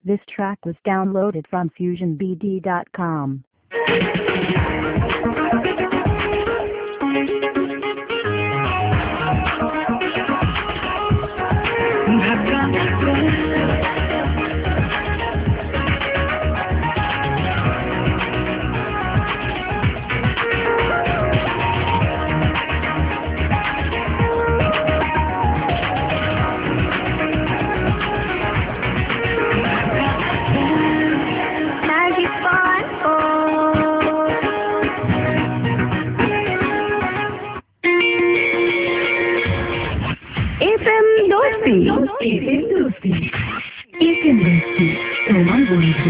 This track was downloaded from FusionBD.com. তোমার বন্ধু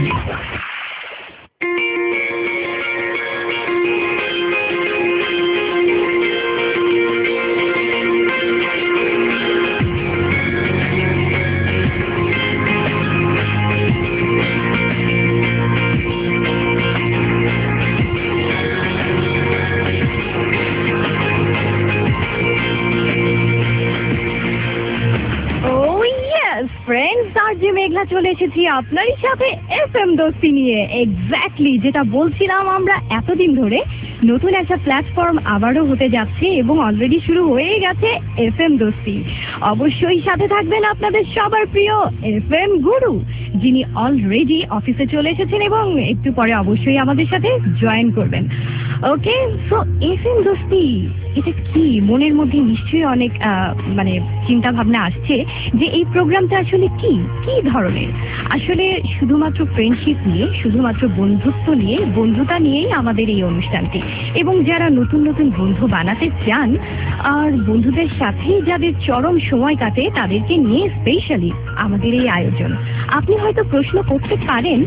চলে এসেছি আপনারই সাথে এফএম দোস্তি নিয়ে। এক্স্যাক্টলি যেটা বলছিলাম, আমরা এতদিন ধরে নতুন একটা প্ল্যাটফর্ম আবারও হতে যাচ্ছে এবং অলরেডি শুরু হয়ে গেছে এফএম দোস্তি। অবশ্যই সাথে থাকবেন আপনাদের সবার প্রিয় এফএম গুরু, যিনি অলরেডি অফিসে চলে এসেছেন এবং একটু পরে অবশ্যই আমাদের সাথে জয়েন করবেন। ওকে, সো এফএম দোস্তি এটা কি? মনের মধ্যে নিশ্চয়ই অনেক চিন্তা ভাবনা আসছে যে এই প্রোগ্রামটা আসলে কি ধরনের। আসলে শুধুমাত্র ফ্রেন্ডশিপ নিয়ে, শুধুমাত্র বন্ধুত্ব নিয়ে, বন্ধুতা নিয়েই আমাদের এই অনুষ্ঠানটি। এবং যারা নতুন নতুন বন্ধু বানাতে চান আর বন্ধুদের সাথেই যাদের চরম সময় কাটে, তাদেরকে নিয়ে স্পেশালি আমাদের এই আয়োজন। আপনি হয়তো প্রশ্ন করতে পারেন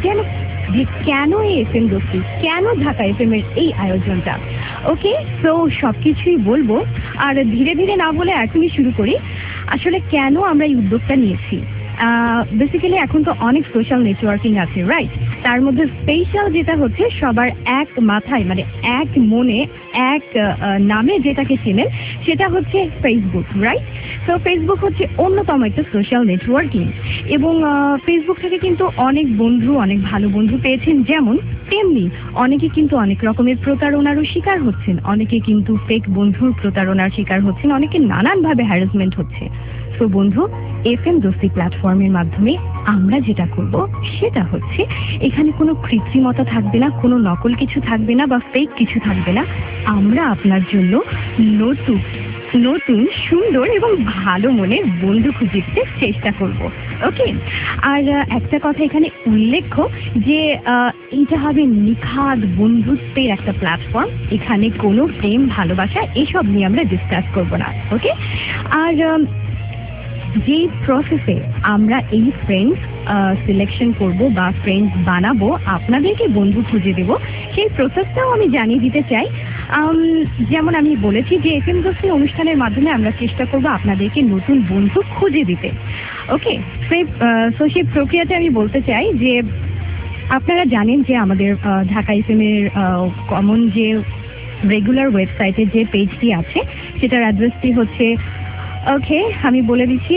যে কেন এই এফএম দোস্তি, কেন ঢাকা এফএম এর এই আয়োজনটা। ওকে, তো সবকিছুই বলবো, আর ধীরে ধীরে না বলে এখনই শুরু করি। আসলে কেন আমরা এই উদ্যোগটা নিয়েছি? বেসিক্যালি এখন তো অনেক সোশ্যাল নেটওয়ার্কিং আছে, রাইট? তার মধ্যে স্পেশাল যেটা হচ্ছে সবার এক মাথায়, এক মনে, এক নামে যেটাকে চেনেন, সেটা হচ্ছে ফেসবুক, রাইট? তো ফেসবুক হচ্ছে অন্যতম একটা সোশ্যাল নেটওয়ার্কিং। এবং ফেসবুক থেকে কিন্তু অনেক বন্ধু, অনেক ভালো বন্ধু পেয়েছেন, যেমন তেমনি অনেকে কিন্তু অনেক রকমের প্রতারণারও শিকার হচ্ছেন, অনেকে কিন্তু ফেক বন্ধুর প্রতারণার শিকার হচ্ছেন, অনেকে নানানভাবে হ্যারাসমেন্ট হচ্ছে। তো বন্ধু, এফএম দোস্তি প্ল্যাটফর্মের মাধ্যমে আমরা যেটা করব সেটা হচ্ছে, এখানে কোনো কৃত্রিমতা থাকবে না, কোনো নকল কিছু থাকবে না বা ফেক কিছু থাকবে না। আমরা আপনার জন্য নতুন সুন্দর এবং ভালো মনের বন্ধু খুঁজে দিতে চেষ্টা করব। ওকে, আর একটা কথা এখানে উল্লেখ্য যে এটা হবে নিখাদ বন্ধুত্বের একটা প্ল্যাটফর্ম। এখানে কোনো প্রেম, ভালোবাসা এসব নিয়ে আমরা ডিসকাস করব না। ওকে, আর যে প্রসেসে আমরা এই ফ্রেন্ডস সিলেকশন করব বা ফ্রেন্ডস বানাবো, আপনাদেরকে বন্ধু খুঁজে দেব, সেই প্রসেসটাও আমি জানিয়ে দিতে চাই। যেমন আমি বলেছি যে এফএম দোস্তি অনুষ্ঠানের মাধ্যমে আমরা চেষ্টা করব আপনাদেরকে নতুন বন্ধু খুঁজে দিতে। ওকে, সেই প্রক্রিয়াতে আমি বলতে চাই যে আপনারা জানেন যে আমাদের ঢাকা এফএম এর কমন যে রেগুলার ওয়েবসাইটে যে পেজটি আছে, সেটার অ্যাড্রেসটি হচ্ছে, ওকে আমি বলে দিচ্ছি,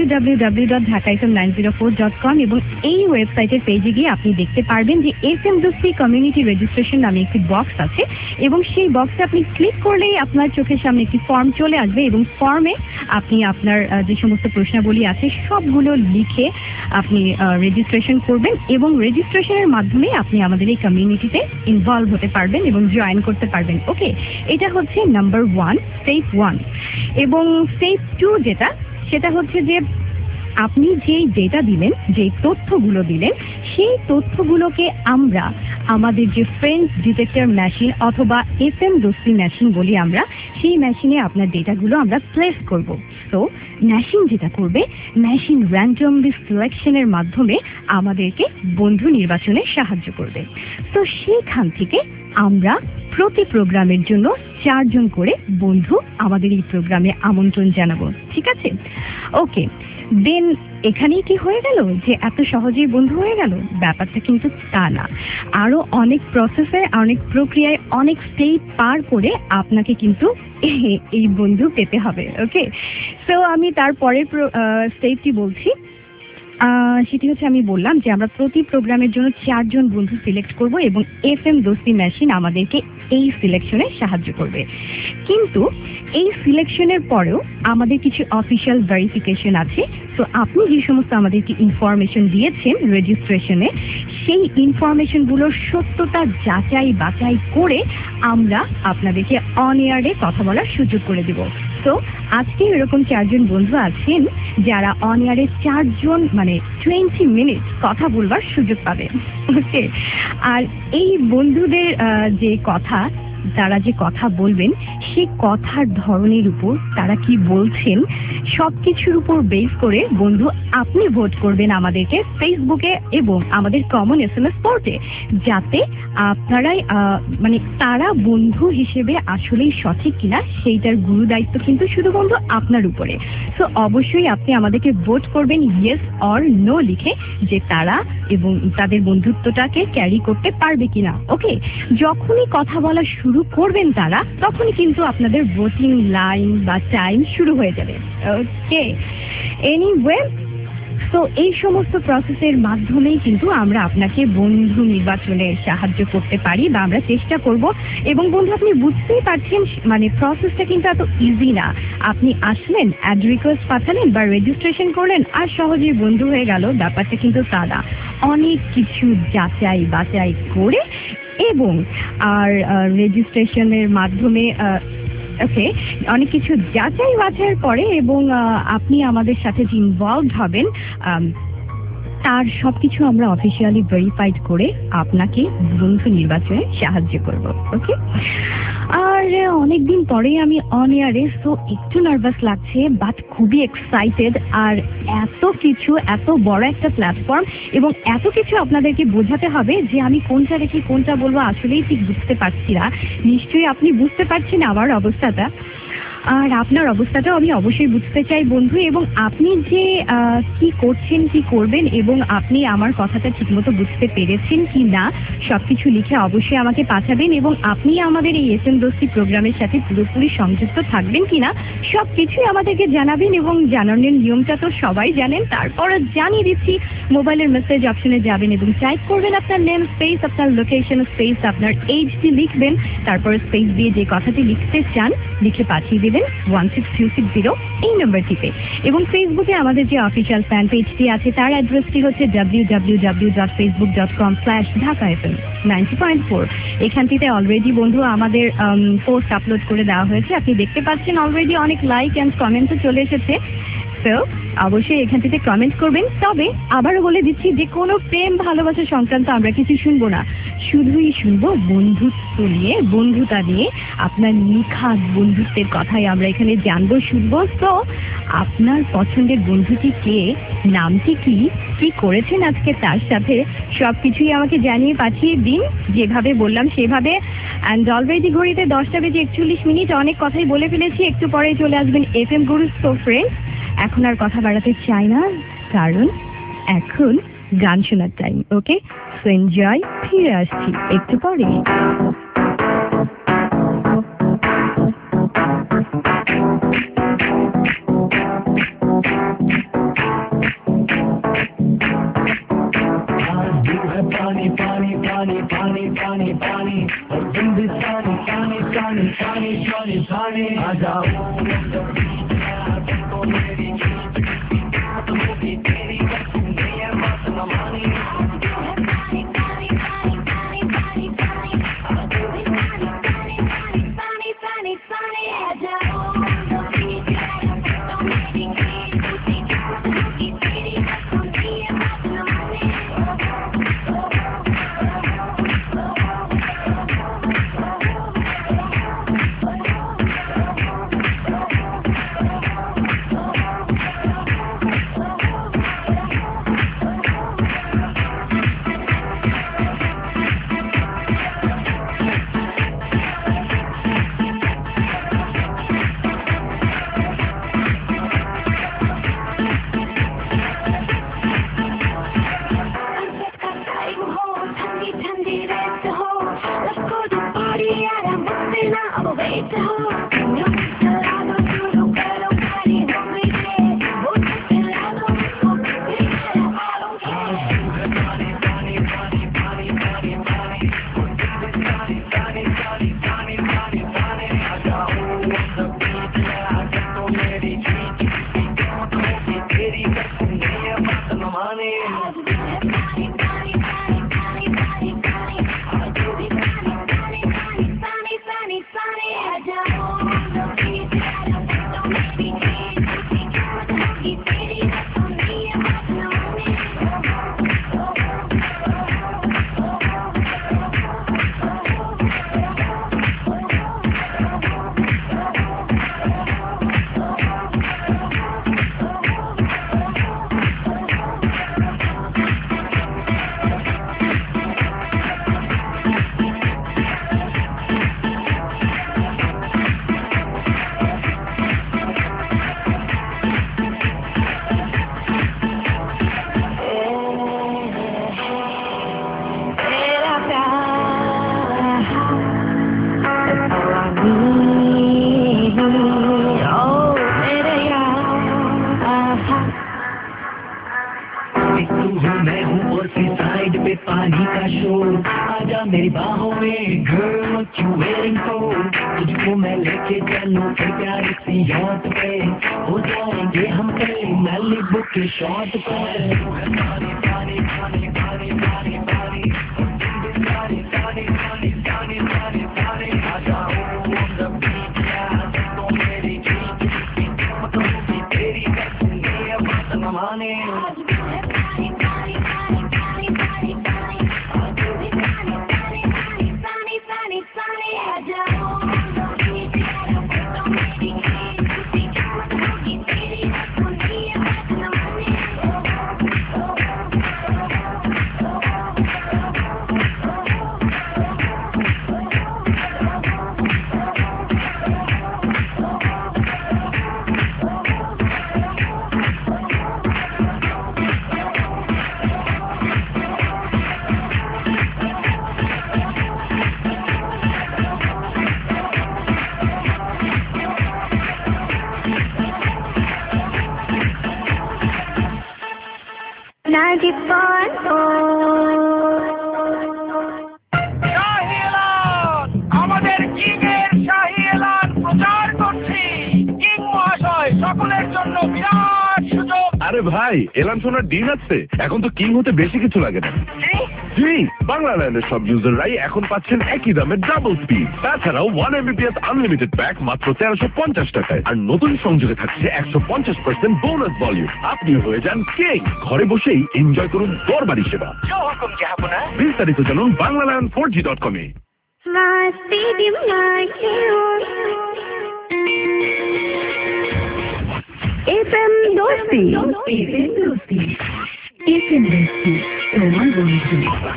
www.dhakaifm904.com। এবং এই ওয়েবসাইটের পেজে গিয়ে আপনি দেখতে পারবেন যে এফএম দোস্তি কমিউনিটি রেজিস্ট্রেশন নামে একটি বক্স আছে, এবং সেই বক্সে আপনি ক্লিক করলেই আপনার চোখের সামনে একটি ফর্ম চলে আসবে, এবং ফর্মে আপনি আপনার যে সমস্ত প্রশ্নাবলী আছে সবগুলো লিখে আপনি রেজিস্ট্রেশন করবেন, এবং রেজিস্ট্রেশনের মাধ্যমে আপনি আমাদের এই কমিউনিটিতে ইনভলভ হতে পারবেন এবং জয়েন করতে পারবেন। ওকে, এটা হচ্ছে নাম্বার 1, স্টেপ 1। এবং স্টেপ 2 যেটা, সেটা হচ্ছে যে আপনি যেই ডেটা দিলেন, যেই তথ্যগুলো দিলেন, সেই তথ্যগুলোকে আমরা আমাদের যে ফ্রেন্ডস ডিটেক্টর মেশিন অথবা এফএম দোস্তি মেশিন বলি আমরা, সেই মেশিনে আপনার ডেটাগুলো আমরা প্লেস করব। তো মেশিন যেটা করবে, মেশিন র্যান্ডমলি সিলেকশনের মাধ্যমে আমাদেরকে বন্ধু নির্বাচনে সাহায্য করবে। তো সেইখান থেকে আমরা প্রতি প্রোগ্রামের জন্য 4 জন করে বন্ধু আমাদের এই প্রোগ্রামে আমন্ত্রণ জানাবো, ঠিক আছে? ওকে, দেন এখানেই কি হয়ে গেল যে এত সহজেই বন্ধু হয়ে গেল? ব্যাপারটা কিন্তু তা না। আরো অনেক প্রসেসে, অনেক প্রক্রিয়ায়, অনেক স্টেপ পার করে আপনাকে কিন্তু এই বন্ধু পেতে হবে। ওকে, সো আমি তারপরে স্টেপটি বলছি। সেটি হচ্ছে আমি বললাম যে আমরা প্রতি প্রোগ্রামের জন্য 4 জন বন্ধু সিলেক্ট করব এবং FM দোস্তি মেশিন আমাদেরকে এই সিলেকশনে সাহায্য করবে। কিন্তু এই সিলেকশনের পরেও আমাদের কিছু অফিসিয়াল ভেরিফিকেশন আছে। তো আপনি যে সমস্ত আমাদেরকে ইনফরমেশন দিয়েছেন রেজিস্ট্রেশনে, সেই ইনফরমেশনগুলোর সত্যতা যাচাই বাছাই করে আমরা আপনাদেরকে অন এয়ারে কথা বলার সুযোগ করে দেব। তো আজকে এরকম 4 জন বন্ধু আছেন যারা অন এয়ারে 4 জন মানে 20 মিনিট কথা বলবার সুযোগ পাবে। ওকে, আর এই বন্ধুদের যে কথা, তারা যে কথা বলবেন সেই কথার ধরনের উপর তারা কি বলছেন সবকিছুর উপর বেস করে বন্ধু আপনি ভোট করবেন আমাদেরকে ফেসবুকে এবং আমাদের কমন SMS পোর্টে, যাতে আপনারাই মানে তারা বন্ধু হিসেবে আসলেই সঠিক কিনা সেইটার গুরু দায়িত্ব কিন্তু শুধু বন্ধু আপনার উপরে। তো অবশ্যই আপনি আমাদেরকে ভোট করবেন ইয়েস অর নো লিখে, যে তারা এবং তাদের বন্ধুত্বটাকে ক্যারি করতে পারবে কিনা। ওকে, যখনই কথা বলা শুরু করবেন তারা, তখনই কিন্তু আপনাদের ভোটিং লাইন বা টাইম শুরু হয়ে যাবে। ওকে, এনিওয়ে, তো এই সমস্ত প্রসেসের মাধ্যমেই কিন্তু আমরা আপনাকে বন্ধু নির্বাচনে সাহায্য করতে পারি বা আমরা চেষ্টা করব। এবং বন্ধু আপনি বুঝতেই পারছেন মানে প্রসেসটা কিন্তু এত ইজি না। আপনি আসলেন, অ্যাড রিকোয়েস্ট পাঠালেন বা রেজিস্ট্রেশন করলেন আর সহজেই বন্ধু হয়ে গেল, ব্যাপারটা কিন্তু তা না। অনেক কিছু যাচাই বাছাই করে এবং আর রেজিস্ট্রেশনের মাধ্যমে ওকে, অনেক কিছু যাচাই বাছাইয়ের পরে এবং আপনি আমাদের সাথে যে ইনভলভড হবেন তার সবকিছু আমরা অফিসিয়ালি ভেরিফাইড করে আপনাকে বন্ধু নির্বাচনে সাহায্য করব। ওকে, আর অনেকদিন পরেই আমি অন এয়ারে, সো একটু নার্ভাস লাগছে বাট খুবই এক্সাইটেড। আর এত কিছু, এত বড় একটা প্ল্যাটফর্ম এবং এত কিছু আপনাদেরকে বোঝাতে হবে যে আমি কোনটা রেখে কোনটা বলবো আসলেই ঠিক বুঝতে পারছি না। নিশ্চয়ই আপনি বুঝতে পারছেন আমার অবস্থাটা, আর আপনার অবস্থাটাও আমি অবশ্যই বুঝতে চাই বন্ধু। এবং আপনি যে কি করছেন, কি করবেন এবং আপনি আমার কথাটা ঠিকমতো বুঝতে পেরেছেন কি না সবকিছু লিখে অবশ্যই আমাকে পাঠাবেন। এবং আপনি আমাদের এই FM দোস্তি প্রোগ্রামের সাথে পুরোপুরি সংযুক্ত থাকবেন কিনা সবকিছুই আমাদেরকে জানাবেন। এবং জানানোর নিয়মটা তো সবাই জানেন, তারপর জানিয়ে দিচ্ছি। মোবাইলের মেসেজ অপশনে যাবেন এবং টাইপ করবেন আপনার নেম স্পেস, আপনার লোকেশন স্পেস, আপনার এইচডি লিখবেন, তারপর স্পেস দিয়ে যে কথাটি লিখতে চান লিখে পাঠিয়ে দেবেন 16260 এই নম্বরটিতে। এবং ফেসবুকে আমাদের যে অফিসিয়াল ফ্যান পেজটি আছে তার অ্যাড্রেসটি হচ্ছে www.facebook.com/dhakafm90.4। এখানটিতে অলরেডি বন্ধু আমাদের পোস্ট আপলোড করে দেওয়া হয়েছে, আপনি দেখতে পাচ্ছেন অলরেডি অনেক লাইক অ্যান্ড কমেন্টও চলে এসেছে। তো অবশ্যই এখানটিতে কমেন্ট করবেন। তবে আবারও বলে দিচ্ছি যে কোনো প্রেম ভালোবাসা সংক্রান্ত আমরা কিছু শুনবো না, শুধুই শুনবো বন্ধুত্ব নিয়ে, বন্ধুতা নিয়ে, আপনার নিখাদ বন্ধুত্বের কথাই আমরা এখানে জানবো, শুনবো। তো আপনার পছন্দের বন্ধুটি কে, নামটি কি, কি করেছেন আজকে তার সাথে, সবকিছুই আমাকে জানিয়ে পাঠিয়ে দিন যেভাবে বললাম সেভাবে। অ্যান্ড অলরেডি ঘড়িতে 10:41 অনেক কথাই বলে ফেলেছি, একটু পরে চলে আসবেন FM গুরু। সো ফ্রেন্ডস, এখন আর কথা বাড়াতে চাই না, কারণ এখন গান শোনার টাইম। ওকে, সো এনজয়, ফিরে আসছি একটু পরে। पानी पानी पानी पानी पानी पानी और जिंदगी पानी पानी पानी पानी पानी पानी आ जाओ पानी का शोर आजा मेरी बाहों में girl what you waiting for तुझको मैं लेके चलूं फिर प्यारी सी याद पे हो जाएंगे हम कल मैलिबू के शॉट पे पानी पानी पानी पानी पानी पानी पानी पानी पानी पानी पानी पानी आजा on the beach यार तो मेरी जीत तो तेरी कसम बात न माने আমাদের কিং এর শাহী এলান প্রচার করছি। কিং মহাশয়, সকলের জন্য বিরাট সুযোগ। আরে ভাই, এলান শোনার দিন আছে, এখন তো কিং হতে বেশি কিছু লাগে না। জি, বাংলা ল্যান্ডের সব ইউজাররাই এখন পাচ্ছেন একই দামে ডাবল স্পিড। তাছাড়াও 1 Mbps আনলিমিটেড প্যাক মাত্র 1350 টাকায়। আর নতুন সংযোগে থাকছে 150% বোনাস ভলিউম। আপনি হয়ে যান কিং। ঘরে বসেই এনজয় করুন দরবারি সেবা। বিস্তারিত জানুন banglaland4g.com এ। FM दोस्ती তোমার বন্ধু।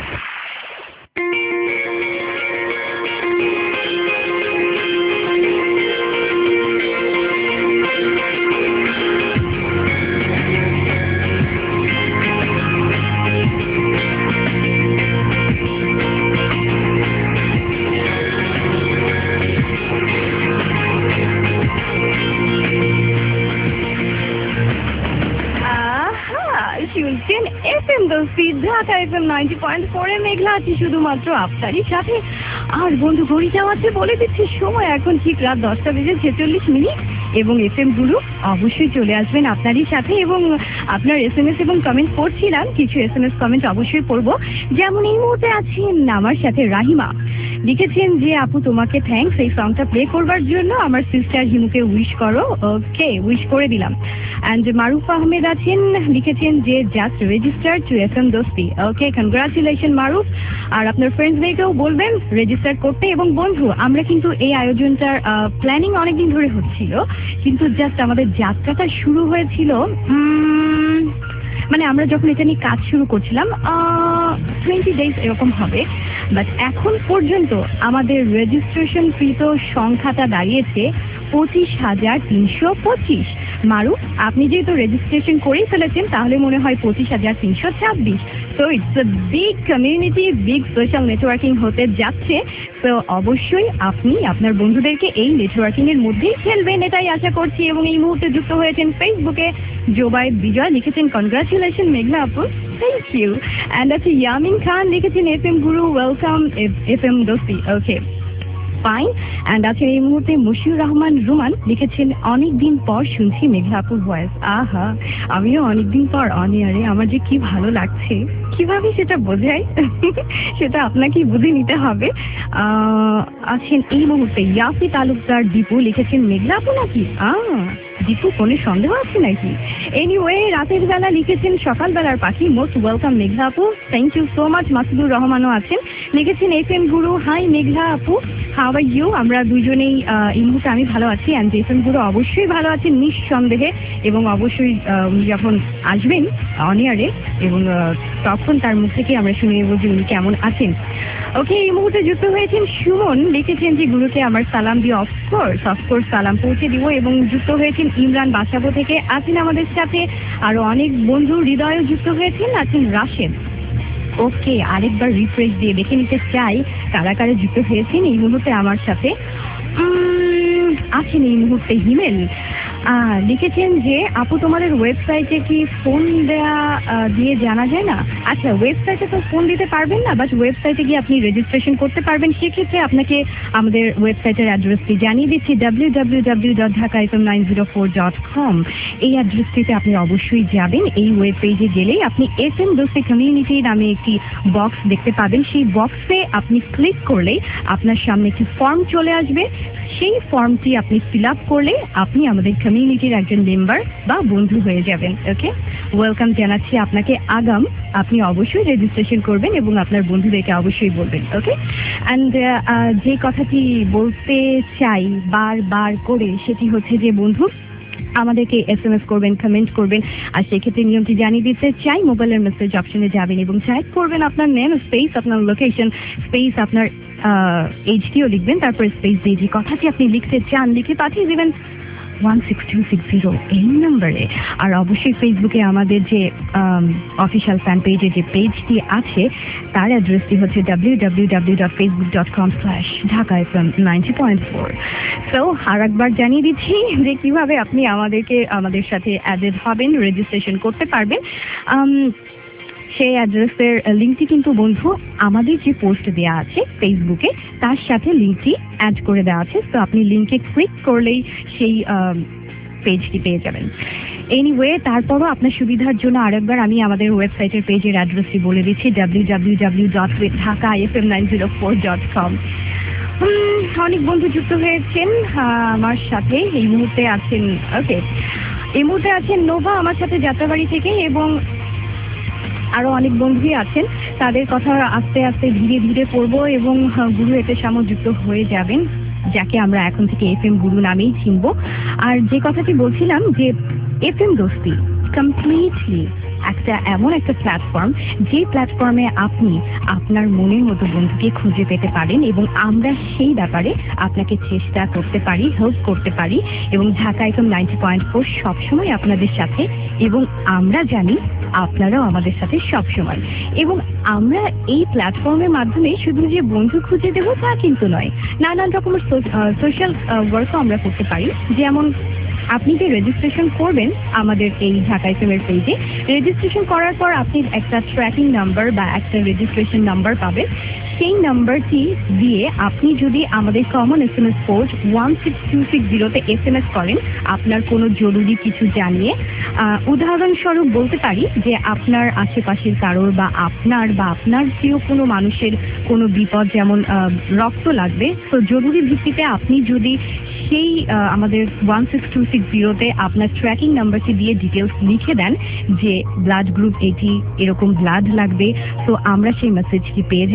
শুনছেন FM দোস্তি, ঢাকা FM 90.4 এ মেঘলা আছি শুধুমাত্র আপনারই সাথে। আর বন্ধু ঘড়ি যাওয়াতে বলে দিচ্ছি সময় এখন ঠিক রাত 10:46 এবং FM গুলো অবশ্যই চলে আসবেন আপনারই সাথে। এবং আপনার SMS এবং কমেন্ট পড়ছিলাম, কিছু SMS কমেন্ট অবশ্যই পড়বো। যেমন এই মুহূর্তে আছেন আমার সাথে রাহিমা, লিখেছেন যে আপু তোমাকে থ্যাঙ্কস এই সংটা প্লে করবার জন্য, আমার সিস্টার হিমুকে উইশ করো। ওকে, উইশ করে দিলাম। অ্যান্ড মারুফ আহমেদ আছেন, লিখেছেন যে just register to FM Dosti. Okay, congratulation Maruf. আর আপনার ফ্রেন্ডসদেরকেও বলবেন রেজিস্টার করতে। এবং বন্ধু, আমরা কিন্তু এই আয়োজনটার প্ল্যানিং অনেকদিন ধরে হচ্ছিল, কিন্তু জাস্ট আমাদের যাত্রাটা শুরু হয়েছিল মানে আমরা যখন এটা নিয়ে কাজ শুরু করছিলাম 20 ডেজ এরকম হবে। বাট এখন পর্যন্ত আমাদের রেজিস্ট্রেশন কৃত সংখ্যাটা দাঁড়িয়েছে 25,325। মারু, আপনি যেহেতু রেজিস্ট্রেশন করেই ফেলেছেন তাহলে মনে হয় 25,326। So it's a big community, big social networking হতে যাচ্ছে। তো অবশ্যই আপনি আপনার বন্ধুদেরকে এই নেটওয়ার্কিং এর মধ্যেই ফেলবেন, এটাই আশা করছি। এবং এই মুহূর্তে যুক্ত হয়েছেন ফেসবুকে জোবায়েদ বিজয়, লিখেছেন কনগ্রাচুলেশন মেঘলা আপু, থ্যাংক ইউ। অ্যান্ড আছে ইয়ামিন খান, লিখেছেন FM Guru welcome FM Dosti, okay fine. And আছে এই মুহূর্তে মশিউর রহমান রুমান, লিখেছেন অনেকদিন পর শুনছি মেঘলা আপুর ভয়েস। আহা, আমিও অনেকদিন পর অন এয়ারে, আমার যে কি ভালো লাগছে, কিভাবে সেটা বোঝাই সেটা আপনাকেই বুঝে নিতে হবে। আছেন এই মুহূর্তে ইয়াফি তালুকদার দীপু, লিখেছেন মেঘলা আপু নাকি? দীপু, কোনো সন্দেহ আছে নাকি? এনিওয়ে, রাতের বেলা লিখেছেন সকালবেলার পাখি, মোস্ট ওয়েলকাম মেঘলা আপু, thank you so much. Masudur রহমানও আছেন, লিখেছেন FM গুরু হাই মেঘলা আপু, হাউ আর ইউ? আমরা দুজনেই এই মুহূর্তে আমি ভালো আছি, অ্যান্ড FM গুরু অবশ্যই ভালো আছেন নিঃসন্দেহে। এবং অবশ্যই যখন আসবেন অন এয়ারে এবং তখন তার মুখ থেকে আমরা শুনে নেব যে উনি কেমন আছেন। ওকে, এই মুহূর্তে যুক্ত হয়েছেন সুমন, লিখেছেন যে গুরুকে আমার সালাম দিয়ে অফকোর্স সালাম পৌঁছে দিব। এবং যুক্ত হয়েছেন ইমরান বাসাবো থেকে, আছেন আমাদের সাথে আরো অনেক বন্ধু, হৃদয়ও যুক্ত হয়েছেন, আছেন রাশেদ। ওকে, আরেকবার রিফ্রেশ দিয়ে দেখে নিতে চাই কারা কারা যুক্ত হয়েছেন এই মুহূর্তে আমার সাথে। আছেন এই মুহূর্তে হিমেল, লিখেছেন যে আপু তোমাদের ওয়েবসাইটে কি ফোন দিয়ে জানা যায় না? আচ্ছা, ওয়েবসাইটে তো ফোন দিতে পারবেন না, বাট ওয়েবসাইটে গিয়ে আপনি রেজিস্ট্রেশন করতে পারবেন। সেক্ষেত্রে আপনাকে আমাদের ওয়েবসাইটের অ্যাড্রেসটি জানিয়ে দিচ্ছি, www.dhakaFM904.com। এই অ্যাড্রেসটিতে আপনি অবশ্যই যাবেন। এই ওয়েব পেজে গেলেই আপনি FM দোস্তি কমিউনিটি নামে একটি বক্স দেখতে পাবেন। সেই বক্সে আপনি ক্লিক করলেই আপনার সামনে একটি ফর্ম চলে আসবে। সেই ফর্মটি আপনি ফিল আপ করলে আপনি আমাদের কমিউনিটির একজন মেম্বার বা বন্ধু হয়ে যাবেন। ওকে, ওয়েলকাম জানাচ্ছি আপনাকে আগাম। আপনি অবশ্যই রেজিস্ট্রেশন করবেন এবং আপনার বন্ধুদেরকে অবশ্যই বলবেন। ওকে, অ্যান্ড যে কথাটি বলতে চাই বারবার করে সেটি হচ্ছে যে বন্ধু আমাদেরকে SMS করবেন, কমেন্ট করবেন। আর সেক্ষেত্রে নিয়মটি জানিয়ে দিতে চাই, মোবাইলের মেসেজ অপশনে যাবেন এবং টাইপ করবেন আপনার নেম, স্পেস আপনার লোকেশন, স্পেস আপনার এইচটিও লিখবেন, তারপর স্পেস দিয়ে যে কথাটি আপনি লিখতে চান লিখে পাঠিয়ে দেবেন 16260 এই নম্বরে। আর অবশ্যই ফেসবুকে আমাদের যে অফিসিয়াল ফ্যান পেজে যে পেজটি আছে তার অ্যাড্রেসটি হচ্ছে www.facebook.com/dhakafm90.4। সো আর একবার জানিয়ে দিচ্ছি যে কিভাবে আপনি আমাদের সাথে অ্যাডেড হবেন, রেজিস্ট্রেশন করতে পারবেন। সেই অ্যাড্রেসের লিঙ্কটি কিন্তু বন্ধু আমাদের যে পোস্ট দেওয়া আছে ফেসবুকে তার সাথে লিঙ্কটি অ্যাড করে দেওয়া আছে। তো আপনি লিঙ্কে ক্লিক করলেই সেই পেজটি পেয়ে যাবেন। এনিওয়ে, তারপরও আপনার সুবিধার জন্য আরেকবার আমি আমাদের ওয়েবসাইটের পেজের অ্যাড্রেসটি বলে দিচ্ছি, www.dhakaFM904.com। অনেক বন্ধু যুক্ত হয়েছেন আমার সাথে এই মুহূর্তে আছেন। ওকে, এই মুহূর্তে আছেন নোভা আমার সাথে যাত্রাবাড়ি থেকে, এবং আরো অনেক বন্ধুই আছেন। তাদের কথা আস্তে আস্তে ধীরে ধীরে পড়বো এবং গুরু এতে যুক্ত হয়ে যাবেন, যাকে আমরা এখন থেকে FM গুরু নামেই চিনব। আর যে কথাটি বলছিলাম যে FM দোস্তি কমপ্লিটলি এমন একটা প্ল্যাটফর্ম, যে প্ল্যাটফর্মে আপনি আপনার মনের মতো বন্ধুকে খুঁজে পেতে পারেন এবং আমরা সেই ব্যাপারে আপনাকে চেষ্টা করতে পারি, হেল্প করতে পারি। এবং ঢাকা FM 90.4 সবসময় আপনাদের সাথে, এবং আমরা জানি আপনারাও আমাদের সাথে সবসময়। এবং আমরা এই প্ল্যাটফর্মের মাধ্যমে শুধু যে বন্ধু খুঁজে দেবো তা কিন্তু নয়, নানান রকমের সোশ্যাল ওয়ার্কও আমরা করতে পারি। যেমন আপনি যে রেজিস্ট্রেশন করবেন আমাদের এই ঢাকা FM এর পেজে, রেজিস্ট্রেশন করার পর আপনি একটা ট্র্যাকিং নাম্বার বা একটা রেজিস্ট্রেশন নাম্বার পাবেন। সেই নাম্বারটি দিয়ে আপনি যদি আমাদের কমন SMS কোড 16260-তে SMS করেন আপনার কোনো জরুরি কিছু জানিয়ে, উদাহরণস্বরূপ বলতে পারি যে আপনার আশেপাশের কারোর বা আপনার প্রিয় কোনো মানুষের কোনো বিপদ, যেমন রক্ত লাগবে, তো জরুরি ভিত্তিতে আপনি যদি সেই আমাদের 16260-তে আপনার ট্র্যাকিং নাম্বারটি দিয়ে ডিটেলস লিখে দেন যে ব্লাড গ্রুপ এটি, এরকম ব্লাড লাগবে, তো আমরা সেই মেসেজটি পেয়ে যাব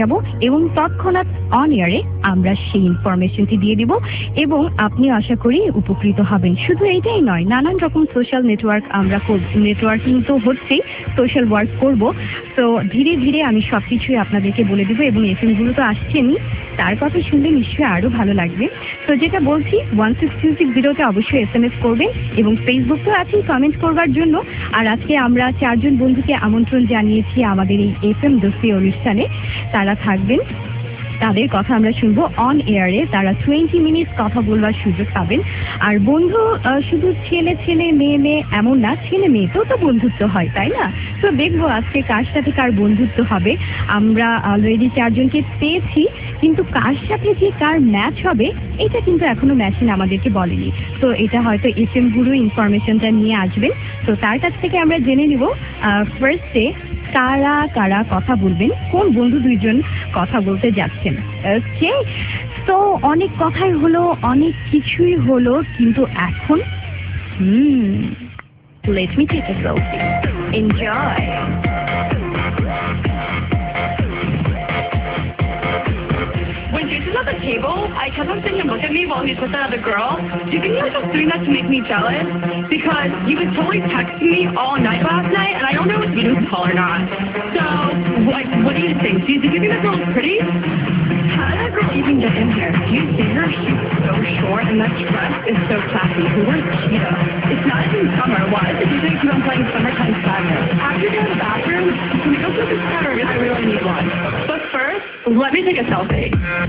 এবং তৎক্ষণাৎ অন এয়ারে আমরা সেই ইনফরমেশনটি দিয়ে দিব এবং আপনি আশা করি উপকৃত হবেন। শুধু এইটাই নয়, নানান রকম সোশ্যাল নেটওয়ার্কিং তো হচ্ছেই, সোশ্যাল ওয়ার্ক করব। তো ধীরে ধীরে আমি সবকিছুই আপনাদেরকে বলে দেবো এবং এফএম গুলো তো আসছেনই, তার কথা শুনলে নিশ্চয়ই আরো ভালো লাগবে। তো যেটা বলছি 16260-তে অবশ্যই SMS করবেন এবং ফেসবুক তো আছেই কমেন্ট করবার জন্য। আর আজকে আমরা 4 জন বন্ধুকে আমন্ত্রণ জানিয়েছি আমাদের এই এফএম দোস্তি অনুষ্ঠানে, তারা থাকবেন। তাদের কথা আমরা শুনবো অন এয়ারে, তারা 20 মিনিট কথা বলবার সুযোগ পাবেন। আর বন্ধু শুধু ছেলে ছেলে মেয়ে মেয়ে এমন না, ছেলে মেয়েতেও তো বন্ধুত্ব হয়, তাই না? তো দেখবো আজকে কার সাথে কার বন্ধুত্ব হবে। আমরা অলরেডি 4 জনকে পেয়েছি, কিন্তু কার সাথে যে কার ম্যাচ হবে এটা কিন্তু এখনো মেশিন আমাদেরকে বলেনি। তো এটা হয়তো এফএম গুরু ইনফরমেশনটা নিয়ে আসবেন। তো তার কাছ থেকে আমরা জেনে নিব ফার্স্টে কারা কারা কথা বলবেন, কোন বন্ধু 2 জন কথা বলতে যাচ্ছেন। ওকে, তো অনেক কথাই হলো, অনেক কিছুই হলো, কিন্তু এখন let me take a selfie. Enjoy. When Jason's at the table, I kept on seeing him look at me while he's with that other girl. Do you think he was just doing that to make me jealous? Because he was totally texting me all night last night, and I don't know if he was tall or not. So, what do you think? Do you think the girl is pretty? How did that girl even get in here? Do you see her? She's so short, and that dress is so classy. Who wears cheetah? It's not even summer. Why is it usually keep on playing Summertime Sadness? After you go to the bathroom, can we go to the shower? I really need one. But first, let me take a selfie.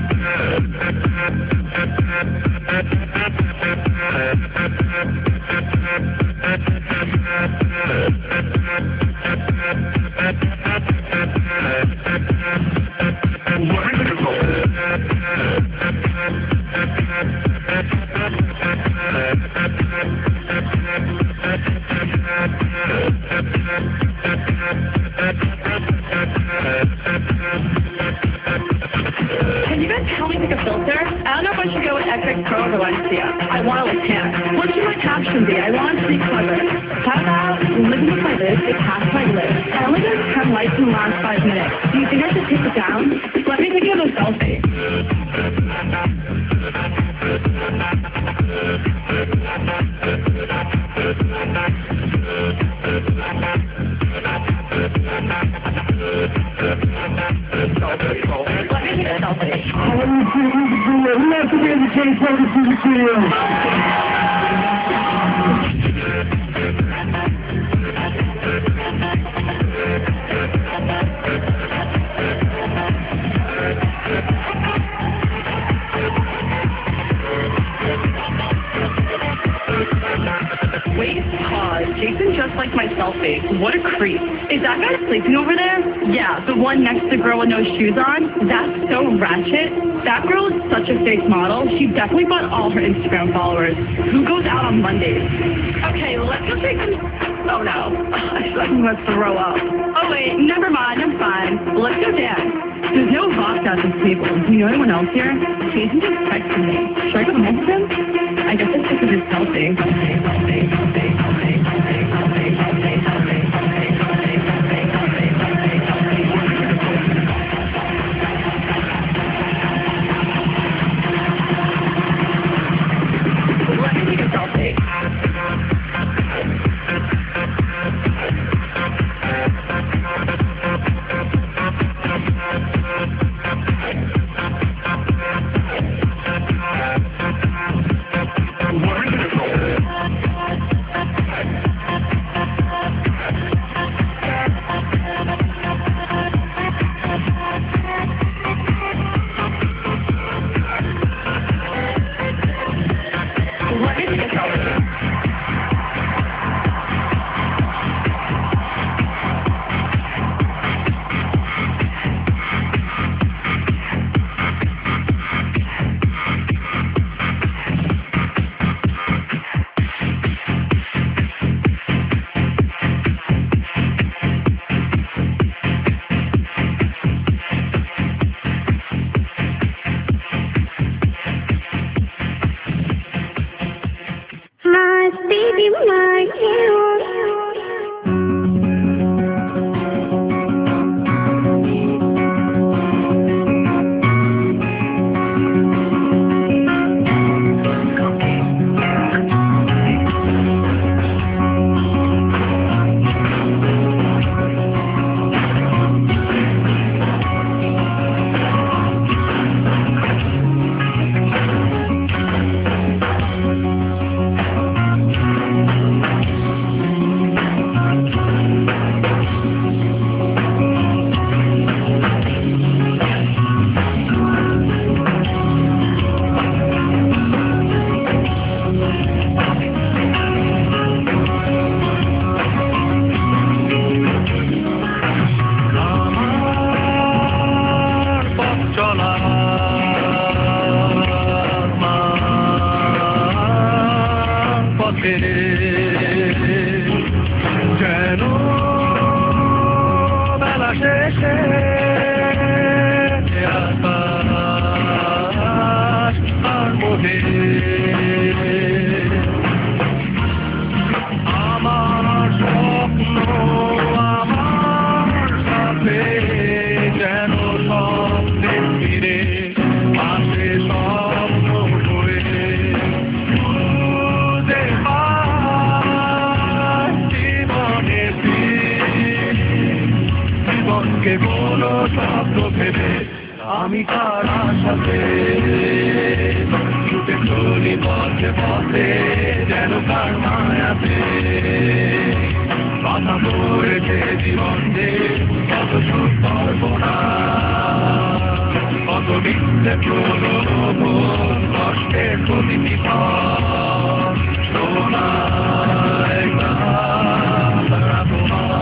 Can you guys help me pick a filter? I don't know if I should go with XX Pro or Valencia. I want to look tan. What should my caption be? I want to be clever. How about living with my lips, it passed my lips. I only got to turn lights in the last 5 minutes. Do you think I should take it down? Let me take another selfie. Wait, pause. Jason just liked my selfie. What a creep. Is that guy sleeping over there? Yeah, the one next to the girl with no shoes on? That's so ratchet. That girl is such a fake model. She definitely bought all her Instagram followers. Who goes out on Mondays? Okay, let's go take some... Oh no, I feel like I'm gonna throw up. Oh wait, never mind, I'm fine. Let's go dance. There's no vodka at this table. Do you know anyone else here? Jason just texted me. Should I go home with him? I guess it's because of his selfie. Let me take a selfie. দেশে আকাশ আর মোহে আমার স্বপ্ন আমার সাথে যেন স্বপ্নে ফিরে আসে স্বপ্ন হয়ে খুঁজে পাই জীবনের জীবনকে কোনো স্বপ্ন ভেবে আমি কার আশাতে ছুটে চলি পথে পথে যেন কার মায়াতে বাধা পড়েছে জীবন যে কত সুখ পারব না কত মিথ্যে প্রলোভন কষ্টের প্রতিটি পথ সোনায় তারা তোমার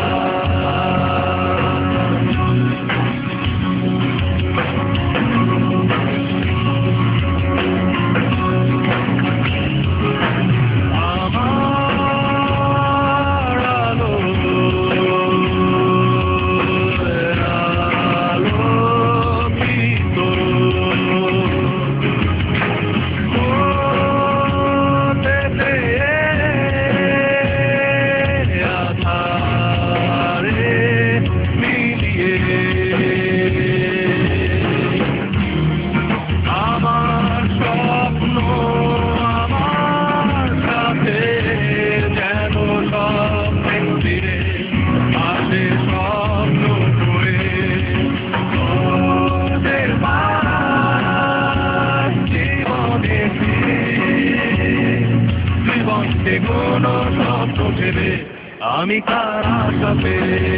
কোনো স্বপ্ন ভেবে আমি কার আশাতে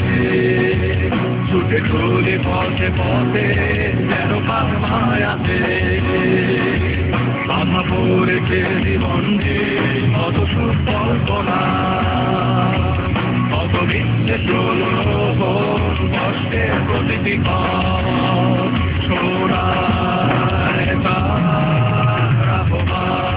ছুটে চলে পথে পথে যেন কার মায়াতে বাধা পড়েছে জীবন যে কত সুখ কল্পনা কত মিথ্যে প্রলোভন কষ্টের প্রতিটি পথ সোনায় তারা তোমার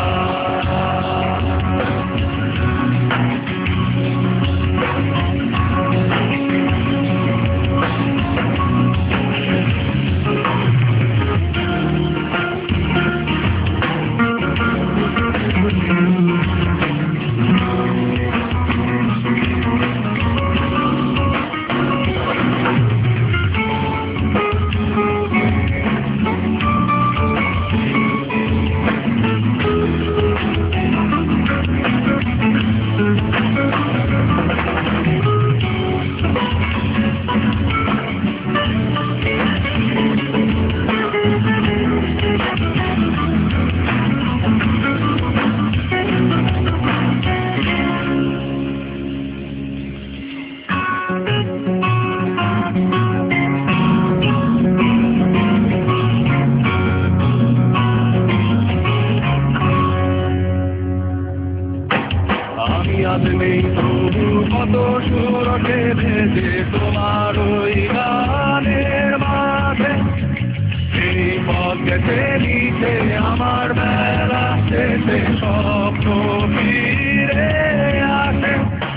নেই তবু কত সুরটে ভেজে তোমার ওই গানের মাঝে এই পথ গেছে নিচে আমার বেলা শেষে স্বপ্ন ফিরে আসে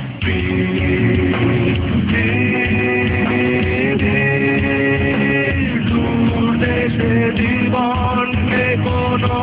দূর দেশে জীবনকে কোনো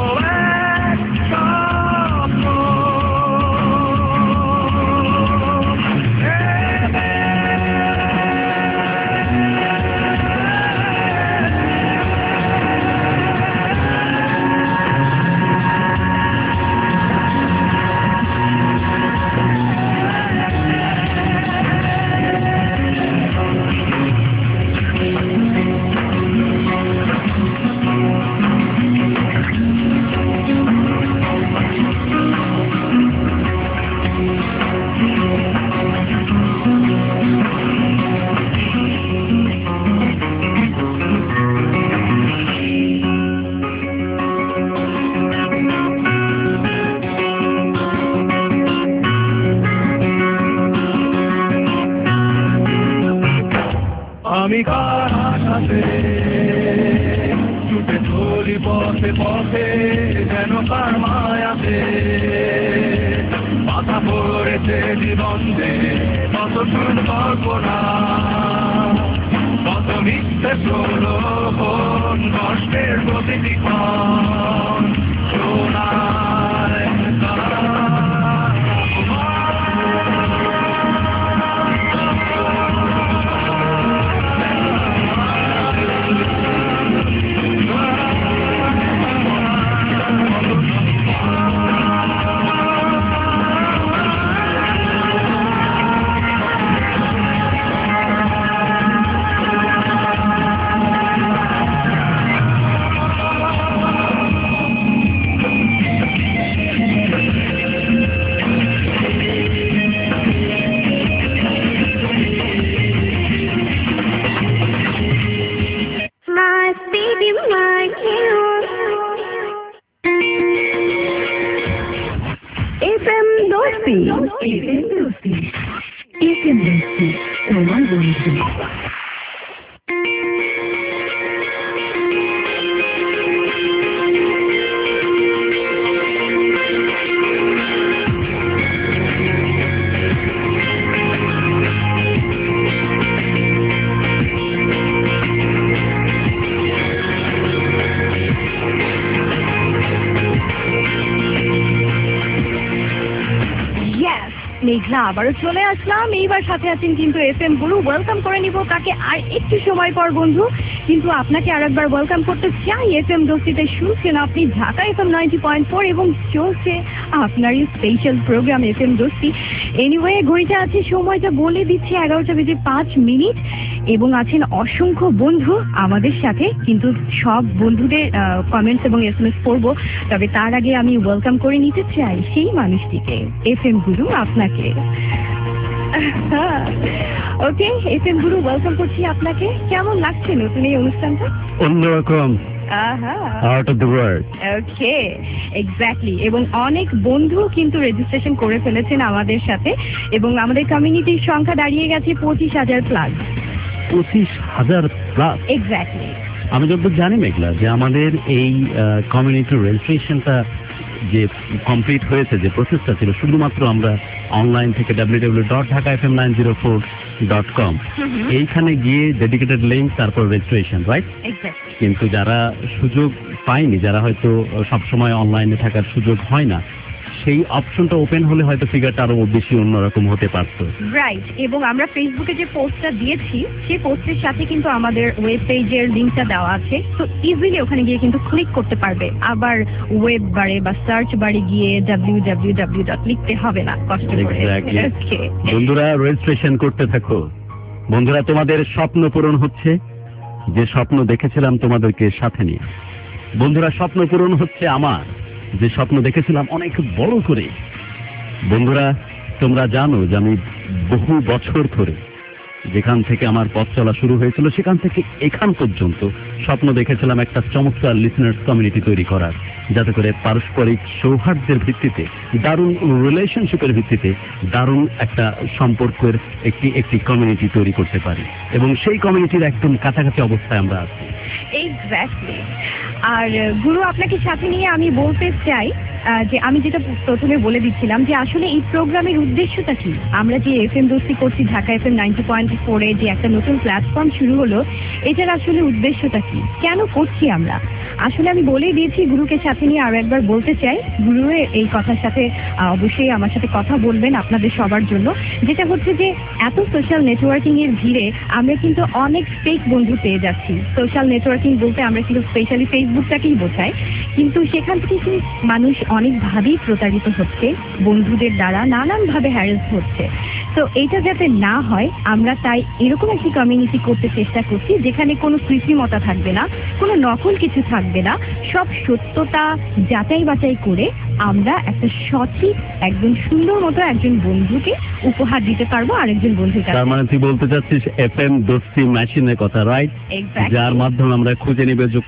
আমি কার আশাতে ছুটে চলি পথে পথে যেন কার মায়াতে বাধা পড়েছে জীবন যে কত সুখ কল্পনা মিথ্যে প্রলোভন কষ্টের প্রতিটি ক্ষণ শোনায় FM Dosti. FM Dosti. তোমার বন্ধু। মেঘলা আবারও চলে আসলাম। এইবার সাথে আছেন কিন্তু FM গুরু। ওয়েলকাম করে নিব তাকে আর একটু সময় পর বন্ধু, কিন্তু আপনাকে আরেকবার ওয়েলকাম করতে চাই FM দোস্তিতে। শুনছেন আপনি ঢাকা FM 90.4 এবং চলছে আপনারই special program FM Dosti. Anyway ঘড়িতে আছে, সময়টা বলে দিচ্ছি 11:05 এবং আছেন অসংখ্য বন্ধু আমাদের সাথে, কিন্তু সব বন্ধুদের কমেন্টস এবং SMS পড়বো। তবে তার আগে আমি ওয়েলকাম করে নিতে চাই সেই মানুষটিকে, FM গুরু আপনাকে। ওকে FM গুরু, ওয়েলকাম করছি আপনাকে। কেমন লাগছে নতুন এই অনুষ্ঠানটা? অন্যরকম, out of the world. Okay, exactly. এবং অনেক বন্ধু কিন্তু রেজিস্ট্রেশন করে ফেলেছেন আমাদের সাথে, এবং আমাদের কমিউনিটির সংখ্যা দাঁড়িয়ে গেছে 25,000 প্লাস। 25,000 plus, exactly. আমি যতদূর জানি মেঘলা যে আমাদের এই কমিউনিটির রেজিস্ট্রেশনটা যে কমপ্লিট হয়েছে, যে প্রসেসটা ছিল, শুধুমাত্র আমরা অনলাইন থেকে www.dhakafm904.com এইখানে গিয়ে ডেডিকেটেড লিঙ্ক, তারপর রেজিস্ট্রেশন, রাইট? কিন্তু যারা সুযোগ পায়নি, যারা হয়তো সবসময় অনলাইনে থাকার সুযোগ হয় না, সেই অপশনটা ওপেন হলে হয়তো ফিগারটা আরো বেশি অন্যরকম হতে পারতো। রাইট। এবং আমরা ফেসবুকে যে পোস্টটা দিয়েছি, সেই পোস্টের সাথে কিন্তু আমাদের ওয়েব পেজের লিঙ্কটা দেওয়া আছে, তো ইজিলি ওখানে গিয়ে কিন্তু ক্লিক করতে পারবে। আবার ওয়েব বারে বা সার্চ বারে গিয়ে www. লিখতে হবে না কষ্ট করে। বন্ধুরা রেজিস্ট্রেশন করতে থাকো। বন্ধুরা, তোমাদের স্বপ্ন পূরণ হচ্ছে, যে স্বপ্ন দেখেছিলাম তোমাদেরকে সাথে নিয়ে। বন্ধুরা, স্বপ্ন পূরণ হচ্ছে আমার, যে স্বপ্ন দেখেছিলাম অনেক বড় করে। বন্ধুরা, তোমরা জানো যে আমি বহু বছর ধরে, যেখান থেকে আমার পথ চলা শুরু হয়েছিল, সেখান থেকে এখান পর্যন্ত স্বপ্ন দেখেছিলাম একটা চমৎকার লিসনার্স কমিউনিটি তৈরি করার, যাতে করে পারস্পরিক সৌহার্দ্যের ভিত্তিতে, দারুণ রিলেশনশিপের ভিত্তিতে দারুণ একটা সম্পর্কের একটি কমিউনিটি তৈরি করতে পারি। এবং সেই কমিউনিটির একদম কাছাকাছি অবস্থায় আমরা আছি। এক্স্যাক্টলি। আর গুরু, আপনাকে সাথে নিয়ে আমি বলতে চাই যে আমি যেটা প্রথমে বলে দিচ্ছিলাম যে আসলে এই প্রোগ্রামের উদ্দেশ্যটা কি। আমরা যে FM দোস্তি করছি ঢাকা FM 90.4 যে একটা নতুন প্ল্যাটফর্ম শুরু হলো, এটার আসলে উদ্দেশ্যটা কি, কেন করছি আমরা? আসলে আমি বলেই দিয়েছি, গুরুকে সাথে নিয়ে আরো একবার বলতে চাই। গুরু এই কথার সাথে অবশ্যই আমার সাথে কথা বলবেন আপনাদের সবার জন্য, যেটা হচ্ছে যে এত সোশ্যাল নেটওয়ার্কিং এর ভিড়ে আমরা কিন্তু অনেক ফেক বন্ধু পেয়ে যাচ্ছি। সোশ্যাল নেটওয়ার্কিং বলতে আমরা কিন্তু স্পেশালি ফেসবুকটাকেই বোঝাই, কিন্তু সেখান থেকে কিন্তু মানুষ অনেকভাবেই প্রতারিত হচ্ছে, বন্ধুদের দ্বারা নানানভাবে হ্যারাস হচ্ছে। তো এটা যাতে না হয়, আমরা তাই এরকম একটি কমিউনিটি করতে চেষ্টা করছি, যেখানে কোনো কৃত্রিমতা থাকবে না, কোনো নকল কিছু থাকবে না, সব সত্যতা যাচাই বাছাই করে আমরা একটা সঠিক, একদম সুন্দর মতো একজন বন্ধুকে উপহার দিতে পারবো আরেকজন বন্ধুর কাছে। তার মানে তুই বলতে চাচ্ছিস FM দোস্তি মেশিনের কথা, রাইট? যার মাধ্যমে আমরা খুঁজে নেব যে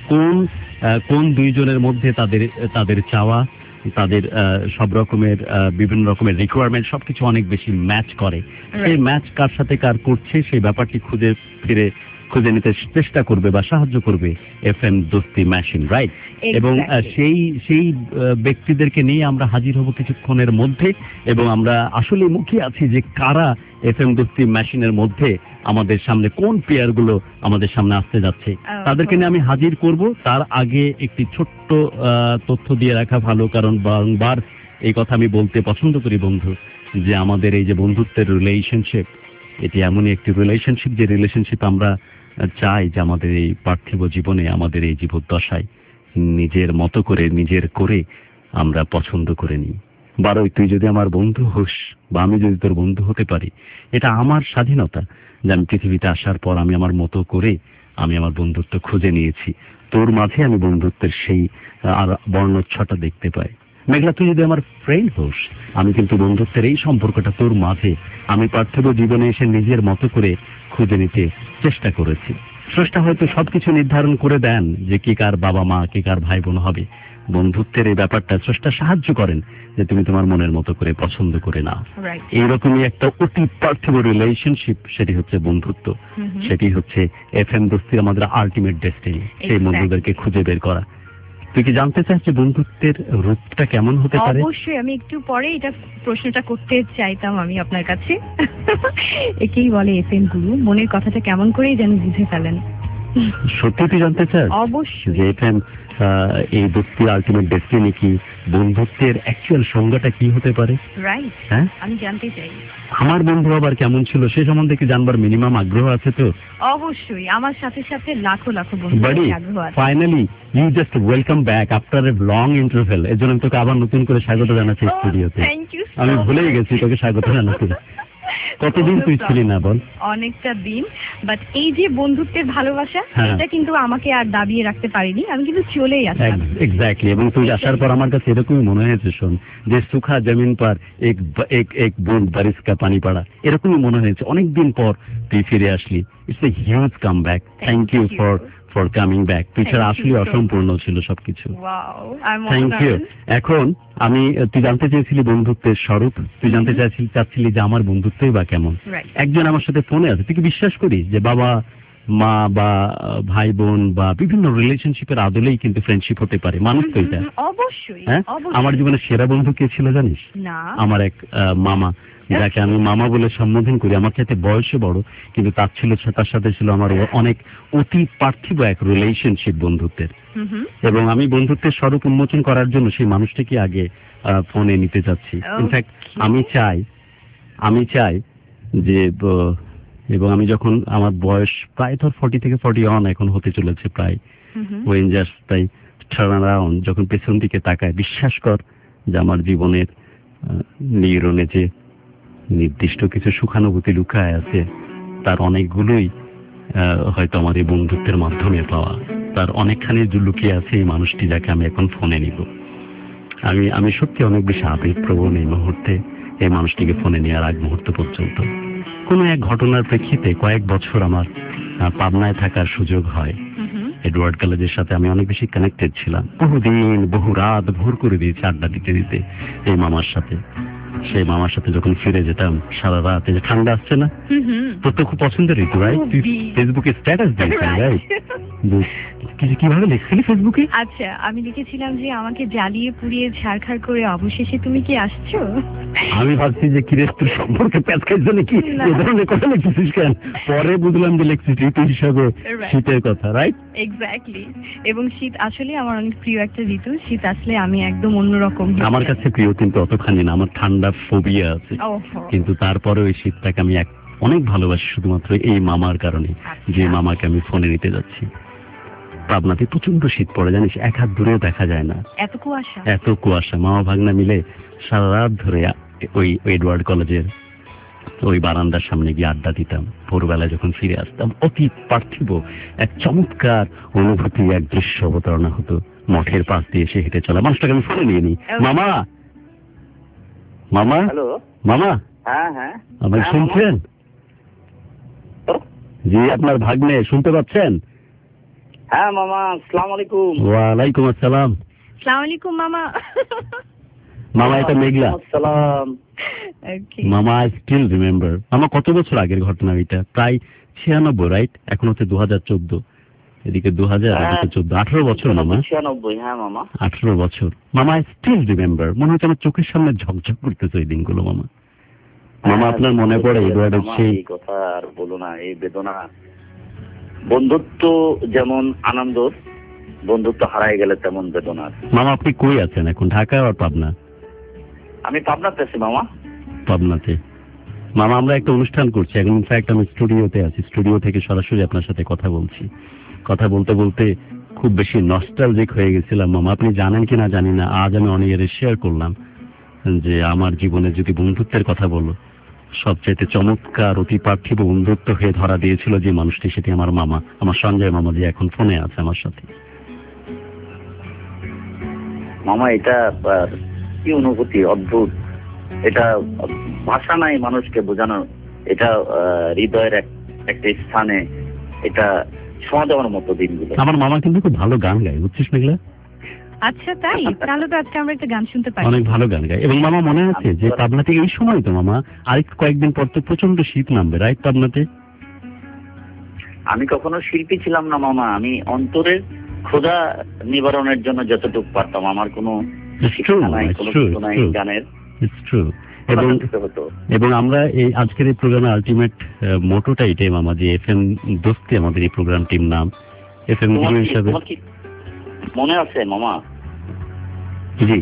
কোন দুইজনের মধ্যে তাদের চাওয়া, তাদের সব রকমের বিভিন্ন রকমের রিকোয়ারমেন্ট সবকিছু অনেক বেশি ম্যাচ করে। সেই ম্যাচ কার সাথে কার করছে, সেই ব্যাপারটি খুঁজে ফিরে খুঁজে নিতে চেষ্টা করবে বা সাহায্য করবে এফএম দোস্তি মেশিন, রাইট? এবং সেই ব্যক্তিদেরকে নিয়ে আমরা হাজির হব কিছুক্ষণের মধ্যে, এবং আমরা আসলে মুখিয়ে আছি যে কারা এফএম দোস্তি মেশিনের মধ্যে আমাদের সামনে কোন প্লেয়ার গুলো আমাদের সামনে আসতে যাচ্ছে, তাদেরকে নিয়ে আমি হাজির করব। তার আগে একটি ছোট্ট তথ্য দিয়ে রাখা ভালো, কারণ বারংবার এই কথা আমি বলতে পছন্দ করি বন্ধু, যে আমাদের এই যে বন্ধুত্বের রিলেশনশিপ, এটি এমনই একটি রিলেশনশিপ যে রিলেশনশিপ আমরা চাই যে আমাদের এই পার্থিব জীবনে, আমাদের এই জীবদ্দশায় নিজের মতো করে নিজের করে আমরা পছন্দ করে নিই। বারোই তুই যদি আমার বন্ধু হোস বা আমি যদি তোর বন্ধু হতে পারি, এটা আমার স্বাধীনতা যে আমি পৃথিবীতে আসার পর আমি আমার মতো করে আমি আমার বন্ধুত্ব খুঁজে নিয়েছি। তোর মাঝে আমি বন্ধুত্বের সেই আর বর্ণচ্ছটা দেখতে পাই। মেঘলা, তুই যদি আমার ফ্রেন্ড হোস, আমি কিন্তু বন্ধুত্বের এই সম্পর্কটা তোর মাঝে আমি পার্থিব জীবনে এসে নিজের মতো করে খুঁজে নিতে চেষ্টা করেছি। স্রষ্টা হয়তো সবকিছু নির্ধারণ করে দেন যে কি কার বাবা মা, কি কার ভাই বোন হবে। বন্ধুত্বের এই ব্যাপারটা স্রষ্টা সাহায্য করেন যে তুমি তোমার মনের মতো করে পছন্দ করে নাও। এইরকমই একটা অতি পার্থিব রিলেশনশিপ, সেটি হচ্ছে বন্ধুত্ব, সেটি হচ্ছে এফএম দোস্তির আমাদের আলটিমেট ডেস্টিনি, সেই বন্ধুদেরকে খুঁজে বের করা। তুই কি জানতে চাস যে বন্ধুত্বের রূপটা কেমন হতে পারে? অবশ্যই, আমি একটু পরে এটা প্রশ্নটা করতে চাইতাম আমি আপনার কাছে। একেই বলে এফএম গুরু, মনের কথাটা কেমন করেই যেন বুঝে ফেলেন। সত্যি তুই জানতে চাস? অবশ্যই। যে এফএম এই দোস্তির আলটিমেট ডেস্টিনি কি, বন্ধুত্বের অ্যাকচুয়াল সংজ্ঞাটা কি হতে পারে? রাইট, হ্যাঁ, আমি জানতে চাই। আমার বন্ধু আবার কেমন ছিল সে সম্বন্ধে কি জানবার মিনিমাম আগ্রহ আছে তো? অবশ্যই, আমার সাথে সাথে লাখো লাখো বন্ধু আগ্রহ আছে। Finally you just welcome back after a long interval. এর জন্য তোকে আবার নতুন করে স্বাগত জানাচ্ছি স্টুডিওতে। আমি ভুলেই গেছি তোকে স্বাগত জানাতে। কতদিন তুই ছিলি না বল? অনেকটা দিন, বাট এই যে বন্ধুত্বের ভালোবাসা, এটা কিন্তু আমাকে আর দাবিয়ে রাখতে পারিনি, আমি কিন্তু চলেই আসলাম। এক্স্যাক্টলি, এবং তুই আসার পর আমার কাছে এরকমই মনে হয়েছে, শোন, যে সুখা জমিন পার এক বুন্দ বারিশ কা পানি পড়া, এরকমই মনে হয়েছে। অনেকদিন পর তুই ফিরে আসলি। It's a huge come back. Thank you for coming back. তুই ছাড়া আসলে অসম্পূর্ণ ছিল সবকিছু। Thank you. এখন তুই জানতে চেয়েছিলি বন্ধুত্বের স্বরূপ, তুই জানতে চাচ্ছিলি যে আমার বন্ধুত্বই বা কেমন। একজন আমার সাথে ফোনে আছে, তুই কি বিশ্বাস করিস যে বাবা মা বা ভাই বোন বা বিভিন্ন রিলেশনশিপের আদলেই কিন্তু ফ্রেন্ডশিপ হতে পারে? মানুষ তো এটা। অবশ্যই। হ্যাঁ, আমার জীবনের সেরা বন্ধু কে ছিল জানিস? আমার এক মামা, যাকে আমি মামা বলে সম্বোধন করি। আমার চাইতে বয়সে বড়, কিন্তু তার সাথে ছিল আমার অনেক অতি পার্থিব এক রিলেশনশিপ বন্ধুত্বের। এবং আমি বন্ধুত্বের স্বরূপ উন্মোচন করার জন্য সেই মানুষটাকে আগে ফোনে নিতে যাচ্ছি। ইনফ্যাক্ট আমি চাই যে, এবং আমি যখন আমার বয়স প্রায় ধর 40 থেকে 41 এখন হতে চলেছে প্রায়, ওয়েন জাস্ট তাই টার্ন অ্যারাউন্ড, যখন পেছন দিকে তাকায়, বিশ্বাস কর যে আমার জীবনের নিউরনে যে নির্দিষ্ট কিছু সুখানুভূতি লুকায় আছে, তার অনেকগুলোই হয়তো আমার এই বন্ধুত্বের মাধ্যমে পাওয়া। তার অনেকখানি লুকিয়ে আছে এই মানুষটি, যাকে আমি এখন ফোনে নিব। আমি সত্যি অনেক বেশি আবেগপ্রবণ এই মুহূর্তে এই মানুষটিকে ফোনে নেওয়ার আগ মুহূর্ত পর্যন্ত। কোনো এক ঘটনার প্রেক্ষিতে কয়েক বছর আমার পাবনায় থাকার সুযোগ হয়। এডওয়ার্ড কলেজের সাথে আমি অনেক বেশি কানেক্টেড ছিলাম। বহুদিন বহু রাত ভোর করে দিয়েছি আড্ডা দিতে দিতে এই মামার সাথে। সেই মামার সাথে যখন ফিরে যেতাম সারা রাত, এই যে ঠান্ডা আসছে না, তোর তো খুব পছন্দের ঋতু, রাইট? তুই ফেসবুকে স্ট্যাটাস দিয়েছিস, রাইট? কিভাবে লিখছিলি ফেসবুকে? আচ্ছা, আমি লিখেছিলাম যে আমাকে জ্বালিয়ে পুড়িয়ে ঝাড়খাড় করে অবশেষে তুমি কি আসছো। আমি ভাবছি যে কি রে, তোর সম্পর্কে প্যাচকার জন্য কি এই ধরনের কথা লিখছিস কেন? পরে বুঝলাম যে লিখছিস ঋতু হিসাবে শীতের কথা, রাইট? এক্স্যাক্টলি। এবং শীত আসলে আমার অনেক প্রিয় একটা ঋতু। শীত আসলে আমি একদম অন্যরকম। আমার কাছে প্রিয়, কিন্তু অতখানি না। আমার ঠান্ডা ফোবিয়া আছে, কিন্তু তারপরে ওই শীতটাকে আমি অনেক ভালোবাসি শুধুমাত্র এই মামার কারণে, যে মামাকে আমি ফোনে নিতে যাচ্ছি। পাবনাতে প্রচন্ড শীত পড়ে, জানিস, এক হাত দূরেও দেখা যায় না, এত কুয়াশা। মামা ভাগনা মিলে সারা রাত ধরে ওই এডওয়ার্ড কলেজের ওই বারান্দার সামনে গিয়ে আড্ডা দিতাম। ভোরবেলায় যখন ফিরে আসতাম, অতি পার্থিব এক চমৎকার অনুভূতি, এক দৃশ্য অবতারণা হতো। মঠের পাশ দিয়ে এসে হেঁটে চলা মানুষটাকে আমি ফোনে নিয়ে নিই। মামা, হ্যালো মামা। হ্যাঁ, আমাকে শুনছেন? জি, আপনার ভাগ্নে শুনতে পাচ্ছেন? হ্যাঁ মামা, আসসালামু আলাইকুম। ওয়ালাইকুম আসসালাম। আসসালামু আলাইকুম মামা। মামা, এটা মেঘলা। আসসালাম। মামা, আই স্টিল রিমেম্বার। মামা, কত বছর আগের ঘটনা এটা? প্রায় 96 রাইট? এখন হচ্ছে 2014, এদিকে 2000, এদিকে 14, 18 বছর মামা। 96, হ্যাঁ মামা। 18 বছর মামা। আই স্টিল রিমেম্বার, মনে হচ্ছে আমার চোখের সামনে ঝকঝক করতেছে ওই দিনগুলো মামা। মামা আপনার মনে পড়ে এডওয়ার্ডের সেই কথা? আর বলো না, এই বেদনা। বন্ধুত্ব যেমন আনন্দ, বন্ধুত্ব হারাই গেলে তেমন বেদনা। মামা আপনি কই আছেন এখন, ঢাকা আর পাবনা? আমি পাবনাতে আছি মামা। পাবনাতে মামা, আমরা একটা অনুষ্ঠান করছি এখন। ইনফ্যাক্ট আমি স্টুডিওতে আছি, স্টুডিও থেকে সরাসরি আপনার সাথে কথা বলছি। কথা বলতে বলতে খুব বেশি নস্টালজিক হয়ে গেছিলাম মামা। আপনি জানেন কিনা জানি না, আজ আমি অনেক শেয়ার করলাম যে আমার জীবনে যদি বন্ধুত্বের কথা বলো, সবচেয়ে চমৎকার অতি পার্থিব বন্ধুত্ব হয়ে ধরা দিয়েছিল যে মানুষটি, সেটি আমার মামা, আমার সঞ্জয় মামা, যে এখন ফোনে আছে আমার সাথে। মামা এটা কি অনুভূতি, অদ্ভুত। এটা ভাষা নাই মানুষকে বোঝানো। এটা হৃদয়ের একটা স্থানে এটা ছোঁয়া দেওয়ার মতো দিনগুলো। আমার মামা কিন্তু খুব ভালো গান গায়, বুঝছিস মেঘলা? আচ্ছা তাই? তাহলে তো আজকে আমরা একটা গান শুনতে পারি। অনেক ভালো গান গায়। এবং মামা মনে আছে যে পাবনা থেকে এই সময় তো মামা আরেক কয়েকদিন পর তো প্রচন্ড শীত নামবে, রাইট পাবনাতে? আমি কখনো শিল্পী ছিলাম না মামা, আমি অন্তরের ক্ষুধা নিবারণের জন্য যতটুকু পারতাম। আমার কোনো শিক্ষা নাই, কোনো কিছু নাই গানের। এবং আমরা এই আজকের এই প্রোগ্রামে আলটিমেট মোটোটা এটাই মামা, যে এফএম দোস্তি আমাদের এই প্রোগ্রাম টিম নাম। এফএম হিসাবে মনে আছে মামা? জি,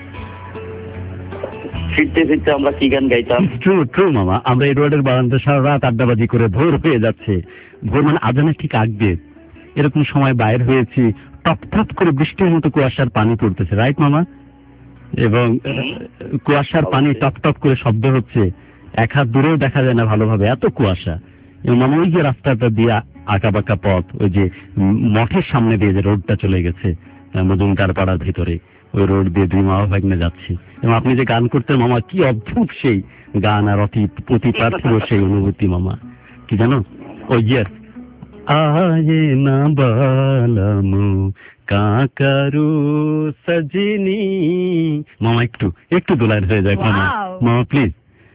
ফিরতে ফিরতে আমরা কি গান গাইতাম। ট্রু ট্রু মামা, আমরা এডওয়ার্ডের বারান্দা সারা রাত আড্ডাবাজি করে ভোর হয়ে যাচ্ছে। ভোর মানে আজানের ঠিক আগে এরকম সময় বাইর হয়েছি, টপ টপ করে বৃষ্টির মতো কুয়াশার পানি পড়তেছে, রাইট মামা? এবং কুয়াশার পানি টপ টপ করে শব্দ হচ্ছে, এক হাত দূরেও দেখা যায় না ভালোভাবে, এত কুয়াশা। এবং মামা ওই যে রাস্তাটা দিয়ে আঁকা বাঁকা পথ, ওই যে মঠের সামনে দিয়ে যে রোডটা চলে গেছে মজুমদার পাড়ার ভিতরে, ওই রোড দিয়ে দুই মা ভাগ্নে যাচ্ছি। এবং আপনি যে গান করতেন মামা, কি অদ্ভুত সেই গান আর অতি পার্থিব সেই অনুভূতি মামা। কি জানো ওই ইয়েস আয়ে না বালামু কাকারু সজনী মামা, একটু একটু দোলার হয়ে যায় মামা। মামা প্লিজ।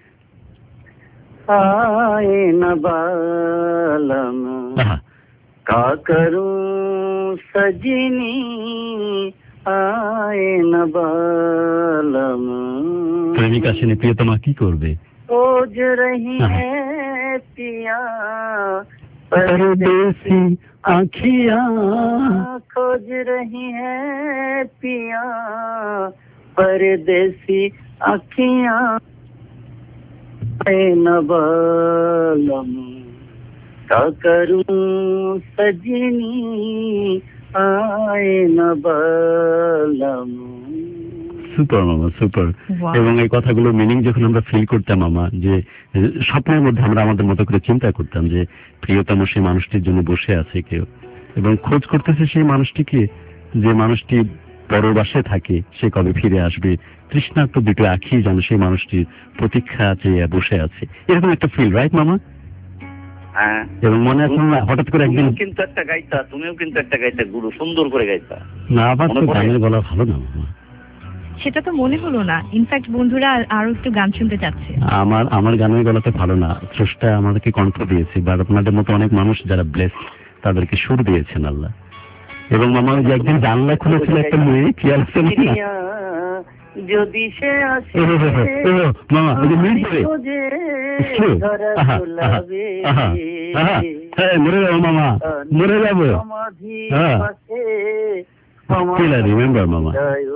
আয়ে না বালামু কাকারু সজনী আয়ে না বালামু। প্রেমিকা আসেনি, প্রিয়তমা কি করবে? खोज रही है पिया परदेसी आँखियाँ, खोज रही है पिया परदेसी आँखियाँ न बालम क्या करूं सजनी आए न बालम। সুপার মামা, সুপার। এবং এই কথাগুলো মিনিং যখন আমরা ফিল করতাম মামা, যে স্বপ্নের মধ্যে আমরা আমাদের মতো করে চিন্তা করতাম যে প্রিয়তম সেই মানুষটির জন্য বসে আছে কেউ, এবং খোঁজ করতেছে সেই মানুষটিকে, যে মানুষটি পরবাসে থাকে, সে কবে ফিরে আসবে, তৃষ্ণার্ত দুটো আঁখি যেন সেই মানুষটির প্রতীক্ষা চেয়ে বসে আছে, এরকম একটা ফিল, রাইট মামা? হ্যাঁ। এবং মনে আছে হঠাৎ করে একদিন কিন্তু একটা গাইতা, তুমিও কিন্তু একটা গাইতা, গুরু সুন্দর করে গাইতা। না, আবার তো গানের গলা ভালো না মামা। সেটা তো মনে হলো না। ইনফ্যাক্ট বন্ধুরা আরো একটু গান শুনতে চাচ্ছে। আমার গানের গলা তো ভালো না, স্রষ্টা আমাদেরকে কণ্ঠ দিয়েছে, বাট আপনাদের মতো অনেক মানুষ যারা ব্লেস, তাদেরকে সুর দিয়েছেন আল্লাহ। এবং মামা যে একদিন জানলা খুলেছিল একটা মেয়ে, কি আছে যদি সে আসে মামা, মরে যাবো মামা, মরে যাবো। Still I remember, Mama.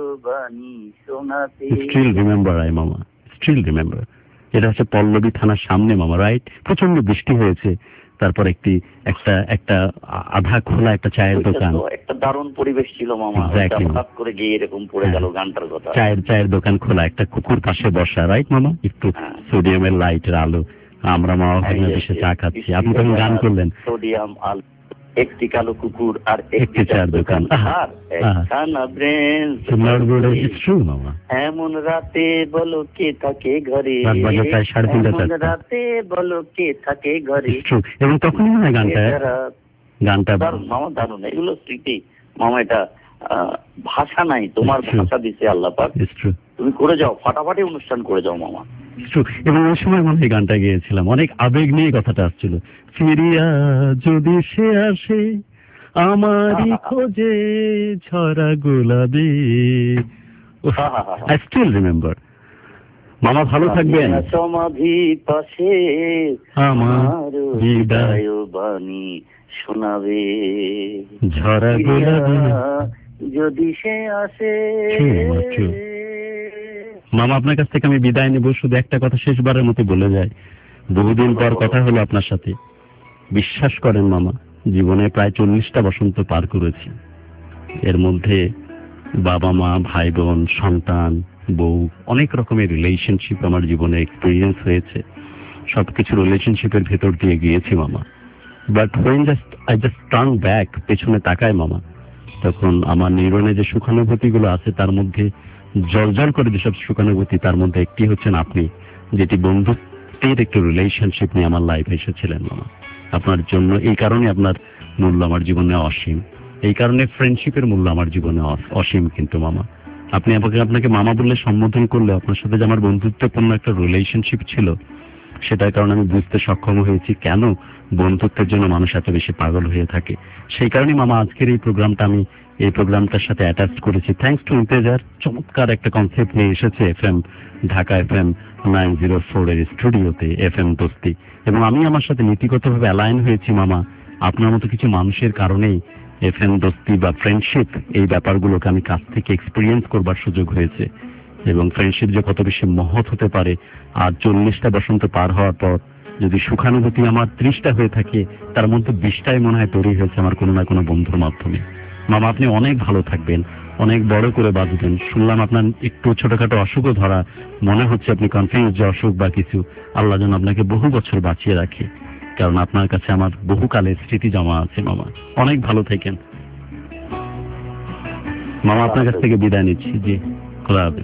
Still remember, Mama. Still remember. এটা হচ্ছে পল্লবী থানার সামনে মামা, রাইট? প্রচন্ড বৃষ্টি হয়েছে, তারপর একটা আধা খোলা একটা চায়ের দোকান, একটা দারুণ পরিবেশ ছিল মামা। হঠাৎ করে গিয়ে এরকম পড়ে গেল গানটার কথা। চায়ের দোকান খোলা, একটা কুকুর পাশে বসা, রাইট মামা? একটু সোডিয়ামের লাইটের আলো, আমরা মামা ভাগ্নে বসে চা খাচ্ছি, আপনি তখন গান করলেন সোডিয়াম আলো, একটি কালো কুকুর আর একটি চায়ের দোকান, এমন রাতে বলো কে থাকে ঘরে, রাতে বলো কে থাকে ঘরে। এবং তখন গানটা মামা দারুণ, এগুলো স্মৃতি মামা। এটা ভাষা নাই, তোমার ভাষা দিছে আল্লাহ পাক। তুমি করে যাও, ফাটাফাটি অনুষ্ঠান করে যাও মামা। এবং ওই সময় মনে হয় গানটা গেয়েছিলাম, অনেক আবেগ নিয়ে কথাটা আসছিল। ফিরিয়া যদি সে আসে আমারই খোঁজে ছড়া গোলাপি। I still remember. মামা ভালো থাকবেন। সমাধি পাশে আমার বিদায় বাণী শোনাবে ঝরা গোলাপি যদি সে আসে। মামা আপনার কাছ থেকে আমি বিদায় নেব, শুধু একটা কথা শেষবারের মতো বলে যায়, বহুদিন পর কথা হলো আপনার সাথে। বিশ্বাস করেন মামা, জীবনে প্রায় 40টা বসন্ত পার করেছি। এর মধ্যে বাবা মা, ভাই বোন, সন্তান, বউ, অনেক রকমের রিলেশনশিপ আমার জীবনে এক্সপিরিয়েন্স হয়েছে। সবকিছু রিলেশনশিপের ভেতর দিয়ে গিয়েছি মামা। But when I just turn back, পেছনে তাকায় মামা, তখন আমার নিউরনে যে সুখানুভূতিগুলো আছে তার মধ্যে জলজল করে যেসব সুখানুভূতি, তার মধ্যে একটি হচ্ছেন আপনি, যেটি বন্ধুত্বের একটি রিলেশনশিপ নিয়ে আমার লাইফে এসেছিলেন মামা। আপনার জন্য, এই কারণে আপনার মূল্য আমার জীবনে অসীম, এই কারণে ফ্রেন্ডশিপের মূল্য আমার জীবনে অসীম। কিন্তু মামা, আপনি আপনাকে মামা বললে সম্বোধন করলে আপনার সাথে যে আমার বন্ধুত্বপূর্ণ একটা রিলেশনশিপ ছিল, সেটার কারণে আমি বুঝতে সক্ষম হয়েছি কেন বন্ধুত্বের জন্য মানুষ এত বেশি পাগল হয়ে থাকে। সেই কারণে মামা আজকের এই প্রোগ্রামটা আমি এই প্রোগ্রামটার সাথে অ্যাটাচ করেছি। থ্যাঙ্কস টু ইন্তেজার, চমৎকার একটা কনসেপ্ট নিয়ে এসেছে এফএম ঢাকা FM 904 এর স্টুডিওতে, FM দোস্তি। এবং আমি আমার সাথে নীতিগতভাবে অ্যালাইন হয়েছি মামা আপনার মতো কিছু মানুষের কারণেই। FM দোস্তি বা ফ্রেন্ডশিপ, এই ব্যাপারগুলোকে আমি কাছ থেকে এক্সপিরিয়েন্স করবার সুযোগ হয়েছে। এবং ফ্রেন্ডশিপ যে কত বেশি মহৎ হতে পারে, আর 40টা বসন্ত পার হওয়ার পর যদি সুখানুভূতি আমার 30টা হয়ে থাকে, তার মধ্যে 20টাই মনে হয় তৈরি হয়েছে আমার কোনো না কোনো বন্ধুর মাধ্যমে। মামা আপনি অনেক ভালো থাকবেন, অনেক বড় করে বাঁচবেন। শুনলাম আপনার একটু ছোটখাটো অসুখও ধরা, মনে হচ্ছে আপনি কনফিউজ যে অসুখ বা কিছু। আল্লাহ যেন আপনাকে বহু বছর বাঁচিয়ে রাখে, কারণ আপনার কাছে আমার বহুকালের স্মৃতি জমা আছে মামা। অনেক ভালো থাকেন মামা, আপনার কাছ থেকে বিদায় নিচ্ছি। জি, খোদা হাফেজ।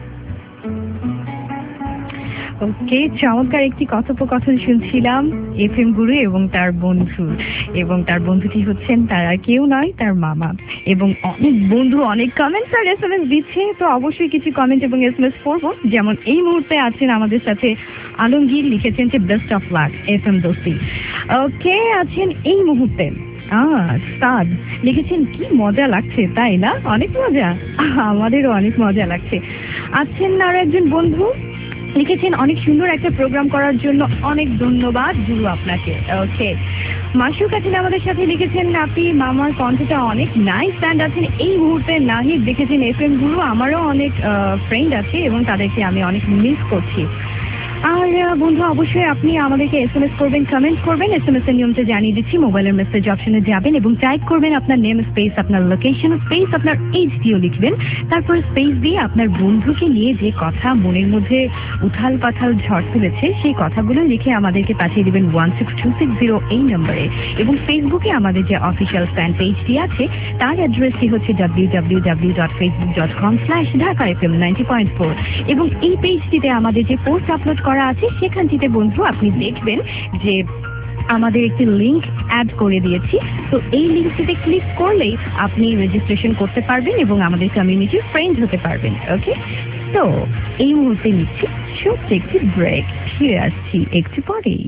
ওকে, চমৎকার একটি কথোপকথন শুনছিলাম FM গুরু এবং তার বন্ধু, এবং তার বন্ধুটি হচ্ছেন তার আর কেউ নয়, তার মামা। এবং অনেক বন্ধু অনেক কমেন্টস আর SMS দিচ্ছে, তো অবশ্যই কিছু কমেন্ট এবং SMS পড়বো। যেমন এই মুহূর্তে আছেন আমাদের সাথে আলমগীর, লিখেছেন যে best of luck FM Dosti. Okay, আছেন এই মুহূর্তে সাদ, লিখেছেন কি মজা লাগছে, তাই না? অনেক মজা, আমাদেরও অনেক মজা লাগছে। আছেন আরো একজন বন্ধু, লিখেছেন অনেক সুন্দর একটা প্রোগ্রাম করার জন্য অনেক ধন্যবাদ গুরু আপনাকে। ওকে, মাসুক আছেন আমাদের সাথে, লিখেছেন আপনি মামার কণ্ঠটা অনেক নাইস। অ্যান্ড আছেন এই মুহূর্তে নাহিদ, লিখেছেন FM গুরু আমারও অনেক ফ্রেন্ড আছে এবং তাদেরকে আমি অনেক মিস করছি। আর বন্ধু, অবশ্যই আপনি আমাদেরকে SMS করবেন, কমেন্ট করবেন। SMS এর নিয়মটা জানিয়ে দিচ্ছি, মোবাইলের মেসেজ অপশনে যাবেন এবং টাইপ করবেন আপনার নেম স্পেস, আপনার লোকেশন স্পেস, আপনার এইচ ডিও লিখবেন, তারপর স্পেস দিয়ে আপনার বন্ধুকে নিয়ে যে কথা মনের মধ্যে উথাল পাথাল ঝড় তুলেছে সেই কথাগুলো লিখে আমাদেরকে পাঠিয়ে দিবেন 16260 এই নম্বরে। এবং ফেসবুকে আমাদের যে অফিসিয়াল ফ্যান পেজটি আছে তার অ্যাড্রেসটি হচ্ছে www.facebook.com/dhakafm90.4। এবং এই পেজটিতে আমাদের যে পোস্ট আপলোড করা আছে সেখানটিতে বন্ধু আপনি দেখবেন যে আমাদের একটি লিংক অ্যাড করে দিয়েছি। তো এই লিংকটিতে ক্লিক করলেই আপনি রেজিস্ট্রেশন করতে পারবেন এবং আমাদের কমিউনিটির ফ্রেন্ড হতে পারবেন। ওকে, তো এই মুহূর্তে নিচ্ছি ছোট্ট একটি ব্রেক, ফিরে আসছি একটু পরেই।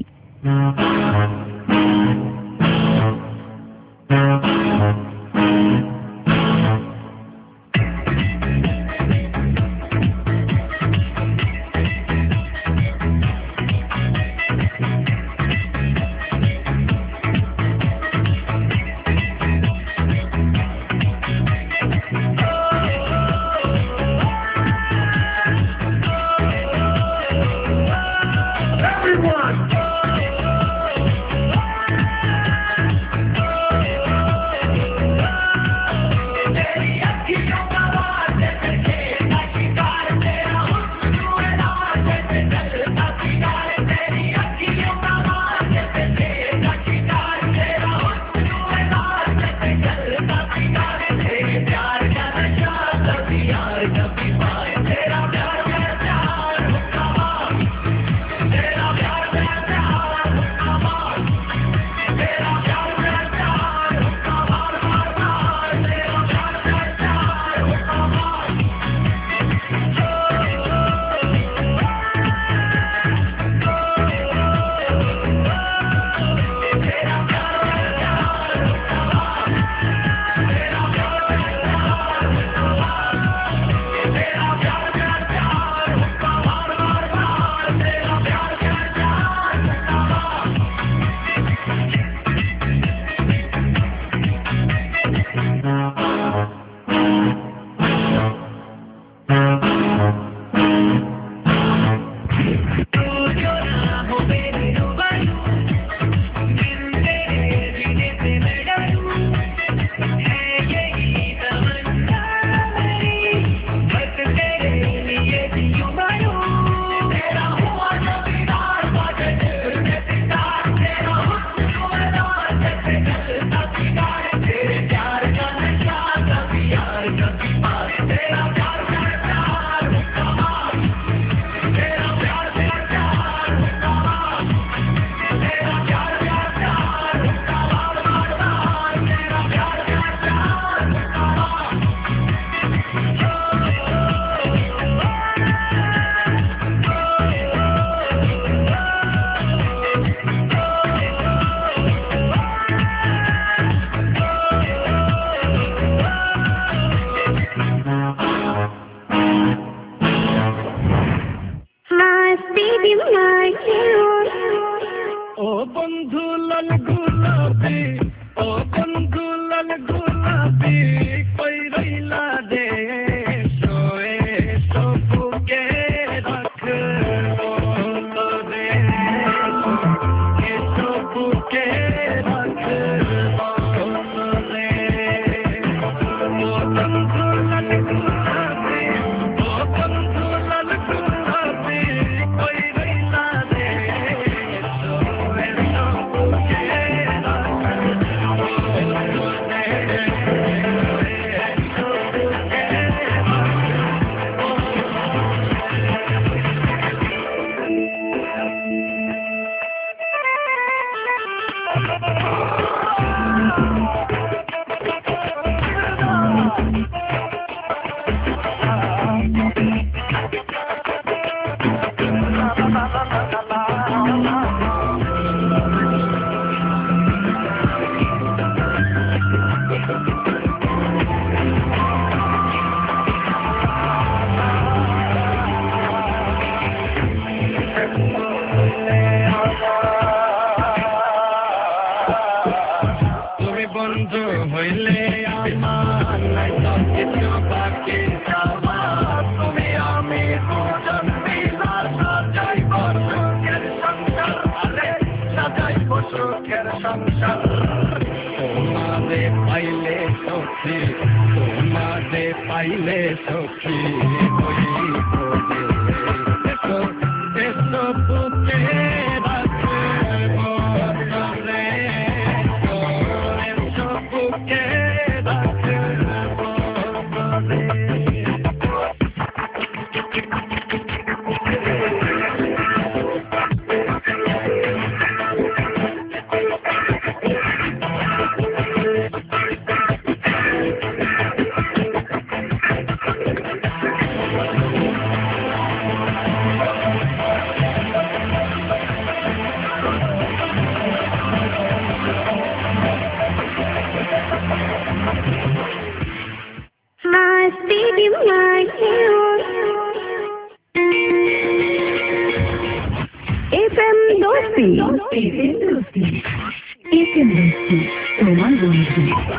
পাইলে আমার নাই তো কিছু বাকি আমার তুমি আমি দুজন মিলা সাজাইব সুখের সংসার আরে সাজাইব সুখের সংসার তোমারে পাইলে সখী তোমারে পাইলে সখী হইব এসো এসো বুকে রাখব রে এসো বুকে রাখব রে FM दोस्ती তোমার বন্ধু।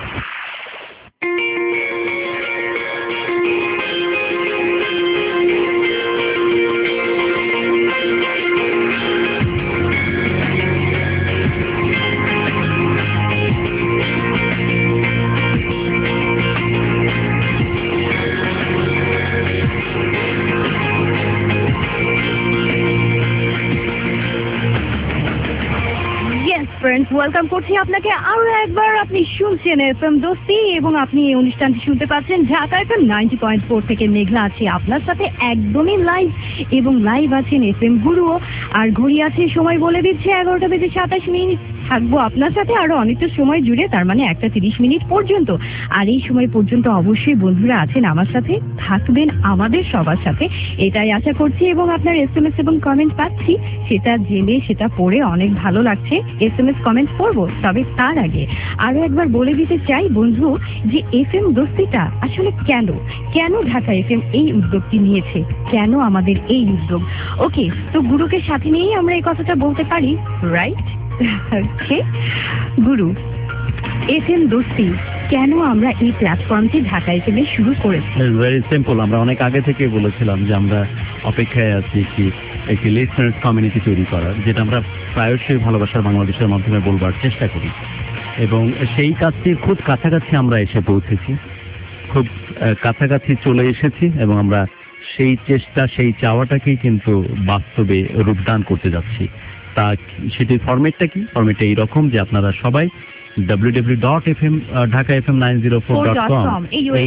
ফ্রেন্ডস, ওয়েলকাম করছি আপনাকে আরো একবার। আপনি শুনছেন এফএম দোস্তি এবং আপনি এই অনুষ্ঠানটি শুনতে পাচ্ছেন ঢাকা এফএম 90.4 থেকে। মেঘলা আছে আপনার সাথে একদমই লাইভ, এবং লাইভ আছেন এফএম গুরুও। আর ঘড়ি আছে, সময় বলে দিচ্ছে 11:27 থাকবো আপনার সাথে আরো অনেকটা সময় জুড়ে, তার মানে 1:30 পর্যন্ত। আর এই সময় পর্যন্ত অবশ্যই বন্ধুরা আছেন আমার সাথে, থাকবেন আমাদের সবার সাথে, এটাই আশা করছি। এবং আপনার SMS এবং কমেন্ট পাচ্ছি, সেটা জেনে সেটা পড়ে অনেক ভালো লাগছে। SMS কমেন্ট পড়বো, তবে তার আগে আরো একবার বলে দিতে চাই বন্ধু যে এফএম দোস্তিটা আসলে কেন ঢাকা এফএম এই উদ্যোগটি নিয়েছে, কেন আমাদের এই উদ্যোগ। ওকে, তো গুরুকে সাথে নিয়েই আমরা এই কথাটা বলতে পারি, রাইট? ওকে গুরু, এফএম দোস্তি কেন আমরা এই প্ল্যাটফর্মটি ঢাকা এফএম এ শুরু করেছি? Very simple. আমরা অনেক আগে থেকে বলেছিলাম যে আমরা অপেক্ষায় আছি একটি লিসনার্স কমিউনিটি তৈরি করার, যেটা আমরা প্রায়শই ভালোবাসার বাংলাদেশের মাধ্যমে বলবার চেষ্টা করি। এবং সেই কাজটির খুব কাছাকাছি আমরা এসে পৌঁছেছি, খুব কাছাকাছি চলে এসেছি, এবং আমরা সেই চেষ্টা, সেই চাওয়াটাকেই কিন্তু বাস্তবে রূপদান করতে যাচ্ছি। তা সেটির ফরম্যাটটা কি? ফরম্যাটটা এইরকম যে আপনারা সবাই www.dhakafm904.com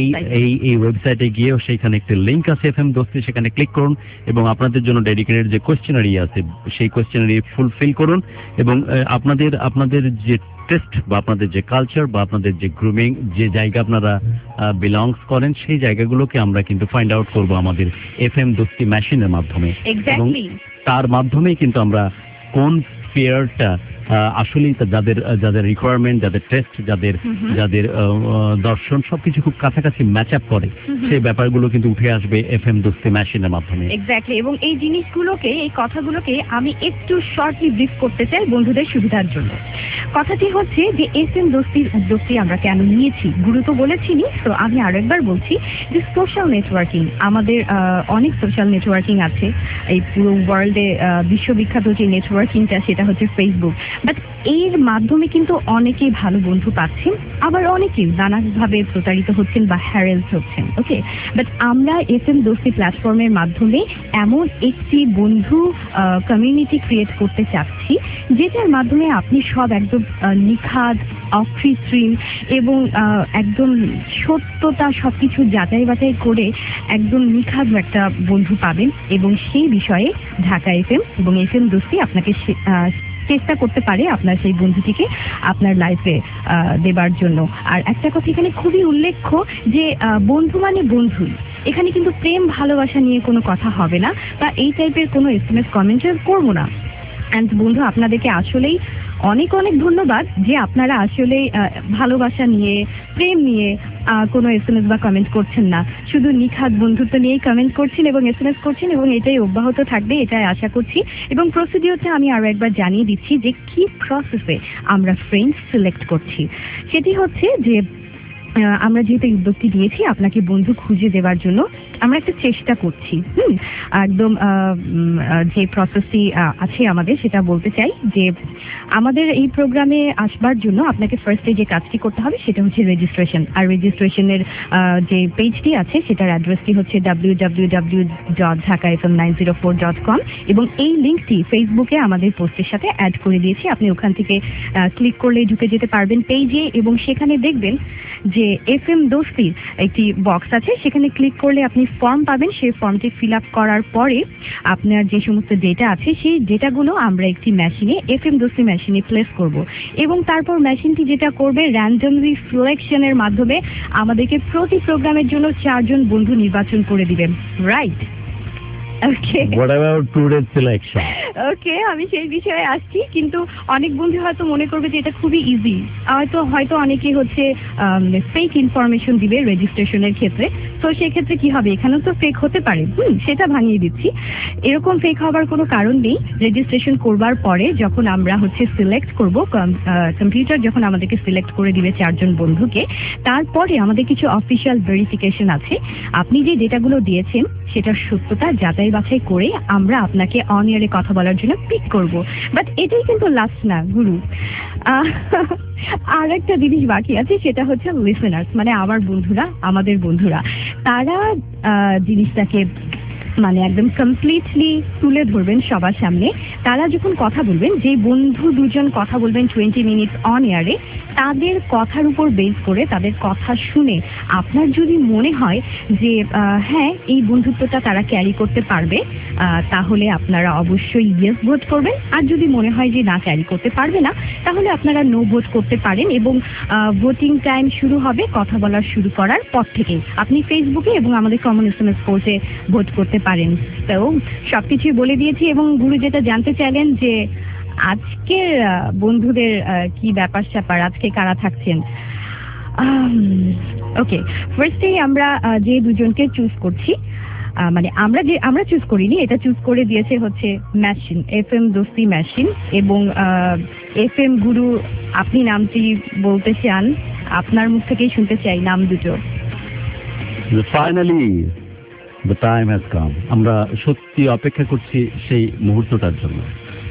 এই ওয়েবসাইটে গিয়ে সেখানে একটি লিঙ্ক আছে এফএম দোস্তি, সেখানে ক্লিক করুন এবং আপনাদের জন্য ডেডিকেটেড যে কোয়েশ্চেনারি আছে সেই কোয়েশ্চেনারি ফুলফিল করুন। এবং আপনাদের যে টেস্ট বা আপনাদের যে কালচার বা আপনাদের যে গ্রুমিং, যে জায়গা আপনারা বিলংস করেন, সেই জায়গাগুলোকে আমরা কিন্তু ফাইন্ড আউট করবো আমাদের এফএম দোস্তি মেশিনের মাধ্যমে। এবং তার মাধ্যমেই কিন্তু আমরা কোন স্পিয়ারটা আসলেই যাদের রিকোয়ারমেন্ট, যাদের টেস্ট, যাদের দর্শন সবকিছু খুব কাছাকাছি ম্যাচ আপ করে, সেই ব্যাপারগুলো কিন্তু উঠে আসবে এফএম দোস্তি মেশিনের মাধ্যমে। এক্স্যাক্টলি। এবং এই জিনিসগুলোকে, এই কথাগুলোকে আমি একটু শর্টলি ব্রিফ করতে চাই বন্ধুদের সুবিধার জন্য। কথাটি হচ্ছে যে এফএম দোস্তির উদ্যোগটি আমরা কেন নিয়েছি, গুরু তো বলেছিনি, তো আমি আরো একবার বলছি যে সোশ্যাল নেটওয়ার্কিং, আমাদের অনেক সোশ্যাল নেটওয়ার্কিং আছে এই পুরো ওয়ার্ল্ডে। বিশ্ববিখ্যাত যে নেটওয়ার্কিংটা সেটা হচ্ছে ফেসবুক। বাট এর মাধ্যমে কিন্তু অনেকেই ভালো বন্ধু পাচ্ছেন, আবার অনেকেই নানাভাবে প্রতারিত হচ্ছেন বা হ্যারেস হচ্ছেন। ওকে, বাট আমরা এফএম দোস্তি প্ল্যাটফর্মের মাধ্যমে এমন একটি বন্ধু কমিউনিটি ক্রিয়েট করতে চাচ্ছি, যেটার মাধ্যমে আপনি সব একদম নিখাদ, অকৃত্রিম এবং একদম সত্যতা সবকিছু যাচাই বাছাই করে একদম নিখাদ একটা বন্ধু পাবেন। এবং সেই বিষয়ে ঢাকা এফএম এবং এফএম দোস্তি আপনাকে চেষ্টা করতে পারে আপনার সেই বন্ধুটিকে আপনার লাইফে দেবার জন্য। আর একটা কথা এখানে খুবই উল্লেখ্য যে বন্ধু মানে বন্ধুই, এখানে কিন্তু প্রেম ভালোবাসা নিয়ে কোনো কথা হবে না, বা এই টাইপের কোনো SMS কমেন্ট করবো না। অ্যান্ড বন্ধু, আপনাদেরকে আসলেই অনেক অনেক ধন্যবাদ যে আপনারা আসলে ভালোবাসা নিয়ে, প্রেম নিয়ে কোনো SMS বা কমেন্ট করছেন না, শুধু নিখাদ বন্ধুত্ব নিয়েই কমেন্ট করছেন এবং SMS করছেন, এবং এটাই অব্যাহত থাকবে, এটাই আশা করছি। এবং প্রসিডিওরটা আমি আরো একবার জানিয়ে দিচ্ছি যে কি প্রসেসে আমরা ফ্রেন্ডস সিলেক্ট করছি। সেটি হচ্ছে যে আমরা যেহেতু এই উদ্যোগটি দিয়েছি আপনাকে বন্ধু খুঁজে দেওয়ার জন্য, আমরা একটা চেষ্টা করছি। একদম যে প্রসেসটি আছে আমাদের সেটা বলতে চাই যে আমাদের এই প্রোগ্রামে আসবার জন্য আপনাকে ফার্স্টে যে কাজটি করতে হবে সেটা হচ্ছে রেজিস্ট্রেশন। আর রেজিস্ট্রেশনের যে পেজটি আছে সেটার অ্যাড্রেসটি হচ্ছে www.dhakafm904.com এবং এই লিঙ্কটি ফেসবুকে আমাদের পোস্টের সাথে অ্যাড করে দিয়েছি। আপনি ওখান থেকে ক্লিক করলে ঢুকে যেতে পারবেন পেজে এবং সেখানে দেখবেন যে FM দোস্তির একটি বক্স আছে, সেখানে ক্লিক করলে আপনি ফর্ম পাবেন। সেই ফর্মটি ফিল আপ করার পরে আপনার যে সমস্ত ডেটা আছে সেই ডেটাগুলো আমরা একটি মেশিনে, FM দোস্তি মেশিনে প্লেস করব এবং তারপর মেশিনটি যেটা করবে র্যান্ডমলি সিলেকশনের মাধ্যমে আমাদেরকে প্রতি প্রোগ্রামের জন্য 4 জন বন্ধু নির্বাচন করে দিবেন, right? Okay, What about today's selection? Okay, আমি সেই বিষয়ে আসছি। কিন্তু অনেক বন্ধু হয়তো মনে করবে যে এটা খুবই ইজি, হয়তো অনেকে হচ্ছে ফেক ইনফরমেশন দিবে রেজিস্ট্রেশনের ক্ষেত্রে। তো সেক্ষেত্রে কি হবে, এখানেও তো ফেক হতে পারে, সেটা ভাঙিয়ে দিচ্ছি। এরকম ফেক হবার কোনো কারণ নেই। রেজিস্ট্রেশন করবার পরে যখন আমরা হচ্ছে সিলেক্ট করব, কম্পিউটার যখন আমাদেরকে সিলেক্ট করে দিবে 4 জন বন্ধুকে, তারপরে আমাদের কিছু অফিসিয়াল ভেরিফিকেশন আছে। আপনি যে ডেটাগুলো দিয়েছেন সেটার সত্যতা যাচাই বাছাই করে আমরা আপনাকে অন এয়ারে কথা বলার জন্য পিক করব। বাট এটাই কিন্তু লাস্ট না গুরু, আর একটা জিনিস বাকি আছে, সেটা হচ্ছে লিসেনার্স, মানে আমার বন্ধুরা, আমাদের বন্ধুরা, তারা জিনিসটাকে মানে একদম কমপ্লিটলি তুলে ধরবেন সবার সামনে। তারা যখন কথা বলবেন, যে বন্ধু 2 জন কথা বলবেন 20 মিনিটস অন এয়ারে, তাদের কথার উপর বেস করে, তাদের কথা শুনে আপনার যদি মনে হয় যে হ্যাঁ এই বন্ধুত্বটা তারা ক্যারি করতে পারবে, তাহলে আপনারা অবশ্যই ইয়েস ভোট করবেন। আর যদি মনে হয় যে না, ক্যারি করতে পারবে না, তাহলে আপনারা নো ভোট করতে পারেন। এবং ভোটিং টাইম শুরু হবে কথা বলার শুরু করার পর থেকে। আপনি ফেসবুকে এবং আমাদের কমন SMS কোর্সে ভোট করতে পারেন। তো সবকিছুই বলে দিয়েছি। এবং গুরু যেটা জানতে চাইলেন যে আজকের বন্ধুদের কি ব্যাপার স্যাপার, আজকে কারা থাকছেন। ওকে, ফার্স্টেই আমরা যে 2 জনকে চুজ করছি, মানে আমরা চুজ করিনি, এটা চুজ করে দিয়েছে হচ্ছে মেশিন, FM দোস্তি মেশিন। এবং FM গুরু, আপনি নামটি বলতে চান? আপনার মুখ থেকেই শুনতে চাই নাম দুটো। Finally, the time has come. আমরা সত্যি অপেক্ষা করছি সেই মুহূর্তটার জন্য।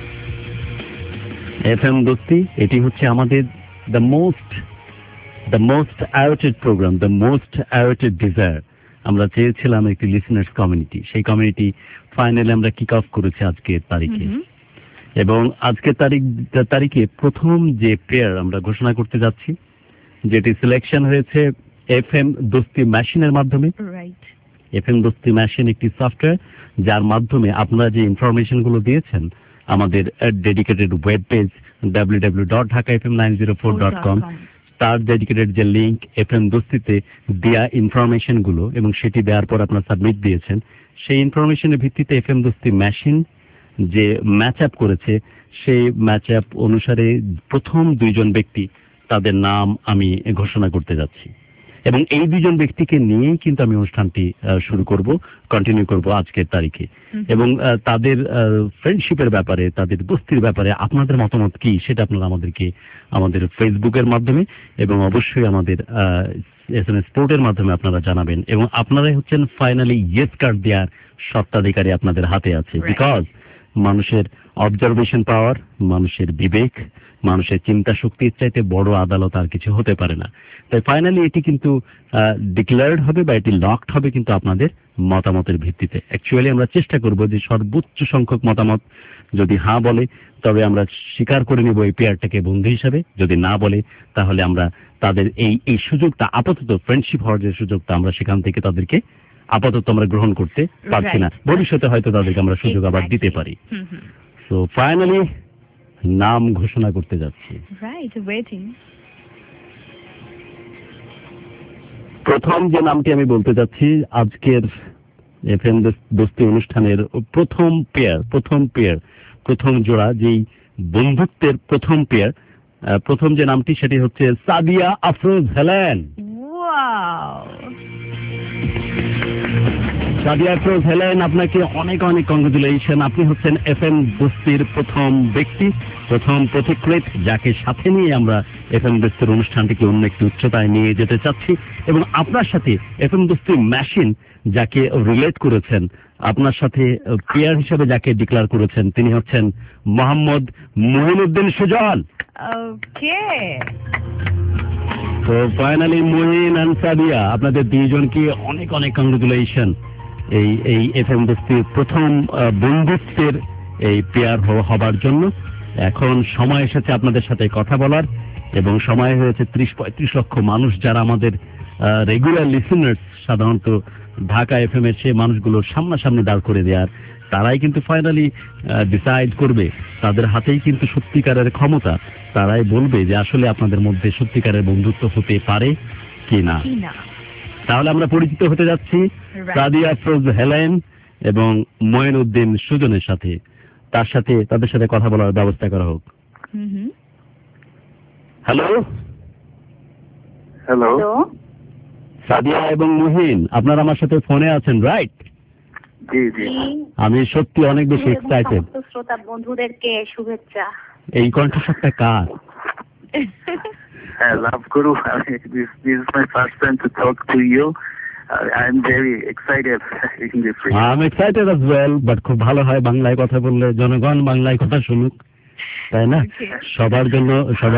FM দোস্তি, এটি হচ্ছে আমাদের the most awaited program, the most awaited desire. আমরা চেয়েছিলাম একটি লিসেনার্স কমিউনিটি, সেই কমিউনিটি ফাইনালি আমরা কিক অফ করেছি আজকের তারিখে। এবং আজকের তারিখে প্রথম যে পেয়ার আমরা ঘোষণা করতে যাচ্ছি, যেটি সিলেকশন হয়েছে FM দোস্তি মেশিনের মাধ্যমে। FM দোস্তি মেশিন একটি সফটওয়্যার যার মাধ্যমে আপনারা যে ইনফরমেশন গুলো দিয়েছেন আমাদের ডেডিকেটেড ওয়েব পেজ www.dhakafm904.com, তার ডেডিকেটেড যে লিঙ্ক FM দোস্তিতে দেয়া ইনফরমেশন গুলো, এবং সেটি দেওয়ার পর আপনারা সাবমিট দিয়েছেন, সেই ইনফরমেশনের ভিত্তিতে FM দোস্তি মেশিন যে ম্যাচ আপ করেছে, সেই ম্যাচ আপ অনুসারে প্রথম 2 জন ব্যক্তি, তাদের নাম আমি ঘোষণা করতে যাচ্ছি। এবং এই 2 জন ব্যক্তিকে নিয়েই কিন্তু আমি অনুষ্ঠানটি শুরু করব, কন্টিনিউ করব আজকের তারিখে। এবং তাদের ফ্রেন্ডশিপের ব্যাপারে, তাদের দোস্তির ব্যাপারে আপনাদের মতামত কি, সেটা আপনারা আমাদেরকে আমাদের ফেসবুকের মাধ্যমে এবং অবশ্যই আমাদের SMS পোর্টের মাধ্যমে আপনারা জানাবেন। এবং আপনারাই হচ্ছেন ফাইনালি ইয়েস কার্ড দেওয়ার স্বত্বাধিকারী, আপনাদের হাতে আছে। বিকজ মানুষের অবজারভেশন পাওয়ার, মানুষের বিবেক, মানুষের চিন্তা শক্তির চাইতে বড় আদালত আর কিছু হতে পারে না। তাই ফাইনালি এটি কিন্তু ডিক্লেয়ার্ড হবে বা এটি লকড হবে কিন্তু আপনাদের মতামতের ভিত্তিতে। অ্যাকচুয়ালি আমরা চেষ্টা করব যে সর্বোচ্চ সংখ্যক মতামত যদি হ্যাঁ বলে, তবে আমরা স্বীকার করে নেব এই পেয়ারটাকে বন্ধু হিসাবে। যদি না বলে, তাহলে আমরা তাদের এই সুযোগটা, আপাতত ফ্রেন্ডশিপ হওয়ার যে সুযোগটা, আমরা সেখান থেকে তাদেরকে আপাতত আমরা গ্রহণ করতে পারছি না। ভবিষ্যতে হয়তো তাদেরকে আমরা সুযোগ আবার দিতে পারি। সো ফাইনালি নাম ঘোষণা করতে যাচ্ছি। প্রথম যে নামটি আমি বলতে যাচ্ছি আজকের FM দোস্তি অনুষ্ঠানের প্রথম পেয়ার, প্রথম জোড়া, যেই বন্ধুত্বের প্রথম পেয়ার, প্রথম যে নামটি সেটি হচ্ছে সাদিয়া আফরোজ হেলেন। সাদিয়া আফরোজ হেলেন, আপনাকে অনেক অনেক কংগ্রেচুলেশন। আপনি হচ্ছেন এফএম দোস্তির প্রথম ব্যক্তি, প্রথম পথিকৃৎ, যাকে সাথে নিয়ে আমরা এফএম দোস্তির অনুষ্ঠানটিকে অন্য একটি উচ্চতায় নিয়ে যেতে চাচ্ছি। এবং আপনার সাথে এফএম দোস্তি মেশিন যাকে রিলেট করেছেন, আপনার সাথে পেয়ার হিসেবে যাকে ডিক্লেয়ার করেছেন, তিনি হচ্ছেন মোহাম্মদ মঈনুদ্দিন সুজন। ওকে, তো ফাইনালি মুহিন এন্ড সাদিয়া, আপনাদের দুইজনকে অনেক অনেক কংগ্রেচুলেশন এই এফএম দোস্তির প্রথম বন্ধুত্বের এই পেয়ার হবার জন্য। এখন সময় এসেছে আপনাদের সাথে কথা বলার, এবং সময় হয়েছে 30-35 লক্ষ মানুষ যারা আমাদের রেগুলার লিসেনার্স, সাধারণত ঢাকা এফএম এর সেই মানুষগুলোর সামনাসামনি দাঁড় করে দেওয়ার। তারাই কিন্তু ফাইনালি ডিসাইড করবে, তাদের হাতেই কিন্তু সত্যিকারের ক্ষমতা। তারাই বলবে যে আসলে আপনাদের মধ্যে সত্যিকারের বন্ধুত্ব হতে পারে কি না। তাহলে আমরা পরিচিত হতে যাচ্ছি সাদিয়া আফরোজ হেলেন এবং মঈনুদ্দিন সুজনের সাথে। তাদের সাথে কথা বলার ব্যবস্থা করা হোক। হ্যালো হ্যালো, সাদিয়া এবং মুহিন, আপনারা আমার সাথে ফোনে আছেন, রাইট? জি জি, আমি সত্যি অনেক বেশি এক্সাইটেড। শ্রোতা বন্ধুদেরকে শুভেচ্ছা। এই কণ্ঠস্বরটা কার? হ্যাঁ, লাভ করু। This is my first time to talk to you. I'm very excited in this week. I'm excited as well, but খুব ভালো হয় বাংলায় কথা বললে, জনগণ বাংলায় কথা শুনুক, তাই না? সবার জন্য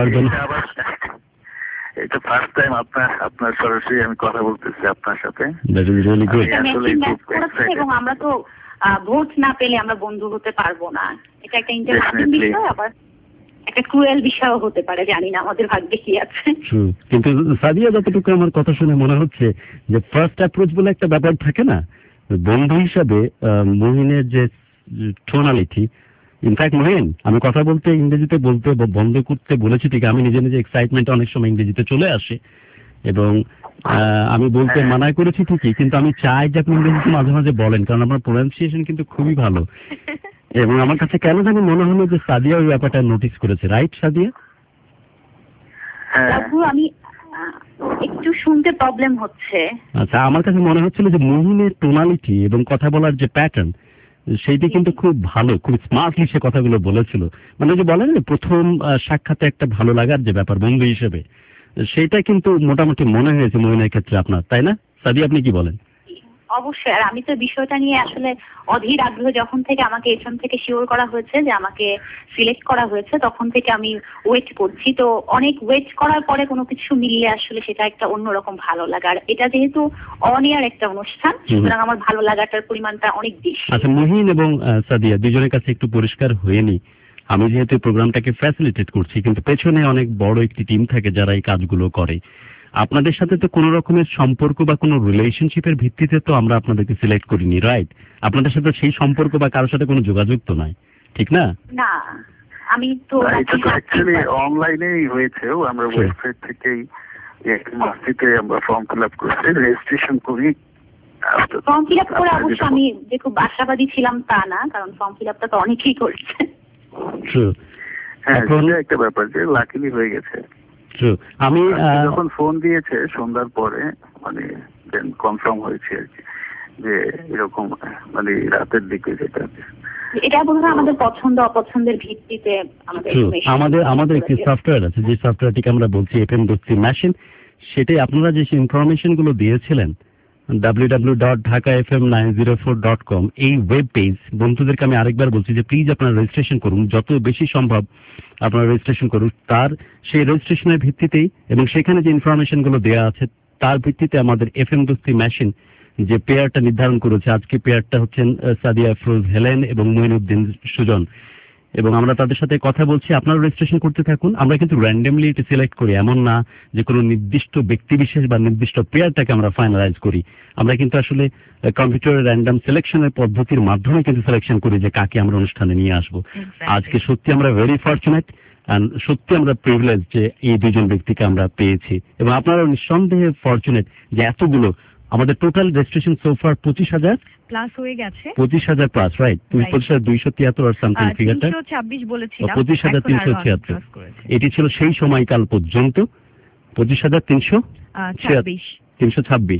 এটা ফার্স্ট টাইম আপনার সরাসরি আমি কথা বলতেছি আপনার সাথে। That is really good. এবং আমরা তো ভোট না পেলে আমরা বন্ধু হতে পারবো না। এটা একটা ইন্টারেস্টিং বিষয়, আবার একটা ক্রুয়েল বিষয়ও হতে পারে, জানি না আমাদের ভাগ্যে কি আছে। কিন্তু সাদিয়া, যতটুকু আমার কথা শুনে মনে হচ্ছে যে ফার্স্ট অ্যাপ্রোচ বলে একটা ব্যাপার থাকে না, বন্ধু হিসাবে মুহিনের যে টোনালিটি, ইনফ্যাক্ট মুহিন, আমি কথা বলতে ইংরেজিতে বলতে বন্ধ করতে বলেছি ঠিক, আমি নিজে নিজে এক্সাইটমেন্ট অনেক সময় ইংরেজিতে চলে আসে এবং আমি বলতে মানায় করেছি ঠিকই, কিন্তু আমি চাই যে আপনি ইংরেজিতে মাঝে মাঝে বলেন, কারণ আপনার প্রোনাউন্সিয়েশন কিন্তু খুবই ভালো। এবং আমার কাছে কেন জানি মনে হলো যে সাদিয়া ওই ব্যাপারটা নোটিস করেছে, রাইট সাদিয়া? আমি একটু শুনতে প্রবলেম হচ্ছে। আচ্ছা, আমার কাছে মনে হচ্ছিল যে মুহিনের টোনালিটি এবং কথা বলার যে প্যাটার্ন, সেইটি কিন্তু খুব ভালো, খুব স্মার্টলি সে কথাগুলো বলেছিল। মানে যে বলেন প্রথম সাক্ষাতে একটা ভালো লাগার যে ব্যাপার বন্ধু হিসেবে, সেইটা কিন্তু মোটামুটি মনে হয়েছে মুহিনের ক্ষেত্রে আপনার, তাই না সাদিয়া? আপনি কি বলেন? অবশ্যই। আর আমি তো বিষয়টা নিয়ে আসলে অধীর আগ্রহ, যখন থেকে আমাকে এখান থেকে শিওর করা হয়েছে যে আমাকে সিলেক্ট করা হয়েছে, তখন থেকে আমি ওয়েট করছি। তো অনেক ওয়েট করার পরে কোনো কিছু মিললে আসলে সেটা একটা অন্যরকম ভালো লাগা। আর এটা যেহেতু অন এয়ার একটা অনুষ্ঠান, সুতরাং আমার ভালো লাগাটার পরিমাণটা অনেক বেশি। আচ্ছা, মুহিন এবং সাদিয়া দুজনের কাছে একটু পরিষ্কার হয়নি, আমি যেহেতু প্রোগ্রামটাকে ফ্যাসিলিটেট করছি, কিন্তু পেছনে অনেক বড় একটি টিম থাকে যারা এই কাজগুলো করে। আপনাদের সাথে তো কোনো রকমের সম্পর্ক বা কোনো রিলেশনশিপের ভিত্তিতে তো আমরা আপনাদেরকে সিলেক্ট করিনি, রাইট? আপনাদের সাথে সেই সম্পর্ক বা কারোর সাথে কোনো যোগাযোগ তো নাই, ঠিক না? না, আমি তো অ্যাকচুয়ালি অনলাইনেই হয়েছে, আমরা ওয়েবসাইট থেকেই আমরা ফর্ম ফিল আপ করছি, রেজিস্ট্রেশন করি। ফর্ম ফিল আপ করে অবশ্য আমি যে খুব আশাবাদী ছিলাম তা না, কারণ ফর্ম ফিল আপটা তো অনেকেই করছে। হ্যাঁ, একটা ব্যাপার যে লাকিলি হয়ে গেছে। আমি যখন ফোন দিয়েছে সন্ধ্যার পরে, মানে দেন কনফার্ম হয়েছে আর কি, যে এরকম মানে রাতের দিকে যেটা এটা বোধহয় আমাদের পছন্দ অপছন্দের ভিত্তিতে আমাদের একটি সফটওয়্যার আছে, যে সফটওয়্যারটিকে আমরা বলছি এফএম দোস্তি মেশিন। সেটাই আপনারা যে ইনফরমেশন গুলো দিয়েছিলেন www.dhakafm904.com, এই ওয়েব পেজ, বন্ধুদেরকে আমি আরেকবার বলছি যে প্লিজ আপনারা রেজিস্ট্রেশন করুন, যত বেশি সম্ভব আপনারা রেজিস্ট্রেশন করুন। তার সেই রেজিস্ট্রেশনের ভিত্তিতেই এবং সেখানে যে ইনফরমেশন গুলো দেওয়া আছে তার ভিত্তিতে আমাদের এফএম দোস্তি মেশিন যে পেয়ারটা নির্ধারণ করেছে। আজকে পেয়ারটা হচ্ছেন সাদিয়া আফরোজ হেলেন এবং মঈনুদ্দিন সুজন, এবং আমরা তাদের সাথে কথা বলছি। আপনারা রেজিস্ট্রেশন করতে থাকুন। আমরা কিন্তু র্যান্ডমলি এটা সিলেক্ট করি, এমন না যে কোনো নির্দিষ্ট ব্যক্তি বিশেষ বা নির্দিষ্ট পেয়ারটাকে আমরা ফাইনালাইজ করি। আমরা কিন্তু আসলে কম্পিউটারের র্যান্ডম সিলেকশনের পদ্ধতির মাধ্যমে কিন্তু সিলেকশন করি যে কাকে আমরা অনুষ্ঠানে নিয়ে আসবো। আজকে সত্যি আমরা ভেরি ফরচুনেট এন্ড সত্যি আমরা প্রিভিলেজ যে এই দুজন ব্যক্তিকে আমরা পেয়েছি, এবং আপনারা নিঃসন্দেহে ফরচুনেট যে এতগুলো আমাদের টোটাল রেজিস্ট্রেশন সোফার 25,000 প্লাস হয়ে গেছে। 25,000 প্লাস, রাইট? 25,273 আর সামথিং ফিগারটা 326 বলেছিলাম, 25,376 এটি ছিল সেই সময়কাল পর্যন্ত 25,326।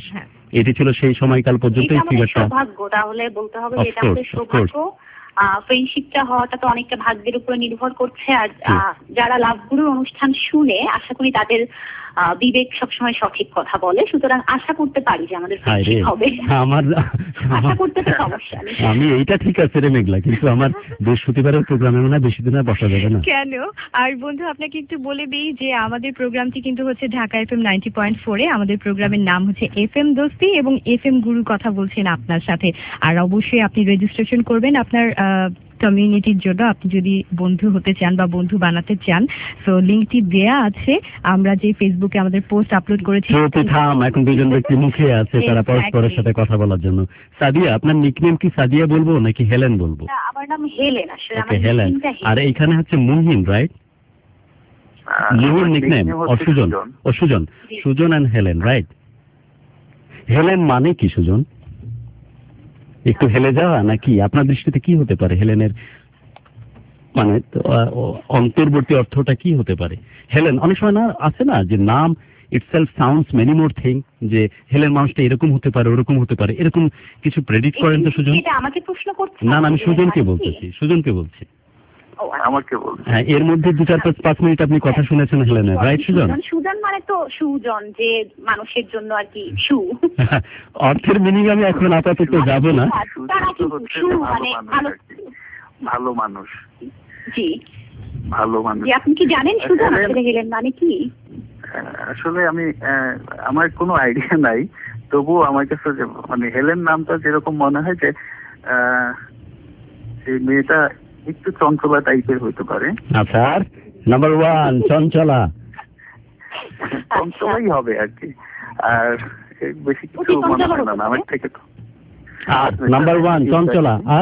এটি ছিল সেই সময়কাল পর্যন্ত এই ফিগারটা। সৌভাগ্য, তাহলে বলতে হবে যে এটা আমাদের সৌভাগ্য। ফ্রেন্ডশিপটা হওয়াটা তো অনেকটা ভাগ্যের উপরে নির্ভর করছে। আর যারা লাভগুরুর অনুষ্ঠান শুনে আশা করি তাদের বিবেক সবসময় সঠিক কথা বলে, সুতরাং আশা করতে পারি যে আমাদের ফ্রেন্ডশিপ হবে। আশা করতে তো সমস্যা নেই। আমি এইটা ঠিক আছে রে মেঘলা, কিন্তু আমার বৃহস্পতিবারের প্রোগ্রামে মনে হয় বেশি দিন আর বসা যাবে না। কেন? আর বন্ধু আপনাকে একটু বলে দিই যে আমাদের প্রোগ্রামটি কিন্তু হচ্ছে ঢাকা FM 90.4 আমাদের প্রোগ্রামের নাম হচ্ছে FM দোস্তি, এবং FM গুরু কথা বলছেন আপনার সাথে। আর অবশ্যই আপনি রেজিস্ট্রেশন করবেন আপনার কমিউনিটির জন্য। আপনি যদি বন্ধু হতে চান বা বন্ধু বানাতে চান, তো লিংকটি দেয়া আছে। আমরা যে ফেসবুকে আমাদের পোস্ট আপলোড করেছি। এখন দুজন ব্যক্তি মুখে আছে, তারা পরস্পরের সাথে কথা বলার জন্য। সাদিয়া, আপনার নিকনেম কি সাদিয়া বলবো নাকি হেলেন বলবো? আমার নাম হেলেন। আসলে আমার হেলেন। আর এইখানে হচ্ছে Muhin, right? Muhin nickname, Sujon, Sujon and Helen, right? Helen মানে কি সুজন? একটু হেলে যাওয়া নাকি? আপনার দৃষ্টিতে কি হতে পারে হেলেনের মানে অন্তর্বর্তী অর্থটা কি হতে পারে? হেলেন অনেক সময় না আছে না যে নাম itself sounds many more thing, যে হেলেন মানুষটা এরকম হতে পারে, ওরকম হতে পারে, এরকম কিছু প্রেডিক্ট করেন তো সুজন? এটা আমাকে প্রশ্ন করছেন? না, আমি সুজনকে বলতেছি, সুজনকে বলছি। আমাকে বলছি। হ্যাঁ, এর মধ্যে 2-4-5 মিনিট আপনি কথা শুনেছেন হেলেনের, রাইট সুজন? সুজন মানে তো সুজন, যে মানুষের জন্য আর কি সু। অর্থের মিনিং আমি এখন আপাতত যাব না। ভালো মানুষ। জি, ভালো মানুষ। আপনি কি জানেন সুজন আসলে হেলেন মানে কি? আসলে আমি আমার কোনো আইডিয়া নাই, তবুও আমার কাছে মানে হেলেন নামটা যেরকম মনে হয় যে এই মেয়েটা একটু চঞ্চলা টাইপের হইতে পারে। আচ্ছা, নাম্বার 1 চঞ্চলা। চঞ্চলাই হবে আর কি, আর বেশি কিছু মনে হয় না আমার থেকে। তো আর নাম্বার 1 চঞ্চলা, আর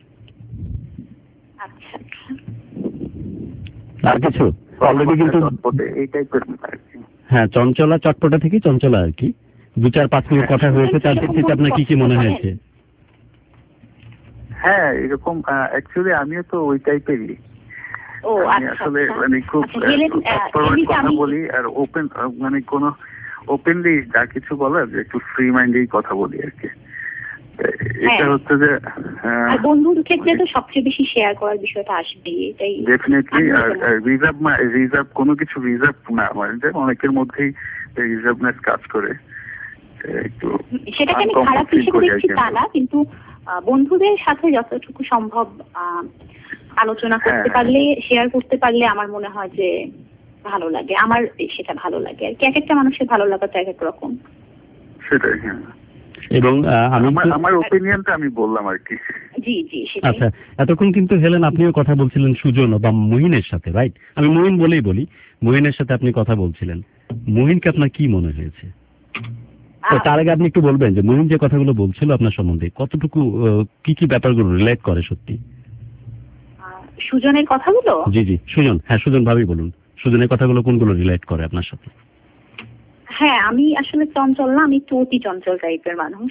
আর কিছু অলরেডি কিন্তু এই টাইপের আর কি। হ্যাঁ, চঞ্চলা, চটপটা থেকে চঞ্চলা আর কি। 2-4-5 মিনিট কথা হয়েছে, তার থেকে আপনার কি কি মনে হয়েছে? হ্যাঁ, এরকম অ্যাকচুয়ালি আমিও তো ওই টাইপেরই। আমি আসলে মানে খুব কথা বলি, আর ওপেন মানে কোনো ওপেনলি যা কিছু বলার একটু ফ্রি মাইন্ডেই কথা বলি আর কি। এটা হচ্ছে যে বন্ধুর ক্ষেত্রে তো সবচেয়ে বেশি শেয়ার করার বিষয়টা আসবে, এটাই ডেফিনেটলি। আর রিজার্ভ কোনো কিছু রিজার্ভ না, মানে অনেকের মধ্যেই রিজার্ভনেস কাজ করে। একটু সেটাকে আমি খারাপ হিসেবে দেখছি তা না, কিন্তু বন্ধুদের সাথে যতটুকু সম্ভব আলোচনা করতে পারলে, শেয়ার করতে পারলে আমার মনে হয় যে ভালো লাগে। আমার সেটা ভালো লাগে আর কি। এক একটা মানুষের ভালো লাগা তো এক এক রকম। সেটাই, হ্যাঁ। এবং আমার ওপিনিয়নটা আমি বললাম আর কি। জি জি। আচ্ছা, এতক্ষণ কিন্তু হেলেন আপনিও কথা বলছিলেন সুজন বা মুহিনের সাথে, রাইট? আমি মুহিন বলেই বলি, মুহিনের সাথে আপনি কথা বলছিলেন। মুহিনকে আপনার কি মনে হয়েছে? তো তার আগে আপনি একটু বলবেন যে মুহিন যে কথাগুলো বলছিল আপনার সম্বন্ধে কতটুকু কি কি ব্যাপারগুলো রিলেট করে সত্যি? সুজনের কথাগুলো? জি জি, সুজন। হ্যাঁ, সুজন ভাবি বলুন, সুজনের কথাগুলো কোনগুলো রিলেট করে আপনার সাথে? হ্যাঁ, আমি আসলে চঞ্চল না, আমি একটু অতি চঞ্চল টাইপের মানুষ।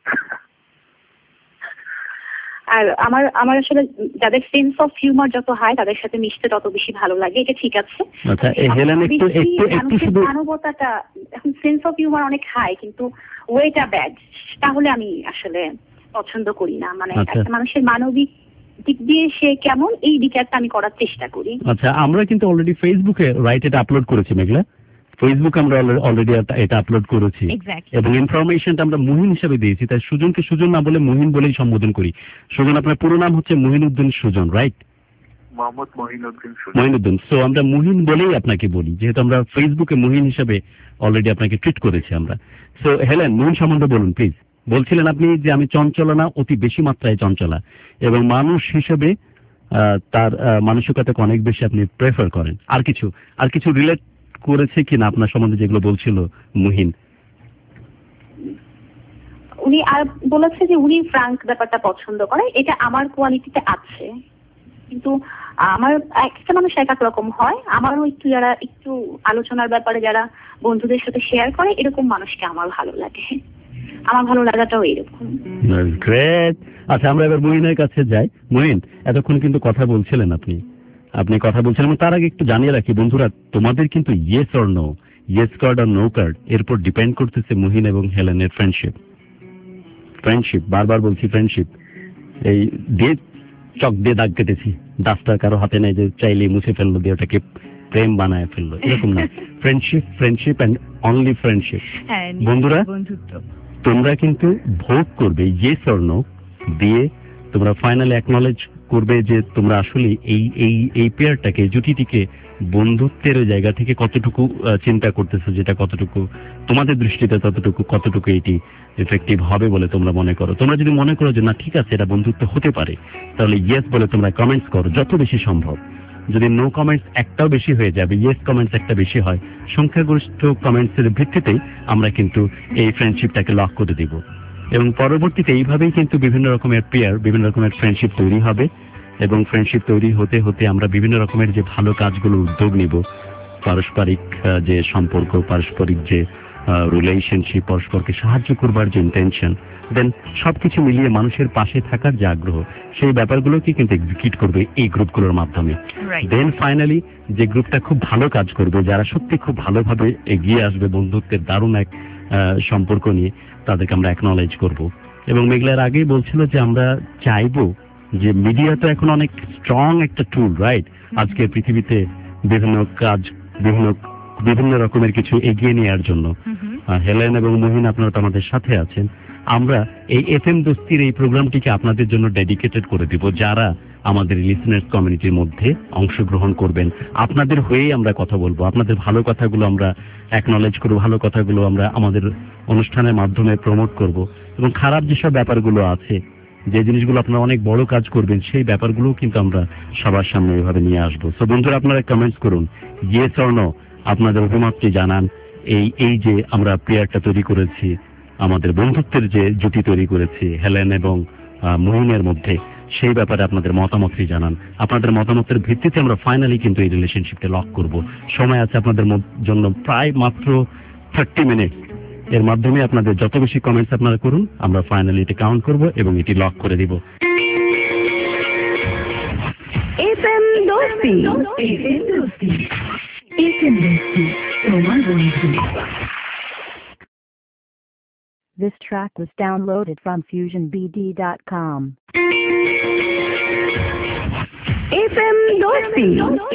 আর আমার আসলে যাদের সেন্স অফ হিউমার যত হাই তাদের সাথে মিশতে তত বেশি ভালো লাগে, এটা ঠিক আছে। আচ্ছা, হেলেন একটু শুধু মানবতাটা, এখন সেন্স অফ হিউমার অনেক হাই কিন্তু ওয়েটা ব্যাড, তাহলে আমি আসলে পছন্দ করি না। মানে একটা মানুষের মানবিক দিক দিয়ে সে কেমন, এই দিকটা আমি করার চেষ্টা করি। আচ্ছা, আমরা কিন্তু অলরেডি ফেসবুকে এটা আপলোড করেছি মেঘলা। ফেসবুকে আমরা অলরেডি এটা আপলোড করেছি, এবং ইনফরমেশনটা আমরা মুহিন হিসেবে দিয়েছি। তাই সুজনকে সুজন না বলে মুহিন বলেই সম্বোধন করি। সুজন, আপনার পুরো নাম হচ্ছে মুহিনুদ্দিন সুজন, রাইট? মোহাম্মদ মহিনুদ্দিন সুজন। মহিনুদ্দিন। সো আমরা মুহিন বলেই আপনাকে বলি, যেহেতু আমরা ফেসবুকে মুহিন হিসেবে অলরেডি আপনাকে ট্রিট করেছি আমরা। সো হেলেন, মুহিন সম্বন্ধে বলুন প্লিজ। বলছিলেন আপনি যে আমি চঞ্চলা না, অতি বেশি মাত্রায় চঞ্চলা, এবং মানুষ হিসেবে তার মানসিকতাকে অনেক বেশি আপনি প্রেফার করেন। আর কিছু রিলেট করেছে কিনা আপনার সম্বন্ধে যেগুলো বলছিল মুহিন? উনি আর বলেছে যে উনি ফ্রাঙ্ক ব্যাপারটা পছন্দ করে, এটা আমার কোয়ালিটিতে আছে, কিন্তু আমার একটা মানুষ এক এক রকম হয়। আমারও একটু যারা একটু আলোচনার ব্যাপারে যারা বন্ধুদের সাথে শেয়ার করে, এরকম মানুষকে আমার ভালো লাগে। আমার ভালো লাগাটাও এরকম। গ্রেট। আচ্ছা, আমরা এবার মুহিনের কাছে যাই। মুহিন, এতক্ষণ কিন্তু কথা বলছিলেন আপনি কথা বলছিলেন। তার আগে একটু জানিয়ে রাখি বন্ধুরা, তোমাদের কিন্তু yes or no yes card আর নো কার্ড এর উপর ডিপেন্ড করতেছে মুহিন এবং হেলেনের ফ্রেন্ডশিপ বারবার বলছি ফ্রেন্ডশিপ এই দিয়ে চক দিয়ে দাগ কেটেছি, দাগটা কারো হাতে নেই যে চাইলে মুছে ফেললো দিয়ে ওটাকে প্রেম বানায় ফেললো, এরকম না। Friendship and only friendship. বন্ধুরা তোমরা কিন্তু ভোট করবে ইয়েস অর নো দিয়ে, তোমরা ফাইনালি অ্যাকনলেজ করবে যে তোমরা আসলে এই পেয়ারটাকে, জুটিটিকে বন্ধুত্বের জায়গা থেকে কতটুকু চিন্তা করতেছো, যেটা কতটুকু তোমাদের দৃষ্টিতে কতটুকু এটি এফেক্টিভ হবে বলে তোমরা মনে করো। তোমরা যদি মনে করো যে না ঠিক আছে এটা বন্ধুত্ব হতে পারে, তাহলে ইয়েস বলে তোমরা কমেন্টস করো যত বেশি সম্ভব। যদি নো কমেন্টস একটাও বেশি হয়ে যাবে, ইয়েস কমেন্টস একটা বেশি হয়, সংখ্যাগরিষ্ঠ কমেন্টসের ভিত্তিতেই আমরা কিন্তু এই ফ্রেন্ডশিপটাকে লক করে দিব। এবং পরবর্তীতে এইভাবেই কিন্তু বিভিন্ন রকমের পেয়ার, বিভিন্ন রকমের ফ্রেন্ডশিপ তৈরি হবে এবং ফ্রেন্ডশিপ তৈরি হতে হতে আমরা বিভিন্ন রকমের যে ভালো কাজগুলো উদ্যোগ নিব, পারস্পরিক যে সম্পর্ক, পারস্পরিক যে রিলেশনশিপ, পরস্পরকে সাহায্য করবার যে ইন্টেনশন, দেন সবকিছু মিলিয়ে মানুষের পাশে থাকার যে আগ্রহ, সেই ব্যাপারগুলোকে কিন্তু এক্সিকিউট করবে এই গ্রুপগুলোর মাধ্যমে। দেন ফাইনালি যে গ্রুপটা খুব ভালো কাজ করবে, যারা সত্যি খুব ভালোভাবে এগিয়ে আসবে বন্ধুত্বের দারুণ এক সম্পর্ক নিয়ে, তাদেরকে আমরা অ্যাকনলেজ করব। এবং মেঘলার আগেই বলছিল যে আমরা চাইবো যে মিডিয়া তো এখন অনেক স্ট্রং একটা টুল, রাইট? আজকের পৃথিবীতে বিভিন্ন কাজ, বিভিন্ন রকমের কিছু এগিয়ে নেওয়ার জন্য। হেলেন এবং মুহিন আপনারা তো আমাদের সাথে আছেন। আমরা এই এফএম দোস্তির এই প্রোগ্রামটিকে আপনাদের জন্য ডেডিকেটেড করে দিব, যারা আমাদের লিসনার্স কমিউনিটির মধ্যে অংশগ্রহণ করবেন। আপনাদের হয়েই আমরা কথা বলবো, আপনাদের ভালো কথাগুলো আমরা অ্যাকনলেজ করবো, ভালো কথাগুলো আমরা আমাদের অনুষ্ঠানের মাধ্যমে প্রমোট করব, এবং খারাপ যেসব ব্যাপারগুলো আছে, যে জিনিসগুলো আপনারা অনেক বড় কাজ করবেন, সেই ব্যাপারগুলো কিন্তু আমরা সবার সামনে এভাবে নিয়ে আসবো। সো বন্ধুরা আপনারা কমেন্টস করুন, ইয়েস অর নো, আপনাদের অভিমতটি জানান। এই যে আমরা পেয়ারটা তৈরি করেছি, আমাদের বন্ধুত্বের যে জুটি তৈরি করেছি হেলেন এবং মুহিনের মধ্যে, সেই ব্যাপারে আপনাদের মতামতটি জানান। আপনাদের মতামতের ভিত্তিতে আমরা ফাইনালি কিন্তু এই রিলেশনশিপটা লক করব। সময় আছে আপনাদের জন্য প্রায় মাত্র 30 মিনিট। এর মাধ্যমে আপনাদের যত বেশি কমেন্টস আপনারা করুন, আমরা ফাইনালি এটি কাউন্ট করব এবং এটি লক করে দিব। এফএম দোস্তি তোমার বন্ধু। This track was downloaded from FusionBD.com. FM Dosti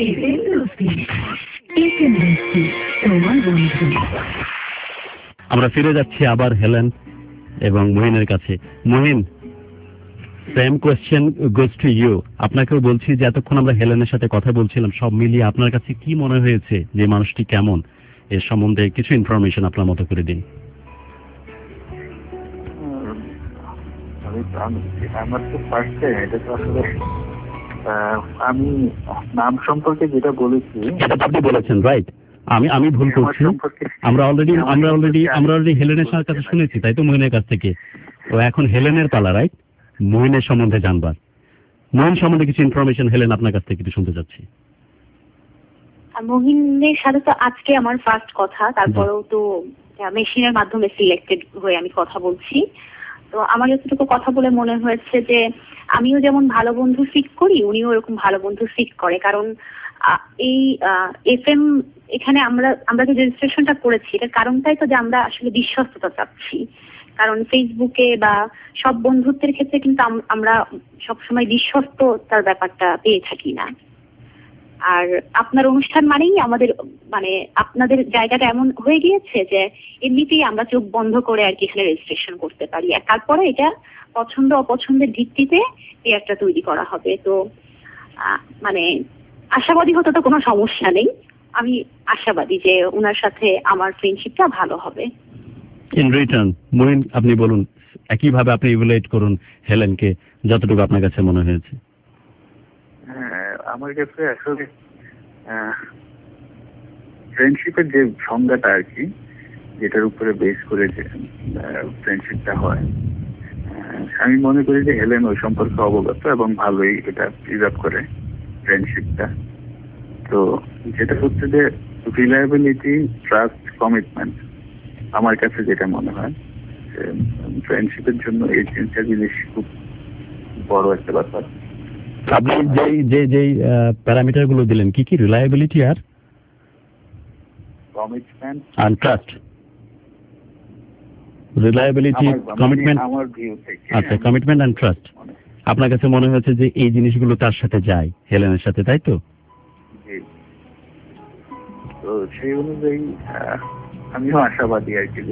তোমার বন্ধু। আমরা ফিরে যাচ্ছি আবার হেলেন এবং মুহিনের কাছে। Muhin, same question goes to you. আপনাকেও বলছি যে এতক্ষণ আমরা হেলেনের সাথে কথা বলছিলাম, সব মিলিয়ে আপনার কাছে কি মনে হয়েছে, যে মানুষটি কেমন, এর সম্বন্ধে কিছু ইনফরমেশন আপনার মতো করে দিন। আমার তো ফার্স্টে এটা তো আসলে আমি নাম সম্পর্কে যেটা বলেছি, আপনি বলেছেন রাইট, আমি ভুল করছি। আমরা অলরেডি হেলেনের কাছে শুনেছি, তাই তো মুহিনের কাছ থেকে। তো এখন হেলেনের পালা, রাইট? মুহিনের সম্বন্ধে জানবার, মুহিন সম্বন্ধে কিছু ইনফরমেশন হেলেন আপনার কাছ থেকে একটু শুনতে চাচ্ছি। মুহিনের সাথে তো আজকে আমার ফার্স্ট কথা, তারপরেও তো মেশিনের মাধ্যমে সিলেক্টেড হয়ে আমি কথা বলছি। তো আমার যতটুকু কথা বলে মনে হয়েছে যে আমিও যেমন ভালো বন্ধু সিক করি, উনিও এরকম ভালো বন্ধু সিক করে। কারণ এই এফএম এখানে আমরা যে রেজিস্ট্রেশনটা করেছি, এটার কারণটাই তো যে আমরা আসলে বিশ্বস্ততা চাচ্ছি। কারণ ফেসবুকে বা সব বন্ধুত্বের ক্ষেত্রে কিন্তু আমরা সবসময় বিশ্বস্ততার ব্যাপারটা পেয়ে থাকি না। আর আপনার অনুষ্ঠান মানেই আমাদের, মানে আপনাদের জায়গাটা এমন হয়ে গিয়েছে যে এমনিতেই আমরা চোখ বন্ধ করে আর কি এখানে রেজিস্ট্রেশন করতে পারি। তারপরে এটা পছন্দ অপছন্দের ভিত্তিতে এই একটা তৈরি করা হবে। তো মানে আশাবাদী হতে তো কোনো সমস্যা নেই, আমি আশাবাদী যে ওনার সাথে আমার ফ্রেন্ডশিপটা ভালো হবে। ইন রিটার্ন মুহিন আপনি বলুন, একইভাবে আপনি ইভ্যালুয়েট করুন হেলেনকে, যতটুকু আপনার কাছে মনে হয়েছে। আমার কাছে আসলে ফ্রেন্ডশিপের যে সংজ্ঞাটা আর কি, যেটার উপরে বেস করে যে ফ্রেন্ডশিপটা হয়, আমি মনে করি যে হেলেন ওই সম্পর্কে অবগত এবং ভালোই এটা প্রিজার্ভ করে ফ্রেন্ডশিপটা। তো যেটা হচ্ছে যে রিলায়েবিলিটি, ট্রাস্ট, কমিটমেন্ট, আমার কাছে যেটা মনে হয় ফ্রেন্ডশিপের জন্য এই তিনটা জিনিস খুব বড় একটা ব্যাপার। আপনি যেই প্যারামিটার গুলো দিলেন, কি কি? রিলায়েবিলিটি আর commitment and trust. Reliability, commitment. আমার ভিউ থেকে আচ্ছা, কমিটমেন্ট অ্যান্ড ট্রাস্ট। আপনার কাছে মনে হচ্ছে যে এই জিনিসগুলো তার সাথে যায়, হেলেনের সাথে, তাই তো? জি। তো সেই অনুযায়ী আমিও আশাবাদী আর কি যে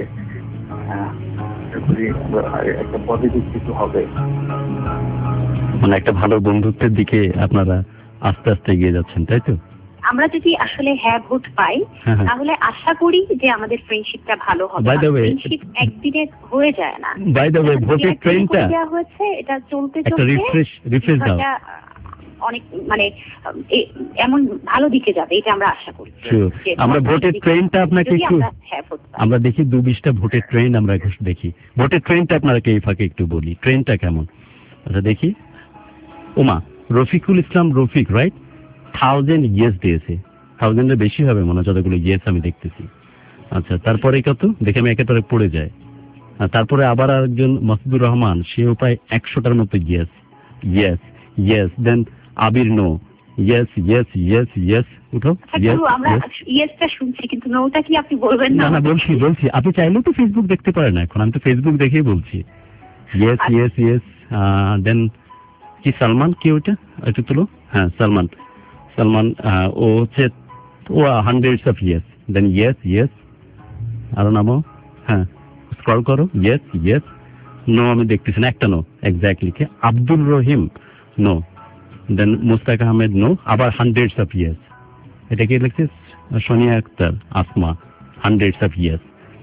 একটা পজিটিভ কিছু হবে, মানে একটা ভালো বন্ধুত্বের দিকে আপনারা আস্তে আস্তে এগিয়ে যাচ্ছেন, তাই তো? আমরা যদি আসলে হ্যাঁ ভোট পাই তাহলে আশা করি যে আমাদের ফ্রেন্ডশিপটা ভালো হবে। By the way, ফ্রেন্ডশিপ একদিনে হয়ে যায় না। বাই দ্য ওয়ে, ভোটের ট্রেনটা দেওয়া হয়েছে, এটা চলতে একটা রিফ্রেশ দাও। অনেক মানে এমন ভালো দিকে যাবে, এটা আমরা আশা করি। আমরা ভোটের ট্রেনটা আপনাকে একটু, আমরা দেখি ২-২০টা ভোটের ট্রেন আমরা দেখি। ভোটের ট্রেনটা আপনাকে এই ফাঁকে একটু বলি, ট্রেনটা কেমন। আচ্ছা দেখি, ওমা রফিকুল ইসলাম রফিক, রাইট? 1000 ইয়েস দিয়েছে। 1000 এর বেশি হবে মনে হয় যতগুলো ইয়েস আমি দেখতেছি। আচ্ছা, তারপরে কত দেখে আমি একেবারে পড়ে যায়। আর তারপরে আবার আরেকজন মাসুদুর রহমান, সেও প্রায় 100টার মতো yes yes yes. Then Abir no, yes yes yes yes. উঠো, ইয়েসটা শুনছি কিন্তু নোটা কি আপনি বলবেন না? না বলছি আপনি চাইলেও তো ফেসবুক দেখতে পারেন এখন, আমি তো ফেসবুক দেখেই বলছি। Yes yes yes. দেন কি সালমান, কি ওটা একটু তুলো। হ্যাঁ সালমান, ও হচ্ছে ও hundreds of yes. Then yes yes, আরো নামো। হ্যাঁ স্ক্রল করো, ইয়েস ইয়েস। নো আমি দেখতেছি না, একটা নো এক্স্যাক্টলি। কে? Abdul Rahim no. Then Mushtaq Ahmed no, আবার হান্ড্রেডস অফ ইয়েস। এটা কি লিখছিস? Sonia Akter, Asma, hundreds of yes.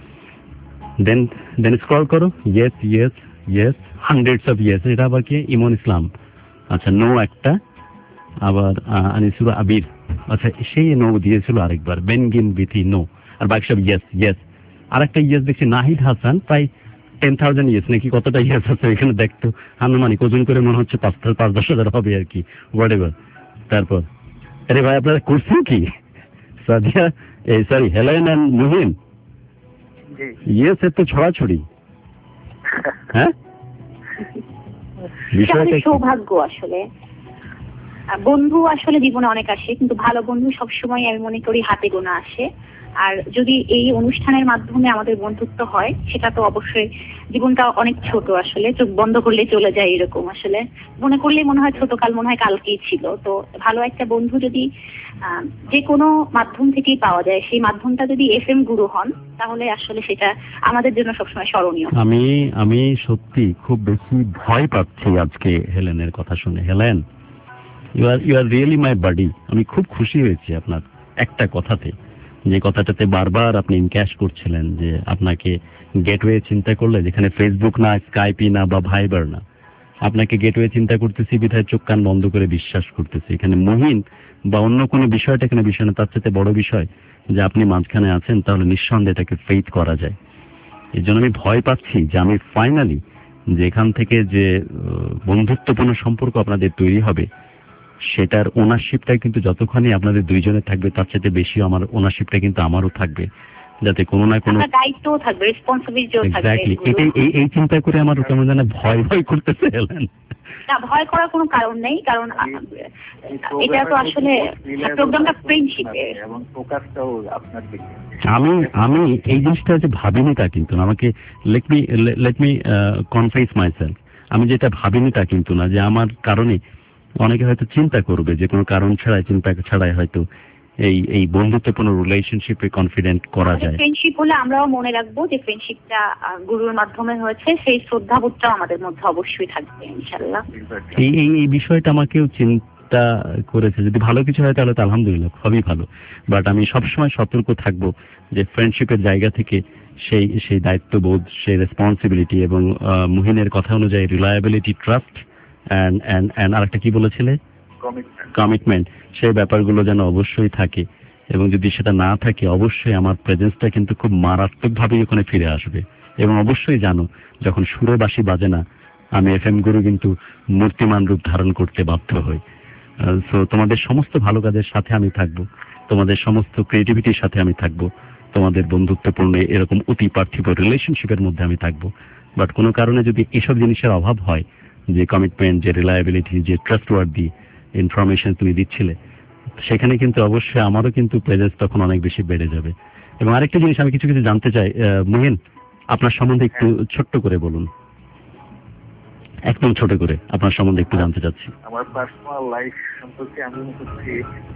Then scroll করো, yes yes yes, hundreds of yes. এটা আবার কি? ইমন ইসলাম। আচ্ছা নো একটা, আবার আনিসুর আবির, আচ্ছা সেই নো দিয়েছিল আরেকবার। বেনগিন বিথি নো, আর বাকি সব ইয়েস ইয়েস। আরেকটা ইয়েস দেখছি নাহিদ হাসান, প্রায় 10,000 ইয়েস নাকি, কতটা ইয়েস আছে এখানে দেখতো আনুমানিক ওজন করে মনে হচ্ছে 5-10 হাজার হবে আর কি, হোয়াট এভার। তারপর আরে ভাই আপনারা করছেন কি? Sadia, sorry Helen and Muhin, yes এর তো ছড়াছড়ি। হ্যাঁ বিষয়টা সৌভাগ্য। আসলে বন্ধু আসলে জীবনে অনেক আসে, কিন্তু ভালো বন্ধু সবসময় আমি মনে করি হাতে গোনা আসে। আর যদি এই অনুষ্ঠানের মাধ্যমে আমাদের বন্ধুত্ব হয়, সেটা তো অবশ্যই, জীবনটা অনেক ছোট আসলে, চোখ বন্ধ করলে চলে যায় এরকম। আসলে মনে করলেই মনে হয় ছোট কাল মনে হয় কালকেই ছিল। তো ভালো একটা বন্ধু যদি যে কোনো মাধ্যম থেকেই পাওয়া যায়, সেই মাধ্যমটা যদি FM গুরু হন, তাহলে আসলে সেটা আমাদের জন্য সবসময় স্মরণীয়। আমি সত্যি খুব বেশি ভয় পাচ্ছি আজকে হেলেনের কথা শুনে। Helen, you are really my buddy. আমি খুব খুশি হয়েছি আপনার একটা কথাতে, যে কথাটাতে বারবার আপনি ইনক্যাশ করছিলেন যে আপনাকে গেটওয়ে চিন্তা করলে, যেখানে ফেসবুক না, স্কাইপি না বা ভাইবার না, আপনাকে গেটওয়ে চিন্তা করতেছি বিধায় চোখ কান বন্ধ করে বিশ্বাস করতেছি। এখানে মহিন বা অন্য কোনো বিষয়টা এখানে বিষয় না, তার সাথে বড় বিষয় যে আপনি মাঝখানে আছেন, তাহলে নিঃসন্দেহে এটাকে ফেইথ করা যায়। এই জন্য আমি ভয় পাচ্ছি যে আমি ফাইনালি যে এখান থেকে যে বন্ধুত্বপূর্ণ সম্পর্ক আপনাদের তৈরি হবে, সেটার ওনারশিপটা কিন্তু যতক্ষণই আপনাদের দুইজনের থাকবে, তার সাথে বেশি আমার ওনারশিপটা কিন্তু আমারও থাকবে, যাতে কোনো না কোনো দায়িত্বও থাকবে, রেসপন্সিবিলিটিও থাকবে। এক্স্যাক্টলি, এই চিন্তা করে আমার কেমন যেন ভয় করতেছে। না, ভয় করার কোনো কারণ নেই, কারণ এটা তো আসলে প্রোগ্রামটা ফ্রেন্ডশিপের এবং ফোকাসটাও আপনার দিকে। আমি এই জিনিসটা যে ভাবিনি তা কিন্তু না, আমাকে লেট মি কনফেস মাইসেলফ, আমি যেটা ভাবিনি তা কিন্তু না, যে আমার কারণে অনেকে হয়তো চিন্তা করবে যে কোনো কারণ ছাড়াই, চিন্তা ছাড়াই হয়তো এই বন্ধুত্বপূর্ণ রিলেশনশিপে কনফিডেন্ট করা যায়। ফ্রেন্ডশিপ হলে আমরাও মনে রাখবো যে ফ্রেন্ডশিপটা গুরুর মাধ্যমে হয়েছে, সেই শ্রদ্ধাবোধটাও আমাদের মধ্যে অবশ্যই থাকবে ইনশাআল্লাহ। এই বিষয়টা আমাকেও চিন্তা করেছে, যদি ভালো কিছু হয় তাহলে তো আলহামদুলিল্লাহ, খুবই ভালো। বাট আমি সবসময় সতর্ক থাকবো যে ফ্রেন্ডশিপের জায়গা থেকে সেই দায়িত্ববোধ, সেই রেসপন্সিবিলিটি এবং মুহিনের কথা অনুযায়ী রিলায়েবিলিটি, ট্রাস্ট অ্যান্ড আরেকটা কি বলেছিলে, কমিটমেন্ট, সেই ব্যাপারগুলো যেন অবশ্যই থাকে। এবং যদি সেটা না থাকে, অবশ্যই আমার প্রেজেন্সটা কিন্তু খুব মারাত্মকভাবে ওখানে ফিরে আসবে। এবং অবশ্যই জানো, যখন সুরে বাঁশি বাজে না, আমি FM গুরু কিন্তু মূর্তিমান রূপ ধারণ করতে বাধ্য হই। সো তোমাদের সমস্ত ভালো কাজের সাথে আমি থাকবো, তোমাদের সমস্ত ক্রিয়েটিভিটির সাথে আমি থাকবো, তোমাদের বন্ধুত্বপূর্ণ এরকম অতি পার্থিব রিলেশনশিপের মধ্যে আমি থাকবো। বাট কোনো কারণে যদি এসব জিনিসের অভাব হয়, যে কমিটমেন্ট, যে রিলায়েবিলিটি, যে ট্রাস্টওয়ার্দি ইনফরমেশন তুমি দিচ্ছিলে, সেখানে কিন্তু অবশ্যই আমারও কিন্তু প্রেজেন্স তখন অনেক বেশি বেড়ে যাবে। এবং আরেকটা জিনিস আমি কিছু কিছু জানতে চাই, মুহিন আপনার সম্বন্ধে একটু ছোট্ট করে বলুন, একদম ছোট করে আপনার সম্বন্ধে একটু জানতে চাচ্ছি। আমার পার্সোনাল লাইফ সম্পর্কে আমি হচ্ছে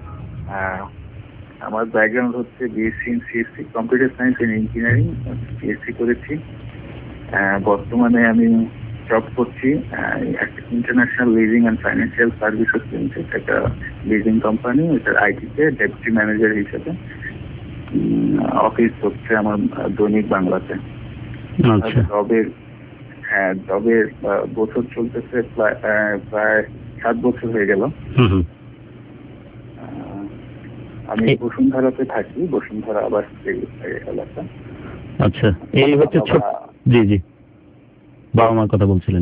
আমার ব্যাকগ্রাউন্ড হচ্ছে BSc in CSC, computer science and engineering, CSC করেছি। বর্তমানে আমি জব করছি একটা international leasing and financial services limited, একটা লিজিং কোম্পানি, এটার আইটিতে ডেপুটি ম্যানেজার হিসেবে। অফিস হচ্ছে আমার দৈনিক বাংলাতে। জবের বছর চলতেছে প্রায় 7 বছর হয়ে গেল। আমি বসুন্ধরাতে থাকি, বসুন্ধরা আবাস এলাকা। আচ্ছা, এই হচ্ছে জি জি, বাবা মার কথা বলছিলেন।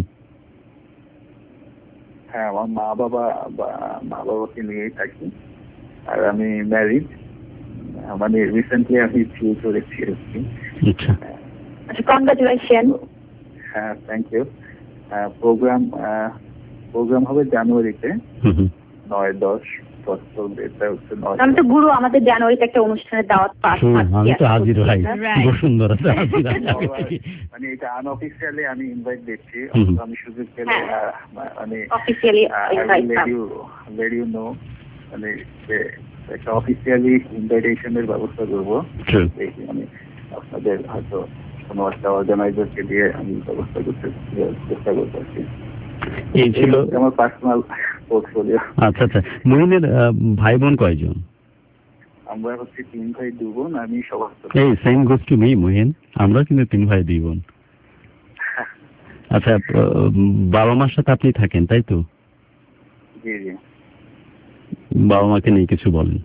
হ্যাঁ, আমার মা বাবাকে নিয়েই থাকি। আর আমি ম্যারিড, মানে রিসেন্টলি আমি বিয়ে করেছি। আচ্ছা, কংগ্রাচুলেশন। হ্যাঁ, থ্যাংক ইউ। প্রোগ্রাম হবে জানুয়ারিতে 9-10। আমি তো গুরু, আমাদের জানুয়ারিতে একটা অনুষ্ঠানের দাওয়াত পাচ্ছি। আমি তো হাজির ভাই, বসুন্ধরাতে হাজির। মানে এটা আনঅফিশিয়ালি আমি ইনভাইট দিচ্ছি, আমি সুযোগ পেলে মানে অফিশিয়ালি লেট ইউ নো, মানে একটা অফিশিয়ালি ইনভাইটেশনের ব্যবস্থা করবো। আমি আপনাদের হয়তো কোনো একটা অর্গানাইজারকে দিয়ে আমি ব্যবস্থা করতে চেষ্টা করতে পারছি। এই ছিল আমার পার্সোনাল পোর্টফোলিও। আচ্ছা আচ্ছা, মুহিনের ভাই বোন কয়জন? আমরা হচ্ছে 3 ভাই 2 বোন। আমি সবার এই same goes to me Muhin, আমরা কিন্তু 3 ভাই 2 বোন। আচ্ছা, বাবা মার সাথে আপনি থাকেন তাই তো? জি জি। বাবা মাকে নিয়ে কিছু বলেন।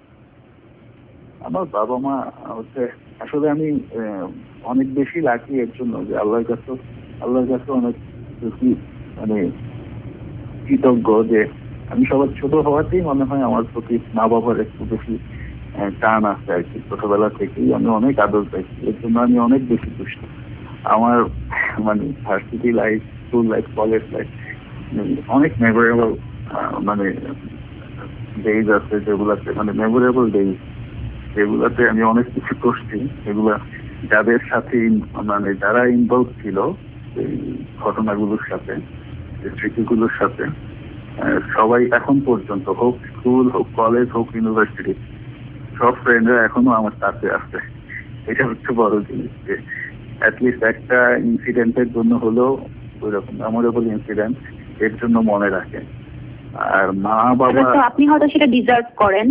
আমার বাবা মা হচ্ছে, আসলে আমি অনেক বেশি লাকি এর জন্য যে আল্লাহর কাছে অনেক বেশি মানে কৃতজ্ঞ যে আমি সবার ছোট হওয়াতেই মনে হয় আমার প্রতি মা বাবার একটু বেশি টান আছে আর কি। ছোটবেলা থেকেই আমি অনেক আদর পাইছি, এর জন্য আমি অনেক বেশি খুশি। আমার মানে varsity life, school life, college life অনেক মেমোরেবল মানে ডেজ আছে, যেগুলাতে মানে মেমোরেবল ডেজ, যেগুলাতে আমি অনেক কিছু করছি। এগুলা যাদের সাথে মানে যারা ইনভলভ ছিল এই ঘটনাগুলোর সাথে, স্মৃতিগুলোর সাথে, সবাই এখন পর্যন্ত, হোক স্কুল, হোক কলেজ, হোক ইউনিভার্সিটি, সব ফ্রেন্ডরা এখনো আমার সাথে আছে। এটা হচ্ছে বড় জিনিস যে অ্যাটলিস্ট একটা ইনসিডেন্টের জন্য হলেও ওই রকম মেমোরেবল ইনসিডেন্ট এর জন্য মনে রাখে। আর মা বাবা, আপনি হয়তো সেটা ডিজার্ভ করেন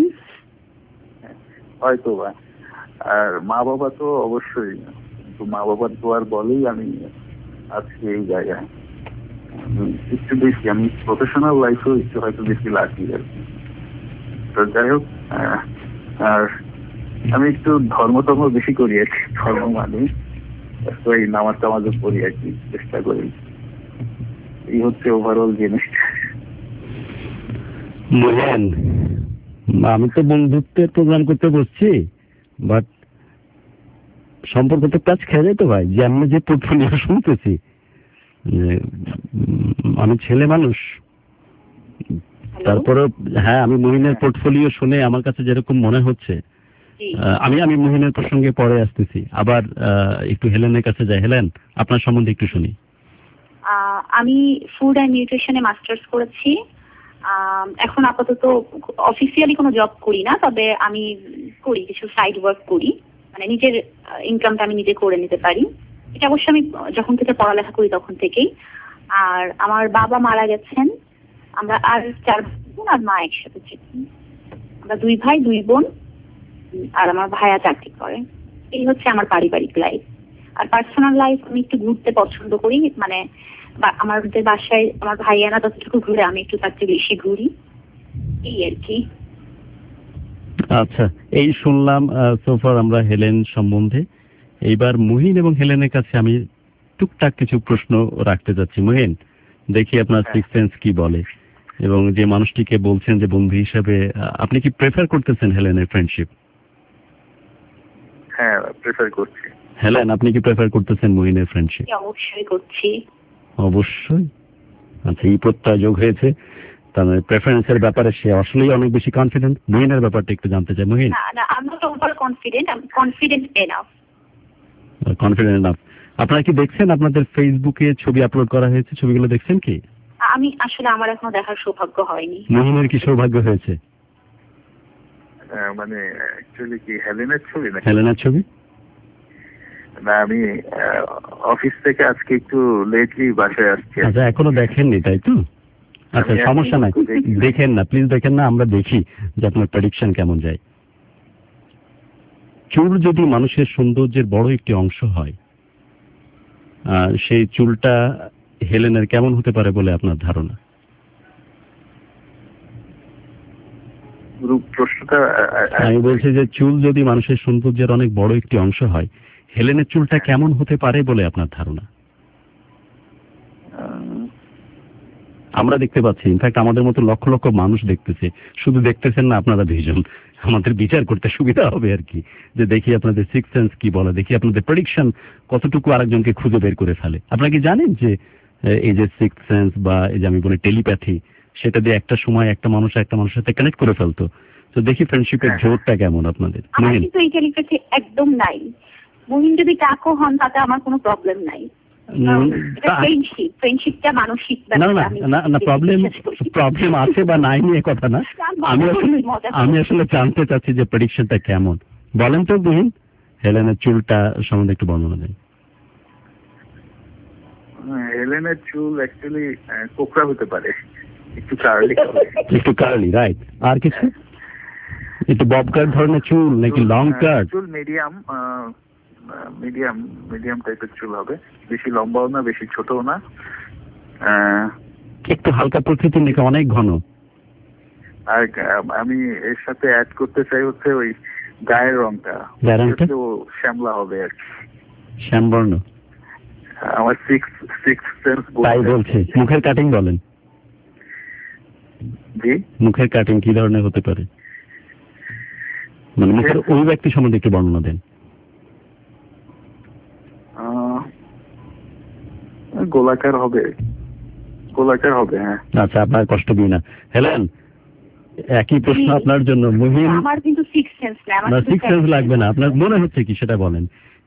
হয়তো বা। আর মা বাবা তো অবশ্যই, কিন্তু মা বাবার দোয়ার বলেই আমি আজকে এই জায়গায়। একটু বেশি আমি প্রফেশনাল লাইফেও একটু হয়তো বেশি লাকি আর কি। তো যাই হোক, আর আমি একটু ধর্ম বেশি করি আর কি। ধর্ম মানে এই নামাজ টামাজও করি আর কি, চেষ্টা করি। এই হচ্ছে ওভারঅল জিনিস। আমি তো বন্ধুত্বের প্রোগ্রাম করতে বসছি, বাট সম্পর্ক তো কাজ খেয়ে যায় তো ভাই, যে আমি যে পোর্টফোলিও শুনতেছি, আমি ছেলে মানুষ, তারপরে হ্যাঁ আমি মুহিনের পোর্টফোলিও শুনে আমার কাছে যেরকম মনে হচ্ছে, আমি মুহিনের প্রসঙ্গে পরে আসতেছি, আবার একটু হেলেনের কাছে যাই। হেলেন, আপনার সম্বন্ধে একটু শুনি। আমি ফুড অ্যান্ড নিউট্রিশনে মাস্টার্স করেছি। এখন আপাতত অফিসিয়ালি কোনো জব করি না, তবে আমি করি কিছু সাইড ওয়ার্ক করি, মানে নিজের ইনকামটা আমি নিজে করে নিতে পারি। এটা অবশ্য আমি যখন থেকে পড়ালেখা করি তখন থেকেই। আর আমার বাবা মারা গেছেন, আমরা আর 4 বোন আর মা একসাথে থাকি। আমরা 2 ভাই 2 বোন, আর আমার ভাইয়া চাকরি করে। এই হচ্ছে আমার পারিবারিক লাইফ। আর পার্সোনাল লাইফ, আমি একটু ঘুরতে পছন্দ করি, মানে আমাদের বাসায় আমার ভাইয়ানা যতটুকু ঘুরে আমি একটু তার চেয়ে বেশি ঘুরি, এই আর কি। আচ্ছা, এই শুনলাম সোফার আমরা হেলেন সম্বন্ধে। এইবার মুহিন এবং হেলেনের কাছে আমি টুকটাক কিছু প্রশ্ন রাখতে যাচ্ছি। মুহিন, দেখি আপনার সিক্স সেন্স কি বলে, এবং যে মানুষটিকে বলছেন যে বন্ধু হিসেবে, আপনি কি প্রেফার করতেছেন হেলেনের ফ্রেন্ডশিপ? হ্যাঁ, প্রেফার করছি। হেলেন, আপনি কি প্রেফার করতেছেন মুহিনের ফ্রেন্ডশিপ? অবশ্যই করছি। অবশ্যই। আচ্ছা, এই প্রত্যয় যোগ হয়েছে। তার মানে প্রেফারেন্সের ব্যাপারে সে আসলেই অনেক বেশি কনফিডেন্ট। মুহিনের ব্যাপারটা একটু জানতে চাই। মুহিন, না, I am not over confident, I am confident enough. Confident enough. আপনারা কি দেখছেন আপনাদের ফেসবুকে ছবি আপলোড করা হয়েছে, ছবিগুলো দেখছেন কি? আমি আসলে আমার এখনো দেখার সৌভাগ্য হয়নি। মুহিনের কি সৌভাগ্য হয়েছে? মানে অ্যাকচুয়ালি কি হেলেনের ছবি না? হেলেনের ছবি না, আমি অফিস থেকে আজকে একটু লেটলি বাসায় আসছি। আচ্ছা, এখনো দেখেননি তাই তো? আচ্ছা, সমস্যা নাই, দেখেন না প্লিজ, দেখেন না, আমরা দেখি যে আপনার প্রেডিকশন কেমন যায়। চুল যদি মানুষের সৌন্দর্যের বড় একটি অংশ হয়, সেই চুলটা হেলেনের কেমন হতে পারে বলে আপনার ধারণা? প্রশ্নটা আমি বলছি যে চুল যদি মানুষের সৌন্দর্যের অনেক বড় একটি অংশ হয়, হেলেনের চুলটা কেমন হতে পারে বলে আপনার ধারণা? আমরা দেখতে পাচ্ছি, ইনফ্যাক্ট আমাদের মতো লক্ষ লক্ষ মানুষ দেখতেছে, শুধু দেখতেছেন না আপনারা দুইজন, আমাদের বিচার করতে সুবিধা হবে আর কি, যে দেখি আপনাদের সিক্স সেন্স কি বলে, দেখি আপনাদের প্রেডিকশন কতটুকু আরেকজনকে খুঁজে বের করে ফেলে। আপনারা কি জানেন যে এই যে সিক্স সেন্স বা এই যে আমি বলি টেলিপ্যাথি, সেটা দিয়ে একটা সময় একটা মানুষ একটা মানুষের সাথে কানেক্ট করে ফেলতো। তো দেখি ফ্রেন্ডশিপের জোরটা কেমন আপনাদের। আমার কিন্তু এই টেলিপ্যাথি একদম নাই। মুহিন যদি টাকও হন তাতে আমার কোনো প্রবলেম নাই। ফ্রেন্ডশিপটা মানসিক ব্যাপার। না, প্রবলেম আছে বা নাই নিয়ে কথা না, আমি আসলে জানতে চাচ্ছি যে প্রেডিকশনটা কেমন। বলেন তো মুহিন, হেলেনের চুলটা সম্বন্ধে একটু বর্ণনা দেন। হেলেনের চুল অ্যাকচুয়ালি কোকড়া হতে পারে, একটু কার্লি, রাইট। আর কিছু? একটু বব কাট ধরনের চুল নাকি লং কাট? চুল মিডিয়াম টাইপের চুল হবে, বেশি লম্বাও না বেশি ছোটও না, একটু হালকা প্রকৃতির নাকি অনেক ঘন? আর আমি এর সাথে অ্যাড করতে চাই হচ্ছে ওই গায়ের রংটা শ্যামলা হবে আর কি, শ্যামবর্ণ। আমার সিক্স সেন্স তাই বলছে। মুখের কাটিং বলেন। জি, মুখের কাটিং কি ধরনের হতে পারে? মানে মুখের ওই ব্যক্তি সম্বন্ধে একটু বর্ণনা দেন। গোলাকার হবে। হ্যাঁ। আচ্ছা, আপনার কষ্ট দিই না। হেলেন, একই প্রশ্ন আপনার জন্য। মুহিন, আমার কিন্তু সিক্স সেন্স লাগবে না। আপনার মনে হচ্ছে কি সেটা বলেন,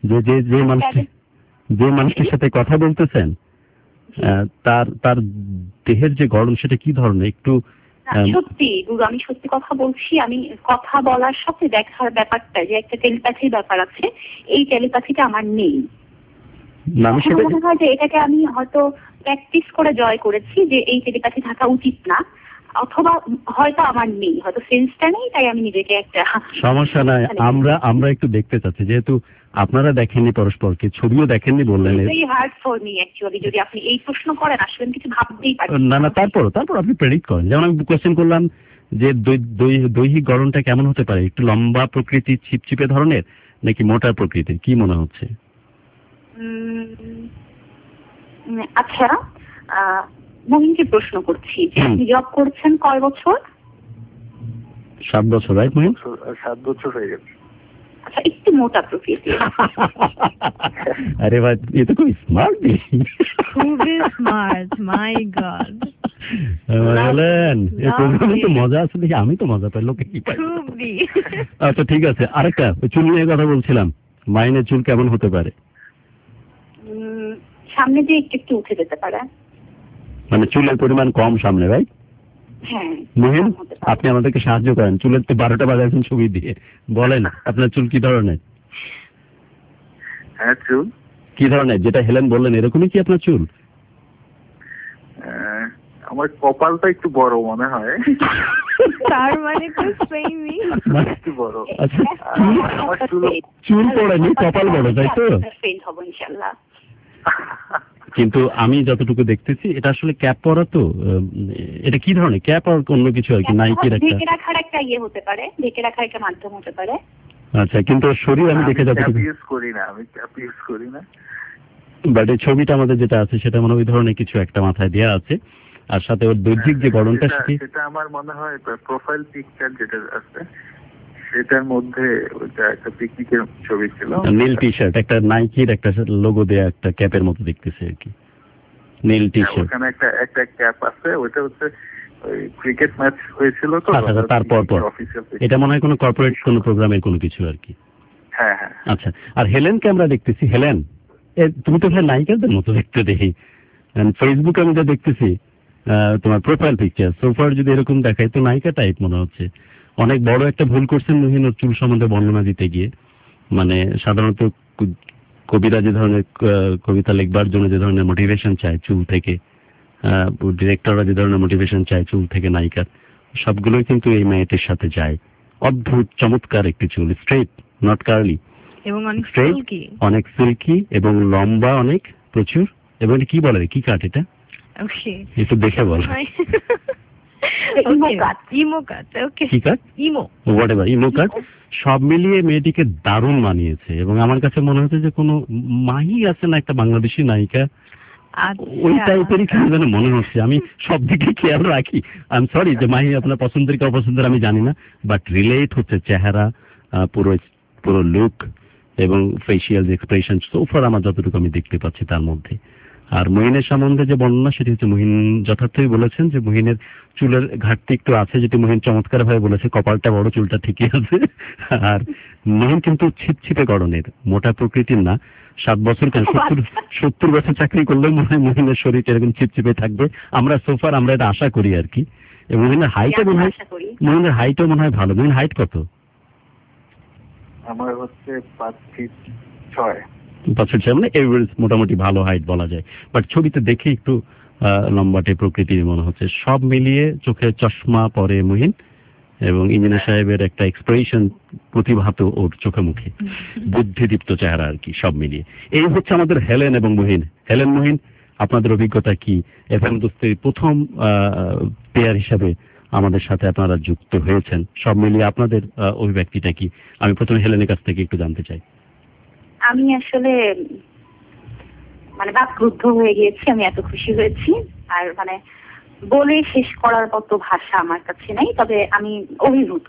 যে মানুষটির সাথে কথা বলতেছেন তার দেহের যে গঠন সেটা কি ধরনের? একটু সত্যি গুরু, আমি সত্যি কথা বলছি। আমি কথা বলার সাথে দেখার ব্যাপারটা যে একটা টেলিপ্যাথির ব্যাপার আছে, এই টেলিপ্যাথিটা আমার নেই। মনে হয় যে এটাকে আমি হয়তো প্র্যাকটিস করে জয় করেছি যে এই টেলিপ্যাথি থাকা উচিত না, অথবা হয়তো আমার নেই, হয়তো সেন্সটা নেই, তাই আমি নিজেকে একটা সমস্যা নাই। আমরা একটু দেখতে চাচ্ছি, যেহেতু আপনারা দেখেননি পরস্পরকে, ছবিও দেখেননি বললেন। হার্ড ফর মি অ্যাকচুয়ালি, যদি আপনি এই প্রশ্ন করেন আসলে কিছু ভাবতেই পারি না। তারপর আপনি প্রেডিক্ট করেন। যেমন আমি কোয়েশ্চেন করলাম যে দৈহিক গঠনটা কেমন হতে পারে, একটু লম্বা প্রকৃতির, ছিপছিপে ধরনের নাকি মোটা প্রকৃতির, কি মনে হচ্ছে? আচ্ছা, মুহিনকে প্রশ্ন করছি যে আপনি জব করছেন কয় বছর? 7 বছর, রাইট মুহিন? 7 বছর হয়ে গেছে। আচ্ছা, একটু মোটা প্রকৃতি। আরে ভাই, ये तो कोई स्मार्ट भी, খুবই স্মার্ট, মাই গড। বলেন, এই প্রোগ্রামে তো মজা আছে দেখি, আমি তো মজা পাই, লোকে কি পায়। আচ্ছা ঠিক আছে, আরেকটা চুল নিয়ে কথা বলছিলাম। মাইনের চুল কেমন হতে পারে? সামনে দিয়ে একটু উঠে যেতে পারে, মানে চুলের পরিমাণ কম সামনে, রাইট? হ্যাঁ। মুহিন, আপনি আমাদেরকে সাহায্য করেন, চুলের তো 12টা বাজাচ্ছেন ছবি দিয়ে। বলেন আপনার চুল কি ধরনের? হ্যাঁ, চুল কি ধরনের? যেটা হেলেন বললেন এরকমই কি আপনার চুল? আমার কপালটা একটু বড় মনে হয়। তার মানে তো সেমই, একটু বড়। আচ্ছা, চুল পড়েনি, কপাল বড়, তাই তো? ইনশাআল্লাহ। কিন্তু আমি যতটুকু দেখতেছি এটা আসলে ক্যাপ পরা তো। এটা কি ধরনের ক্যাপ আর অন্য কিছু আর কি? নাইকির একটা ঢেকে রাখার একটা ইয়ে হতে পারে, ঢেকে রাখার একটা মাধ্যম হতে পারে। আচ্ছা, কিন্তু শরীর আমি দেখে যতটুকু ইউজ করি না, বাট এই ছবিটা আমাদের যেটা আছে সেটা মানে ওই ধরনের কিছু একটা মাথায় দেওয়া আছে, আর সাথে ওর দৈহিক যে গঠনটা সেটা আমার মনে হয় প্রোফাইল পিকচার যেটা আছে সেটার মধ্যে ওইটা একটা পিকনিকের ছবি ছিল। নীল টি শার্ট, একটা নাইকির একটা লোগো দেয়া একটা ক্যাপের মতো দেখতেছে আর কি, নীল টি শার্ট। ওখানে একটা ক্যাপ আছে, ওইটা হচ্ছে ওই ক্রিকেট ম্যাচ হয়েছিল তো। আচ্ছা, তারপর এটা মনে হয় কোনো কর্পোরেট কোনো প্রোগ্রামের কোনো কিছু আর কি। হ্যাঁ হ্যাঁ। আচ্ছা, আর হেলেনকে আমরা দেখতেছি, হেলেন তুমি তো ভাই নায়িকাদের মতো দেখতে দেখি, ফেসবুকে আমি যা দেখতেছি তোমার প্রোফাইল পিকচার সোফার যদি এরকম দেখায় তো নায়িকা টাইপ মনে হচ্ছে। অনেক বড় একটা ভুল করছেন মুহিন ওর চুল সম্বন্ধে বর্ণনা দিতে গিয়ে। মানে সাধারণত কবিরা যে ধরনের কবিতা লিখবার জন্য যে ধরনের মোটিভেশন চায় চুল থেকে, ডিরেক্টররা যে ধরনের মোটিভেশন চায় চুল থেকে নায়িকার, সবগুলোই কিন্তু এই মেয়েটির সাথে যায়। অদ্ভুত চমৎকার একটি চুল, স্ট্রেট নট কার্লি, এবং অনেক স্ট্রেট, অনেক সিল্কি এবং লম্বা অনেক প্রচুর। এবং কি বলে, কি কাট এটা একটু দেখে বল। সব মিলিয়ে মেয়েটিকে দারুণ মানিয়েছে এবং আমার কাছে মনে হচ্ছে যে কোনো মাহি আছে না একটা বাংলাদেশি নায়িকা, ওই টাইপেরই কেন যেন মনে হচ্ছে। আমি সব দিকে খেয়াল রাখি, আই এম সরি যে মাহি আপনার পছন্দের কি অপছন্দের আমি জানি না, বাট রিলেট হচ্ছে চেহারা, পুরো লুক এবং ফেসিয়াল এক্সপ্রেশন সোফার আমার যতটুকু আমি দেখতে পাচ্ছি তার মধ্যে। আর মুহিনের সম্বন্ধে যে বর্ণনা সেটি হচ্ছে মুহিন যথার্থই বলেছেন যে মুহিনের চুলের ঘাটতি একটু আছে, যেটি মুহিন চমৎকার ভাবে বলেছে। কপালটা বড়, চুলটা ঠিকই আছে। আর মুহিন কিন্তু ছিপছিপে গড়নের, মোটা প্রকৃতির না। 7 বছর কেন 70 বছর চাকরি করলেও মনে হয় মুহিনের শরীর এরকম ছিপছিপে থাকবে। আমরা সোফার আমরা এটা আশা করি আর কি। মুহিনের হাইটও মনে হয়, মুহিনের হাইটও মনে হয় ভালো। মুহিন হাইট কত? আমার হচ্ছে 5 ফিট 6। মানে এভারেজ, মোটামুটি ভালো হাইট বলা যায়। বাট ছবিতে দেখে একটু লম্বাটে প্রকৃতির মনে হচ্ছে। সব মিলিয়ে চোখে চশমা পরে মুহিন এবং ইঞ্জিনিয়ার সাহেবের একটা এক্সপ্রেশন প্রতিভাত ওর চোখে মুখে, বুদ্ধিদীপ্ত চেহারা আর কি। সব মিলিয়ে এই হচ্ছে আমাদের হেলেন এবং মুহিন। হেলেন, মুহিন, আপনাদের অভিজ্ঞতা কি? এফএম দোস্তের প্রথম পেয়ার হিসাবে আমাদের সাথে আপনারা যুক্ত হয়েছেন। সব মিলিয়ে আপনাদের অভিব্যক্তিটা কি? আমি প্রথমে হেলেনের কাছ থেকে একটু জানতে চাই। আমি আসলে বাকরুদ্ধ হয়ে গিয়েছি, আমি এত খুশি হয়েছি, আর বলে শেষ করার মতো ভাষা আমার কাছে নেই, তবে আমি অভিভূত।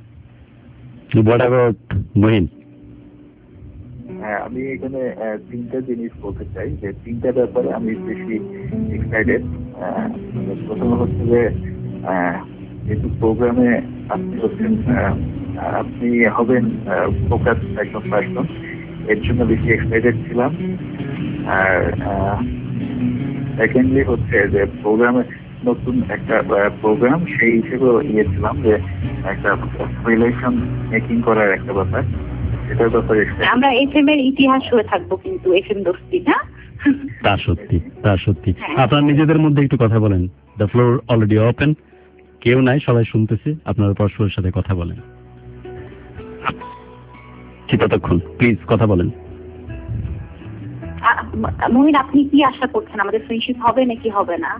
হ্যাঁ, আমি এখানে 3টা জিনিস বলতে চাই, যে 3টা ব্যাপারে আমি বেশি এক্সাইটেড। প্রথম হচ্ছে যে যেহেতু প্রোগ্রামে আপনি হচ্ছেন, আপনি হবেন ফোকাস একদম পার্সন, এর জন্য বেশি এক্সাইটেড ছিলাম। আর সেকেন্ডলি হচ্ছে যে প্রোগ্রামে নতুন একটা প্রোগ্রাম, সেই হিসেবে ছিলাম যে একটা রিলেশন মেকিং করার একটা ব্যাপার, এটার ব্যাপারে আমরা এফএম এর ইতিহাস হয়ে থাকবো কিন্তু এফএম দোস্তি না। তা সত্যি। আপনারা নিজেদের মধ্যে একটু কথা বলেন। দ্য ফ্লোর অলরেডি ওপেন, কেউ নাই, সবাই শুনতেছে। আপনারা পরস্পরের সাথে কথা বলেন ততক্ষণ, প্লিজ কথা বলেন। মুহিন, আপনি কি আশা করছেন, আমাদের ফ্রেন্ডশিপ হবে নাকি হবে না?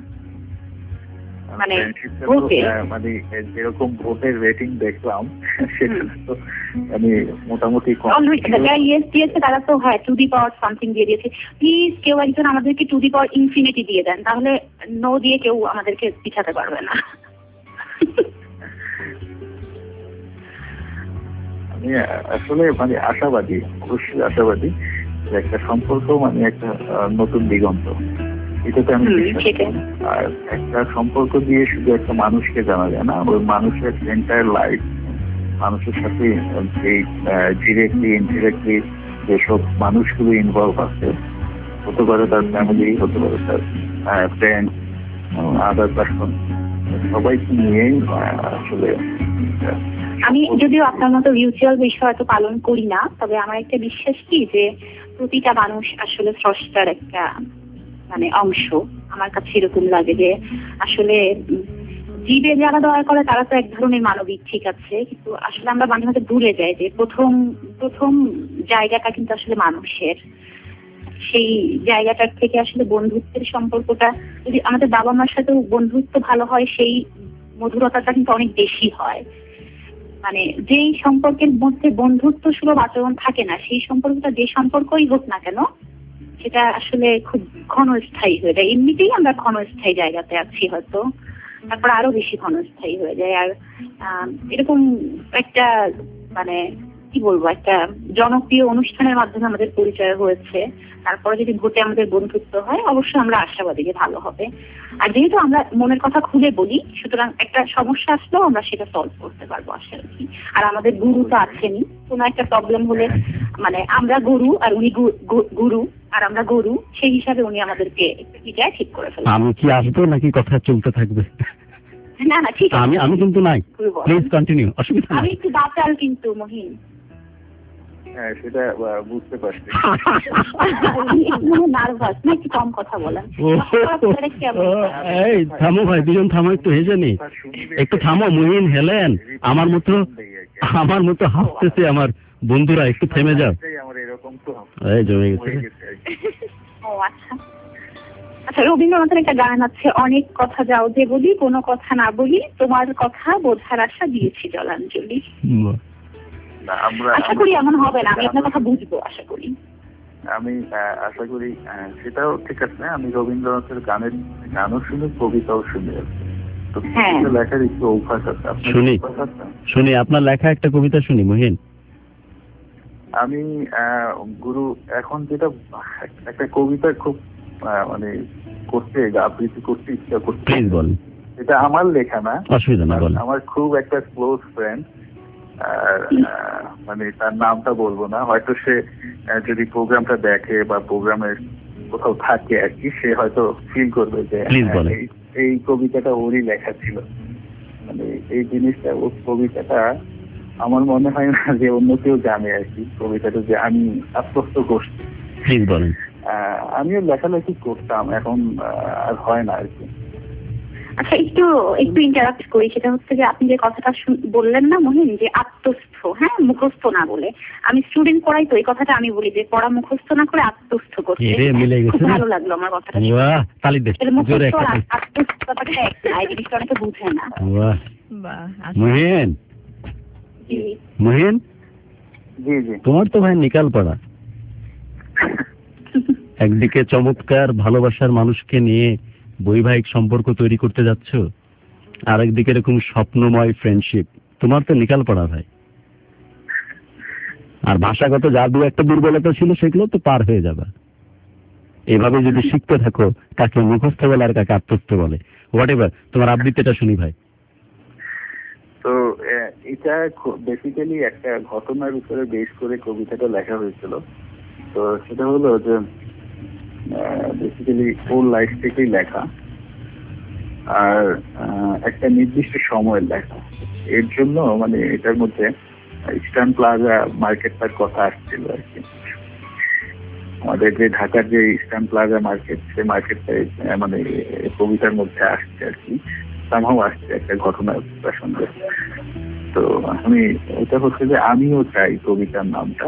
যেরকম ভোটের রেটিং দেখলাম সেটা তো আমি মোটামুটি ইয়েস দিয়েছে, তারা তো হ্যাঁ টু দি পাওয়ার সামথিং দিয়ে দিয়েছে। প্লিজ কেউ একজন আমাদেরকে টু দি পাওয়ার ইনফিনিটি দিয়ে দেন, তাহলে নো দিয়ে কেউ আমাদেরকে পিছাতে পারবে না। আমি আসলে আশাবাদী, অবশ্যই আশাবাদী যে একটা সম্পর্ক একটা নতুন দিগন্ত, এটাতে আমি বিশ্বাস। আর একটা সম্পর্ক দিয়ে শুধু একটা মানুষকে জানা যায় না, ওই মানুষের এন্টায়ার লাইফ, মানুষের সাথে এই ডিরেক্টলি ইনডিরেক্টলি যেসব মানুষগুলো ইনভলভ আছে, হতে পারে তার ফ্যামিলি, হতে পারে তার ফ্রেন্ড, আদার পার্সন, সবাইকে নিয়েই আসলে। আমি যদিও আপনার মতো রিচুয়াল বিষয় তো পালন করি না, তবে আমার একটা বিশ্বাস কি যে প্রতিটা মানুষ আসলে স্রষ্টার একটা অংশ। আমার কাছে এরকম লাগে যে আসলে জীবে যারা দয়া করে তারা তো এক ধরনের মানবিক, ঠিক আছে, কিন্তু আসলে আমরা মাঝে মাঝে ভুলে যাই যে প্রথম জায়গাটা কিন্তু আসলে মানুষের। সেই জায়গাটার থেকে আসলে বন্ধুত্বের সম্পর্কটা, যদি আমাদের বাবা মার সাথেও বন্ধুত্ব ভালো হয়, সেই মধুরতাটা কিন্তু অনেক বেশি হয়। যেই সম্পর্কের মধ্যে বন্ধুত্ব সুলভ আচরণ থাকে না, সেই সম্পর্কটা যে সম্পর্কই হোক না কেন, সেটা আসলে খুব ক্ষণস্থায়ী হয়ে যায়। এমনিতেই আমরা ক্ষণস্থায়ী জায়গাতে আছি হয়তো, তারপর আরো বেশি ক্ষণস্থায়ী হয়ে যায়। আর এরকম একটা কি বলবো, একটা জনপ্রিয় অনুষ্ঠানের মাধ্যমে আমাদের পরিচয় হয়েছে। তারপরে যদি ভোটে আমাদের বন্ধুত্ব হয়, অবশ্যই আমরা আশাবাদী যে ভালো হবে। আর যেহেতু আমরা মনের কথা খুলে বলি, সুতরাং একটা সমস্যা আসলেও আমরা সেটা সলভ করতে পারবো আশা রাখি। আর আমাদের গুরু তো আছেনই, কোনো একটা প্রবলেম হলে মানে আমরা গুরু আর উনি গুরু আর আমরা গরু, সেই হিসাবে উনি আমাদেরকে এটাই ঠিক করে ফেলেন। আমি কি আসবো নাকি কথা চলতে থাকবে? না না ঠিক আছে, আমি কিন্তু নাই, প্লিজ কন্টিনিউ, অসুবিধা আমি নেই। একটু বাচাল কিন্তু মহিন। হ্যাঁ, সেটা বুঝতে পারছি। নার্ভাস না, একটু কম কথা বলেন। এই থামো ভাই, দুজন থামো, একটু হেসে নি, একটু থামো। মুহিন, হেলেন, আমার মতো হাসতেছে আমার বন্ধুরা, একটু থেমে যাও। আমার এরকম তো এই জমে গেছে। ও আচ্ছা আচ্ছা, রবীন্দ্রনাথের একটা গান আছে, অনেক কথা যাও যে বলি, কোনো কথা না বলি, তোমার কথা বোঝার আশা দিয়েছি জলাঞ্জলি। আশা করি এমন হবে না, আমি আপনার কথা বুঝবো আশা করি। আমি আশা করি সেটাও ঠিক আছে। আমি রবীন্দ্রনাথের গানও শুনি, কবিতাও শুনি। তো লেখার একটু অভ্যাস আছে। শুনি আপনার লেখা একটা কবিতা শুনি মুহিন। আমি গুরু এখন যেটা একটা কবিতা খুব মানে করতে আবৃত্তি করতে ইচ্ছা করছে, প্লিজ বলেন। এটা আমার লেখা না, অসুবিধা না, বলেন। আমার খুব একটা ক্লোজ ফ্রেন্ড, মানে তার নামটা বলবো না, হয়তো সে যদি প্রোগ্রামটা দেখে বা প্রোগ্রামের কোথাও থাকে আর কি, সে হয়তো ফিল করবে যে এই কবিতাটা ওরই লেখা ছিল। মানে এই জিনিসটা, ও কবিতাটা আমার মনে হয় না যে অন্য কেউ জানে আর কি, কবিতাটা যে আমি আত্মস্থ করছি। প্লিজ বলেন। আমিও লেখালেখি করতাম, এখন আর হয় না আর কি। আচ্ছা, একটু ইন্টারাপ্ট করি। সেটা হচ্ছে যে আপনি যে কথাটা বললেন না মহিন, যে আত্মস্থ, হ্যাঁ, মুখস্থ না বলে। আমি স্টুডেন্ট পড়াই, তো এই কথাটা আমি বলি যে পড়া মুখস্থ না করে আত্মস্থ করতে। খুব ভালো লাগলো আমার কথাটা। জিনিসটা অনেকে বুঝে না। মহিন, জি জি, তোমার তো ভাই নিকাল পড়া। একদিকে চমৎকার ভালোবাসার মানুষকে নিয়ে বৈবাহিক সম্পর্ক তৈরি করতে যাচ্ছ, আরেকদিকে এরকম স্বপ্নময় ফ্রেন্ডশিপ। তোমার তো নিকাল পড়া ভাই। আর ভাষাগত যা দু একটা দুর্বলতা ছিল সেগুলো তো পার হয়ে যাবে। এভাবে যদি শিখতে থাকো, কাকে মুখস্থ বলে আর কাকে আত্মস্থ বলে। হোয়াট এভার, তোমার আবৃত্তিটা শুনি ভাই। তো এটা বেসিক্যালি একটা ঘটনার উপরে বেস করে কবিতাটা লেখা হয়েছিল। তো সেটা হলো যে বেসিক্যালি ওর লাইফ থেকেই লেখা, আর একটা নির্দিষ্ট সময়ের লেখা। এর জন্য মানে এটার মধ্যে ইস্টার্ন প্লাজা মার্কেটটার কথা আসছিল আর কি। আমাদের যে ঢাকার যে ইস্টার্ন প্লাজা মার্কেট, সেই মার্কেটটাই মানে কবিতার মধ্যে আসছে আর কি, সামহাও আসছে একটা ঘটনার প্রসঙ্গে। তো আমি এটা হচ্ছে যে আমিও চাই কবিতার নামটা,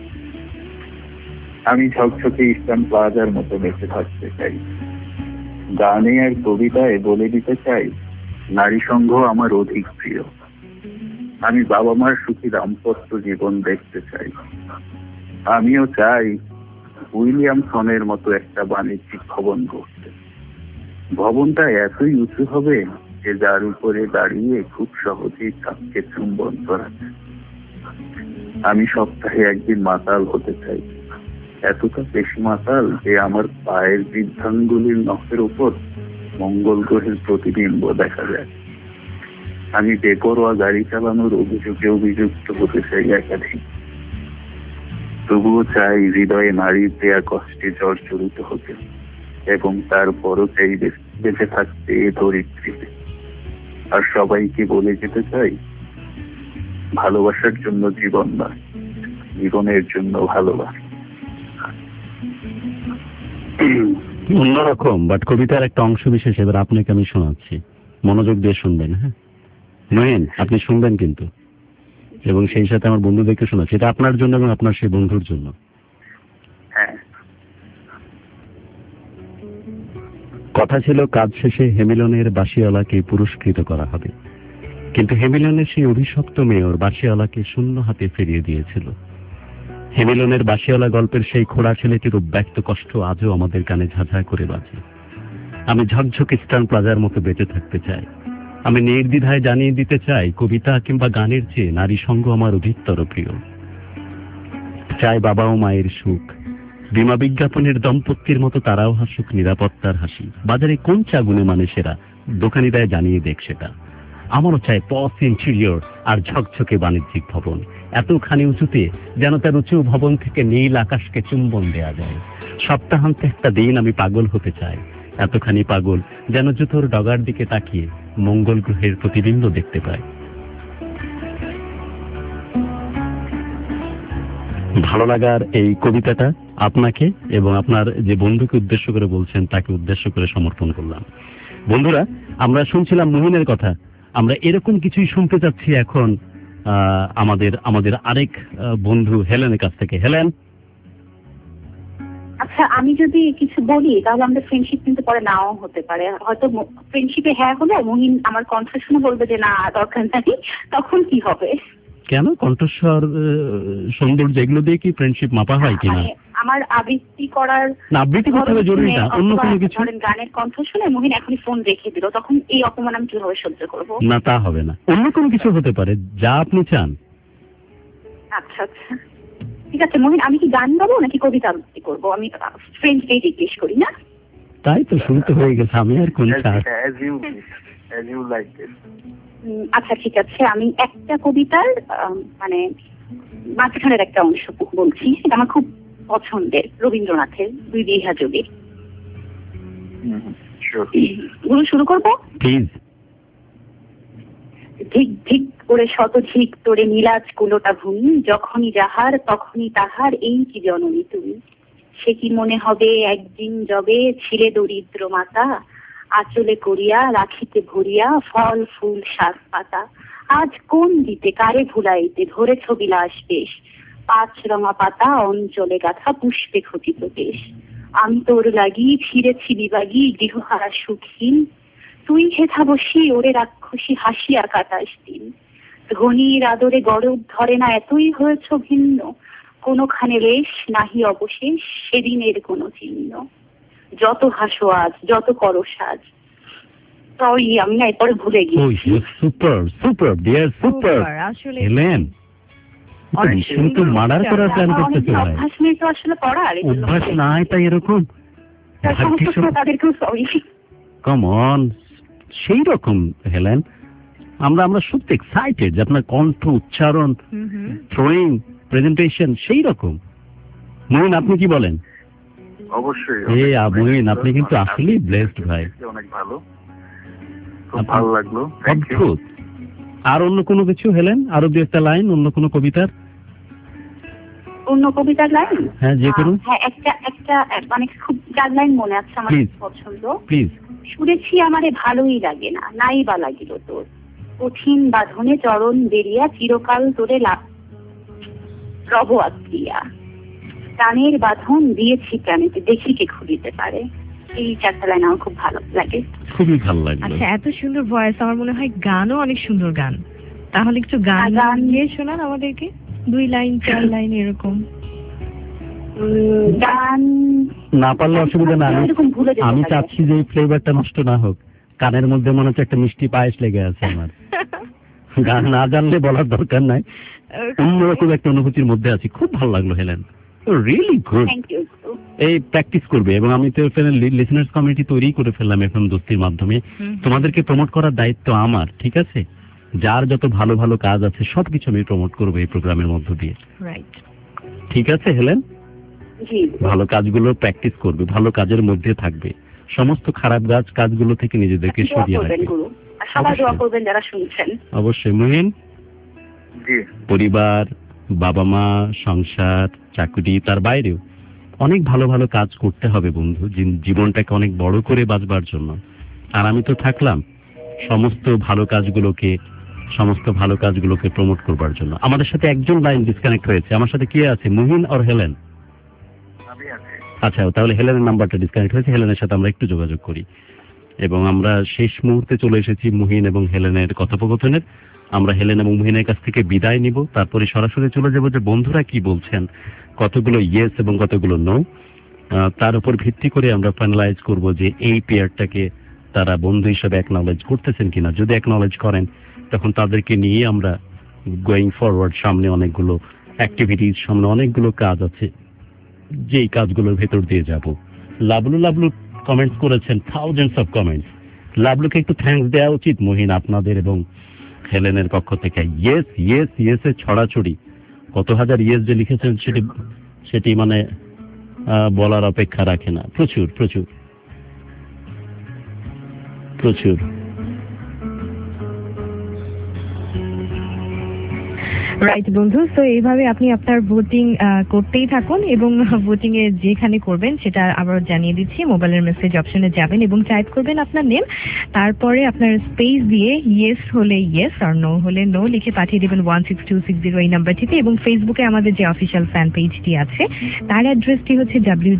আমি ঝকঝকে ইস্টার্ন প্লাজার মতো বেঁচে থাকতে চাই, গানে আর কবিতায় বলে দিতে চাই নারী সংঘ আমার অধিক প্রিয়, আমি বাবা মার সুখী দাম্পত্য জীবন দেখতে চাই, আমিও চাই উইলিয়ামসনের মতো একটা বাণিজ্যিক ভবন করতে। ভবনটা এতই উঁচু হবে যে যার উপরে দাঁড়িয়ে খুব সহজেই তাকে চুম্বন করা যায়। আমি সপ্তাহে একদিন মাতাল হতে চাই, এতটা বেশি মাতাল যে আমার পায়ের বৃদ্ধাঙ্গুলির নখের উপর মঙ্গল গ্রহের প্রতিবিম্ব দেখা যায়। আমি বেপরোয়া গাড়ি চালানোর অভিযোগে অভিযুক্ত হতে চাই একাধিক, তবুও চাই হৃদয়ে নারীর দেয়া কষ্টে জর্জরিত হতে, এবং তারপরও চাই বেঁচে থাকতে এ ধরিত্রীতে। আর সবাইকে বলে যেতে চাই ভালোবাসার জন্য জীবন নয়, জীবনের জন্য ভালোবাসা। অন্যরকম বাট কবিতার একটা অংশ বিশেষ এবার আপনাকে আমি শোনাচ্ছি, মনোযোগ দিয়ে শুনবেন। হ্যাঁ মহিন, আপনি শুনবেন কিন্তু, এবং সেই সাথে আমার বন্ধুদেরকে শোনাচ্ছি। এটা আপনার জন্য এবং আপনার সেই বন্ধুর জন্য। হ্যাঁ। কথা ছিল কাজ শেষে হেমিলনের বাঁশিওয়ালাকে পুরস্কৃত করা হবে, কিন্তু হেমিলনের সেই অভিশপ্ত মেয়র বাঁশিওয়ালাকে শূন্য হাতে ফিরিয়ে দিয়েছিল। হেমিলনের বাঁশিওয়ালা গল্পের সেই খোড়া ছেলেটির ব্যক্ত কষ্ট আজও আমাদের কানে ঝাঁঝা করে বাজে। আমি ঝকঝক ইস্টার্ন প্লাজার মতো বেঁচে থাকতে চাই, আমি নির্দ্বিধায় জানিয়ে দিতে চাই কবিতা কিংবা গানের চেয়ে নারী সঙ্গ আমার অধিকতর প্রিয়। চায় বাবা ও মায়ের সুখ, বীমা বিজ্ঞাপনের দম্পতির মতো তারাও হাসুক নিরাপত্তার হাসি। বাজারে কোন চা গুণে মানে সেরা, দোকানিরা জানিয়ে দেখ সেটা। আমারও চাই পথ ইন্টেরিয়র আর ঝকঝকে বাণিজ্যিক ভবন, এতখানি উঁচুতে যেন তার উঁচু ভবন থেকে নীল আকাশকে চুম্বন দেয়া যায়। সপ্তাহান্তে একটা দিন আমি পাগল হতে চাই, এতখানি পাগল যেন জুতোর ডগার দিকে তাকিয়ে মঙ্গল গ্রহের প্রতিবিম্ব দেখতে পাই। ভালো লাগার এই কবিতাটা আপনাকে এবং আপনার যে বন্ধুকে উদ্দেশ্য করে বলছেন তাকে উদ্দেশ্য করে সমর্পণ করলাম। বন্ধুরা, আমরা শুনছিলাম মুহিনের কথা, আমরা এরকম কিছুই শুনতে চাচ্ছি এখন আমাদের আরেক বন্ধু হেলেনের কাছ থেকে। হেলেন, আচ্ছা, আমি যদি কিছু বলি তাহলে আমাদের ফ্রেন্ডশিপ কিন্তু পরে নাও হতে পারে। হয়তো ফ্রেন্ডশিপে হ্যাঁ হলো, মহিন আমার কণ্ঠ শুনে বলবে যে না দরকার নাই, তখন কি হবে? কেন? কণ্ঠস্বর, সৌন্দর্য, এগুলো দিয়ে কি ফ্রেন্ডশিপ মাপা হয় কিনা? আমার আবৃত্তি করার আবৃত্তি করতে হবে জরুরি না, অন্য কোনো কিছু। গানের কণ্ঠ শুনে মহিন এখনই ফোন রেখে দিল, তখন এই অপমান আমি কিভাবে সহ্য করবো? না, তা হবে না, অন্য কোনো কিছু হতে পারে, যা আপনি চান। আচ্ছা আচ্ছা, ঠিক আছে মহিন, আমি কি গান গাবো নাকি কবিতা আবৃত্তি করবো? আমি ফ্রেন্ডকেই জিজ্ঞেস করি না? তাই তো, শুনতে হয়ে গেছে, আমি আর কোন চাই। আচ্ছা ঠিক আছে, আমি একটা কবিতার মানে মাঝখানের একটা অংশ বলছি, এটা আমার খুব পছন্দের, রবীন্দ্রনাথের দুই বিঘা জমি। শুরু করবো? ধিক ধিক করে শত ঝিক তোরে নীলাজ কুলোটা ভূমি, যখনই যাহার তখনই তাহার, এই কি জননী তুমি। সে কি মনে হবে একদিন যবে ছিলে দরিদ্র মাতা, আঁচলে করিয়া রাখিতে ভরিয়া ফল ফুল শাক পাতা। আজ কোন দিতে কারে ভুলাইতে ধরেছ বিলাস বেশ, পাঁচ রঙা পাতা অঞ্চলে গাথা পুষ্পে খচিত বেশ। আমি তোর লাগি ফিরেছি বিবাগী গৃহহারা সুখহীন, তুই হেথা বসি ওরে রাক্ষসী হাসিয়া কাটাস দিন। ধনীর আদরে গরব ধরে না এতই হয়েছ ভিন্ন, কোনোখানে লেশ নাহি অবশেষ সেদিনের কোনো চিহ্ন। যত হাসো আজ যত করো সাজ, তাই আমি না এরপরে ভুলে গিয়েছি। Super super dear super Helen, শুনতে মার্ডার করার প্ল্যান করতেছে। অভ্যাস নেই তো আসলে পড়ার, অভ্যাস নাই তাই এরকম। তাদেরকেও সরি। কাম অন, সেই রকম হেলেন, আমরা সত্যি এক্সাইটেড যে আপনার কণ্ঠ, উচ্চারণ, থ্রোয়িং, প্রেজেন্টেশন সেই রকম। মহিন, আপনি কি বলেন? অবশ্যই। মহিন, আপনি কিন্তু আসলেই ব্লেসড ভাই, অনেক ভালো, খুব ভালো লাগলো। অদ্ভুত। আর অন্য কোনো কিছু হেলেন, আরো দু একটা লাইন অন্য কোনো কবিতার? অন্য কবিতার লাইন? হ্যাঁ, যে কোনো। হ্যাঁ, একটা মানে খুব গান লাইন মনে আছে আমার, পছন্দ। প্লিজ। শুনেছি আমারে ভালোই লাগে না, নাই বা লাগিল তোর, কঠিন বাঁধনে চরণ বেরিয়া চিরকাল তোরে রব আত্রিয়া। প্রাণের বাঁধন দিয়েছি প্রাণীতে, দেখি কে খুলিতে পারে। এই চারটা লাইন আমার খুব ভালো লাগে, খুবই ভালো লাগে। আচ্ছা, এত সুন্দর ভয়েস, আমার মনে হয় গানও অনেক সুন্দর গান। তাহলে একটু গান গিয়ে শোনান আমাদেরকে, 2 লাইন 4 লাইন এরকম। গান না পারলে অসুবিধা না, আমি চাচ্ছি যে এই ফ্লেভারটা নষ্ট না হোক। কানের মধ্যে মনে হচ্ছে একটা মিষ্টি পায়েস লেগে আছে আমার। গান না জানলে বলার দরকার নাই, অন্যরকম একটা অনুভূতির মধ্যে আছি। খুব ভালো লাগলো হেলেন, রিয়েলি গুড। এই প্র্যাকটিস করবে, এবং আমি তো লিসেনার্স কমিউনিটি তৈরি করে ফেললাম এফএম দোস্তির মাধ্যমে। তোমাদেরকে প্রমোট করার দায়িত্ব আমার, ঠিক আছে? যার যত ভালো ভালো কাজ আছে সবকিছু আমি প্রমোট করবো এই প্রোগ্রামের মধ্য দিয়ে। ঠিক আছে হেলেন? ভালো কাজগুলো প্র্যাকটিস করবে, ভালো কাজের মধ্যে থাকবে, সমস্ত খারাপ কাজগুলো থেকে নিজেদেরকে সরিয়ে রাখবে। অবশ্যই। মুহিন, পরিবার, বাবা মা, সংসার, চাকরি, তার বাইরেও অনেক ভালো ভালো কাজ করতে হবে বন্ধু, জীবনটাকে অনেক বড় করে বাঁচবার জন্য। আর আমি তো থাকলাম সমস্ত ভালো কাজগুলোকে প্রমোট করবার জন্য। আমাদের সাথে একজন লাইন ডিসকানেক্ট হয়েছে, আমার সাথে কে আছে? মুহিন আর হেলেন? আচ্ছা, তাহলে হেলেনের নাম্বারটা ডিসকানেক্ট হয়েছে, হেলেনের সাথে আমরা একটু যোগাযোগ করি। এবং আমরা শেষ মুহূর্তে চলে এসেছি মুহিন এবং হেলেনের কথোপকথনের। আমরা হেলেন এবং মুহিনের কাছ থেকে বিদায় নিব, তারপরে সরাসরি চলে যাব যে বন্ধুরা কি বলছেন, কতগুলো ইয়েস এবং কতগুলো নো। তার উপর ভিত্তি করে আমরা ফাইনালাইজ করব যে এই পেয়ারটাকে তারা বন্ধু হিসেবে অ্যাকনলেজ করতেছেন কিনা। যদি অ্যাকনলেজ করেন তখন তাদেরকে নিয়ে আমরা গোয়িং ফরওয়ার্ড সামনে অনেকগুলো অ্যাক্টিভিটিস, সামনে অনেকগুলো কাজ আছে, যেই কাজগুলোর ভেতর দিয়ে যাব। লাবলু কমেন্টস করেছেন, থাউজেন্ডস অফ কমেন্টস। লাবলুকে একটু থ্যাঙ্কস দেওয়া উচিত মহিন, আপনাদের এবং হেলেনের পক্ষ থেকে। ইয়েস ইয়েস ইয়েস এর ছড়াছড়ি, কত হাজার ইয়েস যে লিখেছেন সেটি মানে বলার অপেক্ষা রাখে না। প্রচুর প্রচুর প্রচুর। রাইট বন্ধু, তো এইভাবে আপনি আপনার ভোটিং করতেই থাকুন এবং ভোটিং এ যেখানে করবেন সেটা আবার জানিয়ে দিচ্ছি। মোবাইলের মেসেজ অপশনে যাবেন এবং টাইপ করবেন আপনার নেম, তারপরে আপনার স্পেস দিয়ে ইয়েস হলে ইয়েস আর নো হলে নো লিখে পাঠিয়ে দেবেন 16260 এই নাম্বারটিতে। এবং ফেসবুকে আমাদের যে অফিসিয়াল ফ্যান পেজটি আছে তার অ্যাড্রেসটি হচ্ছে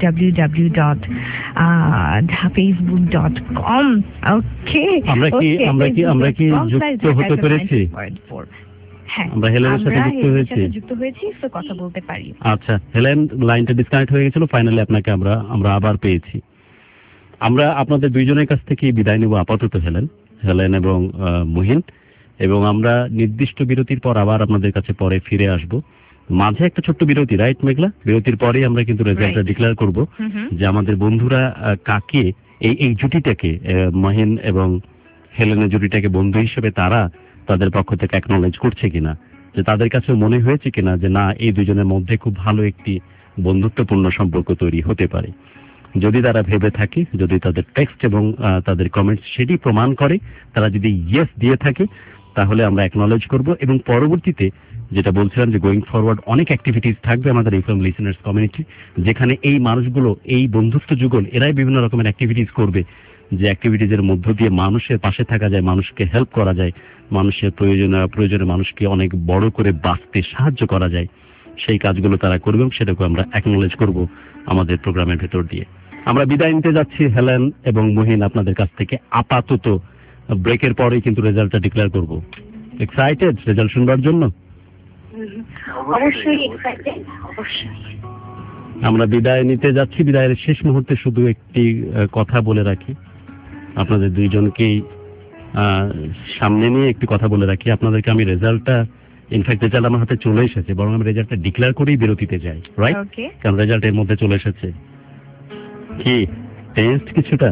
www.facebook.com। ওকে, আমরা কি যুক্ত হতে পেরেছি? আমরা হেলেনের সাথে যুক্ত হয়েছি, তো কথা বলতে পারি। আচ্ছা, হেলেন লাইনটা ডিসকানেক্ট হয়ে গেছিল, ফাইনালি আপনাকে আমরা আবার পেয়েছি। আমরা আপনাদের দুইজনের কাছ থেকে বিদায় নেব আপাতত, হেলেন এবং মুহিন, এবং আমরা নির্দিষ্ট বিরতির পর আবার আপনাদের কাছে পরে ফিরে আসব। মাঝে একটা ছোট্ট বিরতি, রাইট মেঘলা? বিরতির পরেই আমরা কিন্তু রেজাল্টটা ডিক্লেয়ার করব যে আমাদের বন্ধুরা কাকে এই জুটিটাকে, মহিন এবং হেলেনের জুটিটাকে বন্ধু হিসেবে তাদের পক্ষ থেকে অ্যাকনলেজ করছে কিনা, যে তাদের কাছে মনে হয়েছে কিনা যে না, এই দুজনের মধ্যে খুব ভালো একটি বন্ধুত্বপূর্ণ সম্পর্ক তৈরি হতে পারে। যদি তারা ভেবে থাকে, যদি তাদের টেক্সট এবং তাদের কমেন্টস সেটি প্রমাণ করে, তারা যদি ইয়েস দিয়ে থাকে, তাহলে আমরা অ্যাকনলেজ করব। এবং পরবর্তীতে যেটা বলছিলাম যে গোয়িং ফরওয়ার্ড অনেক অ্যাক্টিভিটিস থাকবে আমাদের এফএম লিসেনার্স কমিউনিটি, যেখানে এই মানুষগুলো, এই বন্ধুত্ব যুগল, এরাই বিভিন্ন রকমের অ্যাক্টিভিটিস করবে, যে অ্যাক্টিভিটিজের মধ্য দিয়ে মানুষের পাশে থাকা যায়, মানুষকে হেল্প করা যায়, মানুষের প্রয়োজনে মানুষকে অনেক বড় করে বাঁচতে সাহায্য করা যায়। সেই কাজগুলো তারা করবে এবং সেটাকে আমরা অ্যাকনলেজ করব আমাদের প্রোগ্রামের ভেতর দিয়ে। আমরা বিদায় নিতে যাচ্ছি হেলেন এবং মুহিন আপনাদের কাছ থেকে আপাতত। ব্রেকের পরেই কিন্তু রেজাল্টটা ডিক্লেয়ার করব। এক্সাইটেড রেজাল্ট শুনবার জন্য? অবশ্যই এক্সাইটেড, অবশ্যই। আমরা বিদায় নিতে যাচ্ছি। বিদায়ের শেষ মুহূর্তে শুধু একটি কথা বলে রাখি, আপনাদের দুইজনকেই সামনে নিয়ে একটি কথা বলে রাখি। আপনাদেরকে আমি রেজাল্টটা, ইনফ্যাক্ট রেজাল্ট আমার হাতে চলে এসেছে, বরং আমি রেজাল্টটা ডিক্লেয়ার করেই বিরতিতে যাই, রাইট? কারণ রেজাল্ট এর মধ্যে চলে এসেছে। কি টেস্ট কিছুটা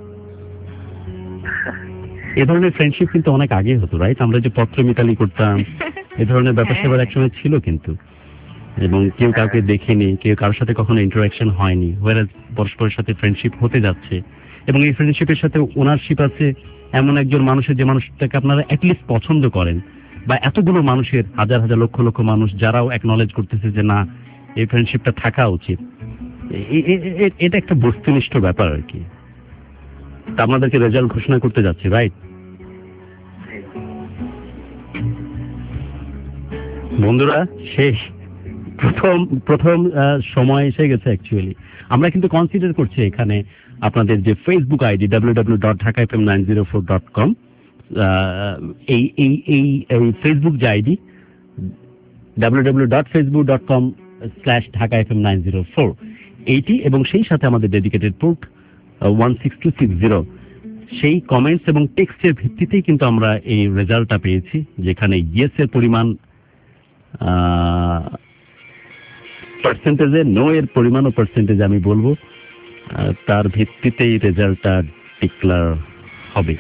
এ ধরনের ফ্রেন্ডশিপ কিন্তু অনেক আগে হতো, রাইট? আমরা যে পত্র মিতালি করতাম, এ ধরনের ব্যাপার স্যাপার একসময় ছিল কিন্তু, এবং কেউ কাউকে দেখেনি, কেউ কারোর সাথে কখনো ইন্টারাকশন হয়নি, ওয়ারাজ পরস্পরের সাথে ফ্রেন্ডশিপ হতে যাচ্ছে। এবং এই ফ্রেন্ডশিপের সাথে ওনারশিপ আছে এমন একজন মানুষের, যে মানুষটাকে আপনারা অ্যাটলিস্ট পছন্দ করেন, বা এতগুলো মানুষের, হাজার হাজার লক্ষ লক্ষ মানুষ যারাও অ্যাকনলেজ করতেছে যে না, এই ফ্রেন্ডশিপটা থাকা উচিত। এটা একটা বস্তুনিষ্ঠ ব্যাপার আর কি। তা আপনাদেরকে রেজাল্ট ঘোষণা করতে যাচ্ছি, রাইট বন্ধুরা? শেষ প্রথম সময় এসে গেছে। অ্যাকচুয়ালি আমরা কিন্তু কনসিডার করছি এখানে আপনাদের যে ফেসবুক আইডি www.dhakafm904.com, এই ফেসবুক যে আইডি www.facebook.com/dhakafm904, এইটি এবং সেই সাথে আমাদের ডেডিকেটেড পোর্ট 16260, সেই কমেন্টস এবং টেক্সটের ভিত্তিতেই কিন্তু আমরা এই রেজাল্টটা পেয়েছি, যেখানে ইয়েস এর পরিমাণ পার্সেন্টেজে, নো এর পরিমাণ ও পার্সেন্টেজে আমি বলবো, তার ভিত্তিতেই রেজাল্টটা ডিক্লেয়ার হবে।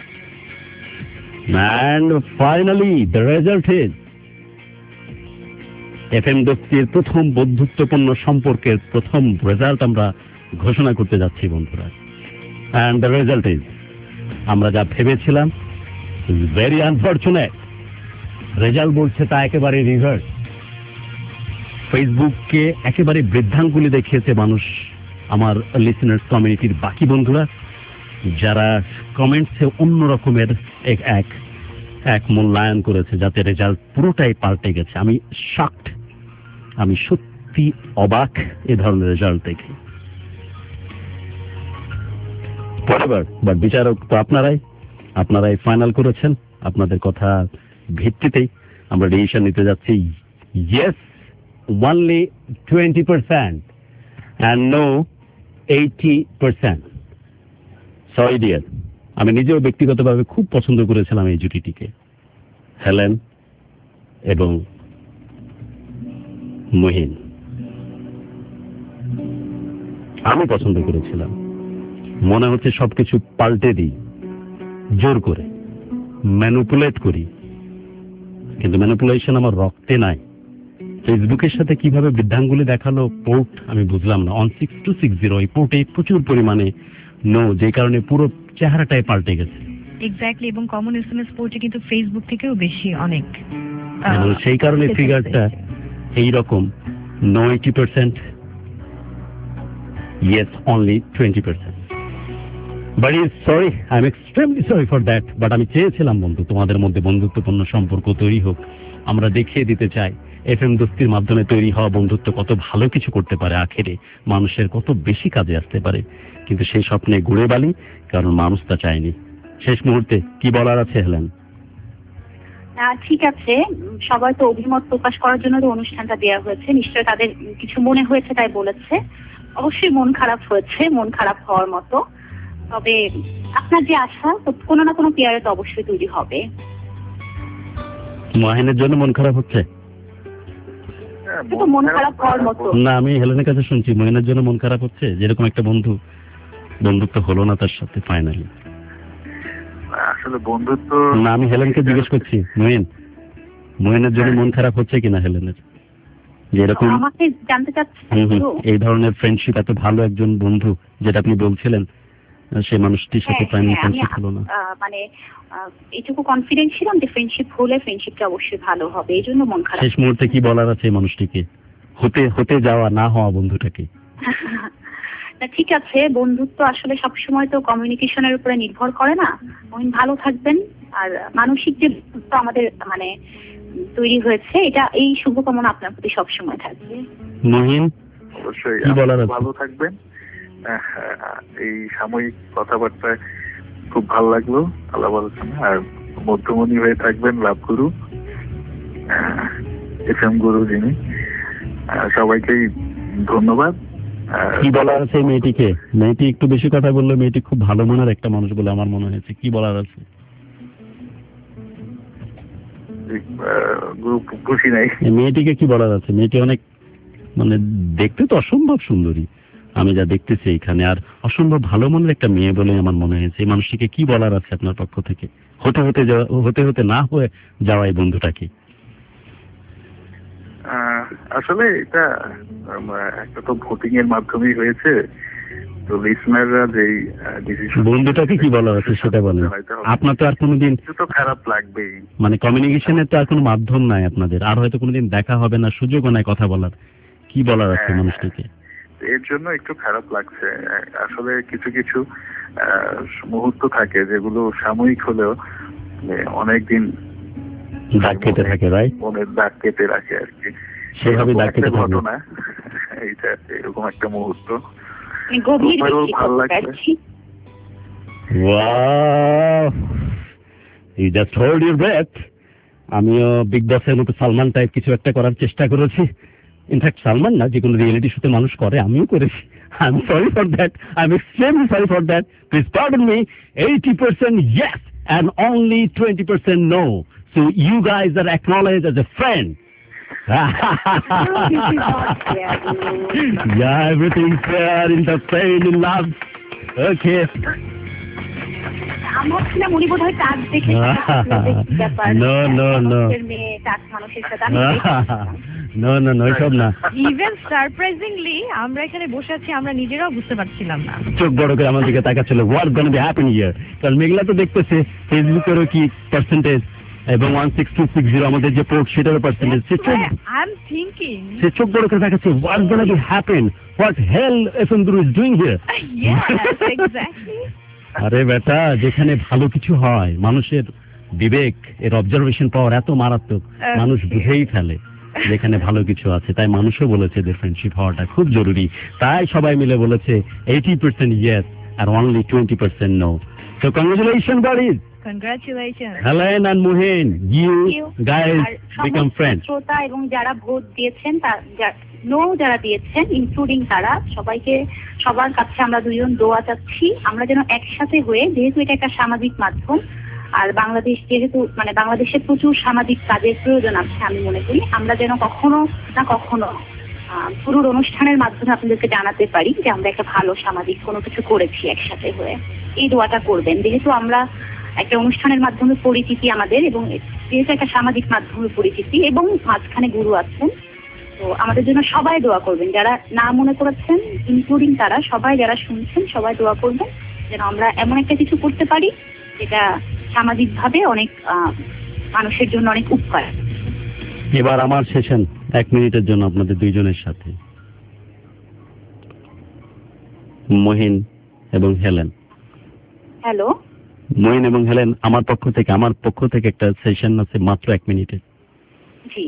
And finally the result is FM দোস্তির প্রথম বন্ধুত্বপূর্ণ সম্পর্কের প্রথম রেজাল্ট আমরা ঘোষণা করতে যাচ্ছি বন্ধুরা। And the result is, আমরা যা ভেবেছিলাম, ভেরি আনফরচুনেট, রেজাল্ট বলছে তা একেবারে রিভার্স। ফেসবুককে একেবারে বৃদ্ধাঙ্গুলি দেখিয়েছে মানুষ, আমার লিসেনার্স কমিউনিটির বাকি বন্ধুরা, যারা কমেন্টসে অন্য রকমের এক মূল্যায়ন করেছে, যাতে রেজাল্ট পুরোটাই পাল্টে গেছে। আমি শকড, আমি সত্যি অবাক এ ধরনের রেজাল্ট দেখে। বাট বিচারক তো আপনারাই ফাইনাল করেছেন। আপনাদের কথা ভিত্তিতেই আমরা ডিসিশন নিতে যাচ্ছি। Yes only 20% and no 80%. Sorry dear, আমি নিজেও ব্যক্তিগতভাবে খুব পছন্দ করেছিলাম এই জুটিটিকে, হেলেন এবং মুহিন আমি পছন্দ করেছিলাম, মনে হচ্ছে সবকিছু পাল্টে দিই, জোর করে ম্যানিপুলেট করি, কিন্তু ম্যানিপুলেশন আমার রক্তে নাই। ফেসবুকের সাথে কিভাবে বৃদ্ধাঙ্গুলি দেখালো পোর্ট আমি বুঝলাম না। অন 6260 এই পোর্টে প্রচুর পরিমাণে নো, যে কারণে পুরো চেহারাটাই পাল্টে গেছে। এক্স্যাক্টলি, এবং কমন এসএমএস পোর্টে কিন্তু ফেসবুক থেকেও বেশি অনেক, এবং সেই কারণে ফিগারটা এইরকম, no 80%, yes only 20%. But sorry, I'm extremely sorry for that. But আমি চেয়েছিলাম বন্ধু তোমাদের মধ্যে বন্ধুত্বপূর্ণ সম্পর্ক তৈরি হোক। আমরা দেখিয়ে দিতে চাই এফএম দোস্তির মাধ্যমে তৈরি হওয়া বন্ধুত্ব কত ভালো কিছু করতে পারে, আখেরে মানুষের কত বেশি কাজে আসতে পারে। কিন্তু সেই স্বপ্নে গুড়ে বালি, কারণ মানুষ তা চায়নি। শেষ মুহূর্তে কি বলার আছে হেলেন? ঠিক আছে, সবাই তো অভিমত প্রকাশ করার জন্য তো অনুষ্ঠানটা দেওয়া হয়েছে, নিশ্চয়ই তাদের কিছু মনে হয়েছে তাই বলেছে। অবশ্যই মন খারাপ হয়েছে, মন খারাপ হওয়ার মতো। তবে আপনার যে আশা, কোনো না কোনো পেয়ারে তো অবশ্যই তৈরি হবে। মাহিনের জন্য মন খারাপ হচ্ছে? মন খারাপ হওয়ার মতো না, আমি হেলেনের কাছে শুনছি মহিনের জন্য মন খারাপ হচ্ছে, যেরকম একটা বন্ধুত্ব হলো না তার সাথে ফাইনালি। আসলে বন্ধুত্ব না, আমি হেলেনকে জিজ্ঞেস করছি মহিনের জন্য মন খারাপ হচ্ছে কিনা হেলেনের, যেরকম আমাকে জানতে চাচ্ছেন এই ধরনের ফ্রেন্ডশিপ, এত ভালো একজন বন্ধু যেটা আপনি বলছিলেন, সেই মানুষটির সাথে ফাইনাল ফ্রেন্ডশিপ হলো না। মানে এইটুকু কনফিডেন্স ছিলাম যে ফ্রেন্ডশিপ হলে ফ্রেন্ডশিপটা অবশ্যই ভালো হবে, এই জন্য মন খারাপ। শেষ মুহূর্তে কি বলার আছে এই মানুষটিকে, হতে যাওয়া না হওয়া বন্ধুটাকে? ঠিক আছে, বন্ধুত্ব আসলে সবসময় তো কমিউনিকেশনের উপরে নির্ভর করে না। ভালো থাকবেন, আর মানসিক যে বন্ধুত্ব আমাদের মানে তৈরি হয়েছে, এটা এই শুভকামনা আপনার প্রতি সবসময় থাকবে। মহিন অবশ্যই কি বলার আছে? ভালো থাকবেন। এই সাময়িক কথাবার্তায় খুব ভালো লাগলো আলাপ আলোচনা, আর মধ্যমণি হয়ে থাকবেন লাভ গুরু, এফএম গুরু যিনি। সবাইকেই ধন্যবাদ। কি বলার আছে মেয়েটিকে? মেয়েটি একটু বেশি কথা বললো, মেয়েটি খুব ভালো মনের একটা মানুষ বলে আমার মনে হয়েছে। কি বলার আছে? খুশি নাই। মেয়েটিকে কি বলার আছে? মেয়েটি অনেক মানে দেখতে তো অসম্ভব সুন্দরী, আমি যা দেখতেছি এখানে, আর অসম্ভব ভালো মনের একটা মেয়ে বলে আমার মনে হয়েছে। এই মানুষটিকে কি বলার আছে আপনার পক্ষ থেকে, হতে না হয়ে যাওয়া এই বন্ধুটাকে? আসলে এটা একটা তো ভোটিং এর মাধ্যমেই হয়েছে, তো লিসনাররা যেই ডিসিশন। বন্ধুটাকে কি বলার আছে সেটা বলেন। আপনার তো আর কোনোদিন তো খারাপ লাগবেই, মানে কমিউনিকেশনের তো আর কোনো মাধ্যম নাই আপনাদের, আর হয়তো কোনোদিন দেখা হবে না, সুযোগও নাই কথা বলার। কি বলার আছে মানুষটিকে? এর জন্য একটু খারাপ লাগছে। আসলে কিছু কিছু মুহূর্ত থাকে যেগুলো সাময়িক হলেও অনেকদিন দাগ কেটে থাকে, রাইট? মনের দাগ কেটে রাখে আর কি, সেভাবে দাগ কেটে থাকে। ঘটনা এইটা এরকম একটা মুহূর্ত গভীর ভালো লাগছে। Wow, you just hold your breath. আমিও বিগ বসের মতো সালমান টাইপ কিছু একটা করার চেষ্টা করেছি। ইনফ্যাক্ট সালমান না, যে কোনো রিয়েলিটি শোতে মানুষ করে, আমিও করেছি। I am sorry for that, I am extremely sorry for that. Please pardon me. 80% yes and only 20% no. So you guys are acknowledged as a friend. Yeah, everything's fair in the pain in love. Okay. আমার ছিলাম উনি বোধ হয় কাজ দেখে No, সব না। Even surprisingly আমরা এখানে বসে আছি, আমরা নিজেরাও বুঝতে পারছিলাম না। চোখ বড় করে আমার দিকে তাকাচ্ছিল, what gonna be happen here. কারণ মেঘলা তো দেখতেছে ফেসবুকেরও কি পার্সেন্টেজ, এবং 16260 আমাদের যে পোর্ট সেটারও পার্সেন্টেজ। সে চোখ বড় করে তাকাচ্ছে, what gonna be happen, what hell FM Guru is doing here. আরে বেটা, যেখানে ভালো কিছু হয়, মানুষের বিবেক এর অবজারভেশন পাওয়ার এত মারাত্মক, মানুষ বুঝেই ফেলে যেখানে ভালো কিছু আছে। তাই মানুষও বলেছে যে ফ্রেন্ডশিপ হওয়াটা খুব জরুরি। তাই সবাই মিলে বলেছে 80% yes R only 20% no. So congratulations buddies. Congratulations. Helen and Mohin, you guys become friends. শ্রোতা এবং যারা ভোট দিয়েছেন, যারা দিয়েছেন ইনক্লুডিং তারা সবাইকে, সবার কাছে আমরা দুজন দোয়া চাচ্ছি, আমরা যেন একসাথে হয়ে, যেহেতু এটা একটা সামাজিক মাধ্যম, আর বাংলাদেশ যেহেতু বাংলাদেশে প্রচুর সামাজিক কাজের প্রয়োজন আছে, আমি মনে করি আমরা যেন কখনো না কখনো পুরোর অনুষ্ঠানের মাধ্যমে আপনাদেরকে জানাতে পারি যে আমরা একটা ভালো সামাজিক কোনো কিছু করেছি একসাথে হয়ে। এই দোয়াটা করবেন, যেহেতু আমরা একটা অনুষ্ঠানের মাধ্যমে পরিচিতি আমাদের, এবং যেহেতু একটা সামাজিক মাধ্যমে পরিচিতি এবং মাঝখানে গুরু আছেন, তো আমাদের জন্য সবাই দোয়া করবেন। যারা না মনে করেছেন ইনক্লুডিং তারা সবাই, যারা শুনছেন সবাই দোয়া করবেন যেন আমরা এমন একটা কিছু করতে পারি যেটা সামাজিকভাবে অনেক মানুষের জন্য অনেক উপকার। এবার আমার সেশন 1 মিনিটের জন্য আপনাদের দুইজনের সাথে, মহিন এবং হেলেন। হ্যালো, মহিন এবং হেলেন, আমার পক্ষ থেকে একটা সেশন আছে মাত্র 1 মিনিটের। জি।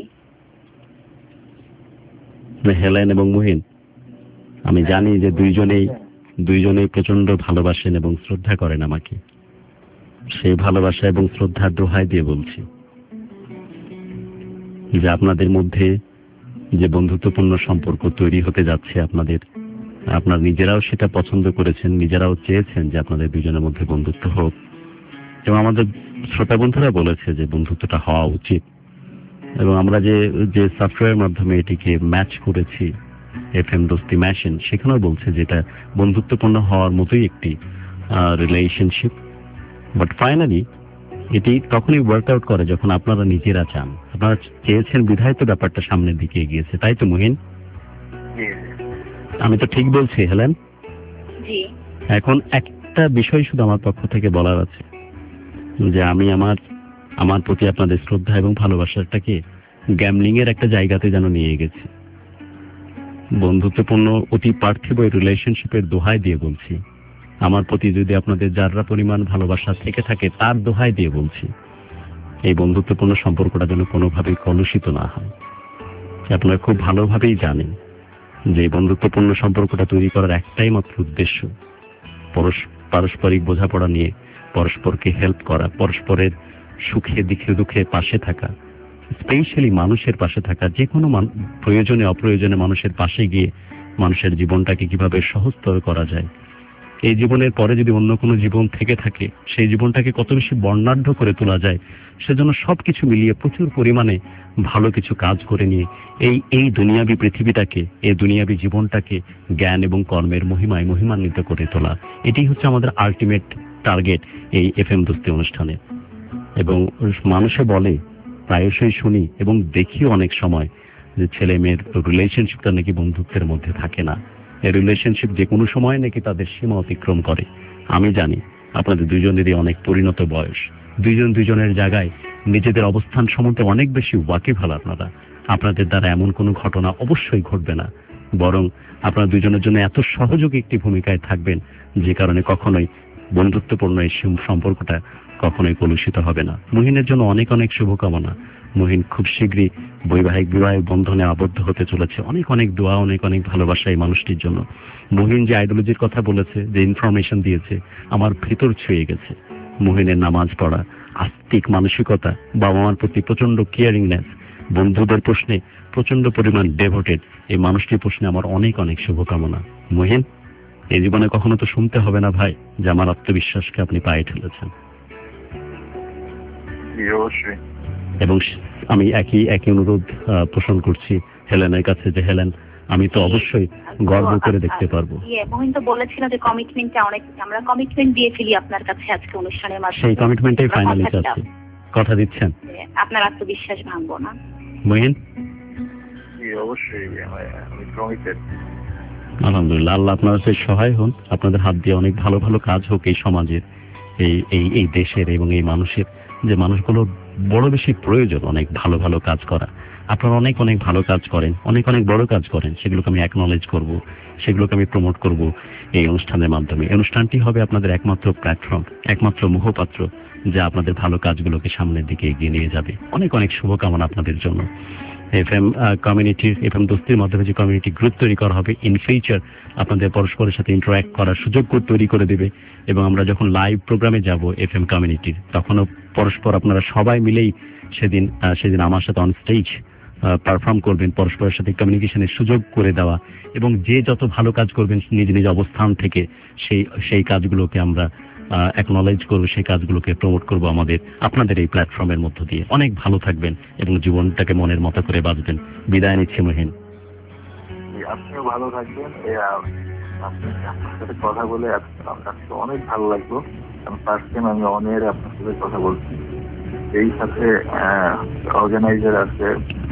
হেলেন এবং মহিন, আমি জানি যে দুইজনেই প্রচন্ড ভালোবাসেন এবং শ্রদ্ধা করেন আমাকে। সেই ভালোবাসা এবং শ্রদ্ধার দোহাই দিয়ে বলছি যে আপনাদের মধ্যে যে বন্ধুত্বপূর্ণ সম্পর্ক তৈরি হতে যাচ্ছে, আপনারা নিজেরাও সেটা পছন্দ করেছেন, নিজেরাও চেয়েছেন যে আপনাদের দুজনের মধ্যে বন্ধুত্ব হোক, এবং আমাদের শ্রোতা বন্ধুরা বলেছে যে বন্ধুত্বটা হওয়া উচিত। এবং আমরা যে সফটওয়্যারের মাধ্যমে এটিকে ম্যাচ করেছি, FM দোস্তি মেশিন, সেখানেও বলছে যে এটা বন্ধুত্বপূর্ণ হওয়ার মতোই একটি রিলেশনশিপ। বাট ফাইনালি এটি তখনই ওয়ার্কআউট করে যখন আপনারা নিজেরা চান। আপনারা চেয়েছেন বিধায় তো ব্যাপারটা সামনের দিকে এগিয়েছে, তাই তো মহিন? আমি তো ঠিক বলছি হেলেন? এখন একটা বিষয় শুধু আমার পক্ষ থেকে বলার আছে, যে আমি আমার প্রতি আপনাদের শ্রদ্ধা এবং ভালোবাসাটাকে গ্যামলিং এর একটা জায়গাতে যেন নিয়ে গেছি। বন্ধুত্বপূর্ণ অতি পার্থিব রিলেশনশিপের দোহাই দিয়ে বলছি, আমার প্রতি যদি আপনাদের যারা পরিমাণ ভালোবাসা থেকে থাকে তার দোহাই দিয়ে বলছি, এই বন্ধুত্বপূর্ণ সম্পর্কটা যেন কোনোভাবেই কলুষিত না হয়। আপনারা খুব ভালোভাবেই জানেন যে বন্ধুত্বপূর্ণ সম্পর্কটা তৈরি করার একটাই মাত্র উদ্দেশ্য, পারস্পরিক বোঝাপড়া নিয়ে পরস্পরকে হেল্প করা, পরস্পরের সুখে দুঃখে পাশে থাকা, স্পেশালি মানুষের পাশে থাকা, যে কোনো প্রয়োজনে অপ্রয়োজনে মানুষের পাশে গিয়ে মানুষের জীবনটাকে কিভাবে সহজতর করা যায়। এই জীবনের পরে যদি অন্য কোনো জীবন থেকে থাকে, সেই জীবনটাকে কত বেশি বর্ণাঢ্য করে তোলা যায়, সেজন্য সবকিছু মিলিয়ে প্রচুর পরিমাণে ভালো কিছু কাজ করে নিয়ে এই দুনিয়াবী পৃথিবীটাকে, এই দুনিয়াবী জীবনটাকে জ্ঞান এবং কর্মের মহিমান্বিত করে তোলা, এটি হচ্ছে আমাদের আলটিমেট টার্গেট এই FM দোস্তি অনুষ্ঠানে। এবং মানুষে বলে, প্রায়শই শুনি এবং দেখিও অনেক সময়, যে ছেলে মেয়ের রিলেশনশিপটা নাকি বন্ধুত্বের মধ্যে থাকে না, এই রিলেশনশিপ যে কোনো সময় নাকি তাদের সীমা অতিক্রম করে। আমি জানি আপনাদের দুজনেরই অনেক পরিণত বয়স, দুজনের জায়গায় নিজেদের অবস্থান সম্বন্ধে অনেক বেশি ওয়াকিবহাল আপনারা। আপনাদের দ্বারা এমন কোনো ঘটনা অবশ্যই ঘটবে না, বরং আপনারা দুজনের জন্য এত সহযোগী একটি ভূমিকায় থাকবেন যে কারণে কখনোই বন্ধুত্বপূর্ণ এই সম্পর্কটা কখনোই কলুষিত হবে না। মহিনের জন্য অনেক অনেক শুভকামনা। মহিন খুব শীঘ্রই বৈবাহিক বন্ধনে আবদ্ধ হতে চলেছে। অনেক দোয়া, অনেক ভালোবাসা এই মানুষটির জন্য। মহিন যে আইডিওলজির কথা বলেছে, যে ইনফরমেশন দিয়েছে, আমার ভেতর ছুঁয়ে গেছে। মহিনের নামাজ পড়া, আস্তিক মানসিকতা, বাবা মার প্রতি প্রচন্ড কেয়ারিংনেস, বন্ধুদের প্রশ্নে প্রচন্ড পরিমাণ ডেভোটেড, এই মানুষটির প্রশ্নে আমার অনেক শুভকামনা। মহিন, এই জীবনে কখনো তো শুনতে হবে না ভাই যে আমার আত্মবিশ্বাসকে আপনি পায়ে ঠেলেছেন। এবং আমি একই অনুরোধ পোষণ করছি হেলেনের কাছে, যে হেলেন, আমি তো অবশ্যই গর্ব করে দেখতে পারবো। মহিন তো বলেছিল যে কমিটমেন্টটা আমরা কমিটমেন্ট দিয়ে ফেলি আপনার কাছে আজকে অনুষ্ঠানের মাধ্যমে। সেই কমিটমেন্টটাই ফাইনালি চাচ্ছি। কথা দিচ্ছেন আপনার আত্মবিশ্বাস ভাঙবো না? মহিন, অবশ্যই আমি কমিটেড। আলহামদুলিল্লাহ, আল্লাহ আপনার কাছে সহায় হন। আপনাদের হাত দিয়ে অনেক ভালো ভালো কাজ হোক এই সমাজের, এই দেশের এবং এই মানুষের, যে মানুষগুলো বড় বেশি প্রয়োজন অনেক ভালো ভালো কাজ করা। আপনারা অনেক ভালো কাজ করেন, অনেক বড় কাজ করেন, সেগুলোকে আমি অ্যাকনলেজ করব, সেগুলোকে আমি প্রমোট করব এই অনুষ্ঠানের মাধ্যমে। অনুষ্ঠানটি হবে আপনাদের একমাত্র প্ল্যাটফর্ম, একমাত্র মুখপাত্র, যা আপনাদের ভালো কাজগুলোকে সামনের দিকে এগিয়ে নিয়ে যাবে। অনেক শুভকামনা আপনাদের জন্য। FM দোস্তির মাধ্যমে যে কমিউনিটি গ্রুপ তৈরি করা হবে, ইন ফিউচার আপনাদের পরস্পরের সাথে ইন্টারঅ্যাক্ট করার সুযোগ তৈরি করে দেবে। এবং আমরা যখন লাইভ প্রোগ্রামে যাব FM কমিউনিটির, তখনও পরস্পর আপনারা সবাই মিলেই সেদিন আমার সাথে অন স্টেজ পারফর্ম করবেন, পরস্পরের সাথে কমিউনিকেশনের সুযোগ করে দেওয়া, এবং যে যত ভালো কাজ করবেন নিজ অবস্থান থেকে সেই কাজগুলোকে আমরা অ্যাকনলেজ করবো, সেই কাজগুলোকে প্রমোট করবো আপনাদের এই প্ল্যাটফর্মের মধ্য দিয়ে। অনেক ভালো থাকবেন এবং জীবনটাকে মনের মতো করে বাঁচবেন। বিদায় নিচ্ছি মহিন। আপনিও ভালো থাকবেন। আপনার সাথে কথা বলে আজকে অনেক ভালো লাগলো। ফার্স্ট টাইম আমি অনেক আপনার সাথে কথা বলছি। এই সাথে অর্গানাইজার আছে,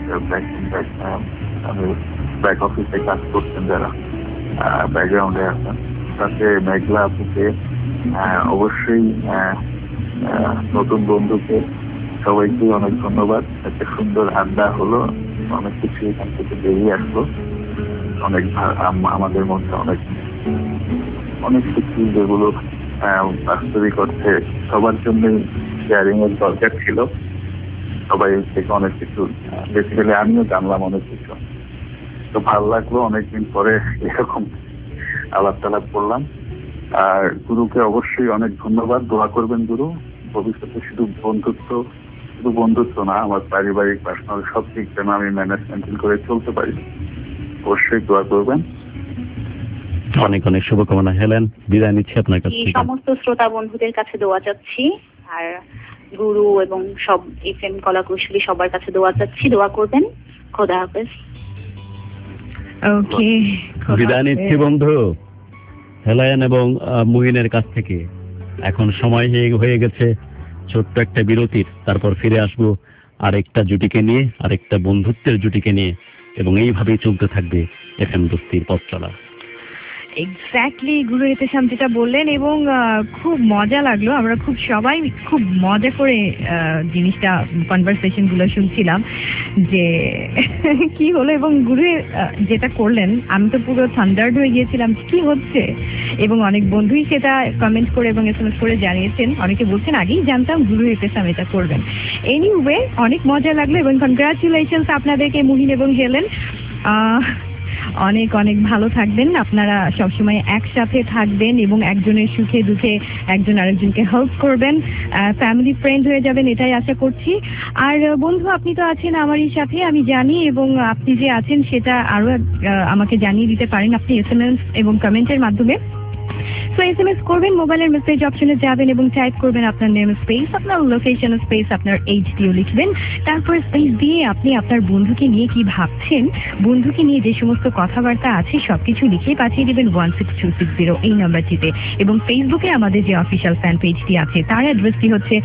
আমি ব্যাক অফিসে কাজ করছেন যারা ব্যাকগ্রাউন্ডে আছেন, সাথে মেঘলা আপুকে, অবশ্যই নতুন বন্ধুকে, সবাইকে অনেক ধন্যবাদ। একটা সুন্দর আড্ডা হলো, অনেক কিছু এখান থেকে বেরিয়ে আসলো। অনেক আমাদের মধ্যে অনেক কিছু যেগুলো বাস্তবিক অর্থে সবার জন্যই শেয়ারিং এর দরকার ছিল। সবাই থেকে অনেক কিছু বেসিক্যালি আমিও জানলাম অনেক কিছু। তো ভালো লাগলো, অনেকদিন পরে এরকম আলাপ টালাপ করলাম। আর গুরুকে অবশ্যই অনেক ধন্যবাদ। দোয়া করবেন গুরু, ভবিষ্যতে শুধু বন্ধুত্ব না, আমার পারিবারিক পার্সোনাল সব দিক যেন আমি ম্যানেজমেন্ট করে চলতে পারি। অবশ্যই দোয়া করবেন। অনেক অনেক শুভকামনা। হেলেন, বিদায় নিচ্ছি আপনার কাছ থেকে। সমস্ত শ্রোতা বন্ধুদের কাছে দোয়া চাচ্ছি, আর গুরু এবং সব এফএম কলাকুশলী সবার কাছে দোয়া চাচ্ছি, দোয়া করবেন। খোদা হাফেজ। ওকে, বিদায় নিচ্ছি বন্ধু হেলেন এবং মুহিনের কাছ থেকে। এখন সময় হয়ে গেছে ছোট্ট একটা বিরতির, তারপর ফিরে আসবো আরেকটা জুটিকে নিয়ে, আরেকটা বন্ধুত্বের জুটিকে নিয়ে, এবং এইভাবেই চলতে থাকবে এফএম দোস্তির পথ চলা। এক্স্যাক্টলি গুরু এতেশাম যেটা বললেন, এবং খুব মজা লাগলো। আমরা সবাই খুব মজা করে জিনিসটা কনভারসেশন গুলো শুনছিলাম যে কি হলো, এবং গুরু যেটা করলেন আমি তো পুরো থান্ডার্ড হয়ে গিয়েছিলাম কি হচ্ছে। এবং অনেক বন্ধুই সেটা কমেন্ট করে এবং এসএমএস করে জানিয়েছেন, অনেকে বলছেন আগেই জানতাম গুরু এতেশাম এটা করবেন। এনিওয়ে অনেক মজা লাগলো এবং কনগ্রাচুলেশনস আপনাদেরকে মুহিন এবং হেলেন। অনেক অনেক ভালো থাকবেন, আপনারা সবসময় একসাথে থাকবেন এবং একজনের সুখে দুঃখে একজন আরেকজনকে হেল্প করবেন, ফ্যামিলি ফ্রেন্ড হয়ে যাবেন, এটাই আশা করছি। আর বন্ধু আপনি তো আছেন আমারই সাথে, আমি জানি, এবং আপনি যে আছেন সেটা আরো আমাকে জানিয়ে দিতে পারেন আপনি এসএমএস এবং কমেন্টের মাধ্যমে। তো এসএমএস করবেন, মোবাইলের মেসেজ অপশনে যাবেন এবং টাইপ করবেন আপনার নেম স্পেস, আপনার লোকেশন স্পেস, আপনার এইচডিও লিখবেন, তারপর স্পেস দিয়ে আপনি আপনার বন্ধুকে নিয়ে কি ভাবছেন, বন্ধুকে নিয়ে যে সমস্ত কথাবার্তা আছে সবকিছু লিখে পাঠিয়ে দিবেন 16260 এই নাম্বারটিতে। এবং ফেসবুকে আমাদের যে অফিসিয়াল ফ্যান পেজটি আছে তার অ্যাড্রেসটি হচ্ছে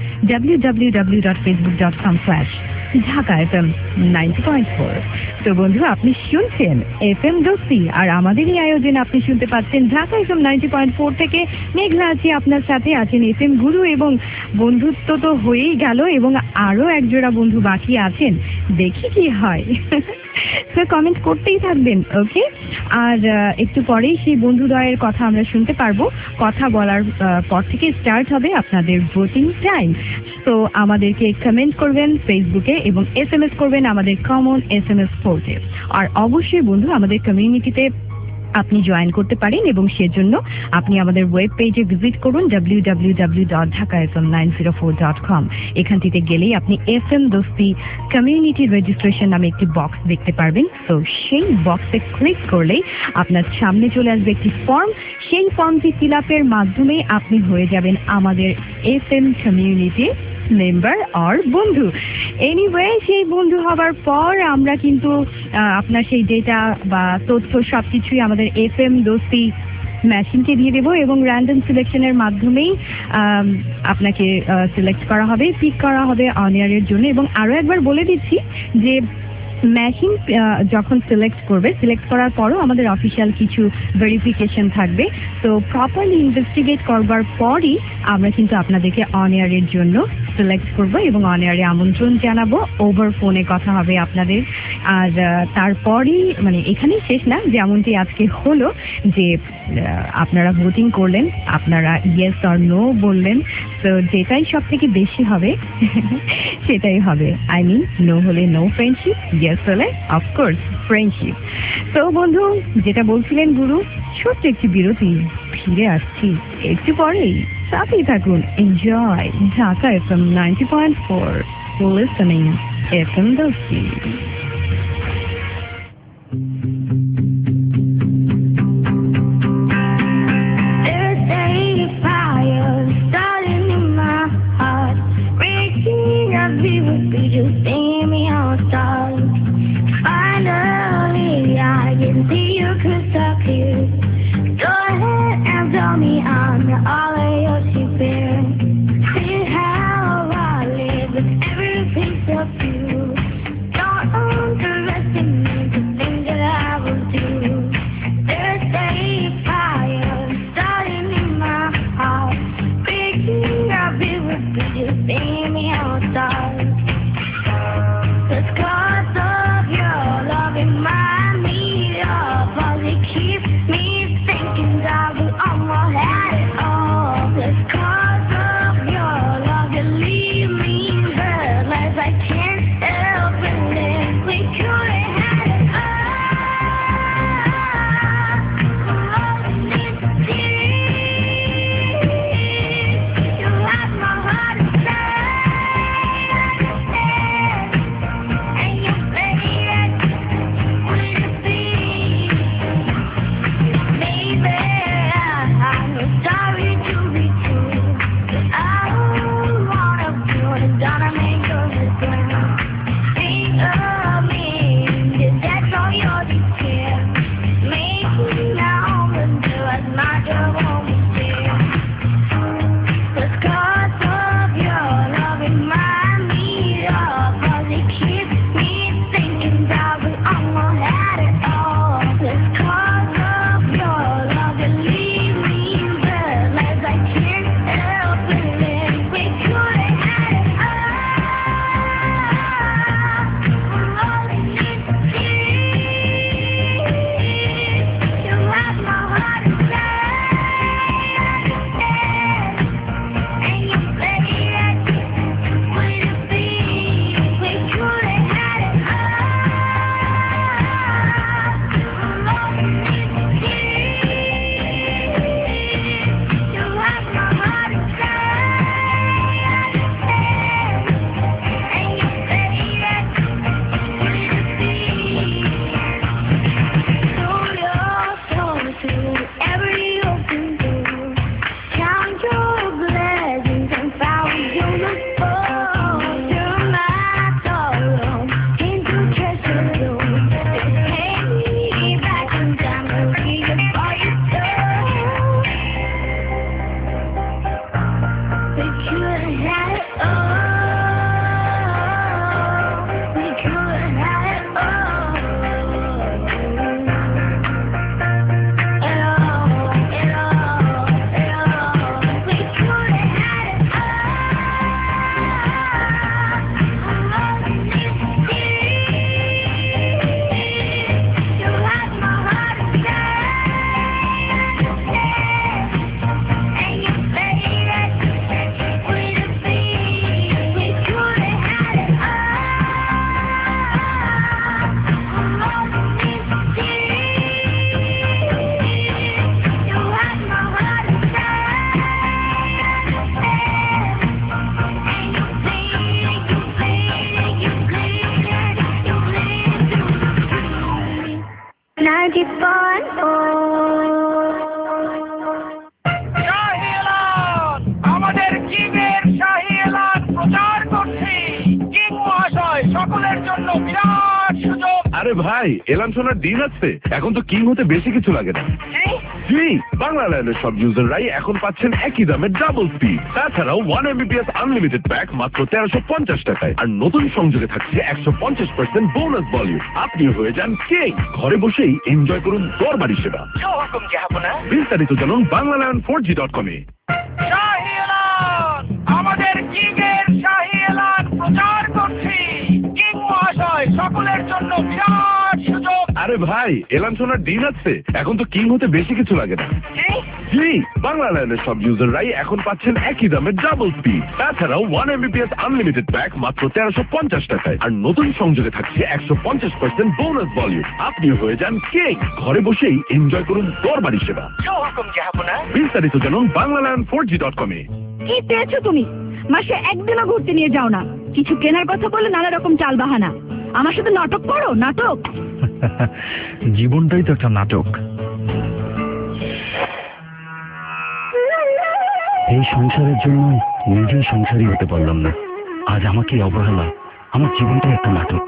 www.facebook.com/ঢাকা-FM-90.4। তো বন্ধু আপনি শুনছেন এফএম দোস্তি, আর আমাদের এই আয়োজনে আপনি শুনতে পাচ্ছেন ঢাকা FM 90.4 থেকে। মেঘলা আছে আপনার সাথে, আছেন এফএম গুরু, এবং বন্ধুত্ব তো হয়েই গেল এবং আরো একজোড়া বন্ধু বাকি আছেন, দেখি কি হয়। তো কমেন্ট করতেই থাকবেন, ওকে? আর একটু পরেই সেই বন্ধুদ্বয়ের কথা আমরা শুনতে পারবো। কথা বলার পর থেকে স্টার্ট হবে আপনাদের ভোটিং টাইম। তো আমাদেরকে কমেন্ট করবেন ফেসবুকে এবং এসএমএস করবেন আমাদের কমন এসএমএস পোর্টে। আর অবশ্যই বন্ধু আমাদের কমিউনিটিতে আপনি জয়েন করতে পারেন, এবং সেজন্য আপনি আমাদের ওয়েব পেজে ভিজিট করুন www.dhakafm904.com। এখানটিতে গেলেই আপনি এফএম দোস্তি কমিউনিটি রেজিস্ট্রেশন নামে একটি বক্স দেখতে পারবেন। তো সেই বক্সে ক্লিক করলেই আপনার সামনে চলে আসবে একটি ফর্ম। সেই ফর্মটি ফিল আপের মাধ্যমে আপনি হয়ে যাবেন আমাদের এফএম কমিউনিটি মেম্বার আর বন্ধু। এনিওয়ে সেই বন্ধু হবার পর আমরা কিন্তু আপনার সেই ডেটা বা তথ্য সবকিছুই আমাদের এফএম দোস্তি মেশিনকে দিয়ে দেবো, এবং র্যান্ডম সিলেকশনের মাধ্যমেই আপনাকে সিলেক্ট করা হবে, পিক করা হবে অন এয়ারের জন্য। এবং আরো একবার বলে দিচ্ছি যে মেশিন যখন সিলেক্ট করবে, সিলেক্ট করার পরও আমাদের অফিসিয়াল কিছু ভেরিফিকেশন থাকবে। তো প্রপারলি ইনভেস্টিগেট করবার পরই আমরা কিন্তু আপনাদেরকে অন এয়ারের জন্য সিলেক্ট করব এবং অন এয়ারে আমন্ত্রণ জানাবো, ওভার ফোনে কথা হবে আপনাদের। আর তারপরই মানে এখানেই শেষ না, যেমনটি আজকে হলো যে আপনারা ভোটিং করলেন, আপনারা ইয়েস অর নো বললেন। তো যেটাই সব থেকে বেশি হবে সেটাই হবে। আই মিন নো হলে নো ফ্রেন্ডশিপ, ইয়েস হলে অফকোর্স ফ্রেন্ডশিপ। তো বন্ধু যেটা বলছিলেন গুরু, ছোট্ট একটি বিরতি, ফিরে আসছি একটু পরেই, সাথেই থাকুন। Enjoy Dhaka FM 90.4, listening FM Dosti. There's daily fires সকলের জন্য বিরাট সুযোগ। আরে ভাই, এলান সোনার ডিল আছে। এখন তো কিং হতে বেশি কিছু লাগে না। জি, বাংলা ল্যান্ডের সব ইউজাররাই এখন পাচ্ছেন একই দামে ডাবল স্পিড। তাছাড়াও 1 Mbps আনলিমিটেড প্যাক মাত্র 1350 টাকায়। আর নতুন সংযোগে থাকছে 150% বোনাস ভলিউম। আপনি হয়ে যান কিং। ঘরে বসেই এনজয় করুন দরবারি সেবা। বিস্তারিত জানুন banglaland4g.com-এ। শাহী এলান, আমাদের কিং এর শাহী এলান প্রচার করছি। কিং মহাশয়, সকলের জন্য বিরাট সুযোগ। আরে ভাই, এলান সোনার ডিল আছে। এখন তো কিং হতে বেশি কিছু লাগে না। জি, বাংলা ল্যান্ডের সব ইউজাররাই এখন পাচ্ছেন একই দামে ডাবল স্পিড। তাছাড়াও 1 Mbps আনলিমিটেড প্যাক মাত্র 1350 টাকায়। আর নতুন সংযোগে থাকছে 150% বোনাস ভলিউম। আপনি হয়ে যান কিং। ঘরে বসেই এনজয় করুন দরবারি সেবা। বিস্তারিত জানুন banglaland4g.com-এ। কি পেয়েছো তুমি? মাসে একদিনও ঘুরতে নিয়ে যাও না। কিছু কেনার কথা বলে নানা রকম চাল বাহানা। আমার সাথে নাটক করো, নাটক। জীবনটাই তো একটা নাটক। এই সংসারের জন্য নিজেই সংসারী হতে পারলাম না। আজ আমাকে অবহেলা। আমার জীবনটাই একটা নাটক।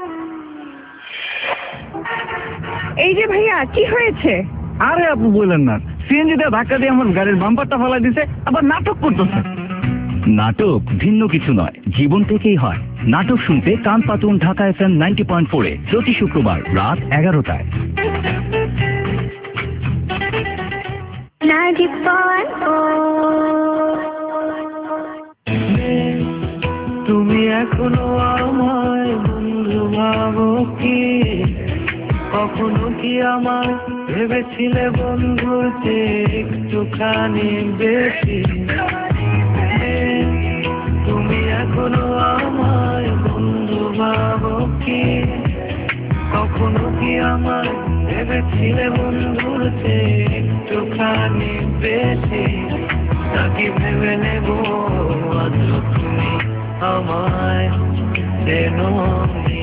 এই যে ভাইয়া, কি হয়েছে? আরে আপু বললেন না, সিএনজিতে ধাক্কা দিয়ে আমার গাড়ির বাম্পারটা ফেলাই দিছে, আবার নাটক করতেছে। নাটক ভিন্ন কিছু নয়, জীবন থেকেই হয়। নাটক শুনতে কান পাতুন ঢাকা FM 90.4-এ প্রতি শুক্রবার রাত 11টায়। তুমি এখনো আমায় বন্ধু ভাবো কি? কখনো কি আমায় ভেবেছিলে বন্ধুর চেয়ে একটুখানি বেশি? তুমি এখনো আমায় বন্ধু ভাবো কি? কখনো কি আমায় ভেবেছিলে বন্ধুর চেয়ে একটুখানি বেশি? নাকি ভেবে নেব আজ তুমি আমায় চেনোনি?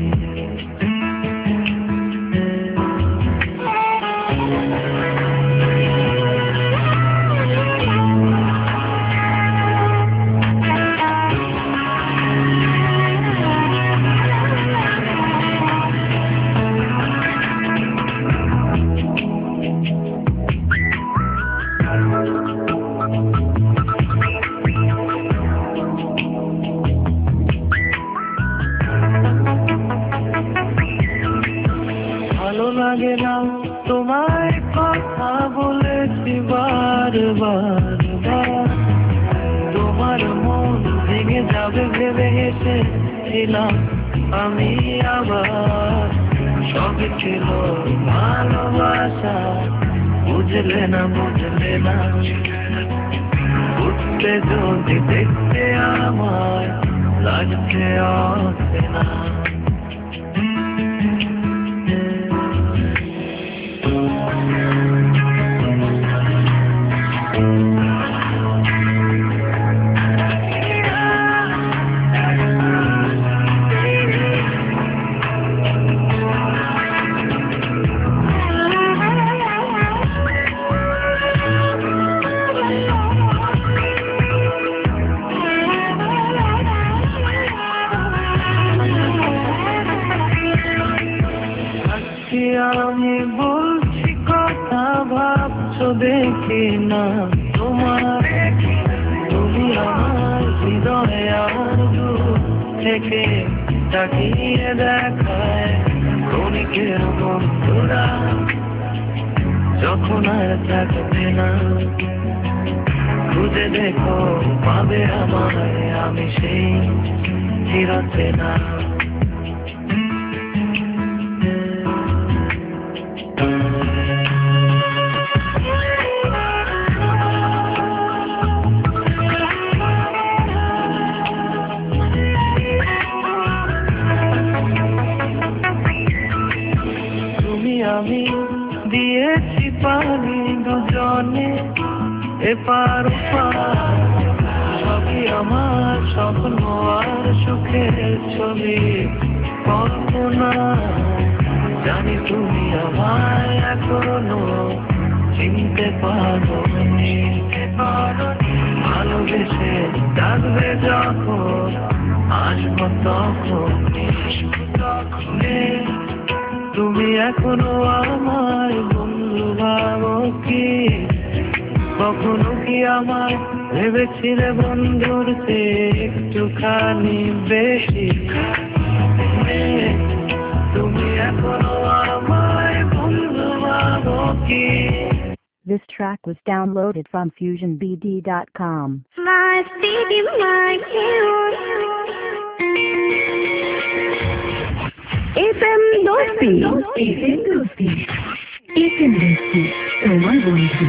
লাগে না তোমায় কথা বলেছি বারবার, তোমার মন ভেঙে যাবে ভেবে হেসেছিলাম আমি আবার। সবই ছিল ভালোবাসা, বুঝলে না উঠতে যদি দেখতে আমার লাগছে অচেনা। আমি বলছি কথা ভাবছো দেখি না তোমার, তুমি আমার হৃদয়ে আর দূর থেকে তাকিয়ে দেখায় ক্ষণিকের বন্ধুরা যখন আর থাকবে না। খুঁজে দেখো পাবে আমায় আমি সেই চিরতে না। আমি দিয়েছি পানি দুজনে এপার ওপার, সবই আমার স্বপ্ন আর সুখের ছবি কল্পনা। জানি তুমি আমায় এখনো চিনতে পারোনি, ভালোবেসে ডাকবে যখন আসবো তখন তুমি এখনো আমার বন্ধু ভাবো কি কখনো কি আমার ভেবেছিলে বন্ধুর চেয়ে একটুখানি বেশি তুমি এখনো আমার বন্ধু ভাবো কি। This track was downloaded from FusionBD.com. FM Dosti. তোমার বন্ধু।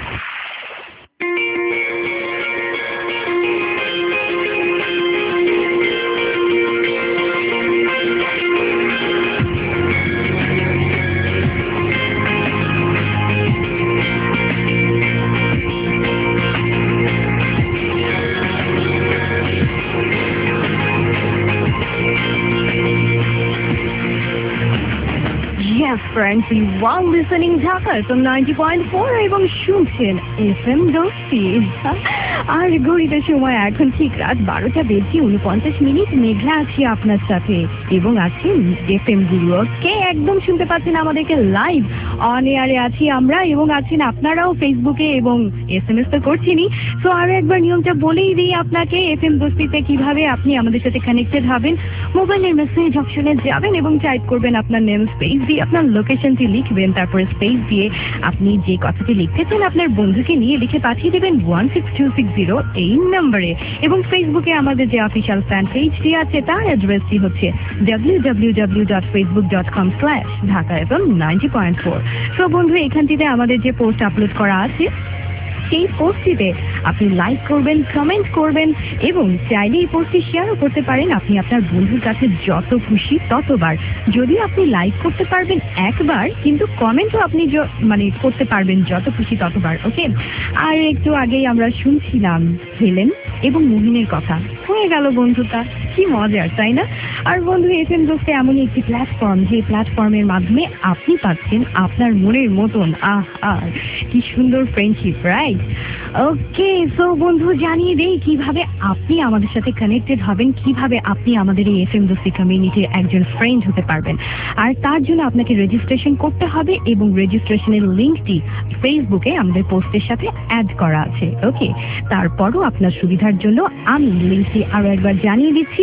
Yes, friends, you are listening Dhaka from 90.4 এবং শুনছেন FM Dosti। আর ঘড়িতে সময় এখন ঠিক রাত 12টা বেজে 49 মিনিট। মেঘলা আছি আপনার সাথে এবং আছি FM গুলোকে একদম শুনতে পাচ্ছেন আমাদেরকে লাইভ অন এয়ারে আছি আমরা এবং আছেন আপনারাও ফেসবুকে এবং SMS তো করছেনই। তো আরো একবার নিয়মটা বলেই দিই আপনাকে, FM দোস্তিতে কিভাবে আপনি আমাদের সাথে কানেক্টেড হবেন। মোবাইলের মেসেজ অপশনে যাবেন এবং টাইপ করবেন আপনার নেম স্পেস দিয়ে আপনার লোকেশনটি লিখবেন, তারপরে স্পেস দিয়ে আপনি যে কথাটি লিখতে চান আপনার বন্ধুকে নিয়ে লিখে পাঠিয়ে দেবেন 16260 এই নম্বরে। এবং ফেসবুকে আমাদের যে অফিসিয়াল ফ্যান পেজটি আছে তার অ্যাড্রেসটি হচ্ছে www.facebook.com/dhakafm90.4। তো বন্ধু, এখানটিতে আমাদের যে পোস্ট আপলোড করা আছে সেই পোস্টটিতে আপনি লাইক করবেন, কমেন্ট করবেন এবং চাইলে এই পোস্টটি শেয়ারও করতে পারেন আপনি আপনার বন্ধুর কাছে যত খুশি ততবার। যদিও আপনি লাইক করতে পারবেন একবার, কিন্তু কমেন্টও আপনি করতে পারবেন যত খুশি ততবার। ওকে, আর একটু আগেই আমরা শুনছিলাম হেলেন এবং মুহিনের কথা। হয়ে গেল বন্ধুতা, কি মজার তাই না? আর বন্ধু, FM দোস্তে এমনই একটি প্ল্যাটফর্ম যে প্ল্যাটফর্মের মাধ্যমে আপনি পাচ্ছেন আপনার মনের মতন কি সুন্দর ফ্রেন্ডশিপ, রাইট? ওকে, সো বন্ধু জানিয়ে দেই কিভাবে আপনি আমাদের সাথে কানেক্টেড হবেন, কিভাবে আপনি আমাদের এই FM দোস্তি কমিউনিটির একজন ফ্রেন্ড হতে পারবেন। আর তার জন্য আপনাকে রেজিস্ট্রেশন করতে হবে এবং রেজিস্ট্রেশনের লিঙ্কটি ফেসবুকে আমাদের পোস্টের সাথে অ্যাড করা আছে। ওকে, তারপরও আপনার সুবিধার জন্য আমি লিঙ্কটি আরো একবার জানিয়ে দিচ্ছি,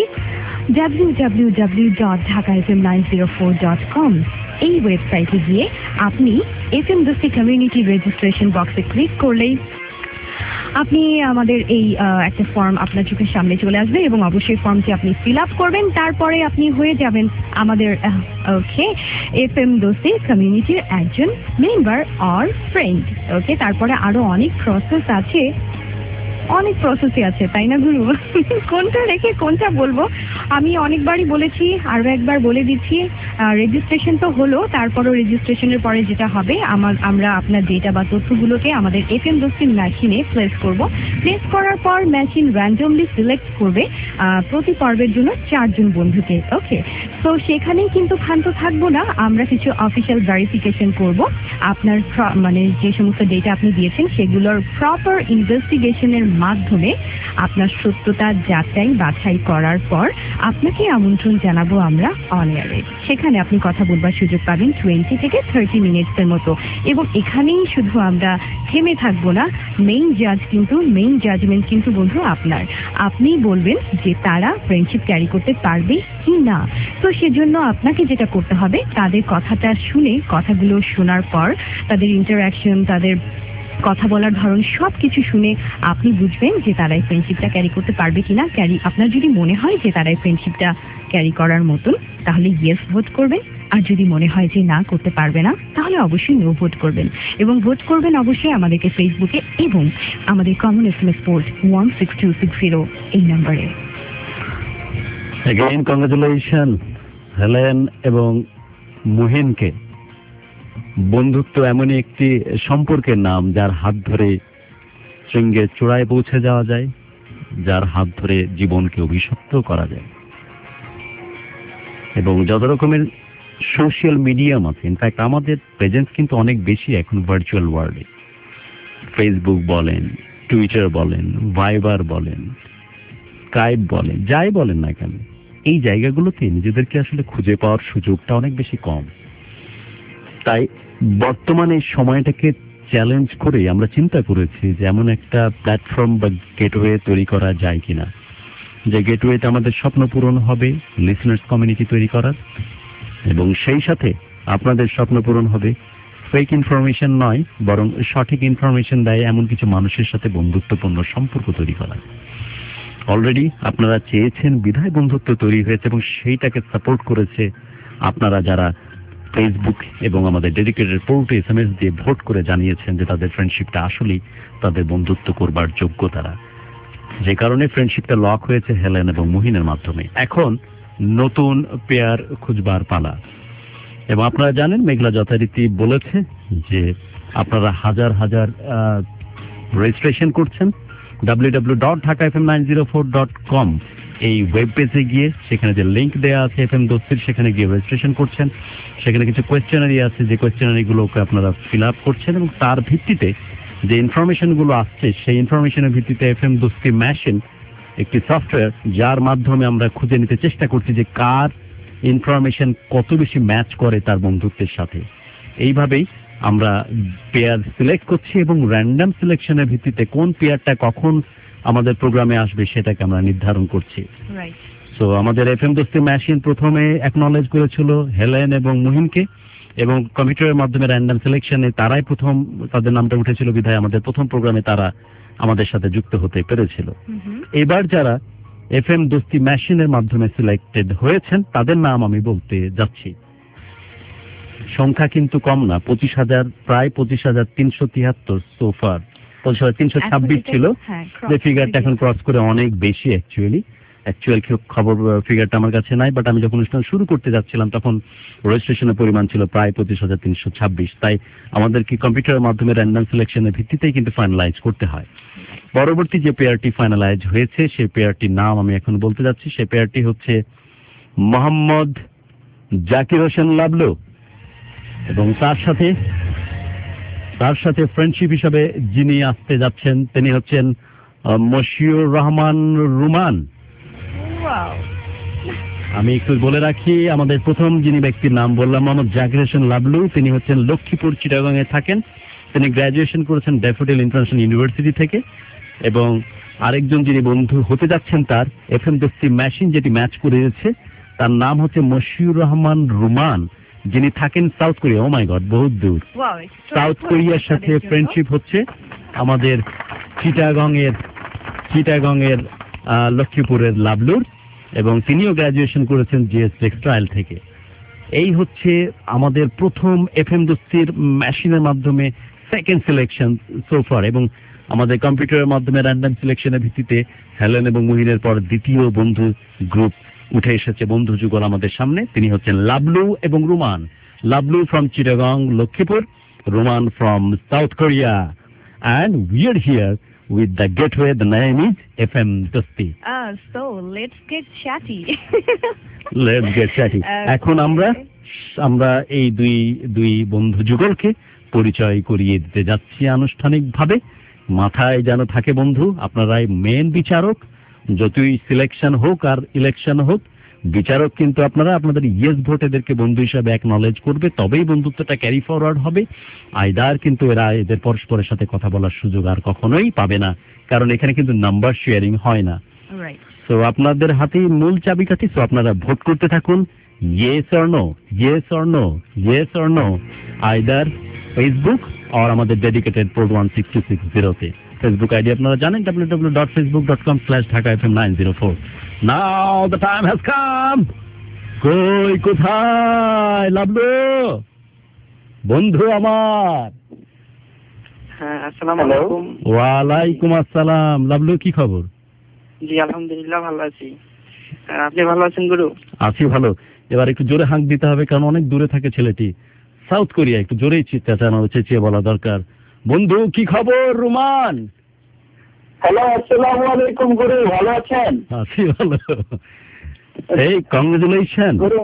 www.dhakafm904.com এই ওয়েবসাইটে গিয়ে আপনি FM দোস্তি কমিউনিটি রেজিস্ট্রেশন বক্সে ক্লিক করলেই আপনি আমাদের এই একটা ফর্ম আপনার চোখের সামনে চলে আসবে এবং অবশ্যই ফর্মটি আপনি ফিল আপ করবেন। তারপরে আপনি হয়ে যাবেন আমাদের ওকে FM দোস্তি কমিউনিটির একজন মেম্বার অর ফ্রেন্ড। ওকে, তারপরে আরো অনেক প্রসেসই আছে তাই না গুরু? কোনটা রেখে কোনটা বলবো? আমি অনেকবারই বলেছি, আরো একবার বলে দিচ্ছি। রেজিস্ট্রেশন তো হলো, তারপরও রেজিস্ট্রেশনের পরে যেটা হবে আমরা আপনার ডেটা বা তথ্যগুলোকে আমাদের FM দোস্তি মেশিনে প্লেস করব। প্লেস করার পর মেশিন র্যান্ডমলি সিলেক্ট করবে প্রতি পর্বের জন্য 4 জন বন্ধুকে। ওকে, তো সেখানেই কিন্তু ক্ষান্ত থাকবো না, আমরা কিছু অফিসিয়াল ভেরিফিকেশন করব। আপনার যে সমস্ত ডেটা আপনি দিয়েছেন সেগুলোর প্রপার ইনভেস্টিগেশনের মাধ্যমে আপনার সত্যতা যাচাই বাছাই করার পর আপনাকে আমন্ত্রণ জানাবো আমরা অন এয়ারে। সেখানে আপনি কথা বলবার সুযোগ পাবেন 20 থেকে 30 মিনিটসের মতো। এবং এখানেই শুধু আমরা থেমে থাকবো না, মেইন জাজমেন্ট কিন্তু বন্ধু আপনার। আপনি বলবেন যে তারা ফ্রেন্ডশিপ ক্যারি করতে পারবে কি না। তো সেজন্য আপনাকে যেটা করতে হবে, তাদের কথাগুলো শোনার পর তাদের ইন্টারঅ্যাকশন, তাদের কথা বলার ধরন সবকিছু শুনে আপনি বুঝবেন যে তারা এই ফ্রেন্ডশিপটা ক্যারি করতে পারবে কিনা। আপনার যদি মনে হয় যে তারা এই ফ্রেন্ডশিপটা ক্যারি করার মতন, তাহলে ইয়েস ভোট করবেন। আর যদি মনে হয় যে না করতে পারবে না, তাহলে অবশ্যই নো ভোট করবেন। এবং ভোট করবেন অবশ্যই আমাদেরকে ফেসবুকে এবং আমাদের কমন SMS পোর্ট 16260 এই নম্বরে। Again, congratulations হেলেন এবং মুহিনকে। বন্ধুত্ব এমনই একটি সম্পর্কের নাম যার হাত ধরে শৃঙ্গের চূড়ায় পৌঁছে যাওয়া যায়, যার হাত ধরে জীবনকে অভিশপ্ত করা যায়। এবং যত রকমের সোশ্যাল মিডিয়াম আছে, ইনফ্যাক্ট আমাদের প্রেজেন্স কিন্তু অনেক বেশি এখন ভার্চুয়াল ওয়ার্ল্ডে। ফেসবুক বলেন, টুইটার বলেন, ভাইবার বলেন, স্কাইপ বলেন, যাই বলেন না কেন, এই জায়গাগুলোতে নিজেদেরকে আসলে খুঁজে পাওয়ার সুযোগটা অনেক বেশি কম। তাই বর্তমানে সময়টাকে চ্যালেঞ্জ করে আমরা চিন্তা করেছি যে এমন একটা প্ল্যাটফর্ম বা গেটওয়ে তৈরি করা যায় কিনা, যে গেটওয়েতে আমাদের স্বপ্ন পূরণ হবে, লিসনার্স কমিউনিটি তৈরি করার, এবং সেই সাথে আপনাদের স্বপ্ন পূরণ হবে ফেক ইনফরমেশন নয়, বরং সঠিক ইনফরমেশন দেয় এমন কিছু মানুষের সাথে বন্ধুত্বপূর্ণ সম্পর্ক তৈরি করা। অলরেডি আপনারা চেয়েছেন বিধায় বন্ধুত্ব তৈরি হয়েছে, এবং সেইটাকে সাপোর্ট করেছে আপনারা যারা ফেসবুক এবং আমাদের ডেডিকেটেড পোর্টে SMS দিয়ে ভোট করে জানিয়েছেন যে তাদের ফ্রেন্ডশিপটা আসলেই তাদের বন্ধুত্ব করবার যোগ্য তারা, যে কারণে ফ্রেন্ডশিপটা লক হয়েছে হেলেন এবং মুহিনের মাধ্যমে। এখন নতুন পেয়ার খুঁজবার পালা, এবং আপনারা জানেন মেঘলা যথারীতি বলেছে যে আপনারা হাজার হাজার রেজিস্ট্রেশন করছেন www.dhakafm904.com এই ওয়েব পেজে গিয়ে, সেখানে যে লিংক দেওয়া আছে FM দোস্তির, সেখানে গিয়ে রেজিস্ট্রেশন করছেন। সেখানে কিছু কোয়েশ্চেনারি আছে, যে কোয়েশ্চেনারিগুলোকে আপনারা ফিল আপ করছেন, এবং তার ভিত্তিতে যে ইনফরমেশনগুলো আসছে সেই ইনফরমেশনের ভিত্তিতে FM দোস্তি মেশিন একটি সফটওয়্যার, যার মাধ্যমে আমরা খুঁজে নিতে চেষ্টা করছি যে কার ইনফরমেশন কত বেশি ম্যাচ করে তার বন্ধুত্বের সাথে। এইভাবেই আমরা পেয়ার সিলেক্ট করছি, এবং র্যান্ডম সিলেকশনের ভিত্তিতে কোন পেয়ারটা কখন আমাদের প্রোগ্রামে আসবে সেটাকে আমরা নির্ধারণ করছি। সো আমাদের FM দোস্তি মেশিন প্রথমে অ্যাকনলেজ করেছিল হেলেন এবং মুহিনকে, এবং কম্পিউটারের মাধ্যমে র্যান্ডম সিলেকশনে তারাই প্রথম, তাদের নামটা উঠেছিল বিধায় আমাদের প্রথম প্রোগ্রামে তারা আমাদের সাথে যুক্ত হতে পেরেছিল। এবার যারা FM দোস্তি মেশিনের মাধ্যমে সিলেক্টেড হয়েছেন তাদের নাম আমি বলতে যাচ্ছি। সংখ্যা কিন্তু কম না, 25,000, প্রায় 25,373 সোফার। 25,326 ছিল, যে ফিগারটা এখন ক্রস করে অনেক বেশি। অ্যাকচুয়াল খবর ফিগারটা আমার কাছে নাই, বাট আমি যখন অনুষ্ঠান শুরু করতে যাচ্ছিলাম তখন রেজিস্ট্রেশনের পরিমাণ ছিল প্রায় 25,326। তাই আমাদেরকে কম্পিউটারের মাধ্যমে র্যান্ডম সিলেকশনের ভিত্তিতেই কিন্তু ফাইনালাইজ করতে হয়। পরবর্তী যে পেয়ারটি ফাইনালাইজ হয়েছে সেই পেয়ারটির নাম আমি এখন বলতে যাচ্ছি। সেই পেয়ারটি হচ্ছে মোহাম্মদ জাকির হোসেন লাবলু, এবং তার সাথে ফ্রেন্ডশিপ হিসাবে যিনি আসতে যাচ্ছেন তিনি হচ্ছেন মশিউর রহমান রুমান। আমি একটু বলে রাখি, আমাদের প্রথম যিনি ব্যক্তির নাম বললাম মোহাম্মদ জাকির হোসেন লাবলু, তিনি হচ্ছেন লক্ষ্মীপুর চিটাগাংয়ে থাকেন। তিনি গ্র্যাজুয়েশন করেছেন ড্যাফোডিল ইন্টারন্যাশনাল ইউনিভার্সিটি থেকে, এবং আরেকজন যিনি বন্ধু হতে যাচ্ছেন তার FM দোস্তি মেশিন যেটি ম্যাচ করে দিয়েছে, তার নাম হচ্ছে মশিউর রহমান রুমান, যিনি থাকেন South Korea. Oh my God, বহুত দূর। সাউথ কোরিয়ার সাথে ফ্রেন্ডশিপ হচ্ছে আমাদের চিটাগংয়ের লক্ষ্মীপুরের লাবলুর, এবং তিনিও গ্র্যাজুয়েশন করেছেন GS টেক্সটাইল থেকে। এই হচ্ছে আমাদের প্রথম FM দোস্তির মেশিনের মাধ্যমে সেকেন্ড সিলেকশন সোফার, এবং আমাদের কম্পিউটারের মাধ্যমে র্যান্ডম সিলেকশনের ভিত্তিতে হেলেন এবং মুহিনের পর দ্বিতীয় বন্ধু গ্রুপ উঠে এসেছে, বন্ধু যুগল আমাদের সামনে। তিনি হচ্ছেন লাবলু এবং Ruman. Lablu from Chittagong, Lakshmipur, Roman from South Korea, and we are here with the gateway. The name is FM Dosti. So let's get chatty. Let's get chatty. এখন আমরা এই দুই বন্ধু যুগলকে পরিচয় করিয়ে দিতে যাচ্ছি আনুষ্ঠানিকভাবে। মাথায় যেন থাকে বন্ধু, আপনারাই মেন বিচারক। যতই সিলেকশন হোক আর ইলেকশন হোক, বিচারক কিন্তু আপনারা। আপনাদের ইয়েস ভোট এদেরকে বন্ধু হিসাবে অ্যাকনলেজ করবে, তবেই বন্ধুত্বটা ক্যারি ফরওয়ার্ড হবে। আইদার কিন্তু এদের পরস্পরের সাথে কথা বলার সুযোগ আর কখনোই পাবে না, কারণ এখানে কিন্তু নাম্বার শেয়ারিং হয় না। সো আপনাদের হাতেই মূল চাবিকাঠি। সো আপনারা ভোট করতে থাকুন, yes or no, yes or no, yes or no, either Facebook আর আমাদের ডেডিকেটেড পোর্ট 16260-তে। ফেসবুক আইডি আপনারা জানেন, www.facebook.com/dhakafm904। Now the time has come. কই কোথায় লাবলু বন্ধু আমার? হ্যাঁ, আসসালামু আলাইকুম। ওয়ালাইকুম আসসালাম। লাবলু, কি খবর? জি আলহামদুলিল্লাহ ভালো আছি। আপনি ভালো আছেন গুরু? আছি ভালো। এবার একটু জোরে হাঁক দিতে হবে, কারণ অনেক দূরে থাকে ছেলেটি, সাউথ কোরিয়া। একটু জোরেই চেঁচিয়ে বলা দরকার। বন্ধু কি খবর? রুমান। হ্যালো, আসসালামু আলাইকুম গুরু, ভালো আছেন? আছি ভালো। এই কংগ্রেচুলেশন গুরু,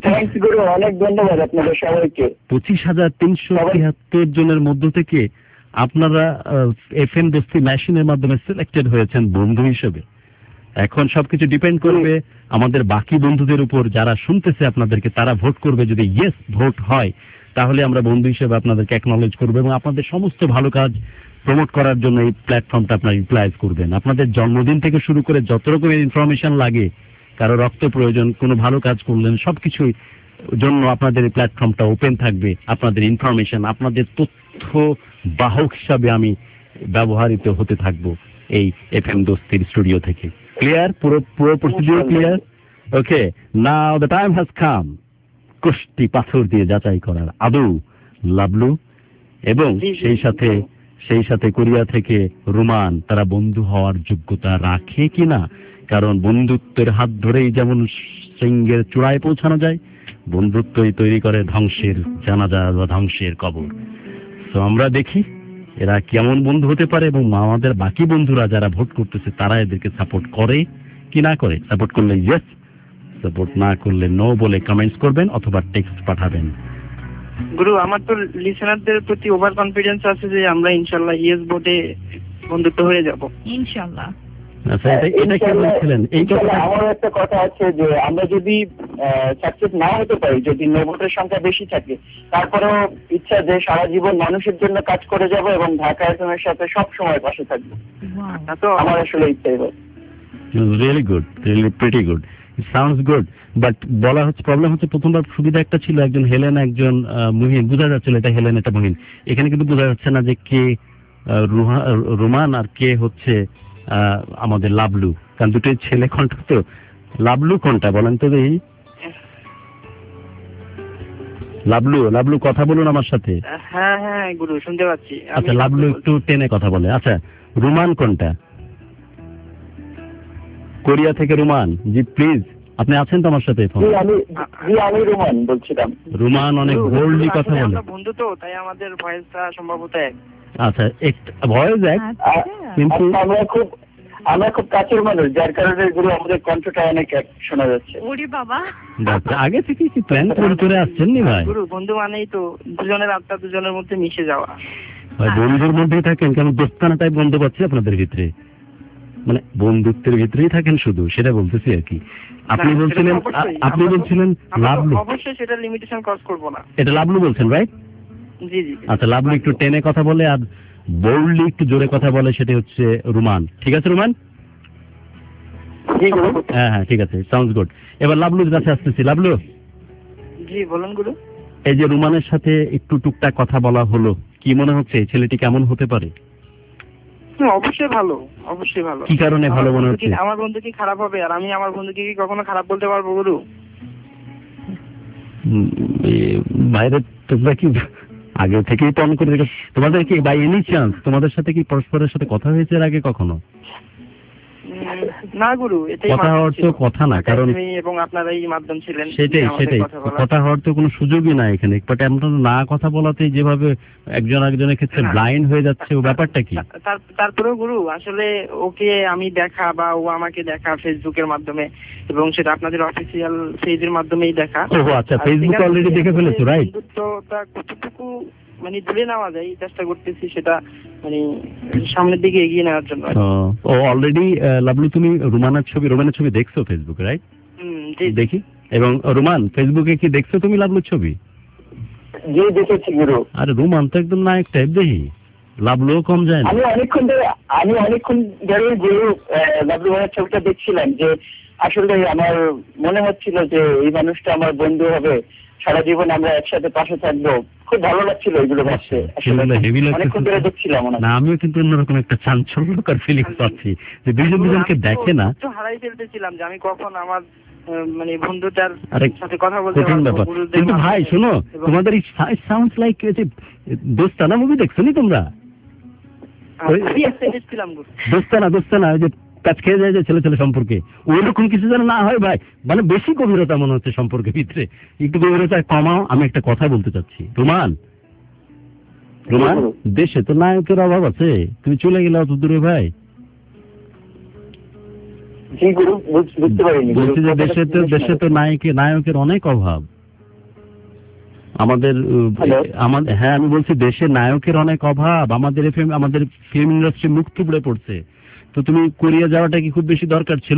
অনেক ধন্যবাদ আপনাদের সবাইকে। 25,373 জনের মধ্য থেকে আপনারা FM দোস্তি মেশিনের মাধ্যমে সিলেক্টেড হয়েছেন বন্ধু হিসেবে। এখন সবকিছু ডিপেন্ড করবে আমাদের বাকি বন্ধুদের উপর, যারা শুনতেছে আপনাদেরকে, তারা ভোট করবে। যদি ইয়েস ভোট হয় তাহলে আমরা বন্ধু হিসেবে আপনাদেরকে অ্যাকনলেজ করবো এবং আপনাদের সমস্ত ভালো কাজ প্রমোট করার জন্য এই প্ল্যাটফর্মটা আপনারা ইউটিলাইজ করবেন। আপনাদের জন্মদিন থেকে শুরু করে যত রকমের ইনফরমেশন লাগে, কারো রক্ত প্রয়োজন, কোনো ভালো কাজ করলেন, সবকিছুই জন্য আপনাদের এই প্ল্যাটফর্মটা ওপেন থাকবে। আপনাদের ইনফরমেশন, আপনাদের তথ্য বাহক হিসাবে আমি ব্যবহৃত হতে থাকবো এই FM দোস্তির স্টুডিও থেকে। ক্লিয়ার? পুরো procedure clear? Okay, now the time has come কুষ্টি পাথর দিয়ে যাচাই করার। আদৌ লাবলু এবং সেই সাথে কোরিয়া থেকে রোমান তারা বন্ধু হওয়ার যোগ্যতা রাখে কিনা? কারণ বন্ধুত্বের হাত ধরেই যেমন সিংহের চূড়ায় পৌঁছানো যায়, বন্ধুত্বই তৈরি করে ধ্বংসের জানাজা বা ধ্বংসের কবর। তো আমরা দেখি এরা কেমন বন্ধু হতে পারে এবং আমাদের বাকি বন্ধুরা যারা ভোট করতেছে তারা এদেরকে সাপোর্ট করে কি না করে। সাপোর্ট করলে ইয়েস, সাপোর্ট না করলে নো বলে কমেন্টস করবেন অথবা টেক্সট পাঠাবেন। গুরু, আমার তো লিসেনারদের প্রতি ওভার কনফিডেন্স আছে যে আমরা ইনশাআল্লাহ ইয়েস ভোটে বন্ধুত্ব হয়ে যাব ইনশাআল্লাহ। আচ্ছা, এটা কি বলছিলেন? এই কথা আমার একটা কথা আছে যে আমরা যদি সাকসেস না হতে পারি, যদি নো ভোটের সংখ্যা বেশি থাকে, তারপরেও ইচ্ছা যে সারা জীবন মানুষের জন্য কাজ করে যাব এবং ঢাকা FM এর সাথে সব সময় পাশে থাকবো। তো আমার আসলে ইচ্ছাই হয়। Really good, really pretty good, it sounds good. But বলা হচ্ছে প্রবলেম হচ্ছে প্রথমবার সুবিধা একটা ছিল, একজন হেলেন একজন মুহিন, বোঝা যাচ্ছিল এটা হেলেন এটা মুহিন। এখানে কিন্তু বোঝা যাচ্ছে না যে কে রোমান আর কে হচ্ছে আমাদের লাবলু, কারণ দুটোই ছেলে কণ্ঠ। তো লাবলু কোনটা বলেন তো দেখি? লাবলু কথা বলুন আমার সাথে। হ্যাঁ হ্যাঁ গুরু, শুনতে পাচ্ছি। আচ্ছা, লাবলু একটু টেনে কথা বলে। আচ্ছা, রোমান কোনটা? কোরিয়া থেকে রোমান জি, প্লিজ আপনি আছেন তো আমার সাথে? আমি রোমান বলছিলাম। রোমান অনেক বোল্ডলি কথা বলে। বন্ধু তো, তাই আমাদের ভয়েসটা সম্ভবত এক। আচ্ছা, ভয়েস এক, কিন্তু আমরা খুব কাছের মানুষ, যার কারণে এগুলো আমাদের কণ্ঠটা অনেক এক শোনা যাচ্ছে। ওরে বাবা, আগে থেকে কি প্ল্যান করে আসছেন নি ভাই? গুরু, বন্ধু মানেই তো দুজনের আত্মা দুজনের মধ্যে মিশে যাওয়া। বন্ধুর মধ্যেই থাকেন, কেন দোস্তানা টাইপ বন্ধু পাচ্ছি আপনাদের ভিতরে, মানে বন্ধুত্বের ভিতরেই থাকেন শুধু, সেটা বলতেছি আর কি। আপনি বলছিলেন লাবলু, অবশ্যই সেটা লিমিটেশন ক্রস করব না। এটা লাবলু বলছেন, রাইট? জি জি। আচ্ছা, লাবলু একটু টেনে কথা বলে আর বোল্ডলি একটু জোরে কথা বলে, সেটা হচ্ছে রোমান। ঠিক আছে রোমান? হ্যাঁ হ্যাঁ, ঠিক আছে, সাউন্ডস গুড। এবার লাবলুর কাছে আসতেছি। লাবলু জি বলুন গুরু। এই যে রোমানের সাথে একটু টুকটাক কথা বলা হলো, কি মনে হচ্ছে এই ছেলেটি কেমন হতে পারে? অবশ্যই ভালো, অবশ্যই ভালো। কি কারণে ভালো মনে হচ্ছে? আমার বন্ধু কি খারাপ হবে? আর আমি আমার বন্ধুকে কি কখনো খারাপ বলতে পারবো গুরু? বাইরে তোমরা কি আগে থেকেই টন করে রেখে, তোমাদের কি বাই এনি চান্স তোমাদের সাথে কি পরস্পরের সাথে কথা হয়েছে এর আগে কখনো? না গুরু, এটাই কথা হওয়ার তো কথা না, কারণ এবং আপনারা এই মাধ্যম ছিলেন। সেটাই কথা হওয়ার তো কোনো সুযোগই না এখানে। বাট আমরা না কথা বলাতে যেভাবে একজন আরেকজনের ক্ষেত্রে ব্লাইন্ড হয়ে যাচ্ছে, ও ব্যাপারটা কি? তারপরেও গুরু, আসলে ওকে আমি দেখা বা ও আমাকে দেখা ফেসবুকের মাধ্যমে, এবং সেটা আপনাদের অফিসিয়াল পেজের মাধ্যমেই দেখা। ও আচ্ছা, ফেসবুক অলরেডি দেখে ফেলেছো, রাইট? বন্ধুত্বটা কতটুকু মানে দূরে নেওয়া যায় চেষ্টা করতেছি, সেটা মানে সামনের দিকে এগিয়ে নেওয়ার জন্য। ও অলরেডি লাভলি, তুমি রোমানের ছবি দেখছো ফেসবুকে, রাইট? দেখি। এবং রোমান, ফেসবুকে কি দেখছো তুমি লাভলুর ছবি? জি দেখেছি গুরু। আরে রোমান তো একদম নায়ক টাইপ, দেখি লাভলুও কম যায় না। আমি অনেকক্ষণ ধরে গুরু লাভলু ভাইয়ের ছবিটা দেখছিলাম, যে আসলে আমার মনে হচ্ছিল যে এই মানুষটা আমার বন্ধু হবে, সারা জীবন আমরা একসাথে পাশে থাকবো। খুব ভালো লাগছিল এগুলো ভাবতে, অনেকক্ষণ ধরে দেখছিলাম। না, আমিও কিন্তু অন্যরকম একটা চাঞ্চল্যকর ফিলিংস পাচ্ছি যে দুজনকে দেখে না, হারাই ফেলতেছিলাম যে আমি কখন আমার মানে বন্ধুটার সাথে কথা বলতে পারবো। কিন্তু ভাই শোনো, তোমাদের সাউন্ডস লাইক দোস্তানা মুভি দেখছো নি তোমরা? দোস্তানা ওই যে কাজ খেয়ে যায় যে ছেলে ছেলে সম্পর্কে, ওইরকম কিছু যেন না হয় ভাই। মানে বেশি গভীরতা মনে হচ্ছে সম্পর্কের ভিতরে, একটু গভীরতা কমাও। আমি একটা কথা বলতে চাচ্ছি, রোমান, দেশে তো নায়কের অভাব আছে, তুমি চলে গেলে অত দূরে ভাই। বলছি যে দেশে তো নায়কের অনেক অভাব। আমাদের হ্যাঁ আমি বলছি দেশে নায়কের অনেক অভাব, আমাদের ফিল্ম ইন্ডাস্ট্রি মুখ থুবড়ে পড়ছে। তো তুমি কোরিয়া যাওয়াটা কি খুব বেশি দরকার ছিল?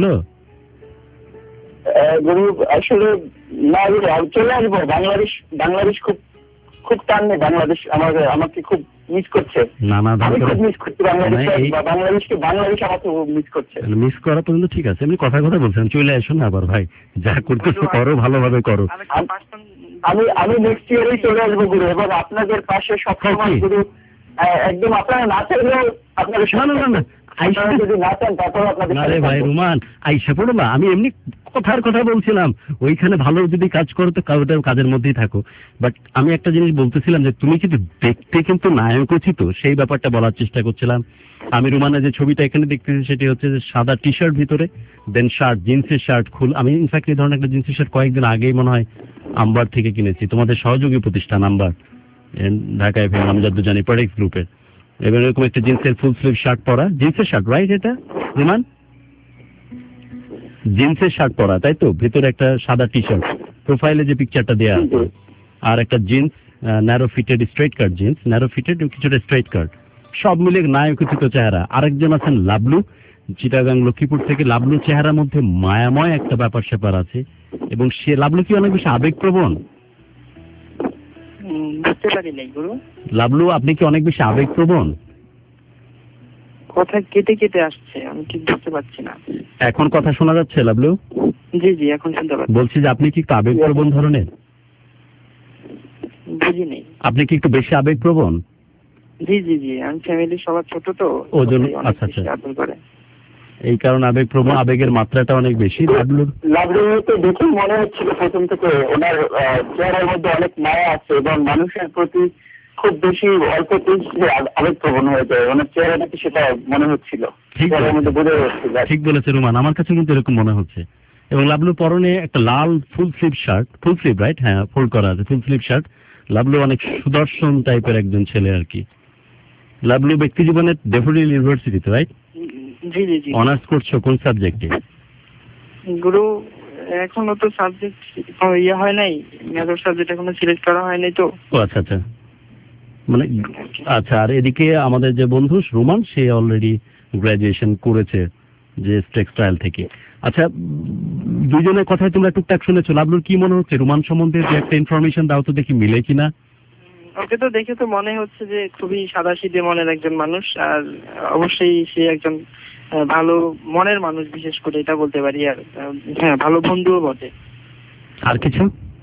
আসলে না, চলে আসবো। বাংলাদেশ খুব খুব টানলে বাংলাদেশ আমাকে খুব মিস করছে। আমি খুব মিস করছি বাংলাদেশ আমাকে মিস করছে। মিস করা পর্যন্ত ঠিক আছে, এমনি কথা বলছেন, চলে আসো না আবার ভাই, যা করতেছো করো, ভালোভাবে করো। আমি নেক্সট ইয়ারেই চলে আসবো গুরু, এবং আপনাদের পাশে সবসময় গুরু একদম আপনারা না চাইলেও আপনাদের যদি না চান তারপরে আপনাদের ভাই রুমান আইসা পড়ো না, আমি এমনি কথার কথা বলছিলাম, ওইখানে ভালো যদি কাজ করো তো কাজের মধ্যেই থাকো। বাট আমি একটা জিনিস বলতেছিলাম যে তুমি কিন্তু দেখতে কিন্তু নায়ক উচিত, সেই ব্যাপারটা বলার চেষ্টা করছিলাম। আমি রুমানের যে ছবিটা এখানে দেখতেছি সেটি হচ্ছে যে সাদা টি শার্ট ভিতরে, দেন শার্ট, জিন্সের শার্ট আমি ইনফ্যাক্ট এই ধরনের একটা জিন্সের শার্ট কয়েকদিন আগেই মনে হয় আম্বার থেকে কিনেছি, তোমাদের সহযোগী প্রতিষ্ঠান আম্বার, ঢাকায় আমজাদুজানি প্রোডাক্টস গ্রুপের। এবার এরকম একটা জিন্সের ফুল স্লিভ শার্ট পরা, জিন্সের শার্ট রাইট এটা রুমান? জিন্সের শার্ট পরা তাই তো, ভিতরে একটা সাদা টি শার্ট, প্রোফাইলে যে পিকচারটা দেওয়া আছে, আর একটা jeans narrow fitted straight cut jeans, narrow fitted কিছুটা স্ট্রেট কাট, সব মিলে নায়কোচিত চেহারা। আরেকজন আছেন লাবলু, চিটাগাং লক্ষ্মীপুর থেকে। লাবলু চেহারার মধ্যে মায়াময় একটা ব্যাপার স্যাপার আছে, এবং সে লাবলু কি অনেক বেশি আবেগপ্রবণ? বুঝতে পারি নাই গুরু। লাবলু আপনি কি অনেক বেশি আবেগপ্রবণ? কথা কেটে কেটে আসছে, আমি ঠিক বুঝতে পারছি না। এখন কথা শোনা যাচ্ছে লাবলু? জি এখন শুনতে পাচ্ছি। বলছি যে আপনি কি একটু আবেগপ্রবণ ধরনের? বুঝিনি। আপনি কি একটু বেশি আবেগপ্রবণ? জি আমি ফ্যামিলি সবার ছোট তো, ওজন আচ্ছা আদর করে, এই কারণে আবেগপ্রবণ, আবেগের মাত্রাটা অনেক বেশি। লাবলু তো দেখে মনে হচ্ছিল প্রথম থেকে ওনার চেহারার মধ্যে অনেক মায়া আছে, এবং মানুষের প্রতি খুব বেশি অল্পতেই আবেগপ্রবণ হয়ে যায়, ওনার চেহারাটা কি সেটা মনে হচ্ছিল, চেহারার মধ্যে বোঝা যাচ্ছিল। ঠিক বলেছে রুমান, আমার কাছে কিন্তু এরকম মনে হচ্ছে। এবং লাবলু পরনে একটা লাল full sleeve shirt, full sleeve right, হ্যাঁ ফোল্ড করা আছে, ফুল স্লিভ শার্ট। লাবলু অনেক সুদর্শন টাইপের একজন ছেলে আর কি। লাবলু ব্যক্তি জীবনে ডেফোডিল ইউনিভার্সিটিতে রাইট? জি অনার্স করছো কোন সাবজেক্টে? গুরু এখনো তো সাবজেক্ট হয় নাই, মেজর সাবজেক্ট এখনো সিলেক্ট করা হয় নাই তো। ও আচ্ছা মানে আচ্ছা। আর এদিকে আমাদের যে বন্ধু রুমান, সে অলরেডি গ্রাজুয়েশন করেছে যে টেক্সটাইল থেকে। আচ্ছা, দুইজনের কথায় তোমরা টুকটাক শুনেছো। লাবলুর কি মনে হচ্ছে রুমান সম্বন্ধে যে একটা ইনফরমেশন দাও তো দেখি, মিলে কিনা? ওকে তো দেখে তো মনে হচ্ছে যে খুবই সাদাসিধে মনের একজন মানুষ, আর অবশ্যই সে একজন ভালো মনের মানুষ, বিশেষ করে এটা বলতে পারি। আর হ্যাঁ, ভালো বন্ধুও বটে। আর কিছু?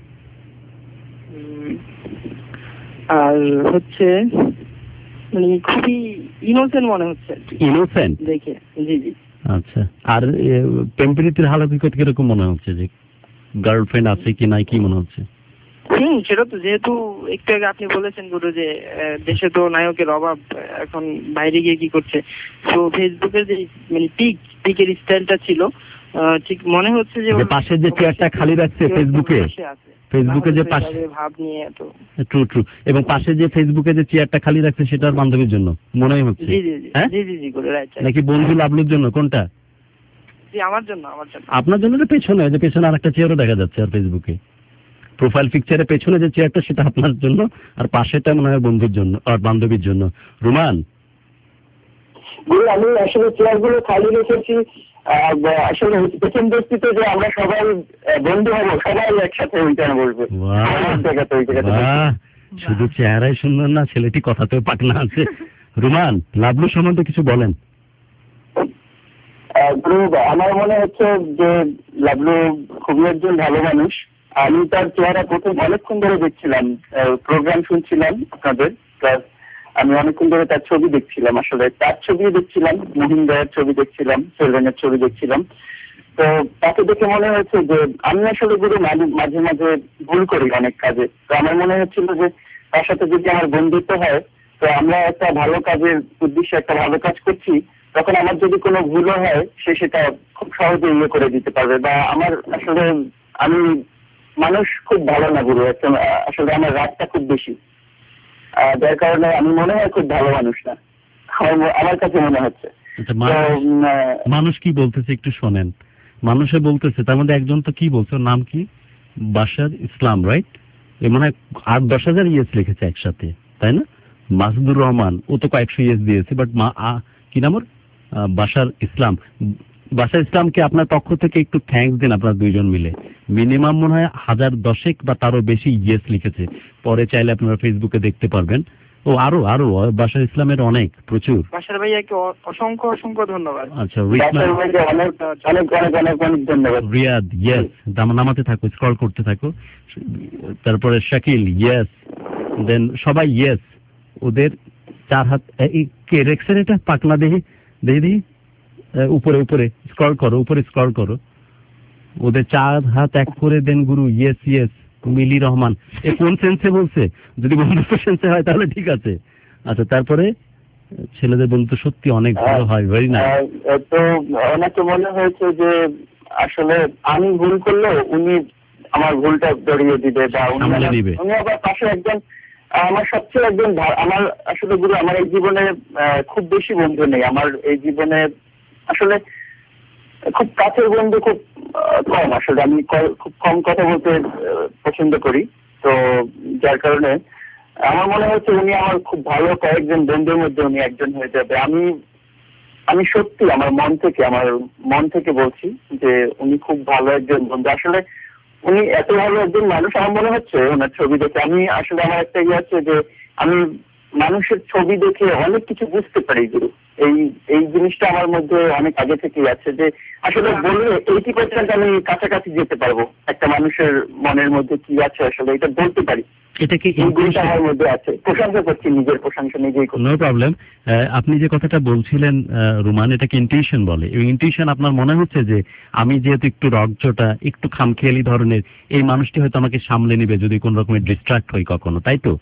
আর হচ্ছে মানে খুবই ইনোসেন্ট মনে হচ্ছে। ইনোসেন্ট দেখে জি আচ্ছা। আর প্রেমপ্রীতির হালত কিরকম মনে হচ্ছে, যে গার্লফ্রেন্ড আছে কি নাই, কি মনে হচ্ছে? সেটা তো যেহেতু একটু আগে আপনি বলেছেন গুরু যে দেশে তো নায়কের অভাব, এখন বাইরে গিয়ে কি করছে, তো ফেসবুকের যে মানে পিকের স্টাইলটা ছিল, ঠিক মনে হচ্ছে যে পাশের যে চেয়ারটা খালি রাখছে ফেসবুকে যে পাশে ভাব নিয়ে তো ট্রু এবং পাশে যে ফেসবুকে যে চেয়ারটা খালি রাখছে সেটার বান্ধবীর জন্য মনে হচ্ছে। জি গুরু রাইট। নাকি বন্ধু লাবলুর জন্য? কোনটা? জি আমার জন্য। আপনার জন্য? যে পেছনে আরেকটা চেয়ারও দেখা যাচ্ছে আর ফেসবুকে প্রোফাইল পিকচারের পেছনে যে চেয়ারটা সেটা আপনার জন্য, আর পাশেটা মনে হয় বন্ধুর জন্য আর বান্ধবীর জন্য। রুমান আমি আসলে চেয়ারগুলো খালি রেখেছি আসলে প্রথম দৃষ্টিতে যে আমরা সবাই বন্ধু হবো, সবাই একসাথে ওইখানে বলবো। শুধু চেহারাই সুন্দর না, ছেলেটি কথাতেও পাকনা আছে। রুমান, লাবলু সম্বন্ধে কিছু বলেন। আমার মনে হচ্ছে যে লাবলু খুবই একজন ভালো মানুষ। আমি তার চেহারা প্রথম অনেকক্ষণ ধরে দেখছিলাম, প্রোগ্রাম শুনছিলাম আপনাদের, প্লাস আমি অনেকক্ষণ ধরে তার ছবি দেখছিলাম। আসলে তার ছবি দেখছিলাম, মহিন্দার ছবি দেখছিলাম, সেলভেনের ছবি দেখছিলাম। তো তাকে দেখে মনে হয়েছে যে আমি আসলে গুরু মাঝে মাঝে ভুল করি অনেক কাজে। তো আমার মনে হচ্ছিল যে তার সাথে যদি আমার বন্ধুত্ব হয়, তো আমরা একটা ভালো কাজের উদ্দেশ্যে একটা ভালো কাজ করছি, তখন আমার যদি কোনো ভুলও হয় সে সেটা খুব সহজে ইয়ে করে দিতে পারবে। বা আমার আসলে আমি মানুষ খুব ভালো না গুরু, আসলে আমার রাগটা খুব বেশি, যার কারণে আমি মনে হয় খুব ভালো মানুষ না, আমার কাছে মনে হচ্ছে। মানুষ কি বলতেছে একটু শোনেন। মানুষে বলতেছে, তার মধ্যে একজন তো কি বলছে, নাম কি? বাশার ইসলাম রাইট? এ মনে হয় 8-10,000 ইয়েস লিখেছে একসাথে, তাই না? মাসুদুর রহমান, ও তো কয়েকশো ইয়েস দিয়েছে, বাট কি নাম ওর, বাশার ইসলামকে আপনার পক্ষ থেকে একটু থ্যাঙ্কস দিন, আপনার দুইজন মিলে। মিনিমাম মনে হয় 1010 বা তারও বেশি ইয়েস লিখেছে। পরে চাইলে আপনারা ফেসবুকে দেখতে পারবেন। ও আরো বাশার ইসলামের অনেক প্রচুর। বাশার ভাইয়াকে অসংখ্য ধন্যবাদ। আচ্ছা, রিয়াদ ইয়েস, নামাতে থাকো, স্ক্রল করতে থাকো। তারপরে শাকিল ইয়েস, দেন সবাই ইয়েস। ওদের 4 হাত কে রেক্সের এটা পাকনা দেখি উপরে স্ক্রল করো। ওদের 4 হাত এক করে দেন গুরু। ইয়েস মিলি রহমান, এ কোন সেন্সে বলছে? যদি বন্ধুত্ব সেন্সে হয় তাহলে ঠিক আছে। আচ্ছা, তারপরে ছেলেদের বন্ধুত্ব সত্যি অনেক ভালো হয়, ভেরি নাইস। তো ওনাকে মনে হয়েছে যে আসলে আমি ভুল করলে উনি আমার ভুলটা ধরিয়ে দিবে বা উনি আবার পাশে একজন আমার সবচেয়ে আমার আসলে গুরু আমার এই জীবনে খুব বেশি বন্ধু নেই। আমার এই জীবনে আসলে খুব কাছের বন্ধু খুব কম। আসলে আমি খুব কম কথা বলতে পছন্দ করি, তো যার কারণে আমার মনে হচ্ছে উনি আমার খুব ভালো কয়েকজন বন্ধুর মধ্যে উনি একজন হয়ে যাবে। আমি সত্যি আমার মন থেকে বলছি যে উনি খুব ভালো একজন বন্ধু। আসলে উনি এত ভালো একজন মানুষ আমার মনে হচ্ছে ওনার ছবি দেখে। আমি আসলে আমার একটা আছে যে আমি মানুষের ছবি দেখে অনেক কিছু বুঝতে পারি গুরু। এই জিনিসটা আমার মধ্যে অনেক আগে থেকেই আছে যে আসলে বললে 80% আমি কাছাকাছি যেতে পারবো একটা মানুষের মনের মধ্যে কি আছে, আসলে এটা বলতে পারি। এটাকে আমার মধ্যে আছে, প্রশংসা করছি, নিজের প্রশংসা নিজেই করছি। No problem. আপনি যে কথাটা বলছিলেন রুমান, এটাকে ইনটিউশন বলে। এই ইনটিউশন আপনার মনে হচ্ছে যে আমি যেহেতু একটু রকজটা, একটু খামখেয়ালি ধরনের, এই মানুষটি হয়তো আমাকে সামলে নিবে যদি কোন রকমের ডিস্ট্রাক্ট হই কখনো, তাই তো?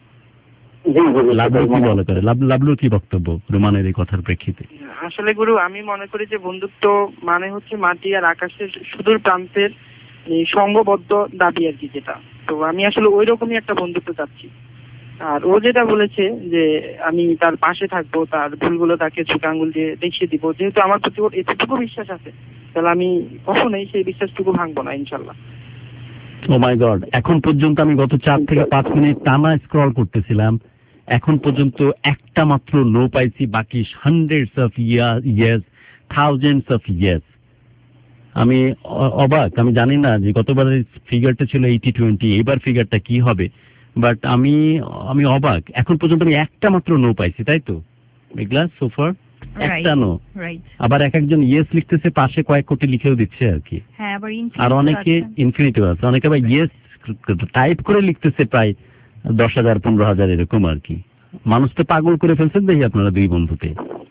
লাবলুর কি বক্তব্য রুমানের এই কথার প্রেক্ষিতে? আসলে গুরু, আমি মনে করি যে বন্ধুত্ব মানে হচ্ছে মাটি আর আকাশের সুদূর প্রান্তের সঙ্গবদ্ধ দাবি আর কি, যেটা। তো আমি আসলে ওই রকমই একটা বন্ধুত্ব চাচ্ছি। আর ও যেটা বলেছে যে আমি তার পাশে থাকবো, তার ভুলগুলো তাকে ছোট আঙ্গুল দিয়ে দেখিয়ে দিব, যেহেতু আমার প্রতি ওর এতটুকু বিশ্বাস আছে, তাহলে আমি কখনোই সেই বিশ্বাসটুকু ভাঙবো না, ইনশাল্লাহ। ও মাই গড, এখন পর্যন্ত আমি গত 4 থেকে 5 মিনিট টানা স্ক্রল করতেছিলাম, এখন পর্যন্ত একটা মাত্র নো পাইছি, বাকি hundreds of yes, thousands of yes. আমি অবাক। আমি জানি না যে গতবারের ফিগারটা ছিল 80-20, এবার ফিগারটা কি হবে, বাট আমি অবাক। এখন পর্যন্ত আমি একটা মাত্র নো পাইছি, তাই তো মেঘলা? সোফার একটা নো। আবার একজন ইয়েস লিখতেছে, পাশে কয়েক কোটি লিখেও দিচ্ছে আর কি। আর অনেকে ইনফিনিটিভ আছে, অনেকে আবার ইয়েস টাইপ করে লিখতেছে প্রায় 10,000 15,000 এরকম আর কি। মানুষ তো পাগল করে ফেলছেন দেখি আপনারা দুই বন্ধুতে।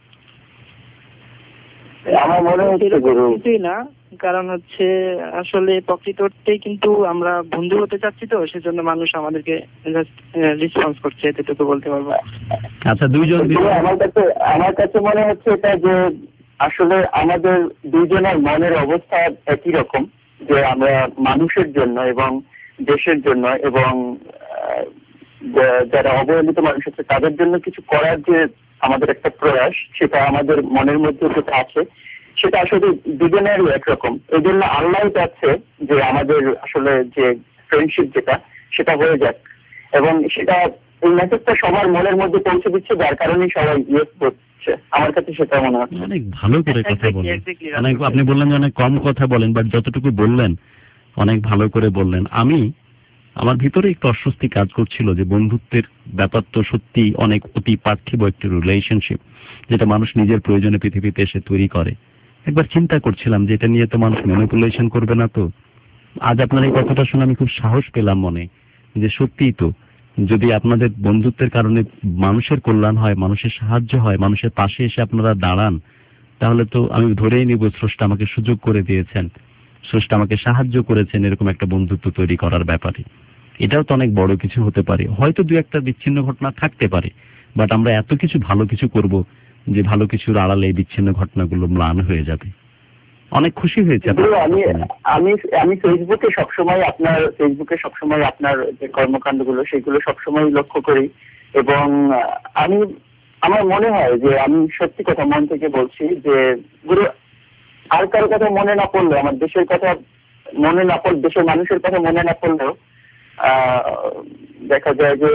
আমার মনে হচ্ছে না, কারণ হচ্ছে আসলে প্রকৃততেই কিন্তু আমরা বন্ধু হতে চাচ্ছি, তো সেজন্য মানুষ আমাদেরকে রেসপন্স করছে, এতটুকু বলতে পারবো। আচ্ছা, দুইজন আমার কাছে মনে হচ্ছে এটা যে আসলে আমাদের দুইজনের মনের অবস্থা একই রকম, যে আমরা মানুষের জন্য এবং দেশের জন্য এবং যারা অবহেলিত মানুষ আছে তাদের জন্য কিছু করার যে আমাদের একটা প্রয়াস, সেটা আমাদের মনের মধ্যে যেটা আছে সেটা আসলে দুজনেরই একরকম। এই জন্য আল্লাহ চাচ্ছে যে আমাদের আসলে যে ফ্রেন্ডশিপ যেটা, সেটা হয়ে যাক, এবং সেটা এই মেসেজটা সবার মনের মধ্যে পৌঁছে দিচ্ছে, যার কারণেই সবাই ইয়েস করছে। আমার কাছে সেটা মনে হচ্ছে। অনেক ভালো করে কথা বলেন। আপনি বললেন যে অনেক কম কথা বলেন, বাট যতটুকু বললেন অনেক ভালো করে বললেন। আমার ভিতরে একটু অস্বস্তি কাজ করছিল যে বন্ধুত্বের ব্যাপার তো সত্যি অনেক অতি পার্থিব একটি রিলেশনশিপ, যেটা মানুষ নিজের প্রয়োজনে পৃথিবীতে এসে তৈরি করে। একবার চিন্তা করছিলাম যে এটা নিয়ে তো মানুষ ম্যানিপুলেশন করবে না তো। আজ আপনার এই কথাটা শুনে আমি খুব সাহস পেলাম মনে, যে সত্যিই তো, যদি আপনাদের বন্ধুত্বের কারণে মানুষের কল্যাণ হয়, মানুষের সাহায্য হয়, মানুষের পাশে এসে আপনারা দাঁড়ান, তাহলে তো আমি ধরেই নিব স্রষ্টা আমাকে সুযোগ করে দিয়েছেন, স্রষ্টা আমাকে সাহায্য করেছেন এরকম একটা বন্ধুত্ব তৈরি করার ব্যাপারে। এটাও তো অনেক বড় কিছু হতে পারে। হয়তো 2-1টা বিচ্ছিন্ন ঘটনা থাকতে পারে, বাট আমরা এত কিছু ভালো কিছু করব যে ভালো কিছুর আড়ালে এই বিচ্ছিন্ন ঘটনাগুলো ম্লান হয়ে যাবে। অনেক খুশি হয়েছে। আমি ফেসবুকে সবসময় আপনার যে কর্মকাণ্ডগুলো সেগুলো সবসময় লক্ষ্য করি, এবং আমার মনে হয় যে আমি সত্যি কথা মন থেকে বলছি যে গুরু, আর কারো কথা মনে না পড়লেও, আমার দেশের কথা মনে না পড়লে, দেশের মানুষের কথা মনে না পড়লেও দেখা যায় যে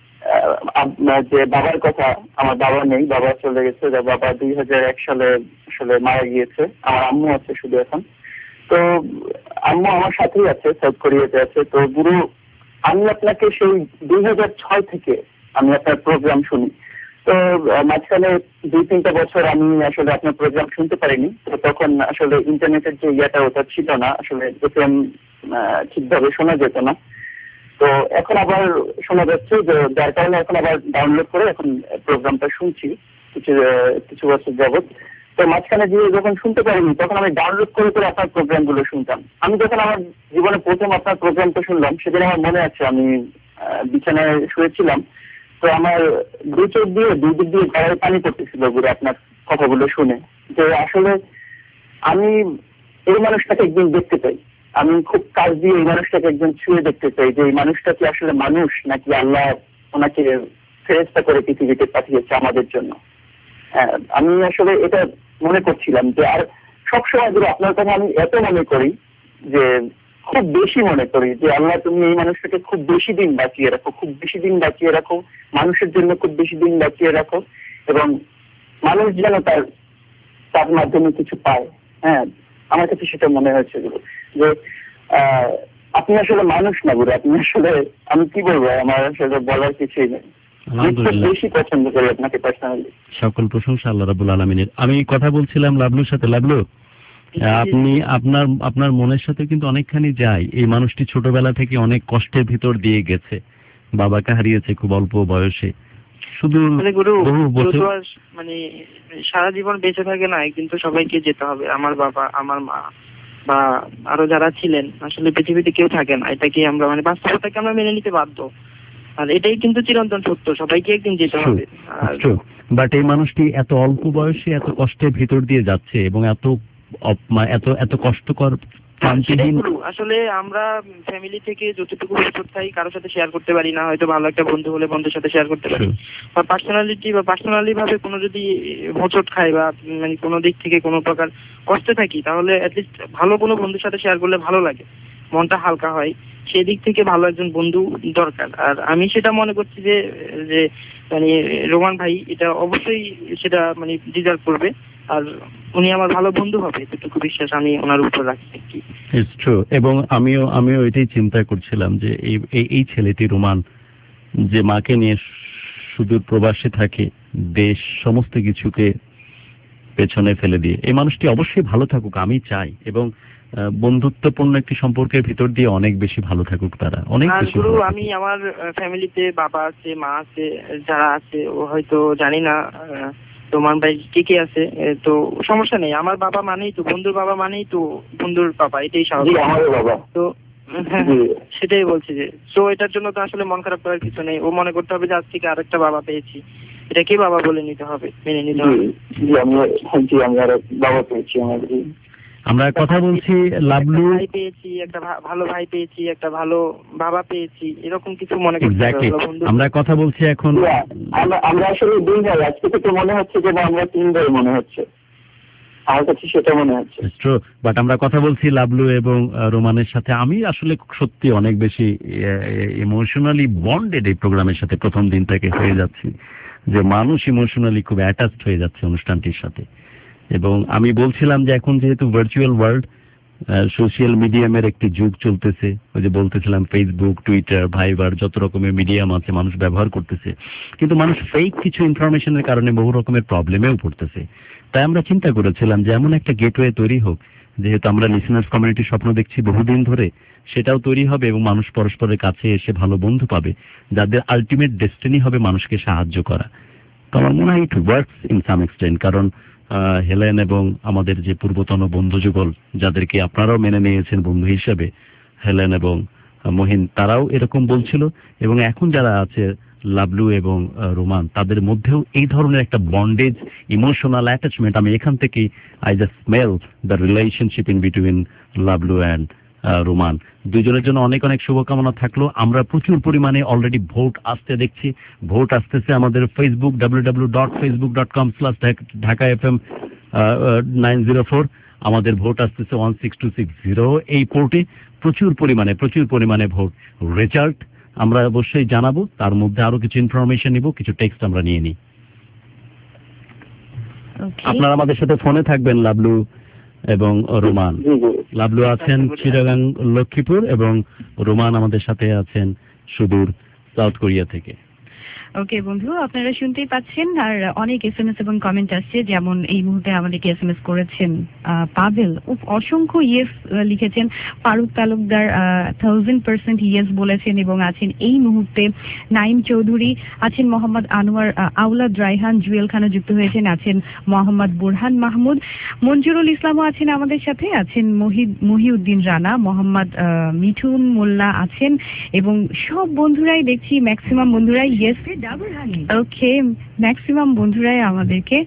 যে বাবার কথা, আমার বাবা নেই, বাবা চলে গেছে, বাবা 2001 সালে আসলে মারা গিয়েছে। আমার আম্মু আছে শুধু এখন। তো আম্মু আমার সাথেই আছে, সাউথ কোরিয়াতে আছে। তো গুরু, আমি আপনাকে সেই 2006 থেকে আমি আপনার প্রোগ্রাম শুনি। তো মাঝখানে 2-3টা বছর আমি আসলে আপনার প্রোগ্রাম শুনতে পারিনি। তো তখন আসলে ইন্টারনেটের যে ইয়েটা ওটা ছিল না, আসলে এফএম ঠিকভাবে শোনা যেত না। তো এখন আবার শোনা যাচ্ছে, যে যার কারণে এখন আবার ডাউনলোড করে এখন প্রোগ্রামটা শুনছি কিছু বছর যাবত। তো মাঝখানে গিয়ে যখন শুনতে পারিনি, তখন আমি ডাউনলোড করে করে আপনার প্রোগ্রামগুলো শুনতাম। আমি যখন আমার জীবনে প্রথম আপনার প্রোগ্রামটা শুনলাম, সেদিন আমার মনে আছে আমি বিছানায় শুয়েছিলাম। তো আমার দুই চোখ দিয়ে দুই দিক দিয়ে গলায় পানি পড়তেছিল ঘুরে আপনার কথাগুলো শুনে, যে আসলে আমি এই মানুষটাকে একদিন দেখতে চাই, আমি খুব কাজ দিয়ে এই মানুষটাকে একজন ছুঁয়ে দেখতে চাই, যে এই মানুষটা কি আসলে মানুষ নাকি আল্লাহ ওনাকে ফেরেশতা করে পৃথিবীতে পাঠিয়েছে আমাদের জন্য। আমি আসলে এটা মনে করছিলাম যে, আর সবসময় ধরে আপনার কথা আমি এত মনে করি, যে খুব বেশি মনে করি যে আল্লাহ তুমি এই মানুষটাকে খুব বেশি দিন বাঁচিয়ে রাখো, খুব বেশি দিন বাঁচিয়ে রাখো, মানুষের জন্য খুব বেশি দিন বাঁচিয়ে রাখো, এবং মানুষ যেন তার মাধ্যমে কিছু পায়। হ্যাঁ, আমার কাছে সেটা মনে হয়েছে যে আপনি আসলে মানুষ না গুরু, আপনি আসলে, আমি কি বলবো, আমার আসলে বলার কিছুই নেই। বেশি পছন্দ করি আপনাকে পার্সোনালি। সকল প্রশংসা আল্লাহ রাব্বুল আলামিনের। আমি কথা বলছিলাম লাবলুর সাথে। লাবলু, আপনি আপনার মনের সাথে কিন্তু অনেকখানি যায়। এই মানুষটি ছোটবেলা থেকে অনেক কষ্টের ভিতর দিয়ে গেছে, বাবাকে হারিয়েছে খুব অল্প বয়সে। শুধু মানে সারা জীবন বেঁচে থাকে না, কিন্তু সবাইকে যেতে হবে। আমার বাবা, আমার মা বা আরো যারা ছিলেন, আসলে পৃথিবীতে কেউ থাকে না। এটাকে আমরা মানে বাস্তবতাকে আমরা মেনে নিতে বাধ্য, আর এটাই কিন্তু চিরন্তন সত্য, সবাইকে একদিন যেতে হবে। বাট এই মানুষটি এত অল্প বয়সে এত কষ্টের ভিতর দিয়ে যাচ্ছে, এবং এত এত কষ্টকর আসলে আমরা ফ্যামিলি থেকে যতটুকু হোঁচট খাই কারোর সাথে শেয়ার করতে পারি না। হয়তো ভালো একটা বন্ধু হলে বন্ধুর সাথে শেয়ার করতে পারি, বা পার্সোনালি ভাবে কোনো যদি হোঁচট খাই বা মানে কোনো দিক থেকে কোনো প্রকার কষ্টে থাকি, তাহলে অ্যাটলিস্ট ভালো কোনো বন্ধুর সাথে শেয়ার করলে ভালো লাগে, মনটা হালকা হয়। সেদিক থেকে ভালো একজন বন্ধু দরকার। আর আমি সেটা মনে করছি যে মানে রোমান ভাই এটা অবশ্যই সেটা মানে ডিজার্ভ করবে, আর উনি আমার ভালো বন্ধু হবে, এতটুকু বিশ্বাস আমি ওনার উপর রাখি। It's true. এবং আমিও এটাই চিন্তা করছিলাম যে এই ছেলেটি রোমান, যে মাকে নিয়ে সুদূর প্রবাসে থাকে, দেশ সমস্ত কিছুকে পেছনে ফেলে দিয়ে, এই মানুষটি অবশ্যই ভালো থাকুক, আমি চাই। এবং বন্ধুত্বপূর্ণ একটি সম্পর্কের ভিতর দিয়ে অনেক বেশি ভালো থাকুক তারা, অনেক বেশি। আমি আমার ফ্যামিলিতে বাবা আছে, মা আছে, যারা আছে ও হয়তো জানি না রোমান ভাই কে আছে, তো সমস্যা নেই। আমার বাবা মানেই তো বন্ধুর বাবা, মানেই তো বন্ধুর বাবা, এটাই স্বাভাবিক। তো সেটাই বলছি যে তো এটার জন্য তো আসলে মন খারাপ করার কিছু নেই। ও মনে করতে হবে যে আজ থেকে আরেকটা বাবা পেয়েছি, এটা কে বাবা বলে নিতে হবে, মেনে নিতে হবে। বাবা পেয়েছি, আমরা কথা বলছি লাবলু, ভাই পেয়েছি, একটা ভালো ভাই পেয়েছি, একটা ভালো বাবা পেয়েছি, এরকম কিছু মনে করতে হবে। আমরা কথা বলছি এখন, আমরা আসলে দুই ভাই, আজকে থেকে মনে হচ্ছে যে আমরা 3 ভাই মনে হচ্ছে, আমার কাছে সেটা মনে হচ্ছে। বাট আমরা কথা বলছি লাবলু এবং রোমানের সাথে। আমি আসলে সত্যি অনেক বেশি ইমোশনালি বন্ডেড এই প্রোগ্রামের সাথে প্রথম দিন থেকে হয়ে যাচ্ছি, যে মানুষ ইমোশনালি খুব অ্যাটাচড হয়ে যাচ্ছে অনুষ্ঠানটির সাথে। এবং আমি বলছিলাম যে এখন যেহেতু ভার্চুয়াল ওয়ার্ল্ড, সোশ্যাল মিডিয়ামের একটি যুগ চলতেছে, ওই যে বলতেছিলাম ফেসবুক, টুইটার, ভাইবার, যত রকমের মিডিয়াম আছে মানুষ ব্যবহার করতেছে, কিন্তু মানুষ ফেক কিছু ইনফরমেশনের কারণে বহু রকমের প্রবলেমেও পড়তেছে। তাই আমরা চিন্তা করেছিলাম যে এমন একটা গেটওয়ে তৈরি হোক, যেহেতু আমরা লিসেনার্স কমিউনিটির স্বপ্ন দেখছি বহুদিন ধরে, সেটাও তৈরি হবে এবং মানুষ পরস্পরের কাছে এসে ভালো বন্ধু পাবে, যাদের আলটিমেট ডেস্টিনি হবে মানুষকে সাহায্য করা। তো আমার মনে হয় it works in some extent, কারণ হেলেন এবং আমাদের যে পূর্বতন বন্ধু যুগল, যাদেরকে আপনারাও মেনে নিয়েছেন বন্ধু হিসেবে, হেলেন এবং মহিন, তারাও এরকম বলছিল। এবং এখন যারা আছে লাবলু এবং রোমান, তাদের মধ্যেও এই ধরনের একটা বন্ডেজ, ইমোশনাল অ্যাটাচমেন্ট, আমি এখান থেকেই I just smell the relationship in between Lablu and Roman. দুজনের জন্য অনেক অনেক শুভকামনা থাকলো। আমরা প্রচুর পরিমাণে অলরেডি ভোট আসতে দেখছি, ভোট আসতেছে আমাদের ফেসবুক www.facebook.com/ঢাকা FM 904। আমাদের ভোট আসতেছে 16260। এই পোর্টে প্রচুর পরিমাণে ভোট রেজাল্ট আমরা অবশ্যই জানাবো। তার মধ্যে আরো কিছু ইনফরমেশন নিব, কিছু টেক্সট আমরা নিয়ে নিই। আপনারা আমাদের সাথে ফোনে থাকবেন, লাবলু এবং রোমান। লাবলু আছেন চিটাগাং লক্ষ্মীপুর এবং রোমান আমাদের সাথে আছেন সুদূর সাউথ কোরিয়া থেকে। ওকে বন্ধু, আপনারা শুনতেই পাচ্ছেন, আর অনেক এসএমএস এবং কমেন্ট আসছে। যেমন এই মুহূর্তে আমাদেরকে এসএমএস করেছেন পাভেল, অসংখ্য ইয়েস লিখেছেন। ফারুক তালুকদার 1000% ইয়েস বলেছেন এবং আছেন এই মুহূর্তে নাইম চৌধুরী, আছেন মোহাম্মদ আনোয়ার, আউলাদ রায়হান, জুয়েল খানও যুক্ত হয়েছেন, আছেন মোহাম্মদ বুরহান মাহমুদ, মঞ্জুরুল ইসলামও আছেন আমাদের সাথে, আছেন মহিউদ্দিন রানা, মোহাম্মদ মিঠুন মোল্লা আছেন এবং সব বন্ধুরাই দেখছি, ম্যাক্সিমাম বন্ধুরাই ইয়েস। ওকে, ম্যাক্সিমাম বন্ধুরাই আমাদেরকে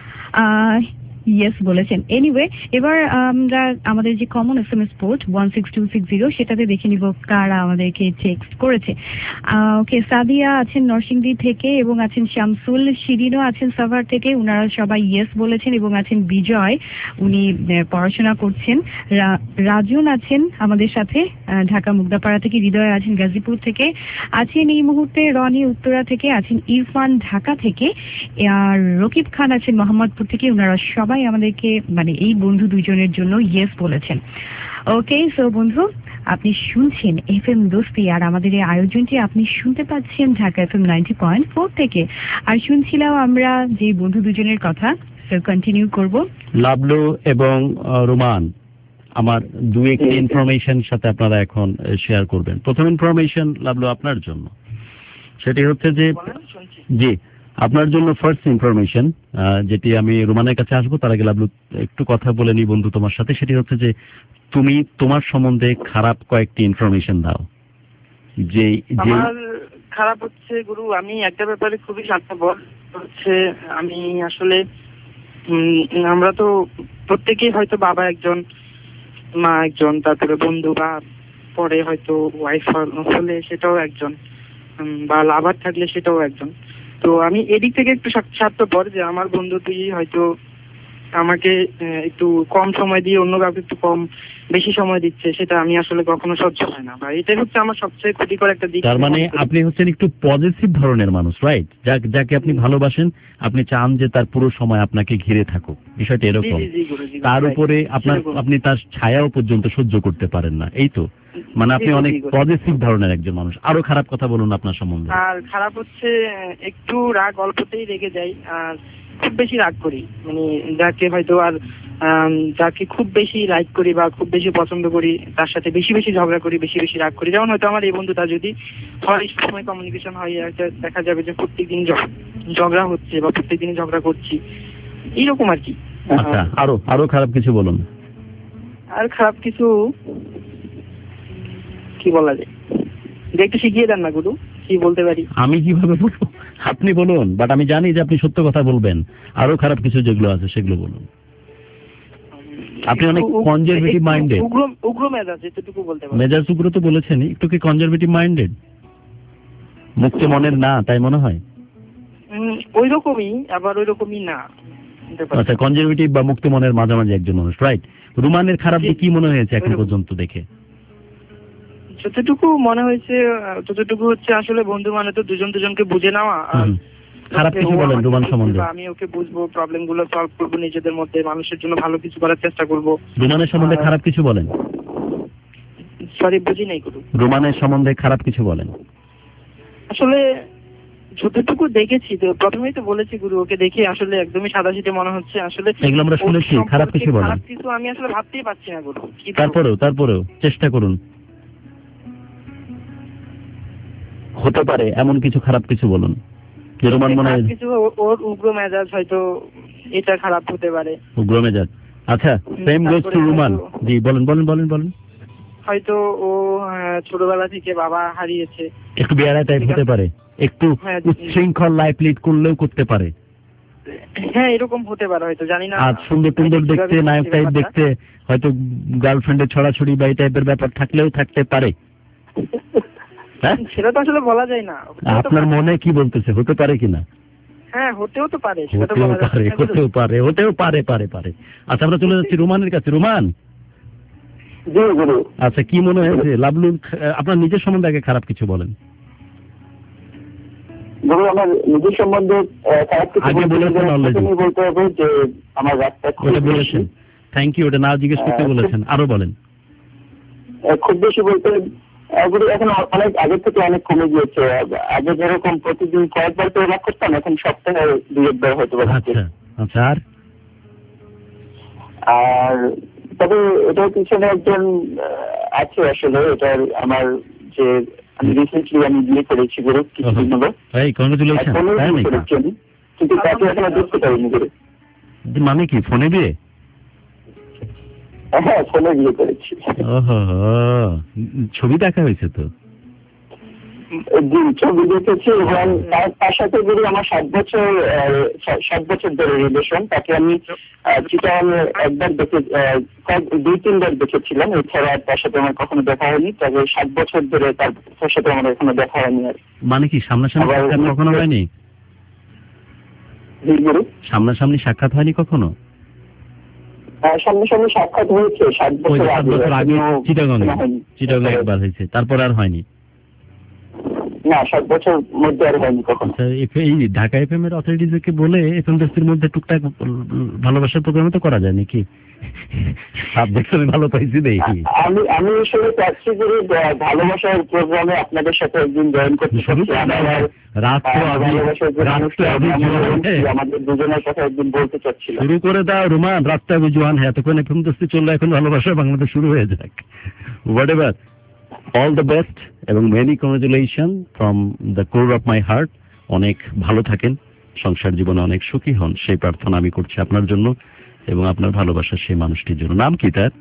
ইয়েস বলেছেন। এনিওয়ে, এবার আমরা আমাদের যে কমন এসএমএস পোর্ট 16260 সেটাতে দেখে নিব কারা আমাদেরকে টেক্সট করেছে। ওকে, সাদিয়া আছেন নরসিংদী থেকে এবং আছেন শামসুল, শিরিনও আছেন সাভার থেকে, উনারা সবাই ইয়েস বলেছেন এবং আছেন বিজয়, উনি পড়াশোনা করছেন। রাজুন আছেন আমাদের সাথে ঢাকা মুগদাপাড়া থেকে, হৃদয় আছেন গাজীপুর থেকে, আছেন এই মুহূর্তে রনি উত্তরা থেকে, আছেন ইরফান ঢাকা থেকে, আর রকিব খান আছেন মোহাম্মদপুর থেকে। ওনারা সবাই আমাদেরকে এই বন্ধু দুইজনের জন্য ইয়েস বলেছেন। ওকে, সো বন্ধু, আপনি শুনছেন এফএম দোস্তি, আর আমাদের এই আয়োজনটি আপনি শুনতে পাচ্ছেন ঢাকা এফএম 90.4 থেকে। আর শুনছিলাম আমরা যে বন্ধু দুজনের কথা, সো কন্টিনিউ করব। লাবলু এবং রোমান, আমার দু একটি ইনফরমেশন সাথে আপনারা এখন শেয়ার করবেন। প্রথম ইনফরমেশন লাবলু আপনার জন্য, সেটি হচ্ছে যে জি আপনার জন্য ফার্স্ট ইনফরমেশন, যেটি আমি রোমানের কাছে আসবো তার আগে লাবলু একটু কথা বলে নি বন্ধু তোমার সাথে। সেটি হচ্ছে যে তুমি তোমার সম্বন্ধে খারাপ কয়েকটি ইনফরমেশন দাও। যে আমার খারাপ হচ্ছে গুরু, আমি একটা ব্যাপারে খুবই স্বার্থপর হচ্ছে। আমি আসলে আমরা তো প্রত্যেকেই হয়তো বাবা একজন, মা একজন, তারপরে বন্ধু, বা পরে হয়তো ওয়াইফ হলে সেটাও একজন, বা লাভার থাকলে সেটাও একজন। তো আমি এদিক থেকে একটু স্বার্থপর যে আমার বন্ধু তুই হয়তো আমাকে একটু কম সময় দিয়ে অন্য কাউকে একটু বেশি সময় দিচ্ছে, সেটা আমি আসলে কখনো সহ্য হয় না, বা এটাই হচ্ছে আমার সবচেয়ে ক্ষতিকর একটা দিক। তার মানে আপনি হচ্ছেন একটু পজিটিভ ধরনের মানুষ, রাইট? যাকে আপনি ভালোবাসেন, আপনি চান যে তার পুরো সময় আপনাকে ঘিরে থাকুক, বিষয়টা এরকম। তার উপরে আপনি তার ছায়াও পর্যন্ত সহ্য করতে পারেন না, এই তো? মানে আপনি অনেক পজিটিভ ধরনের একজন মানুষ। আরো খারাপ কথা বলুন আপনার সম্বন্ধে। আর খারাপ হচ্ছে একটু রাগ অল্পতেই রেগে যাই, আর খুব বেশি রাগ করি, যাকে হয়তো আর যাকে খুব বেশি লাইক করি বা খুব বেশি পছন্দ করি তার সাথে বেশি বেশি ঝগড়া করি, বেশি বেশি রাগ করি। যেমন হয়তো আমার এই বন্ধুটা যদি হয়, সময় কমিউনিকেশন হয়, দেখা যাবে যে প্রত্যেকদিন ঝগড়া হচ্ছে বা প্রত্যেকদিনই ঝগড়া করছি, এইরকম আর কি। আচ্ছা, আরো খারাপ কিছু বলুন। আর খারাপ কিছু কি বলা যায়, একটু শিখিয়ে দেন না গুরু, কি বলতে পারি? আমি কিভাবে বলবো, আপনি বলুন। বাট আমি জানি যে আপনি সত্য কথা বলবেন। আরো খারাপ কিছু যেগুলো আছে সেগুলো বলুন। আপনি অনেক কনজারভেটিভ মাইন্ডেড, উগ্র মেজাজ, এতটুকু বলতে পারি। মেজাজ উগ্র তো বলেছেনই, একটু কি কনজারভেটিভ মাইন্ডেড, মুক্ত মনের না, তাই মনে হয়? ওই রকমই, আবার ওই রকমই না। আচ্ছা, কনজারভেটিভ বা মুক্ত মনের মাঝামাঝি একজন মানুষ, রাইট? রোমানের খারাপ দিক কি মনে হয়েছে এখন পর্যন্ত দেখে? যতটুকু মনে হয়েছে ততটুকু হচ্ছে আসলে বন্ধু মানে তো দুজন দুজনকে বুঝে নেওয়া। খারাপ কিছু বলেন রোমান সম্বন্ধে। আমি ওকে বুঝবো, প্রবলেম গুলো সলভ করবো নিজেদের মধ্যে, মানুষের জন্য ভালো কিছু করার চেষ্টা করবো। রোমানের সম্বন্ধে খারাপ কিছু বলেন। সরি, বুঝি নাই গুরু। রোমানের সম্বন্ধে খারাপ কিছু বলেন। আসলে যতটুকু দেখেছি, তো প্রথমেই তো বলেছি গুরু, ওকে দেখে আসলে একদমই সাদাসিধে মনে হচ্ছে। আসলে এগুলো আমরা শুনেছি, খারাপ কিছু বলেন। খারাপ কিছু আমি আসলে ভাবতেই পারছি না গুরু। তারপরেও চেষ্টা করুন, হতে পারে এমন কিছু খারাপ কিছু বলুন। রোমান মনে হয় কিছু ওর উগ্র মেজাজ, হয়তো এটা খারাপ হতে পারে, উগ্র মেজাজ। আচ্ছা, সেম গোস টু রোমান। জি বলেন। হয়তো ও ছোটবেলা থেকে বাবা হারিয়েছে, একটু বেয়ারা টাইপ হতে পারে, একটু উচ্ছৃঙ্খল লাইফ লিড করলেও করতে পারে। হ্যাঁ, এরকম হতে পারে, হয়তো জানি না। আর সুন্দর দেখতে, নায়ক টাইপ দেখতে, হয়তো গার্লফ্রেন্ডের ছড়াছড়ি বা এই টাইপের ব্যাপার থাকলেও থাকতে পারে। সেটা তো আসলে বলা যায় না। আপনার মনে কি বলতেছে, হতে পারে কিনা? হ্যাঁ হতেও তো পারে, সেটা তো বলা যাচ্ছে না। হতেও পারে। আচ্ছা, আমরা চলে যাচ্ছি রোমানের কাছে। রোমান, আচ্ছা কি মনে হয়েছে লাবলু, আপনার নিজের সম্বন্ধে আগে খারাপ কিছু বলেন। গুরু, আমার নিজের সম্বন্ধে খারাপ কিছু আগে বলেছেন অলরেডি, বলতে হবে যে আমার রাস্তা ওটা বলেছেন। থ্যাংক ইউ, ওটা না জিজ্ঞেস করতে বলেছেন, আরো বলেন। খুব বেশি বলতে গুরু, এখন অনেক আগের থেকে অনেক কমে গিয়েছে। আগে যেরকম প্রতিদিন কয়েকবার করে রাগ করতাম, এখন সপ্তাহে 2-1 বার হয়তো। আচ্ছা, আর তবে এটার পিছনে একজন আছে আসলে। এটার আমার যে আমি রিসেন্টলি আমি বিয়ে করেছি গুরু, কিছুদিন হলো। কিন্তু তাকে এখনো দেখতে পারিনি গুরু। মানে কি ফোনে বিয়ে? হ্যাঁ, ফোনে বিয়ে করেছি। ছবি দেখা হয়েছে তো? ছবি দেখেছি, এবং তার সাথে যদি আমার 7 বছর ধরে রিলেশন। তাকে আমি চিটাগাং একবার দেখে 2-3 বার দেখেছিলাম, এছাড়া তার সাথে আমার কখনো দেখা হয়নি। তবে 7 বছর ধরে তার সাথে আমার এখনো দেখা হয়নি। আর মানে কি সামনাসামনি কখনো হয়নি? সামনাসামনি সাক্ষাৎ হয়নি কখনো? সামনাসামনি সাক্ষাৎ হয়েছে 7 বছর আগে চিটাগাং একবার হয়েছে, তারপর আর হয়নি। না, 7 বছর মধ্যে আর হয়নি কখনো। এই ঢাকা এফএম এর অথরিটিজকে বলে এফএম দোস্তির মধ্যে টুকটাক ভালোবাসার প্রোগ্রাম তো করা যায় নাকি? সাবজেক্ট আমি ভালো পাইছি দেখি। আমি আসলে চাচ্ছি যে ভালোবাসার প্রোগ্রামে আপনাদের সাথে একদিন জয়েন করতে। আমাদের দুজনের কথা একদিন বলতে চাচ্ছিলাম। শুরু করে দাও রোমান, রাস্তা বুঝুয়ান। হ্যাঁ, তখন এফএম দোস্তি চললো, এখন ভালোবাসা বাংলাদেশ শুরু হয়ে যাক। Whatever, all the best এবং many congratulation from the core of my heart. অনেক ভালো থাকেন, সংসার জীবনে অনেক সুখী হন, সেই প্রার্থনা আমি করছি আপনার জন্য এবং আপনার ভালোবাসার সেই মানুষটির জন্য। নাম কি তার?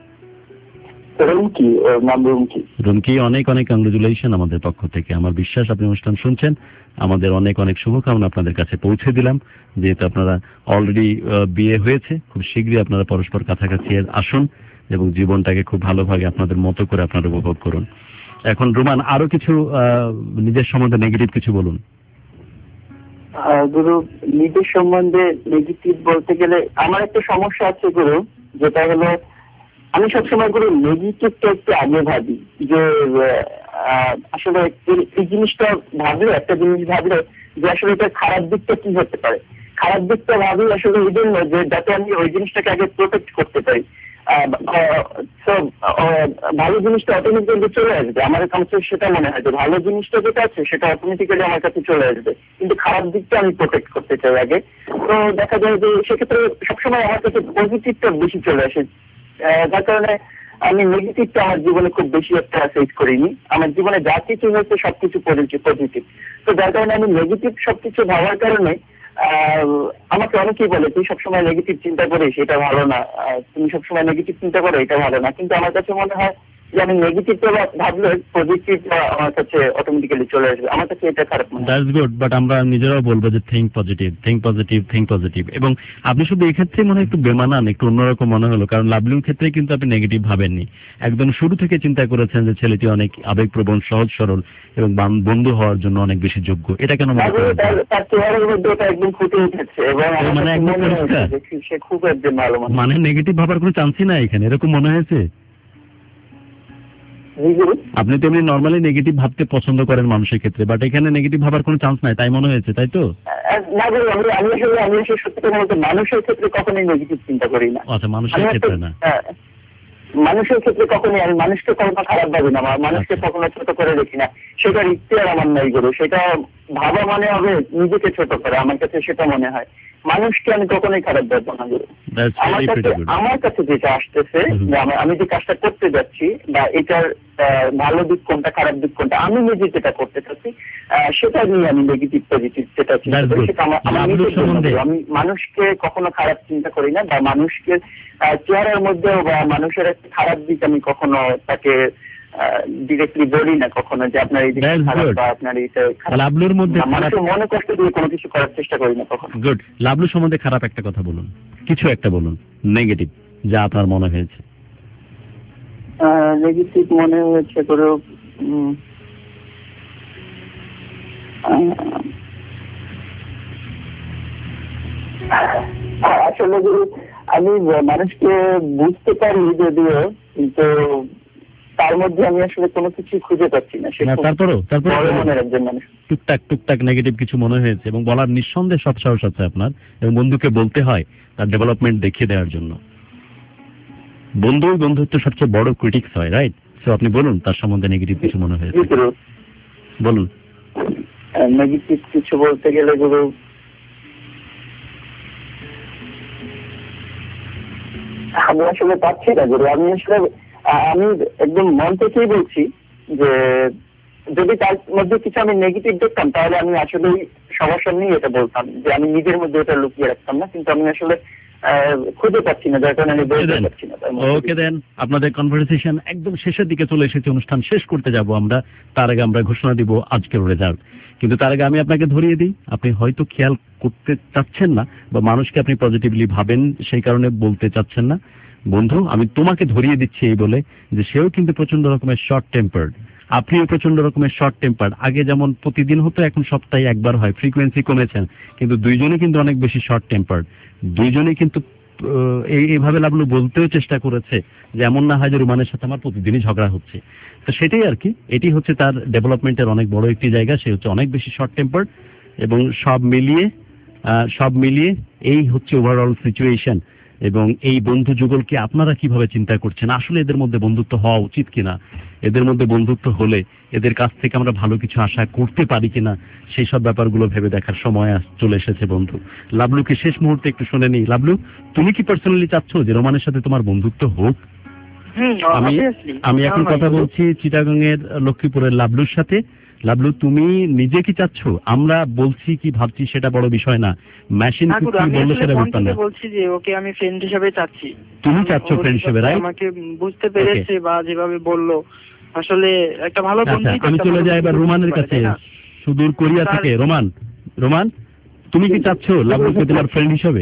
রুমকি। অনেক কংগ্রেচুলেশন আমাদের পক্ষ থেকে। আমার বিশ্বাস আপনি অনুষ্ঠান শুনছেন। আমাদের অনেক শুভকামনা আপনাদের কাছে পৌঁছে দিলাম। যেহেতু আপনারা অলরেডি বিয়ে হয়েছে, খুব শীঘ্রই আপনারা পরস্পর কাছাকাছি আসুন এবং জীবনটাকে খুব ভালোভাবে আপনাদের মতো করে আপনারা উপভোগ করুন। এখন রোমান, আরো কিছু নিজের সম্বন্ধে নেগেটিভ কিছু বলুন। গুরু, নিজের সম্বন্ধে নেগেটিভ বলতে গেলে আমার একটা সমস্যা আছে গুরু, যেটা হলো আমি সবসময় গুরু নেগেটিভটা একটু আগে ভাবি। যে আসলে এই জিনিসটা ভাবলে, একটা জিনিস ভাবলে যে আসলে এটা খারাপ দিকটা কি হতে পারে, খারাপ দিকটা ভাবি আসলে এই জন্য যে যাতে আমি ওই জিনিসটাকে আগে প্রোটেক্ট করতে পারি। ভালো জিনিসটা অটোমেটিক্যালি চলে আসবে আমার কাছে, সেটা মনে হয় যে ভালো জিনিসটা যেটা আছে সেটা অটোমেটিক্যালি আমার কাছে চলে আসবে, কিন্তু খারাপ দিকটা আমি প্রোটেক্ট করতে চাই আগে। তো দেখা যায় যে সেক্ষেত্রে সবসময় আমার কাছে পজিটিভটা বেশি চলে আসে, যার কারণে আমি নেগেটিভটা আমার জীবনে খুব বেশি একটা ফেস করিনি। আমার জীবনে যা কিছু হয়েছে সবকিছু পজিটিভ। তো যার কারণে আমি নেগেটিভ সবকিছু ভাবার কারণে আমাকে অনেকেই বলে তুই সবসময় নেগেটিভ চিন্তা করিস, এটা ভালো না, তুমি সবসময় নেগেটিভ চিন্তা করো, এটা ভালো না। কিন্তু আমার কাছে মনে হয় যে আমি নেগেটিভটা ভাবলে পজিটিভ আমার কাছে অটোমেটিক্যালি চলে আসবে। আমার কাছে এটা খারাপ মনে হয়। দ্যাটস গুড, বাট আমরা নিজেরাও বলবো যে থিঙ্ক পজিটিভ। এবং আপনি শুধু এক্ষেত্রে মনে হয় একটু বেমানান, একটু অন্যরকম মনে হলো, কারণ লাভলির ক্ষেত্রে কিন্তু আপনি নেগেটিভ ভাবেননি। একদম শুরু থেকে চিন্তা করেছেন যে ছেলেটি অনেক আবেগপ্রবণ, সহজ সরল এবং বন্ধু হওয়ার জন্য অনেক বেশি যোগ্য। এটা কেন মনে করেন? তার চেহারার মধ্যে এটা একদম ফুটে উঠেছে এবং মানে একদম পরিষ্কার, সে খুব একজন ভালো মানুষ। মানে নেগেটিভ ভাবার কোনো চান্সই নাই এখানে, এরকম মনে হয়েছে? আপনি তো এমনি নর্মালি নেগেটিভ ভাবতে পছন্দ করেন মানুষের ক্ষেত্রে, বাট এখানে নেগেটিভ ভাবার কোনো চান্স নাই, তাই মনে হয়েছে, তাই তো? না, আমি সত্যি কথা বলতে মানুষের ক্ষেত্রে কখনোই নেগেটিভ চিন্তা করি না। আচ্ছা, মানুষের ক্ষেত্রে না? মানুষের ক্ষেত্রে কখনোই আমি মানুষকে কখনো খারাপ ভাবি না, মানুষকে কখনো ছোট করে দেখি না। সেটার ইখতিয়ার আমার নাই গুরু। সেটা ভাবা মানে হবে নিজেকে ছোট করে, আমার কাছে সেটা মনে হয়। মানুষকে আমি কখনোই খারাপ ভাববো না গুরু। আমার কাছে যেটা আসতেছে, আমি যে কাজটা করতে যাচ্ছি বা এটার ভালো দিক কোনটা, খারাপ দিক কোনটা, আমি নিজে যেটা করতে চাচ্ছি সেটা নিয়ে আমি নেগেটিভ পজিটিভ যেটা চিন্তা করি সেটা আমার নিজের জন্য। আমি মানুষকে কখনো খারাপ চিন্তা করি না, বা মানুষকে চেহারার মধ্যেও বা মানুষের একটা খারাপ দিক আমি কখনো তাকে ডিরেক্টলি বলি না কখনো যে আপনার এই দিকটা খারাপ বা আপনার এইটা খারাপ। লাভলুর মধ্যে মানুষের মনে কষ্ট দিয়ে কোনো কিছু করার চেষ্টা করি না কখনো। গুড। লাভলু সম্বন্ধে খারাপ একটা কথা বলুন, কিছু একটা বলুন নেগেটিভ যা আপনার মনে হয়েছে। নেগেটিভ মনে হয়েছে করে আসলে গুরু, আমি মানুষকে বুঝতে পারি যদিও, কিন্তু তার মধ্যে আমি আসলে কোনো কিছু খুঁজে পাচ্ছি না। তারপরও বড় মনের একজন মানুষ। টুকটাক নেগেটিভ কিছু মনে হয়েছে এবং বলার নিঃসন্দেহে সৎ সাহস আছে আপনার, এবং বন্ধুকে বলতে হয় তার ডেভেলপমেন্ট দেখিয়ে দেওয়ার জন্য। বন্ধুত্ব সবচেয়ে বড় ক্রিটিক্স হয়, রাইট? সো আপনি বলুন তার সম্বন্ধে নেগেটিভ কিছু মনে হয়েছে, বলুন। নেগেটিভ কিছু বলতে গেলে গুরু, আমি আসলে পাচ্ছি না গুরু। আমি একদম মন থেকেই বলছি যে যদি তার মধ্যে কিছু আমি নেগেটিভ দেখতাম তাহলে আমি আসলে সবার সামনেই এটা বলতাম, যে আমি নিজের মধ্যে এটা লুকিয়ে রাখতাম না। কিন্তু আমি আসলে খুঁজে পাচ্ছি না, যার কারণে আমি বলতে পারছি না। ওকে দেন, আপনাদের কনভারসেশন একদম শেষের দিকে চলে এসেছে, অনুষ্ঠান শেষ করতে যাব আমরা। তার আগে আমরা ঘোষণা দিব আজকের রেজাল্ট। কিন্তু তার আগে আমি আপনাকে ধরিয়ে দিই, আপনি হয়তো খেয়াল করতে চাচ্ছেন না বা মানুষকে আপনি পজিটিভলি ভাবেন, সেই কারণে বলতে চাচ্ছেন না। বন্ধু, আমি তোমাকে ধরিয়ে দিচ্ছি এই বলে যে সেও কিন্তু প্রচন্ড রকমের শর্ট টেম্পার্ড, আপনিও প্রচন্ড রকমের শর্ট টেম্পার্ড। আগে যেমন প্রতিদিন হতো, এখন সপ্তাহে একবার হয়, ফ্রিকোয়েন্সি কমেছেন, কিন্তু দুইজনে কিন্তু অনেক বেশি শর্ট টেম্পার্ড। দুইজনে কিন্তু এইভাবে লাভলু বলতেও চেষ্টা করেছে যে এমন না হয় যে রুমানের সাথে আমার প্রতিদিনই ঝগড়া হচ্ছে। তো সেটাই আর কি, এটি হচ্ছে তার ডেভেলপমেন্টের অনেক বড় একটি জায়গা। সে হচ্ছে অনেক বেশি শর্ট টেম্পার্ড, এবং সব মিলিয়ে এই হচ্ছে ওভারঅল সিচুয়েশন। এবং এই বন্ধু যুগলকে আপনারা কিভাবে চিন্তা করছেন? আসলে এদের মধ্যে বন্ধুত্ব হওয়া উচিত কিনা? এদের মধ্যে বন্ধুত্ব হলে এদের কাছ থেকে আমরা ভালো কিছু আশা করতে পারি কিনা? সেই সব ব্যাপারগুলো ভেবে দেখার সময় চলে এসেছে বন্ধু। লাবলুকে শেষ মুহূর্তে একটু শুনে নিই। লাবলু, তুমি কি পার্সোনালি চাচ্ছ যে রোমানের সাথে তোমার বন্ধুত্ব হোক? আমি এখন কথা বলছি চিটাগাং এর লক্ষ্মীপুরের লাবলুর সাথে। লাবলু, তুমি নিজে কি চাচ্ছ? আমরা বলছি কি ভাবছি সেটা বড় বিষয় না, মেশিন কি বললো সেটা ব্যাপার না। বলছি যে ওকে আমি ফ্রেন্ড হিসেবে চাচ্ছি। তুমি চাচ্ছ ফ্রেন্ড হিসেবে, রাইট? আমাকে বুঝতে পেরেছে বা যেভাবে বললো আসলে একটা ভালো বন্ধু। আমি চলে যাই এবার রোমানের কাছে, সুদূর কোরিয়া থেকে। রোমান, তুমি কি চাচ্ছ লাবলুকে তোমার ফ্রেন্ড হিসেবে?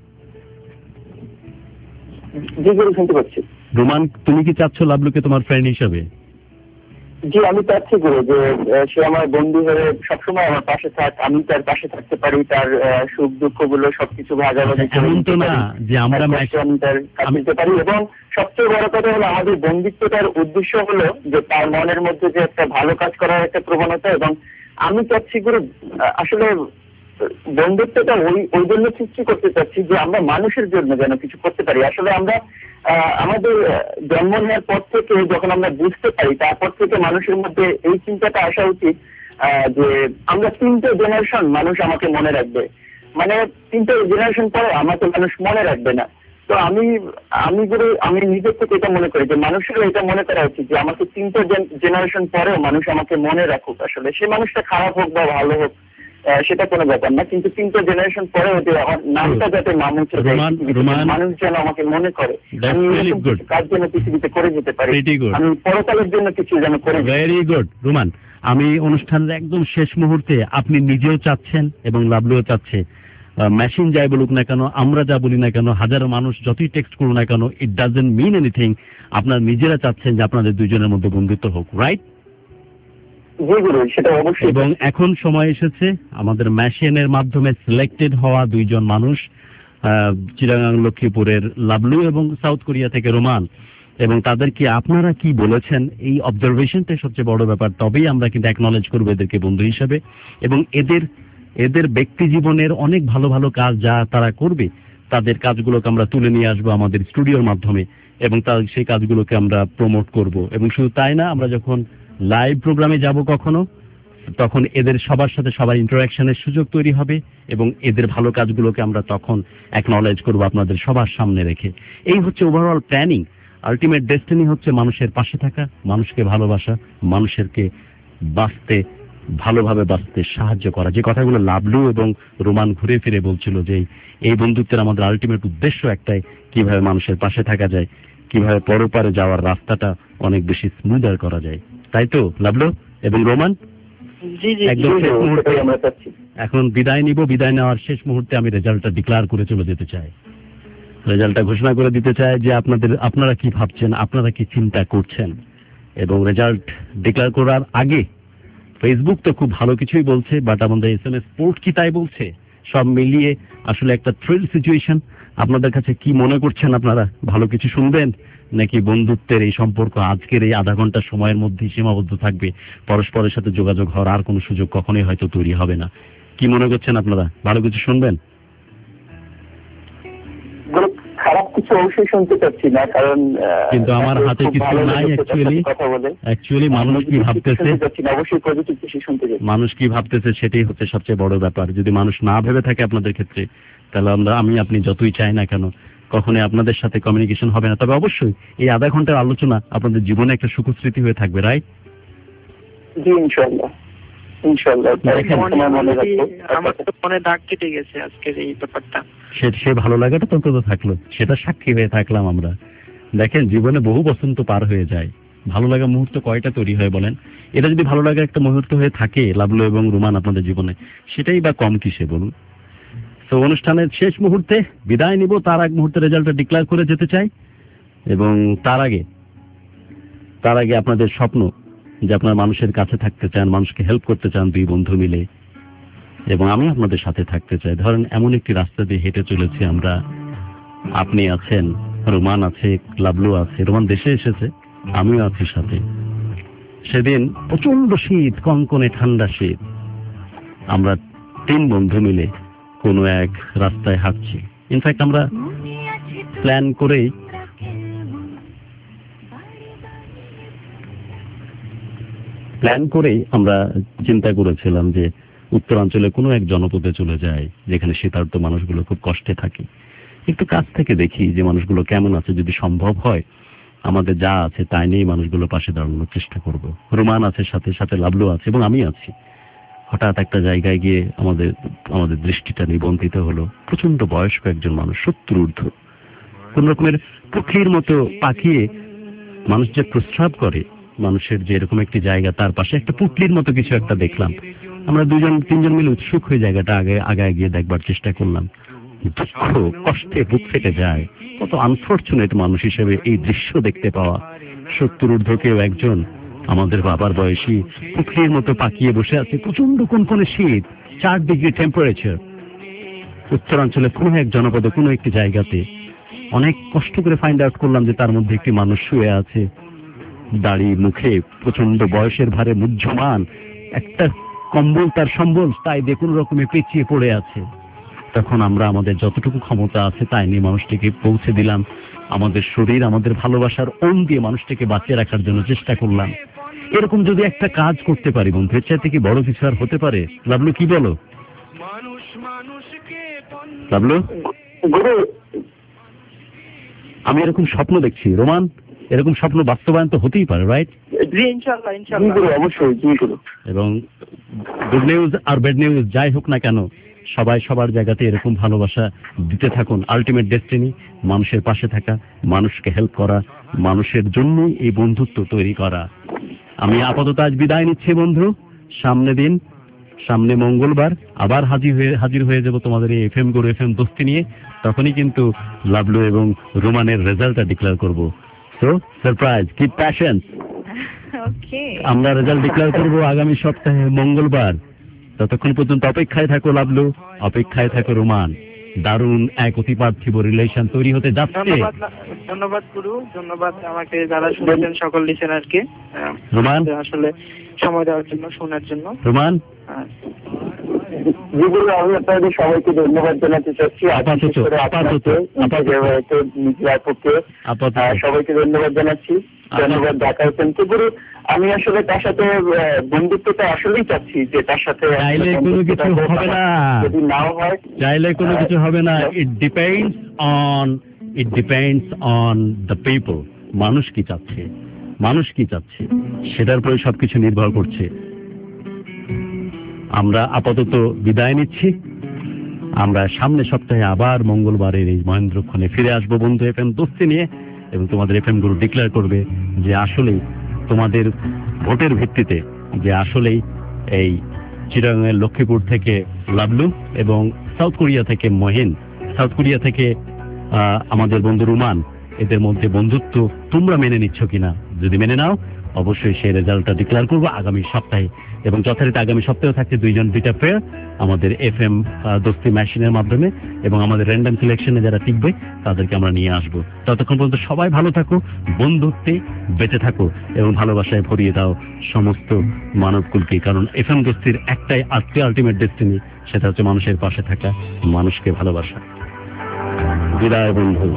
রোমান, তুমি কি চাচ্ছ লাবলুকে তোমার ফ্রেন্ড হিসেবে? জি, আমি চাচ্ছি গুরু যে সে আমার বন্ধু হয়ে সবসময় আমার পাশে থাক, আমি তার পাশে থাকতে পারি, তার সুখ দুঃখ গুলো সবকিছু ভাগাভাগি এমন তো না যে আমরা আমি তার কাছে দিতে পারি। এবং সবচেয়ে বড় কথা হলো আমাদের বন্ধুত্বটার উদ্দেশ্য হলো যে তার মনের মধ্যে যে একটা ভালো কাজ করার একটা প্রবণতা। এবং আমি চাচ্ছি গুরু, আসলে বন্ধুত্বটা ওই জন্য সৃষ্টি করতে চাচ্ছি যে আমরা মানুষের জন্য যেন কিছু করতে পারি। আসলে আমরা আমাদের জন্ম নেওয়ার পর থেকে যখন আমরা বুঝতে পারি, তারপর থেকে মানুষের মধ্যে এই চিন্তাটা আসা উচিত যে আমরা 3টে জেনারেশন মানুষ আমাকে মনে রাখবে, মানে 3টে জেনারেশন পরে আমাকে মানুষ মনে রাখবে না। তো আমি নিজের থেকে এটা মনে করি যে মানুষেরও এটা মনে করা উচিত যে আমাকে 3টে জেনারেশন পরেও মানুষ আমাকে মনে রাখুক। আসলে সে মানুষটা খারাপ হোক বা ভালো হোক সেটা কোনো ব্যাপার না, কিন্তু 3টে জেনারেশন পরে হতে আমার নামটা যাতে মানুষ যেন আমাকে মনে করে, আমি কাজ যেন পৃথিবীতে করে যেতে পারি, আমি পরকালের জন্য কিছু যেন করে। Very good Roman. আমি অনুষ্ঠানের একদম শেষ মুহূর্তে, আপনি নিজেও চাচ্ছেন এবং লাবলুও চাচ্ছে, মেশিন যাই বলুক না কেন, আমরা যা বলি না কেন, হাজারো মানুষ যতই টেক্সট করুক না কেন, ইট ডাজন্ট মিন এনিথিং। আপনার নিজেরা চাচ্ছেন যে আপনাদের দুইজনের মধ্যে বন্ধুত্ব হোক, রাইট? এবং এখন সময় এসেছে আমাদের মেশিনের মাধ্যমে সিলেক্টেড হওয়া 2জন মানুষ, চিটাগাং লক্ষ্মীপুরের লাবলু এবং সাউথ কোরিয়া থেকে রোমান, এবং তাদেরকে আপনারা কি বলেছেন এই অবজারভেশনটাই সবচেয়ে বড় ব্যাপার। তবেই আমরা কিন্তু অ্যাকনলেজ করবো এদেরকে বন্ধু হিসেবে, এবং এদের ব্যক্তি জীবনের অনেক ভালো ভালো কাজ যা তারা করবে, তাদের কাজগুলোকে আমরা তুলে নিয়ে আসবো আমাদের স্টুডিওর মাধ্যমে, এবং সেই কাজগুলোকে আমরা প্রমোট করব। এবং শুধু তাই না, আমরা যখন লাইভ প্রোগ্রামে যাব কখনো, তখন এদের সবার সাথে সবার ইন্টারাকশনের সুযোগ তৈরি হবে, এবং এদের ভালো কাজগুলোকে আমরা তখন অ্যাকনলেজ করব আপনাদের সবার সামনে রেখে। এই হচ্ছে ওভারঅল প্ল্যানিং। আলটিমেট ডেস্টিনি হচ্ছে মানুষের পাশে থাকা, মানুষকে ভালোবাসা, মানুষেরকে ভালোভাবে বাঁচতে সাহায্য করা। যে কথাগুলো লাবলু এবং রোমান ঘুরে ফিরে বলছিল যে এই বন্ধুত্বের আমাদের আলটিমেট উদ্দেশ্য একটাই, কিভাবে মানুষের পাশে থাকা যায়, কিভাবে পরপারে যাওয়ার রাস্তাটা অনেক বেশি স্মুদার করা যায়। তাই তো লাবলু এবং রোমান? একদম শেষ মুহূর্তে এখন বিদায় নিব। বিদায় নেওয়ার শেষ মুহূর্তে আমি রেজাল্টটা ডিক্লেয়ার করে চলে যেতে চাই, রেজাল্টটা ঘোষণা করে দিতে চাই যে আপনারা কি ভাবছেন, আপনারা কি চিন্তা করছেন। এবং রেজাল্ট ডিক্লেয়ার করার আগে ফেসবুক তো খুব ভালো কিছুই বলছে, বাট আমাদের SMS পোর্ট কি তাই বলছে সব মিলিয়ে আসলে একটা থ্রিল সিচুয়েশন। আপনাদের কাছে কি মনে করছেন আপনারা? ভালো কিছু শুনবেন নাকি বন্ধুত্বের এই সম্পর্ক আজকের এই আধা ঘন্টা সময়ের মধ্যেই সীমাবদ্ধ থাকবে, পরস্পরের সাথে যোগাযোগ হওয়ার আর কোনো সুযোগ কখনোই হয়তো তৈরি হবে না? কি মনে করছেন আপনারা? ভালো কিছু শুনবেন? খারাপ কিছু অবশ্যই শুনতে চাচ্ছি না, কারণ কিন্তু আমার হাতে কিছু নাই অ্যাকচুয়ালি মানুষ কি ভাবতেছে, অবশ্যই পজিটিভ কিছু শুনতে চাচ্ছি। মানুষ কি ভাবতেছে সেটাই হচ্ছে সবচেয়ে বড় ব্যাপার। যদি মানুষ না ভেবে থাকে আপনাদের ক্ষেত্রে, তাহলে আমি আপনি যতই চাই না কেন কখনোই আপনাদের সাথে কমিউনিকেশন হবে না। তবে অবশ্যই এই আধা ঘন্টার আলোচনা আপনাদের জীবনে একটা সুখস্মৃতি হয়ে থাকবে, রাইট? জি ইনশাআল্লাহ, ইনশাআল্লাহ। আমার তো মনে দাগ কেটে গেছে আজকের এই ব্যাপারটা। সে ভালো লাগাটা অন্তত থাকলো, সেটা সাক্ষী হয়ে থাকলাম আমরা। দেখেন জীবনে বহু বসন্ত পার হয়ে যায়, ভালো লাগা মুহূর্ত কয়টা তৈরি হয় বলেন? এটা যদি ভালো লাগার একটা মুহূর্ত হয়ে থাকে লাবলু এবং রুমান আপনাদের জীবনে, সেটাই বা কম কিসে বলুন? তো অনুষ্ঠানের শেষ মুহূর্তে বিদায় নিব, তার আগ মুহূর্তে রেজাল্টটা ডিক্লেয়ার করে যেতে চাই। এবং তার আগে আপনাদের স্বপ্ন যে আপনার মানুষের কাছে থাকতে চান, মানুষকে হেল্প করতে চান দুই বন্ধু মিলে, এবং আমি আপনাদের সাথে থাকতে চাই। ধরেন এমন একটি রাস্তা দিয়ে হেঁটে চলেছি আমরা, আপনি আছেন, রোমান আছে, লাবলু আছে। রোমান দেশে এসেছে, আমিও আছি সাথে। সেদিন প্রচন্ড শীত, কনকনে ঠান্ডা শীত। আমরা 3 বন্ধু মিলে কোনো এক রাস্তায় হাঁটছি। ইনফ্যাক্ট আমরা প্ল্যান করেই আমরা চিন্তা করেছিলাম যে উত্তরাঞ্চলে কোনো এক জনপদে চলে যায় যেখানে শীতার্ত মানুষগুলো খুব কষ্টে থাকে, একটু কাছ থেকে দেখি যে মানুষগুলো কেমন আছে। যদি সম্ভব হয় আমাদের যা আছে তাই নিয়েই মানুষগুলো পাশে দাঁড়ানোর চেষ্টা করব। রোমান আছে সাথে, সাথে লাবলু আছে এবং আমি আছি। হঠাৎ একটা জায়গায় গিয়ে আমাদের দৃষ্টিটা নিবন্ধিত হলো। প্রচন্ড বয়স্ক একজন মানুষ, 70 ঊর্ধ্ব, কোন রকমের পক্ষীর মতো পাখিয়ে মানুষ যে প্রস্রাব করে, মানুষের যে এরকম একটি জায়গা, তার পাশে একটা পুটলির মতো কিছু একটা দেখলাম। আমরা 2-3 মিলে উৎসুক হয়ে জায়গাটা আগায় গিয়ে দেখবার চেষ্টা করলাম। দুঃখ কষ্টে বুক ফেটে যায়। কত আনফরচুনেট মানুষ হিসেবে এই দৃশ্য দেখতে পাওয়া। 70 ঊর্ধ্ব কেউ একজন আমাদের বাবার বয়সী পুটলির মতো পাকিয়ে বসে আছে। প্রচন্ড কনকনে শীত, 4 ডিগ্রি টেম্পারেচার। উত্তরাঞ্চলে কোনো এক জনপদে কোনো একটি জায়গাতে অনেক কষ্ট করে ফাইন্ড আউট করলাম যে তার মধ্যে একটি মানুষ শুয়ে আছে, দাড়ি মুখে প্রচন্ড বয়সের ভারে মুহ্যমান, একটা কম্বল তার সম্বল, তাই দিয়ে কোনো রকমে পেঁচিয়ে পড়ে আছে। তখন আমরা আমাদের যতটুকু ক্ষমতা আছে তাই নিয়ে মানুষটিকে পৌঁছে দিলাম। আমাদের শরীর, আমাদের ভালোবাসার ওন দিয়ে মানুষটিকে বাঁচিয়ে রাখার জন্য চেষ্টা করলাম। এরকম যদি একটা কাজ করতে পারি বন্ধু, এর চাইতে কি বড় কিছু আর হতে পারে? লাবলু কি বলো? লাবলু, আমি এরকম স্বপ্ন দেখছি। রোমান, এরকম স্বপ্ন বাস্তবায়ন তো হতেই পারে, রাইট? অবশ্যই। এবং গুড নিউজ আর ব্যাড নিউজ যাই হোক না কেন, সবাই সবার জায়গাতে এরকম ভালোবাসা দিতে থাকুন। আলটিমেট ডেস্টিনি মানুষের পাশে থাকা, মানুষকে হেল্প করা, মানুষের জন্যই এই বন্ধুত্ব তৈরি করা। আমি আপাতত আজ বিদায় নিচ্ছি বন্ধু। সামনে মঙ্গলবার আবার হাজির হয়ে যাব তোমাদের এই FM গুরু FM দোস্তি নিয়ে। তখনই কিন্তু লাবলু এবং রোমানের রেজাল্টটা ডিক্লেয়ার করব। So surprise, keep patience. Okay, আমরা রেজাল্ট ডিক্লেয়ার করব আগামী সপ্তাহে মঙ্গলবার। ততক্ষণ পর্যন্ত অপেক্ষায় থাকো লাবলু, অপেক্ষায় থাকো রোমান। দারুণ এক অতি পার্থিব রিলেশন তৈরি হতে যাচ্ছে। ধন্যবাদ গুরু, ধন্যবাদ আমাকে যারা শুনেছেন সকল লিসেনারকে। রোমান, আসলে সময় দেওয়ার জন্য, শোনার জন্য। রোমান, আমি আপনাদের সবাইকে ধন্যবাদ জানাতে চাচ্ছি। সবাইকে ধন্যবাদ জানাচ্ছি। ধন্যবাদ ঢাকা এফএমকে গুরু। আমি আসলে তার সাথে বন্ধুত্বটা আসলেই চাচ্ছি যে তার সাথে চাইলে কোনো কিছু হবে না, যদি নাও হয় চাইলে কোনো কিছু হবে না। It depends on the people. মানুষ কি চাচ্ছে সেটার উপরে সবকিছু নির্ভর করছে। আমরা আপাতত বিদায় নিচ্ছি। আমরা সামনে সপ্তাহে আবার মঙ্গলবারের এই মহেন্দ্রক্ষণে ফিরে আসবো বন্ধু FM দোস্তি নিয়ে, এবং তোমাদের FM গুরু ডিক্লেয়ার করবে যে আসলেই তোমাদের ভোটের ভিত্তিতে যে আসলেই এই চিটাগাংয়ের লক্ষ্মীপুর থেকে লাবলু এবং সাউথ কোরিয়া থেকে মহিন, সাউথ কোরিয়া থেকে আমাদের বন্ধু রুমান, এদের মধ্যে বন্ধুত্ব তোমরা মেনে নিচ্ছ কিনা। যদি মেনে নাও অবশ্যই সেই রেজাল্টটা ডিক্লেয়ার করবো আগামী সপ্তাহে, এবং যথারীতি আগামী সপ্তাহে থাকছে দুইটা পেয়ার আমাদের FM দোস্তি মেশিনের মাধ্যমে, এবং আমাদের র্যান্ডম সিলেকশনে যারা টিকবে তাদেরকে আমরা নিয়ে আসবো। ততক্ষণ পর্যন্ত সবাই ভালো থাকো, বন্ধুত্বে বেঁচে থাকো এবং ভালোবাসায় ভরিয়ে দাও সমস্ত মানবকুলকে, কারণ FM দোস্তির একটাই আজকে আলটিমেট ডেস্টিনি, সেটা হচ্ছে মানুষের পাশে থাকা, মানুষকে ভালোবাসা। বিদায় বন্ধু।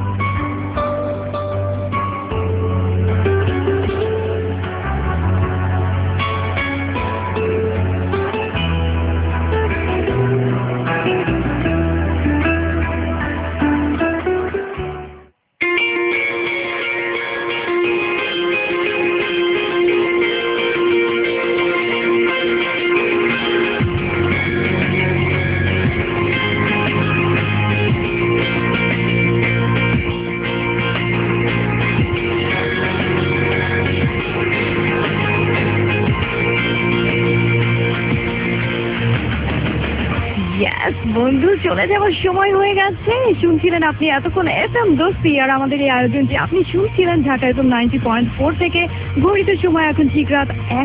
বন্ধু চলে যাওয়ার সময় হয়ে গেছে। শুনছিলেন আপনি এতক্ষণ FM দোস্তি, আর আমাদের এই আয়োজনটি আপনি শুনছিলেন ঢাকা FM 90.4 থেকে। ঘড়িতে সময় এখন ঠিক রাত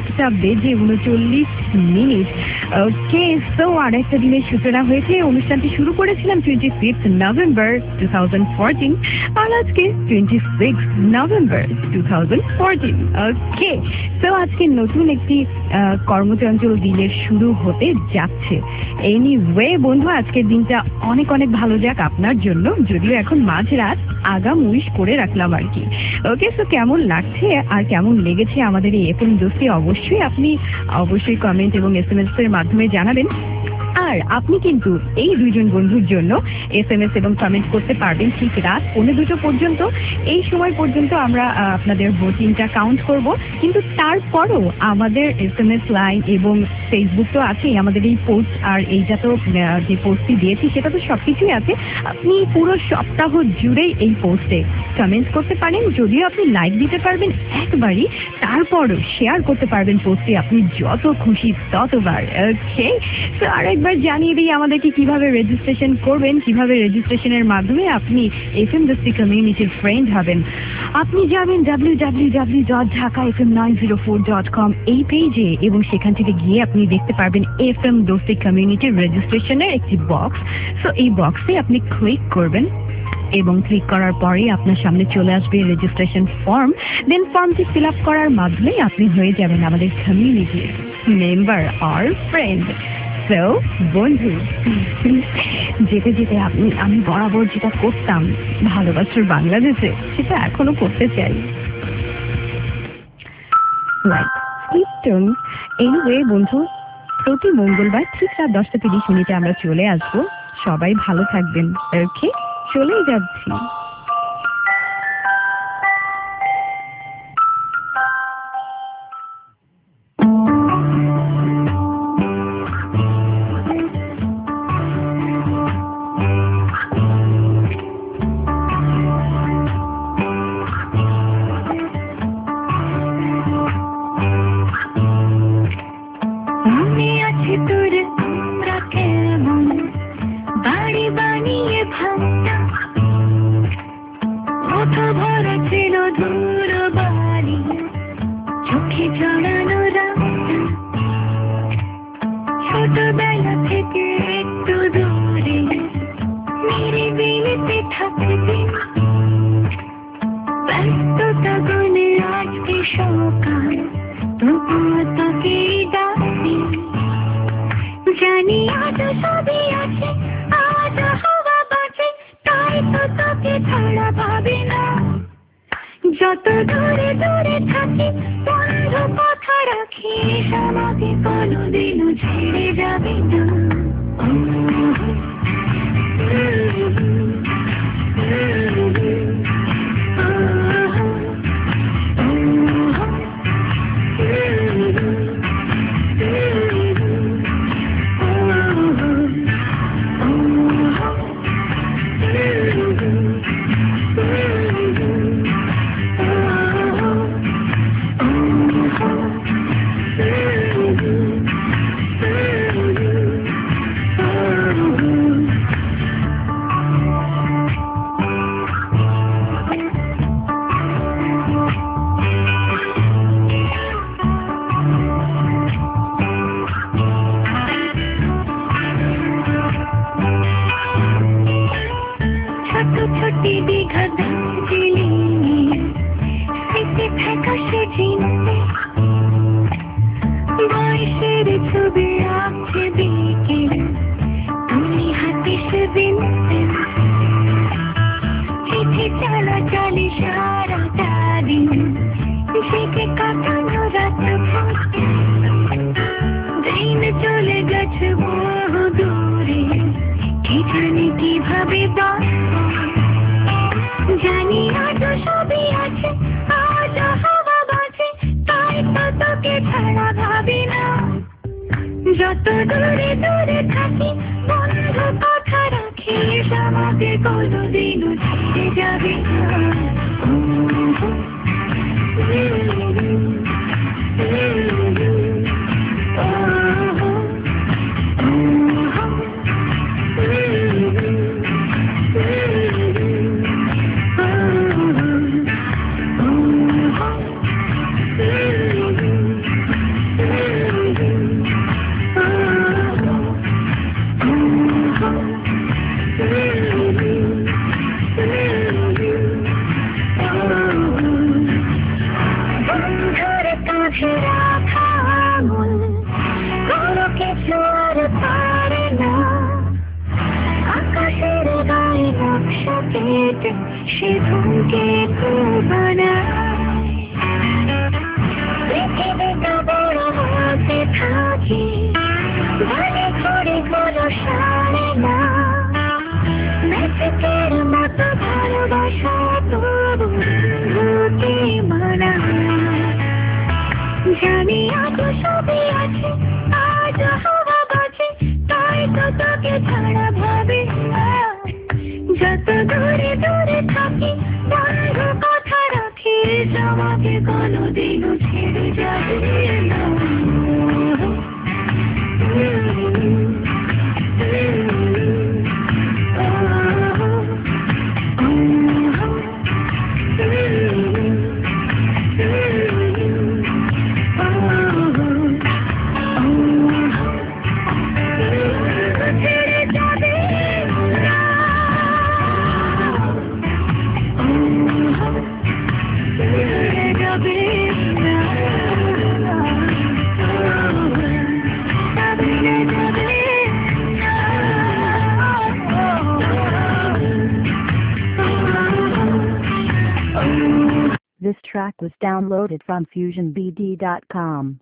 1:39। ওকে, সো আরেকটা দিনের সূচনা হয়েছে। অনুষ্ঠানটি শুরু করেছিলাম 25 নভেম্বর 2014, আর আজকে 26 নভেম্বর 2014। ওকে, সো আজকে নতুন একটি কর্মচঞ্চল দিনের শুরু হতে যাচ্ছে। এনিওয়ে বন্ধু, আজকের দিনটা অনেক অনেক ভালো যাক আপনার জন্য, যদিও এখন মাঝরাত, আগাম উইশ করে রাখলাম আর কি। ওকে, সো কেমন লাগছে আর কেমন লেগেছে আমাদের এই FM দোস্তি অবশ্যই কমেন্ট এবং SMS এর মাধ্যমে জানাবেন। আর আপনি কিন্তু এই দুইজন বন্ধুর জন্য SMS এবং কমেন্ট করতে পারবেন ঠিক রাত 2:15 পর্যন্ত। এই সময় পর্যন্ত আমরা আপনাদের ভোটিংটা কাউন্ট করব, কিন্তু তারপরও আমাদের SMS লাইন এবং ফেসবুক তো আছেই, আমাদের এই পোস্ট, আর এইটা তো যে পোস্টটি দিয়েছি সেটা তো সবকিছুই আছে। আপনি পুরো সপ্তাহ জুড়েই এই পোস্টে কমেন্ট করতে পারেন, যদিও আপনি লাইক দিতে পারবেন একবারই, তারপরও শেয়ার করতে পারবেন পোস্টে আপনি যত খুশি ততবার। ওকে, তো আরেকবার জানিয়ে দিই আমাদেরকে কিভাবে রেজিস্ট্রেশন করবেন, কিভাবে রেজিস্ট্রেশনের মাধ্যমে আপনি FM দোস্তি কমিউনিটির ফ্রেন্ড হবেন। আপনি যাবেন www.dhakafm904.com এই পেজে, এবং সেখান থেকে গিয়ে আপনি দেখতে পারবেন FM দোস্তি কমিউনিটির রেজিস্ট্রেশনের একটি বক্স। সো এই বক্সে আপনি ক্লিক করবেন, এবং ক্লিক করার পরে আপনার সামনে চলে আসবে রেজিস্ট্রেশন ফর্ম। দেন ফর্মটি ফিল আপ করার মাধ্যমে আপনি হয়ে যাবেন আমাদের কমিউনিটির মেম্বার আর ফ্রেন্ড। সো বন্ধু, যেতে যেতে আমি বরাবর যেটা করতাম ভালোবাসার বাংলাদেশে, সেটা এখনো করতে চাই। এনিওয়ে বন্ধু, প্রতি মঙ্গলবার ঠিক রাত 10:30 আমরা চলে আসবো। সবাই ভালো থাকবেন। ওকে, চলেই যাচ্ছি। যত দূরে দূরে থাকি বন্ধু, কথা রাখি, আমাকে কোনোদিনও ছেড়ে যাবে না। সারাদিন জেগে কাটানো রাত দিন চলে গেছে বহু দূরে কি জানি কিভাবে জানি আজ সবই আছে আজ হাওয়া বাজে তাই তো তোকে ছাড়া ভাবি না যত দূরে দূরে থাকি বন্ধু কথা রাখিস আমাকে কোনোদিনও ছেড়ে যাবে না সে ধুমকে বানায় পৃথিবীটা বড় হতে থাকে ভালো করে কোনো সারে না ম্যাজিকের মতো ভালোবাসা তবু বন্ধুকে মানায় জানি আজ সবই আছে আজ হাওয়া বাজে তাই তো তোকে ছাড়া ভাবে যত দূরে দূরে থাকি বন্ধু কথা রাখিস আমাকে কোনোদিনও ছেড়ে যাবে না This track was downloaded from FusionBD.com.